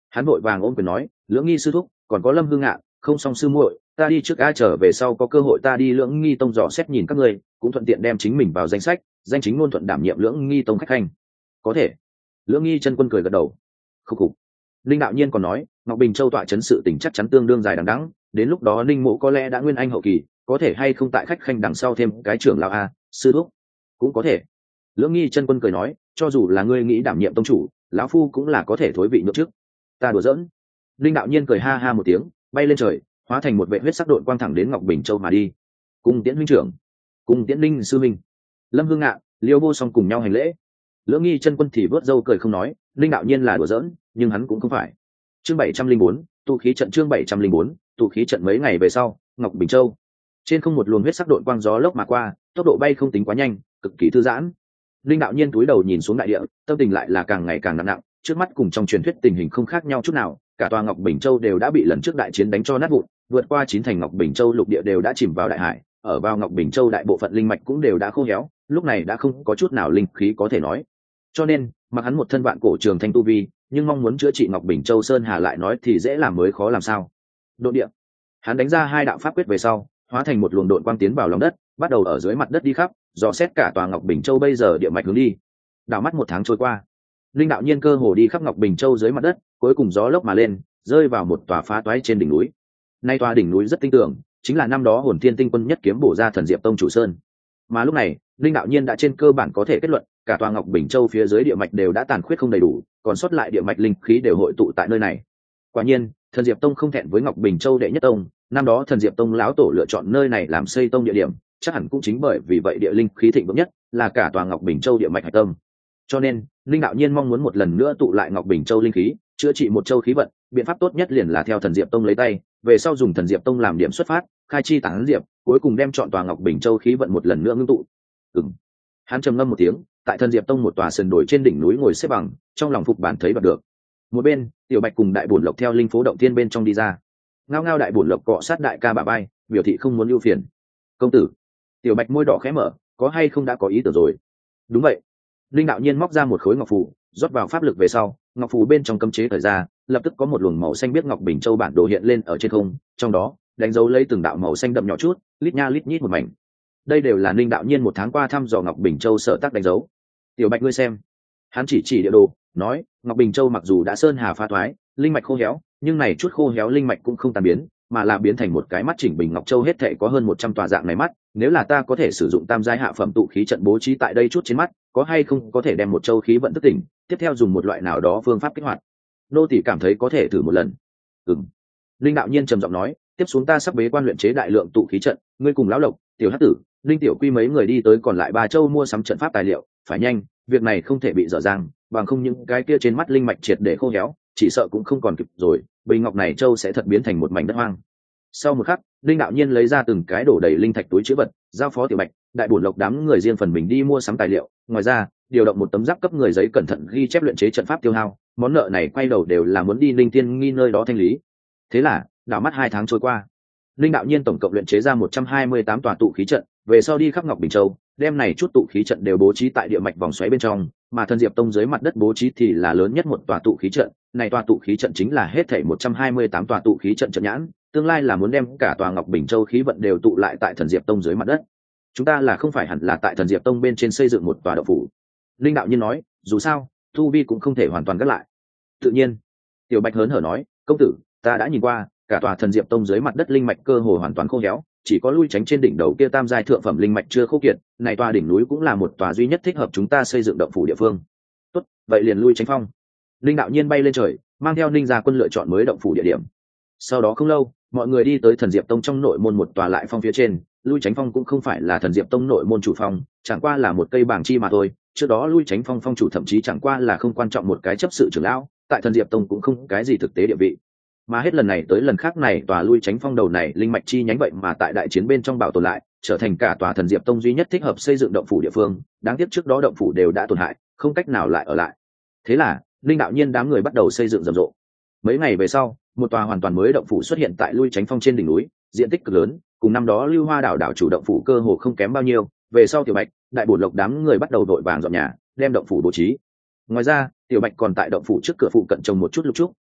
Hắn vội vàng ôm quyền nói, Lưỡng Nghi sư thúc, còn có Lâm Hương Ngạn, không xong sư muội, ta đi trước, a trở về sau có cơ hội ta đi Lưỡng Nghi tông dò xét nhìn các ngươi, cũng thuận tiện đem chính mình vào danh sách, danh chính ngôn thuận đảm nhiệm Lưỡng Nghi tông khách khanh. Có thể. Lưỡng Nghi chân quân cười gật đầu. Khúc khục. Linh đạo nhiên còn nói, Ngọc Bình Châu tọa chấn sự tình chắc chắn tương đương dài đằng đẵng, đến lúc đó Linh Mộ có lẽ đã nguyên anh hậu kỳ, có thể hay không tại khách khanh đằng sau thêm cái trưởng lão a, sư thúc. Cũng có thể. Lưỡng Nghi chân quân cười nói, cho dù là ngươi nghĩ đảm nhiệm tông chủ, lão phu cũng là có thể thối vị nhượng trước. Ta đùa giỡn. Linh đạo nhiên cười ha ha một tiếng, bay lên trời, hóa thành một vệ huyết sắc đội quang thẳng đến Ngọc Bình Châu mà đi. Cung tiễn huynh trưởng, cung tiễn Linh sư minh. Lâm Hương Ngạn, Liêu Vô Song cùng nhau hành lễ. Lưỡng Nghi chân quân thì vớt râu cười không nói, Linh đạo nhiên là đùa giỡn, nhưng hắn cũng không phải. Chương bảy trăm linh bốn, tụ khí trận. Chương bảy trăm linh bốn, tụ khí trận. Mấy ngày về sau, Ngọc Bình Châu trên không một luồng huyết sắc đội quang gió lốc mà qua, tốc độ bay không tính quá nhanh, cực kỳ thư giãn. Linh đạo nhiên cúi đầu nhìn xuống đại địa, tâm tình lại là càng ngày càng nặng nặng, trước mắt cùng trong truyền thuyết tình hình không khác nhau chút nào, cả tòa Ngọc Bình Châu đều đã bị lần trước đại chiến đánh cho nát vụn, vượt qua chín thành Ngọc Bình Châu lục địa đều đã chìm vào đại hải, ở vào Ngọc Bình Châu đại bộ phận linh mạch cũng đều đã khô héo, lúc này đã không có chút nào linh khí có thể nói. Cho nên, mặc hắn một thân vạn cổ trường thanh tu vi, nhưng mong muốn chữa trị Ngọc Bình Châu sơn hà lại nói thì dễ làm mới khó làm sao. Độn địa. Hắn đánh ra hai đạo pháp quyết về sau, hóa thành một luồng độn quang tiến vào lòng đất, bắt đầu ở dưới mặt đất đi khắp, dò xét cả tòa Ngọc Bình Châu bây giờ địa mạch hướng đi. Đảo mắt một tháng trôi qua, linh đạo nhiên cơ hồ đi khắp Ngọc Bình Châu dưới mặt đất, cuối cùng gió lốc mà lên, rơi vào một tòa phá toái trên đỉnh núi. Nay tòa đỉnh núi rất tinh tường, chính là năm đó Hồn Thiên Tinh Quân nhất kiếm bổ ra Thần Diệp Tông chủ sơn. Mà lúc này, linh đạo nhiên đã trên cơ bản có thể kết luận, cả tòa Ngọc Bình Châu phía dưới địa mạch đều đã tàn khuyết không đầy đủ, còn sót lại địa mạch linh khí đều hội tụ tại nơi này. Quả nhiên, Thần Diệp Tông không thẹn với Ngọc Bình Châu đệ nhất tông, năm đó Thần Diệp Tông lão tổ lựa chọn nơi này làm xây tông địa điểm, chắc hẳn cũng chính bởi vì vậy địa linh khí thịnh vượng nhất, là cả tòa Ngọc Bình Châu địa mạch hải tâm. Cho nên, linh đạo nhiên mong muốn một lần nữa tụ lại Ngọc Bình Châu linh khí, chữa trị một châu khí vận, biện pháp tốt nhất liền là theo Thần Diệp Tông lấy tay, về sau dùng Thần Diệp Tông làm điểm xuất phát, khai chi tán diệp, cuối cùng đem chọn tòa Ngọc Bình Châu khí vận một lần nữa ngưng tụ. Ừm. Hắn trầm ngâm một tiếng, tại Thần Diệp Tông một tòa sườn đồi trên đỉnh núi ngồi xếp bằng, trong lòng phục bản thấy bật được. Một bên, Tiểu Bạch cùng Đại Bổn Lộc theo linh phố động thiên bên trong đi ra. Ngao ngao Đại Bổn Lộc cọ sát đại ca bả vai, biểu thị không muốn ưu phiền. Công tử. Tiểu Bạch môi đỏ khẽ mở, có hay không đã có ý tưởng rồi? Đúng vậy. Linh đạo nhiên móc ra một khối ngọc phù, rót vào pháp lực về sau, ngọc phù bên trong cấm chế thời ra, lập tức có một luồng màu xanh biếc Ngọc Bình Châu bản đồ hiện lên ở trên không, trong đó đánh dấu lấy từng đạo màu xanh đậm nhỏ chút, lít nha lít nhít một mảnh. Đây đều là Linh đạo nhiên một tháng qua thăm dò Ngọc Bình Châu sở tác đánh dấu. Tiểu Bạch ngươi xem. Hắn chỉ chỉ địa đồ, nói, Ngọc Bình Châu mặc dù đã sơn hà pha thoái, linh mạch khô héo, nhưng này chút khô héo linh mạch cũng không tan biến, mà là biến thành một cái mắt chỉnh bình Ngọc Châu hết thảy có hơn một trăm tòa dạng này mắt, nếu là ta có thể sử dụng tam giai hạ phẩm tụ khí trận bố trí tại đây chút trên mắt, có hay không có thể đem một châu khí vận thức tỉnh, tiếp theo dùng một loại nào đó phương pháp kích hoạt. Nô tỳ cảm thấy có thể thử một lần. Ừm. Linh đạo nhiên trầm giọng nói, tiếp xuống ta sắp bế quan luyện chế đại lượng tụ khí trận, ngươi cùng lão lộc, tiểu hắc tử, linh tiểu quy mấy người đi tới còn lại ba châu mua sắm trận pháp tài liệu, phải nhanh, việc này không thể bị dở dang, bằng không những cái kia trên mắt linh mạch triệt để khô héo, chỉ sợ cũng không còn kịp rồi, bình ngọc này châu sẽ thật biến thành một mảnh đất hoang. Sau một khắc, linh đạo nhiên lấy ra từng cái đổ đầy linh thạch túi chứa vật, giao phó Tiểu Bạch, Đại Bổn Lộc đám người riêng phần mình đi mua sắm tài liệu, ngoài ra, điều động một tấm giáp cấp người giấy cẩn thận ghi chép luyện chế trận pháp tiêu hao, món nợ này quay đầu đều là muốn đi Linh Tiên Nghi nơi đó thanh lý. Thế là, đảo mắt hai tháng trôi qua, linh đạo nhiên tổng cộng luyện chế ra một trăm hai mươi tám tòa tụ khí trận, về sau đi khắp Ngọc Bình Châu, đem này chút tụ khí trận đều bố trí tại địa mạch vòng xoáy bên trong, mà Thần Diệp Tông dưới mặt đất bố trí thì là lớn nhất một tòa tụ khí trận, này tòa tụ khí trận chính là hết thảy một trăm hai mươi tám tòa tụ khí trận trận nhãn, tương lai là muốn đem cả tòa Ngọc Bình Châu khí vận đều tụ lại tại Thần Diệp Tông dưới mặt đất. Chúng ta là không phải hẳn là tại Thần Diệp Tông bên trên xây dựng một tòa động phủ. Linh đạo nhiên nói, dù sao, tu vi cũng không thể hoàn toàn gác lại. Tự nhiên, Tiểu Bạch hớn hở nói, công tử, ta đã nhìn qua, cả tòa Thần Diệp Tông dưới mặt đất linh mạch cơ hồ hoàn toàn khô héo, chỉ có lui tránh trên đỉnh đầu kia tam giai thượng phẩm linh mạch chưa khô kiệt, này tòa đỉnh núi cũng là một tòa duy nhất thích hợp chúng ta xây dựng động phủ địa phương. Tốt, vậy liền lui tránh phong. Linh đạo nhiên bay lên trời, mang theo Ninh gia quân lựa chọn mới động phủ địa điểm. Sau đó không lâu, mọi người đi tới Thần Diệp Tông trong nội môn một tòa lại phong phía trên, lui tránh phong cũng không phải là Thần Diệp Tông nội môn chủ phong, chẳng qua là một cây bảng chi mà thôi, trước đó lui tránh phong phong chủ thậm chí chẳng qua là không quan trọng một cái chấp sự trưởng lão, tại Thần Diệp Tông cũng không cái gì thực tế địa vị. Mà hết lần này tới lần khác này tòa lui tránh phong đầu này linh mạch chi nhánh vậy mà tại đại chiến bên trong bảo tồn lại, trở thành cả tòa Thần Diệp Tông duy nhất thích hợp xây dựng động phủ địa phương, đáng tiếc trước đó động phủ đều đã tổn hại, không cách nào lại ở lại. Thế là, linh đạo nhiên đám người bắt đầu xây dựng rầm rộ. Mấy ngày về sau, một tòa hoàn toàn mới động phủ xuất hiện tại lui tránh phong trên đỉnh núi, diện tích cực lớn, cùng năm đó Lưu Hoa đảo đảo chủ động phủ cơ hồ không kém bao nhiêu. Về sau Tiểu Bạch, Đại Bổn Lộc đám người bắt đầu đội vàng dọn nhà, đem động phủ bố trí. Ngoài ra, Tiểu Bạch còn tại động phủ trước cửa phụ cận trồng một chút lục trúc,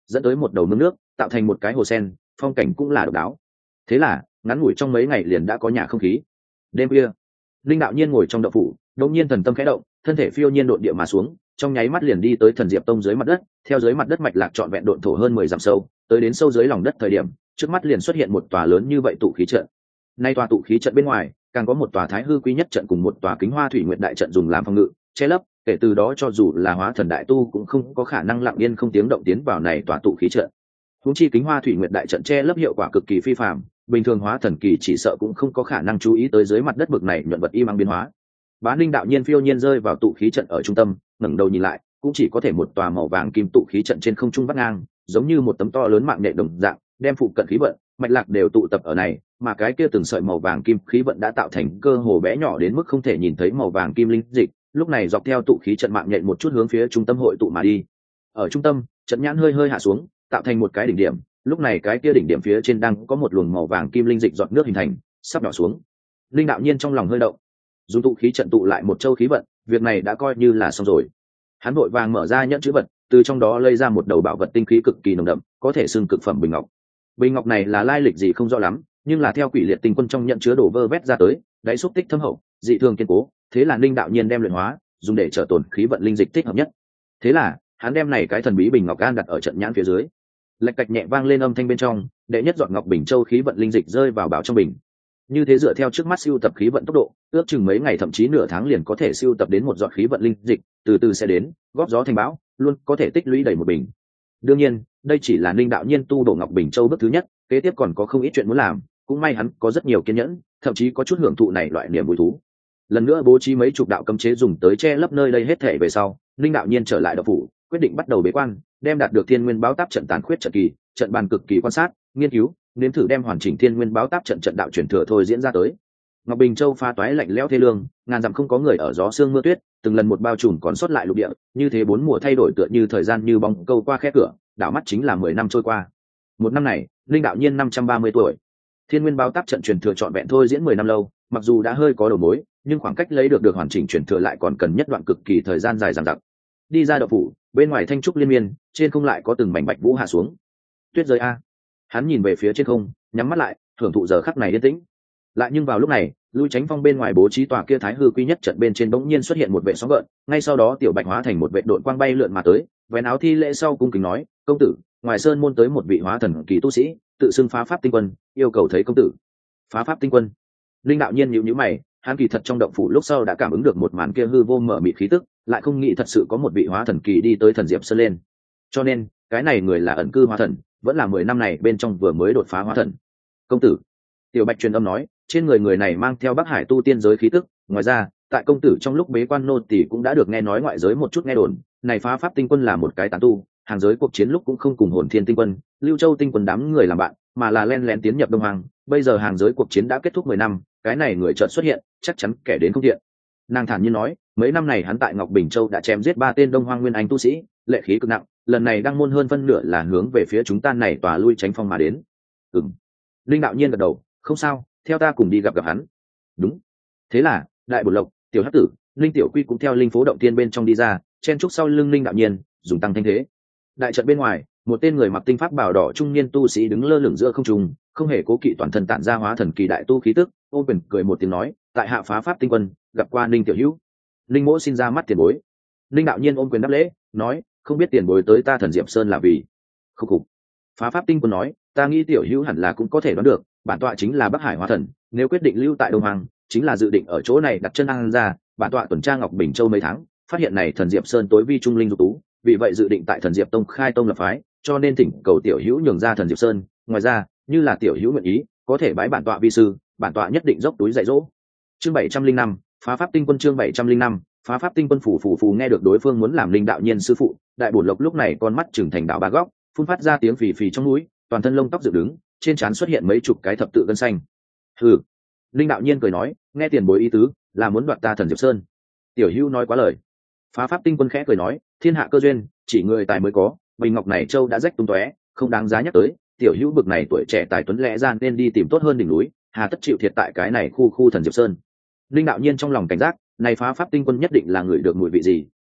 dẫn tới một đầu mương nước tạo thành một cái hồ sen, phong cảnh cũng là độc đáo. Thế là ngắn ngủi trong mấy ngày liền đã có nhà không khí. Đêm kia linh đạo nhiên ngồi trong động phủ, đột nhiên thần tâm khẽ động, thân thể phiêu nhiên độn địa mà xuống, trong nháy mắt liền đi tới thần diệp tông dưới mặt đất. Theo dưới mặt đất mạch lạc trọn vẹn độn thổ hơn mười dặm sâu, tới đến sâu dưới lòng đất thời điểm, trước mắt liền xuất hiện một tòa lớn như vậy tụ khí trận. Nay tòa tụ khí trận bên ngoài càng có một tòa thái hư quý nhất trận cùng một tòa kính hoa thủy nguyệt đại trận dùng làm phòng ngự che lấp, kể từ đó cho dù là hóa thần đại tu cũng không có khả năng lặng yên không tiếng động tiến vào này tòa tụ khí trận. Huống chi kính hoa thủy nguyệt đại trận che lấp hiệu quả cực kỳ phi phàm, bình thường hóa thần kỳ chỉ sợ cũng không có khả năng chú ý tới dưới mặt đất bực này nhuận vật y mang biến hóa. Bá Ninh đạo nhiên phiêu nhiên rơi vào tụ khí trận ở trung tâm, ngẩng đầu nhìn lại, cũng chỉ có thể một tòa màu vàng kim tụ khí trận trên không trung vắt ngang, giống như một tấm to lớn mạng nhện đồng dạng, đem phụ cận khí vận, mạch lạc đều tụ tập ở này, mà cái kia từng sợi màu vàng kim khí vận đã tạo thành cơ hồ bé nhỏ đến mức không thể nhìn thấy màu vàng kim linh dịch, lúc này dọc theo tụ khí trận mạng nhện một chút hướng phía trung tâm hội tụ mà đi. Ở trung tâm, trận nhãn hơi hơi hạ xuống, tạo thành một cái đỉnh điểm, lúc này cái kia đỉnh điểm phía trên đang có một luồng màu vàng kim linh dịch giọt nước hình thành, sắp nhỏ xuống. Linh đạo nhiên trong lòng hơi động, dùng tụ khí trận tụ lại một châu khí vận, việc này đã coi như là xong rồi. Hắn vội vàng mở ra nhẫn chữ vật, từ trong đó lấy ra một đầu bảo vật tinh khí cực kỳ nồng đậm, có thể xưng cực phẩm bình ngọc. Bình ngọc này là lai lịch gì không rõ lắm, nhưng là theo quỷ liệt tinh quân trong nhận chứa đồ vơ vét ra tới, đáy xúc tích thâm hậu, dị thường kiên cố, thế là Linh đạo nhiên đem luyện hóa, dùng để trở tồn khí vận linh dịch thích hợp nhất. Thế là hắn đem này cái thần bí bình ngọc an đặt ở trận nhãn phía dưới. Lạch cạch nhẹ vang lên âm thanh bên trong, đệ nhất giọt ngọc bình châu khí vận linh dịch rơi vào bảo trong bình. Như thế dựa theo trước mắt siêu tập khí vận tốc độ, ước chừng mấy ngày thậm chí nửa tháng liền có thể siêu tập đến một giọt khí vận linh dịch, từ từ sẽ đến, góp gió thành bão, luôn có thể tích lũy đầy một bình. Đương nhiên, đây chỉ là Linh đạo nhiên tu độ ngọc bình châu bước thứ nhất, kế tiếp còn có không ít chuyện muốn làm, cũng may hắn có rất nhiều kiên nhẫn, thậm chí có chút hưởng thụ này loại niềm vui thú. Lần nữa bố trí mấy chục đạo cấm chế dùng tới che lấp nơi đây hết thảy về sau, Linh đạo nhiên trở lại đạo phủ, quyết định bắt đầu bế quan, đem đạt được thiên nguyên báo táp trận tàn khuyết trận kỳ, trận bàn cực kỳ quan sát, nghiên cứu, nếm thử đem hoàn chỉnh thiên nguyên báo táp trận trận đạo truyền thừa thôi diễn ra tới. Ngọc Bình Châu pha toái lạnh lẽo thê lương, ngàn dặm không có người ở gió sương mưa tuyết, từng lần một bao trùm còn sót lại lục địa, như thế bốn mùa thay đổi tựa như thời gian như bóng câu qua khe cửa, đảo mắt chính là mười năm trôi qua. Một năm này, Linh đạo nhiên năm trăm ba mươi tuổi. Thiên nguyên báo táp trận truyền thừa trọn vẹn thôi diễn mười năm lâu, mặc dù đã hơi có đầu mối, nhưng khoảng cách lấy được được hoàn chỉnh truyền thừa lại còn cần nhất đoạn cực kỳ thời gian dài dằng dặc. Đi ra đạo phủ, bên ngoài thanh trúc liên miên, trên không lại có từng mảnh bạch vũ hạ xuống. Tuyết rơi a. Hắn nhìn về phía trên không, nhắm mắt lại, thưởng thụ giờ khắc này yên tĩnh. Lại nhưng vào lúc này, Lui Chánh Phong bên ngoài bố trí tòa kia thái hư quy nhất trận bên trên bỗng nhiên xuất hiện một vệ sóng gợn, ngay sau đó tiểu bạch hóa thành một vệ đội quang bay lượn mà tới, vén áo thi lễ sau cung kính nói: "Công tử, ngoài sơn môn tới một vị hóa thần kỳ tu sĩ, tự xưng Phá Pháp Tinh Quân, yêu cầu thấy công tử." Phá Pháp Tinh Quân? Linh đạo nhiên nhíu nhíu mày, hắn kỳ thật trong động phủ lúc sau đã cảm ứng được một màn kia hư vô mở mịt khí tức, lại không nghĩ thật sự có một vị hóa thần kỳ đi tới thần diệp sơn lên. Cho nên, cái này người là ẩn cư hóa thần, vẫn là mười năm này bên trong vừa mới đột phá hóa thần. "Công tử." Tiểu Bạch truyền âm nói, trên người người này mang theo Bắc Hải tu tiên giới khí tức, ngoài ra, tại công tử trong lúc bế quan nô tỳ cũng đã được nghe nói ngoại giới một chút nghe đồn, này Phá Pháp Tinh Quân là một cái tán tu, hàng giới cuộc chiến lúc cũng không cùng Hồn Thiên Tinh Quân, Lưu Châu Tinh Quân đám người làm bạn, mà là len lén tiến nhập Đông Hoàng, bây giờ hàng giới cuộc chiến đã kết thúc mười năm, cái này người chợt xuất hiện, chắc chắn kẻ đến không thiện. Nàng thản nhiên nói, mấy năm này hắn tại Ngọc Bình Châu đã chém giết ba tên Đông Hoang Nguyên Anh tu sĩ, lệ khí cực nặng, lần này đăng môn hơn phân nửa là hướng về phía chúng ta này tòa Lui Chánh Phong mà đến. Ừm. Linh đạo nhiên gật đầu, không sao, theo ta cùng đi gặp gặp hắn. Đúng. Thế là, Đại Bổn Lộc, Tiểu Hắc Tử, Linh Tiểu Quy cũng theo linh phố động tiên bên trong đi ra, chen trúc sau lưng Linh đạo nhiên, dùng tăng thanh thế. Đại trận bên ngoài, một tên người mặc tinh pháp bào đỏ trung niên tu sĩ đứng lơ lửng giữa không trung, không hề cố kỵ toàn thân tản ra hóa thần kỳ đại tu khí tức, ôm quyền cười một tiếng nói, tại hạ Phá Pháp Tinh Quân, gặp qua Linh tiểu hữu. Linh mỗ xin ra mắt tiền bối. Linh đạo nhiên ôm quyền đáp lễ, nói, không biết tiền bối tới ta Thần Diệp Sơn là vì. Khúc khục. Phá Pháp Tinh Quân nói, ta nghĩ tiểu hữu hẳn là cũng có thể đoán được, bản tọa chính là Bắc Hải hóa thần, nếu quyết định lưu tại Đông Hoàng, chính là dự định ở chỗ này đặt chân ăn ra, bản tọa tuần tra Ngọc Bình Châu mấy tháng, phát hiện này Thần Diệp Sơn tối vi trung linh dục tú, vì vậy dự định tại Thần Diệp Tông khai tông lập phái, cho nên thỉnh cầu tiểu hữu nhường ra Thần Diệp Sơn, ngoài ra, như là tiểu hữu nguyện ý, có thể bái bản tọa vi sư, bản tọa nhất định dốc túi dạy dỗ. Chương bảy trăm linh năm, Phá Pháp Tinh Quân. Chương bảy trăm linh năm, Phá Pháp Tinh Quân. Phủ phủ phủ. Nghe được đối phương muốn làm Linh đạo nhiên sư phụ, Đại Bổn Lộc lúc này con mắt trừng thành đạo ba góc, phun phát ra tiếng phì phì trong núi, toàn thân lông tóc dựng đứng, trên trán xuất hiện mấy chục cái thập tự gân xanh. Hừ. Linh đạo nhiên cười nói, nghe tiền bối ý tứ, là muốn đoạt ta Thần Diệp Sơn. Tiểu hữu nói quá lời. Phá Pháp Tinh Quân khẽ cười nói, thiên hạ cơ duyên, chỉ người tài mới có, bình ngọc này châu đã rách tung tóe, không đáng giá nhắc tới, tiểu hữu bực này tuổi trẻ tài tuấn lẽ ra nên đi tìm tốt hơn đỉnh núi, hà tất chịu thiệt tại cái này khu khu Thần Diệp Sơn. Linh đạo nhiên trong lòng cảnh giác, này Phá Pháp Tinh Quân nhất định là người được mùi vị gì,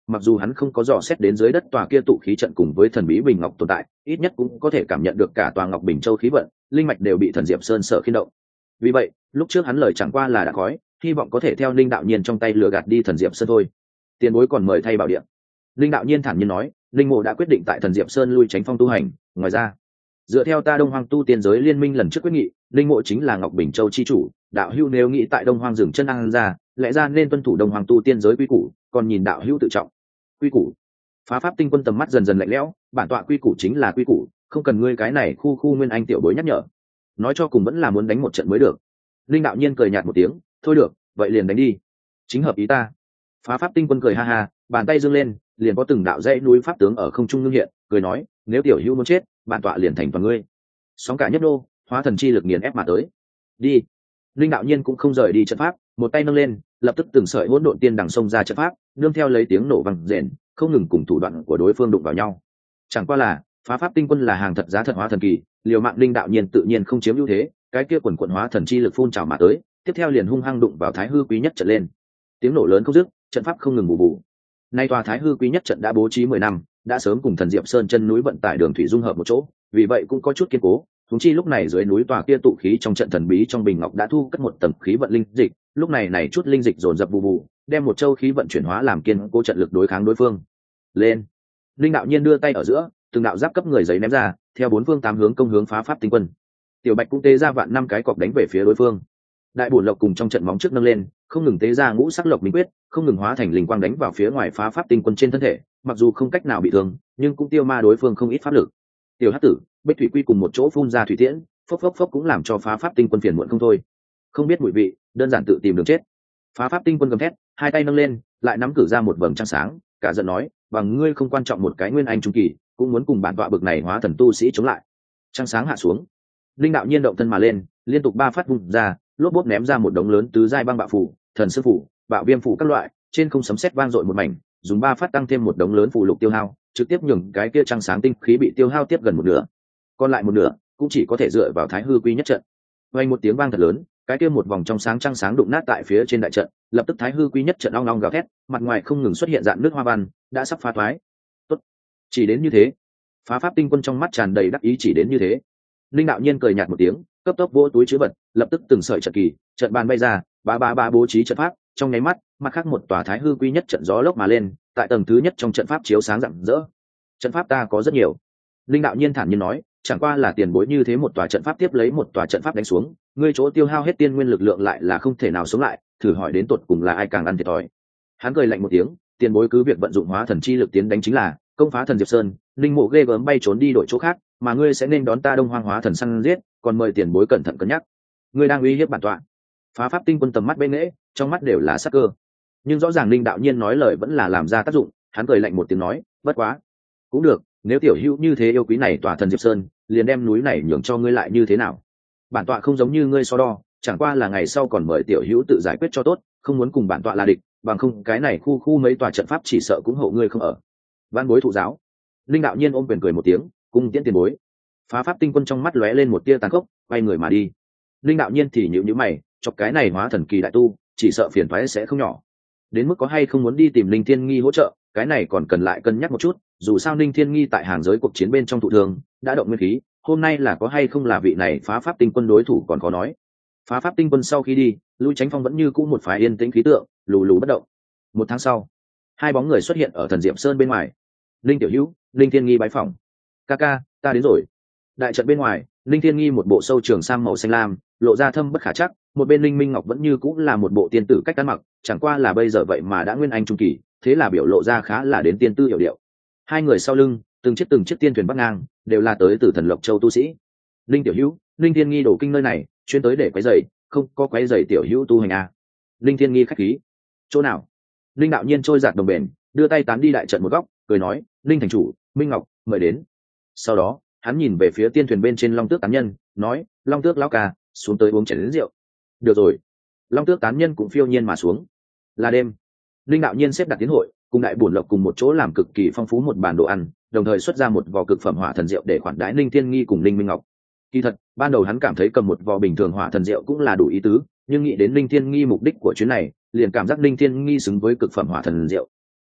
mặc dù hắn không có dò xét đến dưới đất tòa kia tụ khí trận cùng với thần bí bình ngọc tồn tại, ít nhất cũng có thể cảm nhận được cả tòa ngọc bình châu khí vận, linh mạch đều bị thần diệp sơn sở khiên động. Vì vậy lúc trước hắn lời chẳng qua là đã khói, hy vọng có thể theo linh đạo nhiên trong tay lừa gạt đi thần diệp sơn thôi. Tiền bối còn mời thay bảo điện. Linh đạo nhiên thản nhiên nói, linh mộ đã quyết định tại thần diệp sơn lui tránh phong tu hành. Ngoài ra, dựa theo ta đông hoang tu tiên giới liên minh lần trước quyết nghị, linh mộ chính là ngọc bình châu chi chủ, đạo hữu nếu nghĩ tại đông hoang dừng chân ăn ra, lẽ ra nên tuân thủ đông hoang tu tiên giới quy củ, còn nhìn đạo hữu tự trọng. Quy củ? Phá pháp tinh quân tầm mắt dần dần lạnh lẽo, bản tọa quy củ chính là quy củ, không cần ngươi cái này khu khu nguyên anh tiểu bối nhắc nhở. Nói cho cùng vẫn là muốn đánh một trận mới được. Linh đạo nhiên cười nhạt một tiếng, thôi được, vậy liền đánh đi, chính hợp ý ta. Phá pháp tinh quân cười ha ha, bàn tay giương lên, liền có từng đạo dãy núi pháp tướng ở không trung ngưng hiện, cười nói, nếu tiểu hữu muốn chết, bản tọa liền thành toàn ngươi. Sóng cả nhất đô, hóa thần chi lực nghiền ép mà tới. Đi. Linh đạo nhiên cũng không rời đi trận pháp, một tay nâng lên, lập tức từng sợi hỗn độn tiên đằng xông ra trận pháp, nương theo lấy tiếng nổ vang rền, không ngừng cùng thủ đoạn của đối phương đụng vào nhau. Chẳng qua là, phá pháp tinh quân là hàng thật giá thật hóa thần kỳ, liều mạng Linh đạo nhiên tự nhiên không chiếm ưu thế, cái kia quần quần hóa thần chi lực phun trào mà tới, tiếp theo liền hung hăng đụng vào thái hư quý nhất trận lên. Tiếng nổ lớn không dứt, trận pháp không ngừng bù bù. Nay tòa thái hư quý nhất trận đã bố trí mười năm, đã sớm cùng thần diệp sơn chân núi vận tải đường thủy dung hợp một chỗ, vì vậy cũng có chút kiên cố. Thúng chi lúc này dưới núi tòa kia tụ khí trong trận thần bí trong bình ngọc đã thu cất một tầng khí vận linh dịch, lúc này này chút linh dịch dồn dập bù bù, đem một châu khí vận chuyển hóa làm kiên cố trận lực đối kháng đối phương. Lên. Linh đạo nhiên đưa tay ở giữa, từng đạo giáp cấp người giấy ném ra, theo bốn phương tám hướng công hướng phá pháp tinh quân. Tiểu bạch cũng tế ra vạn năm cái cọc đánh về phía đối phương. Đại bổn lộc cùng trong trận móng trước nâng lên, không ngừng tế ra ngũ sắc lộc minh quyết, không ngừng hóa thành linh quang đánh vào phía ngoài phá pháp tinh quân trên thân thể, mặc dù không cách nào bị thương, nhưng cũng tiêu ma đối phương không ít pháp lực. Tiểu hắc tử, bích thủy quy cùng một chỗ phun ra thủy tiễn, phốc phốc phốc cũng làm cho phá pháp tinh quân phiền muộn không thôi. Không biết mùi vị, đơn giản tự tìm đường chết. Phá pháp tinh quân gầm thét, hai tay nâng lên, lại nắm cử ra một vầng trăng sáng, cả giận nói, bằng ngươi không quan trọng một cái nguyên anh trung kỳ, cũng muốn cùng bản tọa bực này hóa thần tu sĩ chống lại. Trăng sáng hạ xuống, linh đạo nhiên động thân mà lên, liên tục ba phát vung ra, lốp bốp ném ra một đống lớn tứ giai băng bạo phủ, thần sư phủ, bạo viêm phủ các loại, trên không sấm sét vang dội một mảnh, dùng ba phát tăng thêm một đống lớn phù lục tiêu hao, trực tiếp nhường cái kia trăng sáng tinh khí bị tiêu hao tiếp gần một nửa, còn lại một nửa cũng chỉ có thể dựa vào thái hư quy nhất trận. Vang một tiếng vang thật lớn, cái kia một vòng trong sáng trăng sáng đụng nát tại phía trên đại trận, lập tức thái hư quy nhất trận ong ong gào thét, mặt ngoài không ngừng xuất hiện dạng nước hoa văn, đã sắp phá thoái. Tốt, chỉ đến như thế. Phá pháp tinh quân trong mắt tràn đầy đắc ý, chỉ đến như thế. Linh đạo nhiên cười nhạt một tiếng, cấp tốc vỗ túi chứa vật, lập tức từng sợi trận kỳ, trận bàn bay ra, ba ba ba bố trí trận pháp, trong nháy mắt, mặt khác một tòa thái hư quy nhất trận gió lốc mà lên, tại tầng thứ nhất trong trận pháp chiếu sáng rạng rỡ. Trận pháp ta có rất nhiều. Linh đạo nhiên thản nhiên nói, chẳng qua là tiền bối như thế một tòa trận pháp tiếp lấy một tòa trận pháp đánh xuống, ngươi chỗ tiêu hao hết tiên nguyên lực lượng lại là không thể nào sống lại, thử hỏi đến tột cùng là ai càng ăn thiệt thòi. Hắn cười lạnh một tiếng, tiền bối cứ việc vận dụng hóa thần chi lực tiến đánh chính là công phá thần diệp sơn, linh mộ ghê gớm bay trốn đi đổi chỗ khác, mà ngươi sẽ nên đón ta đông hoang hóa thần săn giết, còn mời tiền bối cẩn thận cân nhắc. Ngươi đang uy hiếp bản tọa. Phá pháp tinh quân tầm mắt bên nễ, trong mắt đều là sắc cơ, nhưng rõ ràng linh đạo nhiên nói lời vẫn là làm ra tác dụng. Hắn cười lạnh một tiếng nói, bất quá cũng được, nếu tiểu hữu như thế yêu quý này tòa thần diệp sơn, liền đem núi này nhường cho ngươi lại như thế nào. Bản tọa không giống như ngươi so đo, chẳng qua là ngày sau còn mời tiểu hữu tự giải quyết cho tốt, không muốn cùng bản tọa là địch, bằng không cái này khu khu mấy tòa trận pháp chỉ sợ cũng hộ ngươi không ở. Văn bối thụ giáo. Linh đạo nhiên ôm quyền cười một tiếng, cung tiễn tiền bối. Phá pháp tinh quân trong mắt lóe lên một tia tàn khốc, quay người mà đi. Linh đạo nhiên thì nhíu nhíu mày, chọc cái này hóa thần kỳ đại tu, chỉ sợ phiền toái sẽ không nhỏ. Đến mức có hay không muốn đi tìm Linh Thiên Nghi hỗ trợ, cái này còn cần lại cân nhắc một chút, dù sao Linh Thiên Nghi tại hàng giới cuộc chiến bên trong thụ thương, đã động nguyên khí, hôm nay là có hay không là vị này phá pháp tinh quân đối thủ còn khó nói. Phá pháp tinh quân sau khi đi, Lui Chánh Phong vẫn như cũ một phái yên tĩnh khí tượng, lù lù bất động. Một tháng sau, hai bóng người xuất hiện ở thần diệm sơn bên ngoài. Linh tiểu hữu, Linh Thiên Nghi bái phỏng. Ca ca, ta đến rồi. Đại trận bên ngoài, Linh Thiên Nghi một bộ sâu trường sam màu xanh lam, lộ ra thâm bất khả chắc, một bên Linh Minh Ngọc vẫn như cũ là một bộ tiên tử cách ăn mặc, chẳng qua là bây giờ vậy mà đã nguyên anh trung kỳ, thế là biểu lộ ra khá là đến tiên tư hiểu điệu. Hai người sau lưng, từng chiếc từng chiếc tiên thuyền bắc ngang, đều là tới từ thần Lộc Châu tu sĩ. Linh tiểu hữu, Linh Thiên Nghi đổ kinh nơi này, chuyên tới để quấy rầy, không có quấy rầy tiểu hữu tu hành à? Linh Thiên Nghi khách khí. Chỗ nào? Linh đạo nhiên trôi giạt đồng bền, đưa tay tán đi đại trận một góc, cười nói, Linh thành chủ, Minh Ngọc mời đến. Sau đó hắn nhìn về phía tiên thuyền bên trên Long Tước tán nhân, nói, Long Tước lão ca, xuống tới uống chén đến rượu. Được rồi. Long Tước tán nhân cũng phiêu nhiên mà xuống. Là đêm, Linh đạo nhiên xếp đặt tiến hội, cùng đại bổn lộc cùng một chỗ làm cực kỳ phong phú một bàn đồ ăn, đồng thời xuất ra một vò cực phẩm hỏa thần rượu để khoản đãi Linh Thiên Nghi cùng Linh Minh Ngọc. Kỳ thật, ban đầu hắn cảm thấy cầm một vò bình thường hỏa thần rượu cũng là đủ ý tứ, nhưng nghĩ đến Linh Thiên Nghi mục đích của chuyến này, liền cảm giác Linh Thiên Nghi xứng với cực phẩm hỏa thần rượu.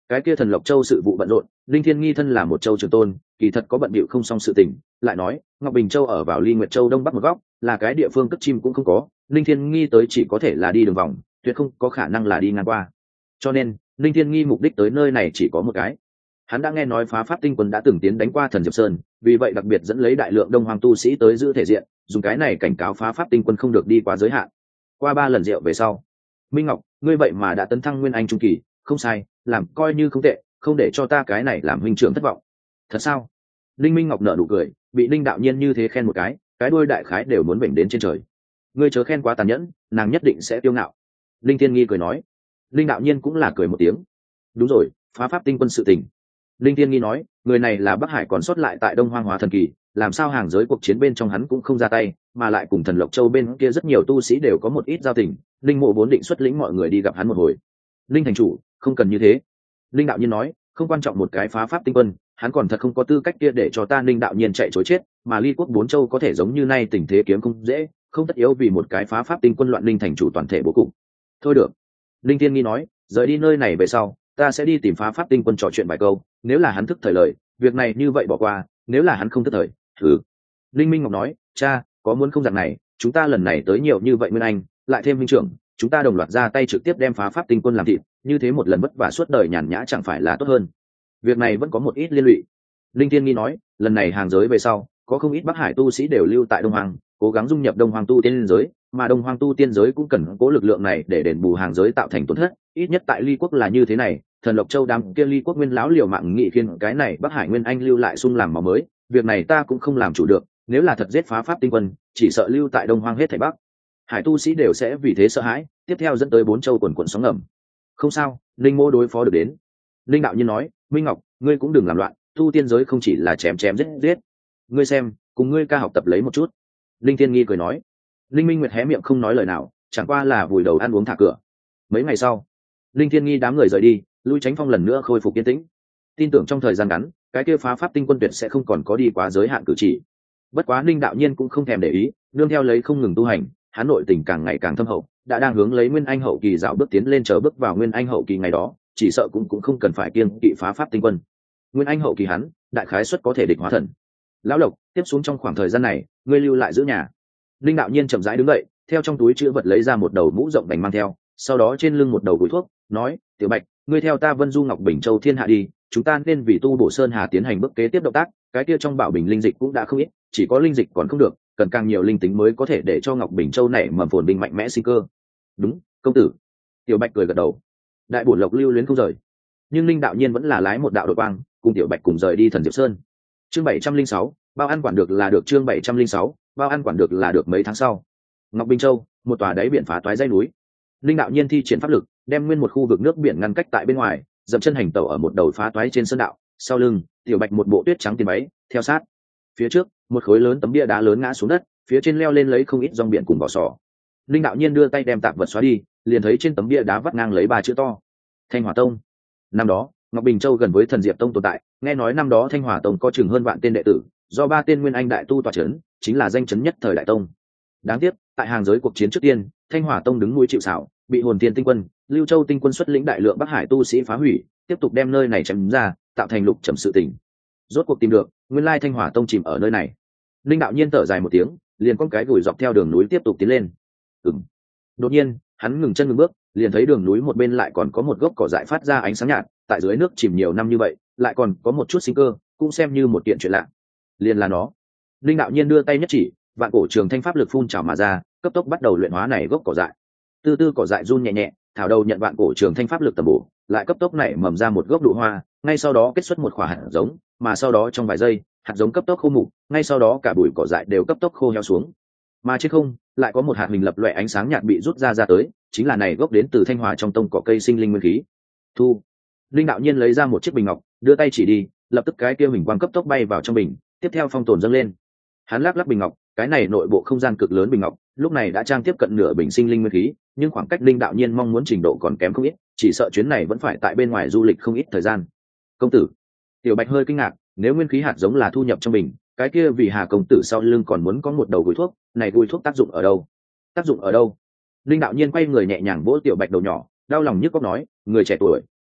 cái kia thần lộc châu sự vụ bận rộn, linh thiên nghi thân là một châu trường tôn, kỳ thật có bận bịu không xong sự tình. Lại nói ngọc bình châu ở vào ly nguyệt châu đông bắc một góc, là cái địa phương cất chim cũng không có, linh thiên nghi tới chỉ có thể là đi đường vòng, tuyệt không có khả năng là đi ngang qua. Cho nên linh thiên nghi mục đích tới nơi này chỉ có một cái. Hắn đã nghe nói phá pháp tinh quân đã từng tiến đánh qua thần diệp sơn, vì vậy đặc biệt dẫn lấy đại lượng đông hoàng tu sĩ tới giữ thể diện, dùng cái này cảnh cáo phá pháp tinh quân không được đi quá giới hạn. Qua ba lần rượu về sau, minh ngọc, ngươi vậy mà đã tấn thăng nguyên anh trung kỳ, không sai, làm coi như không tệ, không để cho ta cái này làm huynh trưởng thất vọng. Thật sao? Linh minh ngọc nở nụ cười, bị linh đạo nhiên như thế khen một cái, cái đuôi đại khái đều muốn bệnh đến trên trời. Ngươi chớ khen quá tàn nhẫn, nàng nhất định sẽ tiêu ngạo. Linh thiên nghi cười nói. Linh đạo nhiên cũng là cười một tiếng. Đúng rồi, phá pháp tinh quân sự tình. Linh thiên nghi nói, người này là Bắc Hải còn sót lại tại Đông Hoang Hóa thần kỳ, làm sao hàng giới cuộc chiến bên trong hắn cũng không ra tay, mà lại cùng thần lộc châu bên kia rất nhiều tu sĩ đều có một ít giao tình. Linh mộ vốn định xuất lĩnh mọi người đi gặp hắn một hồi. Linh thành chủ, không cần như thế. Linh đạo nhiên nói, không quan trọng một cái phá pháp tinh quân, hắn còn thật không có tư cách kia để cho ta Linh đạo nhiên chạy chối chết, mà ly quốc bốn châu có thể giống như nay tình thế kiếm không dễ, không tất yếu vì một cái phá pháp tinh quân loạn Linh thành chủ toàn thể bố cục. Thôi được. Linh thiên nghi nói, rời đi nơi này về sau, ta sẽ đi tìm phá pháp tinh quân trò chuyện vài câu, nếu là hắn thức thời lời, việc này như vậy bỏ qua, nếu là hắn không thức thời, thử. Linh minh ngọc nói, cha, có muốn không dạng này, chúng ta lần này tới nhiều như vậy nguyên anh, lại thêm minh trưởng, chúng ta đồng loạt ra tay trực tiếp đem phá pháp tinh quân làm thịt, như thế một lần vất vả suốt đời nhàn nhã chẳng phải là tốt hơn. Việc này vẫn có một ít liên lụy. Linh thiên nghi nói, lần này hàng giới về sau, có không ít Bắc Hải tu sĩ đều lưu tại Đông Hoàng, cố gắng dung nhập Đông Hoàng tu tiên giới, mà Đông Hoàng tu tiên giới cũng cần cố lực lượng này để đền bù hàng giới tạo thành tổn thất, ít nhất tại ly quốc là như thế này. Thần lộc châu đám kia ly quốc nguyên lão liều mạng nghị khiên cái này Bắc Hải nguyên anh lưu lại sung làm máu mới, việc này ta cũng không làm chủ được, nếu là thật giết phá pháp tinh quân, chỉ sợ lưu tại Đông Hoang hết thảy Bắc Hải tu sĩ đều sẽ vì thế sợ hãi, tiếp theo dẫn tới bốn châu quần quần sóng ngầm. Không sao, linh mô đối phó được đến. Linh đạo nhân nói, minh ngọc, ngươi cũng đừng làm loạn, tu tiên giới không chỉ là chém chém giết giết. Ngươi xem, cùng ngươi ca học tập lấy một chút. Linh thiên nghi cười nói. Linh minh nguyệt hé miệng không nói lời nào, chẳng qua là vùi đầu ăn uống thả cửa. Mấy ngày sau, Linh thiên nghi đám người rời đi, lui tránh phong lần nữa khôi phục yên tĩnh. Tin tưởng trong thời gian ngắn, cái kia phá pháp tinh quân tuyệt sẽ không còn có đi quá giới hạn cử chỉ. Bất quá Linh đạo nhiên cũng không thèm để ý, nương theo lấy không ngừng tu hành, hắn nội tình càng ngày càng thâm hậu, đã đang hướng lấy nguyên anh hậu kỳ dạo bước tiến lên, chờ bước vào nguyên anh hậu kỳ ngày đó, chỉ sợ cũng cũng không cần phải kiêng kỵ phá pháp tinh quân. Nguyên anh hậu kỳ hắn, đại khái suất có thể địch hóa thần. Lão Lộc, tiếp xuống trong khoảng thời gian này, ngươi lưu lại giữ nhà. Linh đạo nhiên chậm rãi đứng dậy, theo trong túi chữ vật lấy ra một đầu mũ rộng đành mang theo, sau đó trên lưng một đầu túi thuốc, nói, Tiểu Bạch, ngươi theo ta Vân Du Ngọc Bình Châu Thiên Hạ đi, chúng ta nên vì tu bổ sơn hà tiến hành bước kế tiếp động tác, cái kia trong bảo bình linh dịch cũng đã không ít, chỉ có linh dịch còn không được, cần càng nhiều linh tính mới có thể để cho Ngọc Bình Châu này mầm phồn binh mạnh mẽ sinh cơ. Đúng, công tử. Tiểu Bạch cười gật đầu. Đại bổn lộc lưu luyến không rời, nhưng Linh đạo nhiên vẫn là lái một đạo đội quang, cùng Tiểu Bạch cùng rời đi Thần Diệp Sơn. Chương bảy trăm linh sáu, bao ăn quản được là được. Chương bảy trăm linh sáu, bao ăn quản được là được. Mấy tháng sau, Ngọc Bình Châu, một tòa đáy biển phá toái dãy núi. Linh đạo nhiên thi triển pháp lực, đem nguyên một khu vực nước biển ngăn cách tại bên ngoài, dậm chân hành tẩu ở một đầu phá toái trên sơn đạo. Sau lưng, Tiểu Bạch một bộ tuyết trắng tiền váy, theo sát. Phía trước, một khối lớn tấm bia đá lớn ngã xuống đất, phía trên leo lên lấy không ít rong biển cùng vỏ sò. Linh đạo nhiên đưa tay đem tạp vật xóa đi, liền thấy trên tấm bia đá vắt ngang lấy ba chữ to: Thanh Hỏa Tông. Năm đó, Ngọc Bình Châu gần với Thần Diệp Tông tồn tại, nghe nói năm đó Thanh Hỏa Tông có chừng hơn vạn tên đệ tử, do ba tên nguyên anh đại tu tọa chấn, chính là danh chấn nhất thời đại tông. Đáng tiếc, tại hàng giới cuộc chiến trước tiên, Thanh Hỏa Tông đứng núi chịu sào, bị Hồn Thiên Tinh Quân, Lưu Châu Tinh Quân xuất lĩnh đại lượng Bắc Hải tu sĩ phá hủy, tiếp tục đem nơi này chém ra, tạo thành lục trầm sự tình. Rốt cuộc tìm được, nguyên lai Thanh Hỏa Tông chìm ở nơi này. Linh đạo nhiên thở dài một tiếng, liền con cái gùi dọc theo đường núi tiếp tục tiến lên. Ừm. Đột nhiên, hắn ngừng chân ngừng bước, liền thấy đường núi một bên lại còn có một gốc cỏ dại phát ra ánh sáng nhạt, tại dưới nước chìm nhiều năm như vậy, lại còn có một chút sinh cơ, cũng xem như một kiện chuyện lạ. Liền là nó. Linh đạo nhiên đưa tay nhất chỉ, vạn cổ trường thanh pháp lực phun trào mà ra, cấp tốc bắt đầu luyện hóa này gốc cỏ dại. Từ từ cỏ dại run nhẹ nhẹ, thảo đầu nhận vạn cổ trường thanh pháp lực tầm bổ, lại cấp tốc nảy mầm ra một gốc đụ hoa, ngay sau đó kết xuất một quả hạt giống, mà sau đó trong vài giây, hạt giống cấp tốc khô mục, ngay sau đó cả bụi cỏ dại đều cấp tốc khô héo xuống. Mà trên không, lại có một hạt hình lập loè ánh sáng nhạt bị rút ra ra tới, chính là này gốc đến từ Thanh Hòa trong tông cỏ cây sinh linh nguyên khí. Thu. Linh đạo nhiên lấy ra một chiếc bình ngọc, đưa tay chỉ đi, lập tức cái kia hình quang cấp tốc bay vào trong bình, tiếp theo phong tồn dâng lên. Hắn lắc lắc bình ngọc, cái này nội bộ không gian cực lớn bình ngọc, lúc này đã trang tiếp cận nửa bình sinh linh nguyên khí, nhưng khoảng cách Linh đạo nhiên mong muốn trình độ còn kém không ít, chỉ sợ chuyến này vẫn phải tại bên ngoài du lịch không ít thời gian. Công tử. Tiểu Bạch hơi kinh ngạc, nếu nguyên khí hạt giống là thu nhập trong bình, cái kia vì Hà công tử sau lưng còn muốn có một đầu gùi thuốc, này gùi thuốc tác dụng ở đâu? Tác dụng ở đâu? Linh đạo nhiên quay người nhẹ nhàng vỗ Tiểu Bạch đầu nhỏ, đau lòng nhức óc nói, người trẻ tuổi,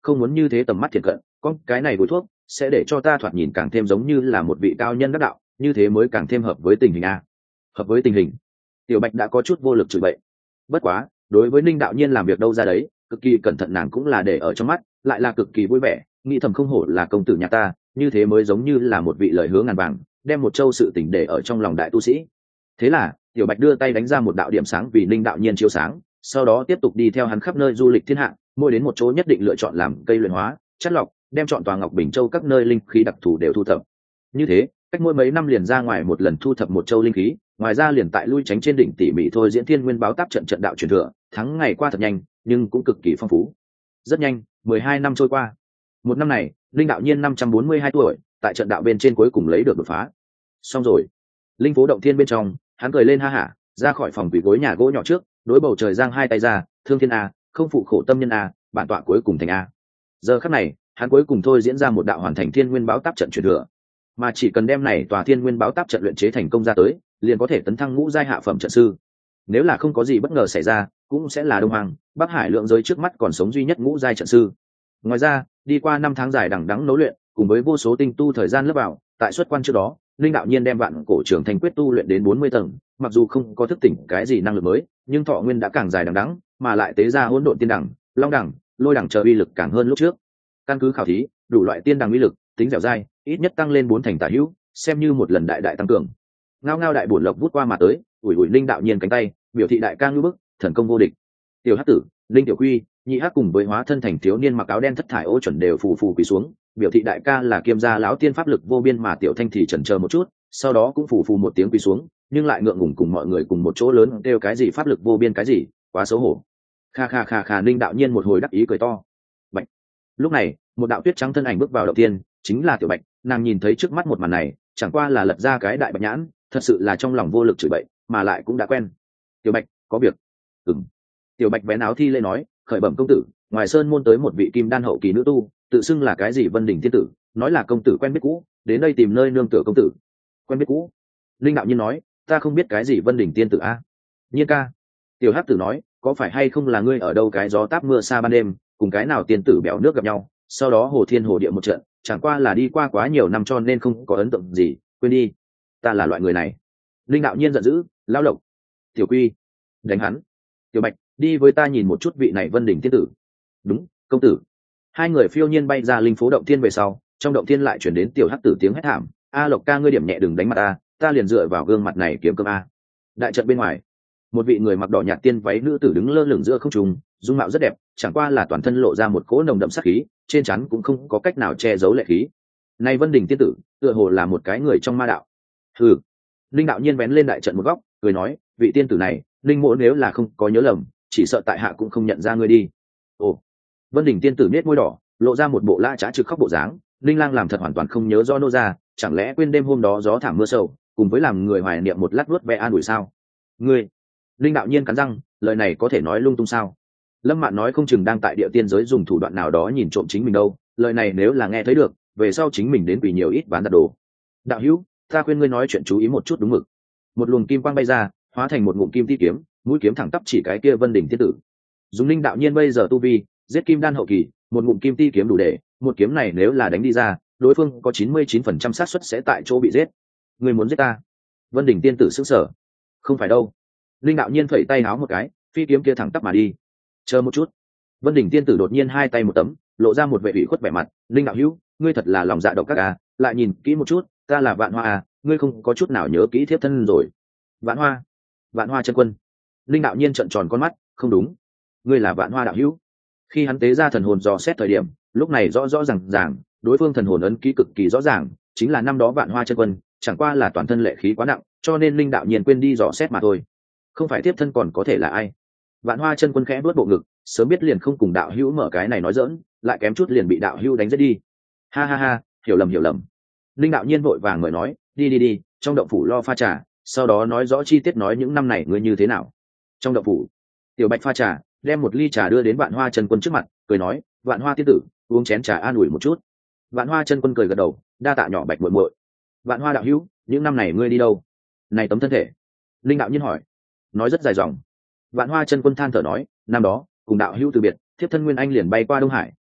không muốn như thế tầm mắt thiệt cận, con cái này bôi thuốc sẽ để cho ta thoạt nhìn càng thêm giống như là một vị cao nhân đắc đạo, như thế mới càng thêm hợp với tình hình a. Hợp với tình hình. Tiểu Bạch đã có chút vô lực chửi bậy. Bất quá, đối với Ninh Đạo Nhiên làm việc đâu ra đấy, cực kỳ cẩn thận nàng cũng là để ở trong mắt, lại là cực kỳ vui vẻ, nghĩ thầm không hổ là công tử nhà ta, như thế mới giống như là một vị lời hứa ngàn vàng, đem một châu sự tình để ở trong lòng đại tu sĩ. Thế là, Tiểu Bạch đưa tay đánh ra một đạo điểm sáng vì Ninh Đạo Nhiên chiếu sáng, sau đó tiếp tục đi theo hắn khắp nơi du lịch thiên hạ, mỗi đến một chỗ nhất định lựa chọn làm cây luyện hóa, chất lọc, đem chọn tòa Ngọc Bình Châu các nơi linh khí đặc thù đều thu thập. Như thế, cách mỗi mấy năm liền ra ngoài một lần thu thập một châu linh khí, ngoài ra liền tại lui tránh trên đỉnh tỉ mỉ thôi diễn thiên nguyên báo táp trận trận đạo truyền thừa, thắng ngày qua thật nhanh, nhưng cũng cực kỳ phong phú. Rất nhanh, mười hai năm trôi qua. Một năm này, Linh Đạo Nhiên năm trăm bốn mươi hai tuổi, tại trận đạo bên trên cuối cùng lấy được đột phá. Xong rồi. Linh phố động thiên bên trong, hắn cười lên ha hả, ra khỏi phòng quỷ gối nhà gỗ nhỏ trước, đối bầu trời giang hai tay ra, thương thiên a, không phụ khổ tâm nhân a, bản tọa cuối cùng thành a. Giờ khắc này, hắn cuối cùng thôi diễn ra một đạo hoàn thành thiên nguyên báo táp trận truyền thừa, mà chỉ cần đem này tòa thiên nguyên báo táp trận luyện chế thành công ra tới, liền có thể tấn thăng ngũ giai hạ phẩm trận sư. Nếu là không có gì bất ngờ xảy ra, cũng sẽ là Đông Hoàng, Bắc Hải lượng giới trước mắt còn sống duy nhất ngũ giai trận sư. Ngoài ra, đi qua năm tháng dài đằng đẵng nấu luyện, cùng với vô số tinh tu thời gian lấp vào, tại xuất quan trước đó, Linh Đạo Nhiên đem vạn cổ trường thành quyết tu luyện đến bốn mươi tầng, mặc dù không có thức tỉnh cái gì năng lực mới, nhưng thọ nguyên đã càng dài đằng đẵng, mà lại tế ra hỗn độn tiên đẳng, long đẳng, lôi đẳng chờ uy lực càng hơn lúc trước. Căn cứ khảo thí, đủ loại tiên đẳng uy lực, tính dẻo dai, ít nhất tăng lên bốn thành tả hữu, xem như một lần đại đại tăng cường. Ngao ngao đại bổn lộc vút qua mà tới, ủi ủi Linh Đạo Nhiên cánh tay, biểu thị đại ca ngưu bức, thần công vô địch. Tiểu Hắc Tử, Linh Tiểu Quy, Nhị Hắc cùng với hóa thân thành thiếu niên mặc áo đen thất thải ô chuẩn đều phù phù quỳ xuống, biểu thị đại ca là kiêm gia lão tiên pháp lực vô biên, mà Tiểu Thanh thì chần chờ một chút, sau đó cũng phù phù một tiếng quỳ xuống, nhưng lại ngượng ngùng cùng mọi người cùng một chỗ lớn kêu cái gì pháp lực vô biên cái gì, quá xấu hổ. Kha kha kha kha Linh Đạo Nhiên một hồi đắc ý cười to. Bạch. Lúc này, một đạo tuyết trắng thân ảnh bước vào động tiên, chính là Tiểu Bạch, nàng nhìn thấy trước mắt một màn này, chẳng qua là lật ra cái đại bạch nhãn, thật sự là trong lòng vô lực chửi bậy, mà lại cũng đã quen. Tiểu Bạch, có việc. Ừm. Tiểu Bạch vén áo thi lễ nói, khởi bẩm công tử, ngoài sơn môn tới một vị kim đan hậu kỳ nữ tu, tự xưng là cái gì Vân Đình tiên tử, nói là công tử quen biết cũ, đến đây tìm nơi nương tựa công tử. Quen biết cũ? Linh Đạo Nhiên nói, ta không biết cái gì Vân Đình tiên tử a. Nhiên ca. Tiểu Hắc Tử nói, có phải hay không là ngươi ở đâu cái gió táp mưa xa ban đêm, cùng cái nào tiên tử béo nước gặp nhau, sau đó hồ thiên hồ địa một trận, chẳng qua là đi qua quá nhiều năm cho nên không có ấn tượng gì, quên đi. Ta là loại người này. Linh Đạo Nhiên giận dữ, lao lộc. Tiểu Quy, đánh hắn. Tiểu Bạch, đi với ta nhìn một chút vị này Vân Đình tiên tử. Đúng, công tử. Hai người phiêu nhiên bay ra linh phố động thiên về sau, trong động thiên lại chuyển đến Tiểu Hắc Tử tiếng hét thảm, a Lộc ca ngươi điểm nhẹ đừng đánh mặt ta, ta liền dựa vào gương mặt này kiếm cơm a. Đại trận bên ngoài, một vị người mặc đỏ nhạt tiên váy nữ tử đứng lơ lửng giữa không trung, dung mạo rất đẹp, chẳng qua là toàn thân lộ ra một cỗ nồng đậm sát khí, trên trán cũng không có cách nào che giấu lệ khí. Này Vân Đình tiên tử, tựa hồ là một cái người trong ma đạo. Hừ. Linh Đạo Nhiên vén lên đại trận một góc, cười nói, vị tiên tử này, Linh mỗ nếu là không có nhớ lầm, chỉ sợ tại hạ cũng không nhận ra ngươi đi. Ồ. Vân Đình tiên tử nét môi đỏ, lộ ra một bộ lã trá trực khóc bộ dáng, Linh lang làm thật hoàn toàn không nhớ rõ nô ra, chẳng lẽ quên đêm hôm đó gió thảm mưa sâu, cùng với làm người hoài niệm một lát vuốt ve an ủi sao? Ngươi. Linh Đạo Nhiên cắn răng, lời này có thể nói lung tung sao? Lâm Mạn nói không chừng đang tại địa tiên giới dùng thủ đoạn nào đó nhìn trộm chính mình đâu, lời này nếu là nghe thấy được, về sau chính mình đến quỷ nhiều ít bán đặt đồ. Đạo hữu, ta khuyên ngươi nói chuyện chú ý một chút đúng mực. Một luồng kim quang bay ra, hóa thành một ngụm kim ti kiếm, mũi kiếm thẳng tắp chỉ cái kia Vân Đình tiên tử. Dùng Linh Đạo Nhiên bây giờ tu vi, giết kim đan hậu kỳ, một ngụm kim ti kiếm đủ để, một kiếm này nếu là đánh đi ra, đối phương có chín mươi chín phần trăm xác suất sẽ tại chỗ bị giết. Ngươi muốn giết ta? Vân Đình tiên tử sững sờ. Không phải đâu. Linh Đạo Nhiên phẩy tay áo một cái, phi kiếm kia thẳng tắp mà đi. Chờ một chút. Vân Đình tiên tử đột nhiên hai tay một tấm, lộ ra một vẻ ủy khuất vẻ mặt, Linh đạo hữu, ngươi thật là lòng dạ độc các à, lại nhìn kỹ một chút, ta là Vạn Hoa à, ngươi không có chút nào nhớ kỹ thiếp thân rồi. Vạn Hoa? Vạn Hoa chân quân? Linh Đạo Nhiên trợn tròn con mắt, không đúng, ngươi là Vạn Hoa đạo hữu. Khi hắn tế ra thần hồn dò xét thời điểm, lúc này rõ rõ ràng ràng, đối phương thần hồn ấn ký cực kỳ rõ ràng, chính là năm đó Vạn Hoa chân quân, chẳng qua là toàn thân lệ khí quá nặng, cho nên Linh Đạo Nhiên quên đi dò xét mà thôi. Không phải thiếp thân còn có thể là ai? Vạn Hoa chân quân khẽ vuốt bộ ngực, sớm biết liền không cùng đạo hữu mở cái này nói dỡn, lại kém chút liền bị đạo hữu đánh giết đi. Ha ha ha, hiểu lầm hiểu lầm. Linh Đạo Nhiên vội vàng mời nói, đi đi đi, trong động phủ lo pha trà, sau đó nói rõ chi tiết nói những năm này ngươi như thế nào. Trong động phủ, Tiểu Bạch pha trà, đem một ly trà đưa đến Vạn Hoa chân quân trước mặt, cười nói, Vạn Hoa tiên tử, uống chén trà an ủi một chút. Vạn Hoa chân quân cười gật đầu, đa tạ nhỏ Bạch muội muội. Vạn Hoa đạo hữu, những năm này ngươi đi đâu? Này tấm thân thể. Linh Đạo Nhiên hỏi. Nói rất dài dòng. Vạn Hoa chân quân than thở nói, năm đó cùng đạo hữu từ biệt, thiếp thân Nguyên Anh liền bay qua Đông Hải,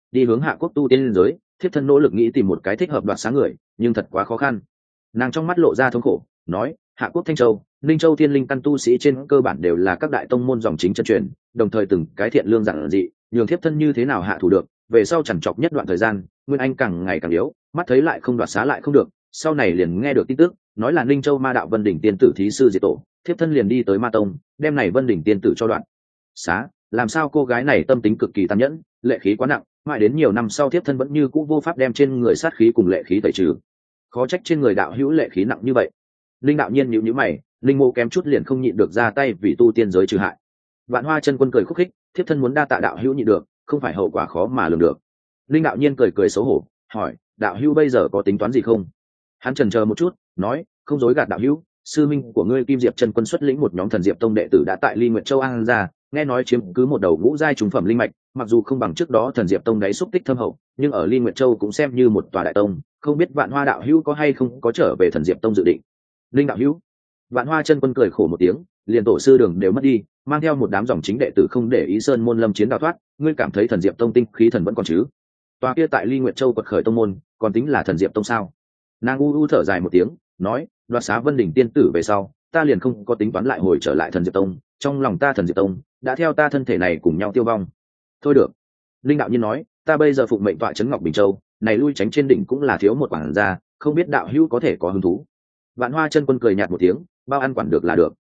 đi hướng hạ quốc tu tiên liên giới, thiếp thân nỗ lực nghĩ tìm một cái thích hợp đoạt sáng người, nhưng thật quá khó khăn. Nàng trong mắt lộ ra thống khổ, nói: hạ quốc Thanh Châu, Ninh Châu thiên linh căn tu sĩ trên cơ bản đều là các đại tông môn dòng chính chân truyền, đồng thời từng cái thiện lương giản dị, nhường thiếp thân như thế nào hạ thủ được. Về sau chằn chọc nhất đoạn thời gian, Nguyên Anh càng ngày càng yếu, mắt thấy lại không đoạt xá lại không được, sau này liền nghe được tin tức, nói là Ninh Châu ma đạo Vân Đỉnh tiên tử thí sư diệt tổ, thiếp thân liền đi tới Ma Tông, đem này Vân Đỉnh tiên tử cho đoạn xá. Làm sao cô gái này tâm tính cực kỳ tàn nhẫn, lệ khí quá nặng, mãi đến nhiều năm sau thiếp thân vẫn như cũ vô pháp đem trên người sát khí cùng lệ khí tẩy trừ. Khó trách trên người đạo hữu lệ khí nặng như vậy. Linh đạo nhiên nhíu nhíu mày, Linh Mộ kém chút liền không nhịn được ra tay vì tu tiên giới trừ hại. Vạn Hoa chân quân cười khúc khích, thiếp thân muốn đa tạ đạo hữu nhịn được, không phải hậu quả khó mà lường được. Linh đạo nhiên cười cười xấu hổ, hỏi: đạo hữu bây giờ có tính toán gì không? Hắn chần chờ một chút, nói: không dối gạt đạo hữu, sư minh của ngươi Kim Diệp chân quân xuất lĩnh một nhóm Thần Diệp tông đệ tử đã tại Ly Nguyệt Châu an ra, nghe nói chiếm cứ một đầu ngũ giai trùng phẩm linh mạch, mặc dù không bằng trước đó Thần Diệp tông đáy xúc tích thâm hậu, nhưng ở Ly Nguyệt Châu cũng xem như một tòa đại tông, không biết Vạn Hoa đạo hữu có hay không có trở về Thần Diệp tông dự định. Linh đạo hữu. Vạn Hoa chân quân cười khổ một tiếng, liền tổ sư đường đều mất đi, mang theo một đám dòng chính đệ tử không để ý sơn môn lâm chiến đào thoát, ngươi cảm thấy Thần Diệp tông tinh khí thần vẫn còn chứ? Tòa kia tại Ly Nguyệt Châu quật khởi tông môn, còn tính là Thần Diệp tông sao? Nàng u u thở dài một tiếng, nói: đoạt xá Vân Đỉnh tiên tử về sau, ta liền không có tính toán lại hồi trở lại Thần Diệp tông, trong lòng ta Thần Diệp tông đã theo ta thân thể này cùng nhau tiêu vong. Thôi được. Linh đạo nhiên nói: ta bây giờ phụng mệnh tọa trấn Ngọc Bình Châu, này lui tránh trên đỉnh cũng là thiếu một quản gia, không biết đạo hữu có thể có hứng thú. Vạn Hoa chân quân cười nhạt một tiếng: bao ăn quản được là được.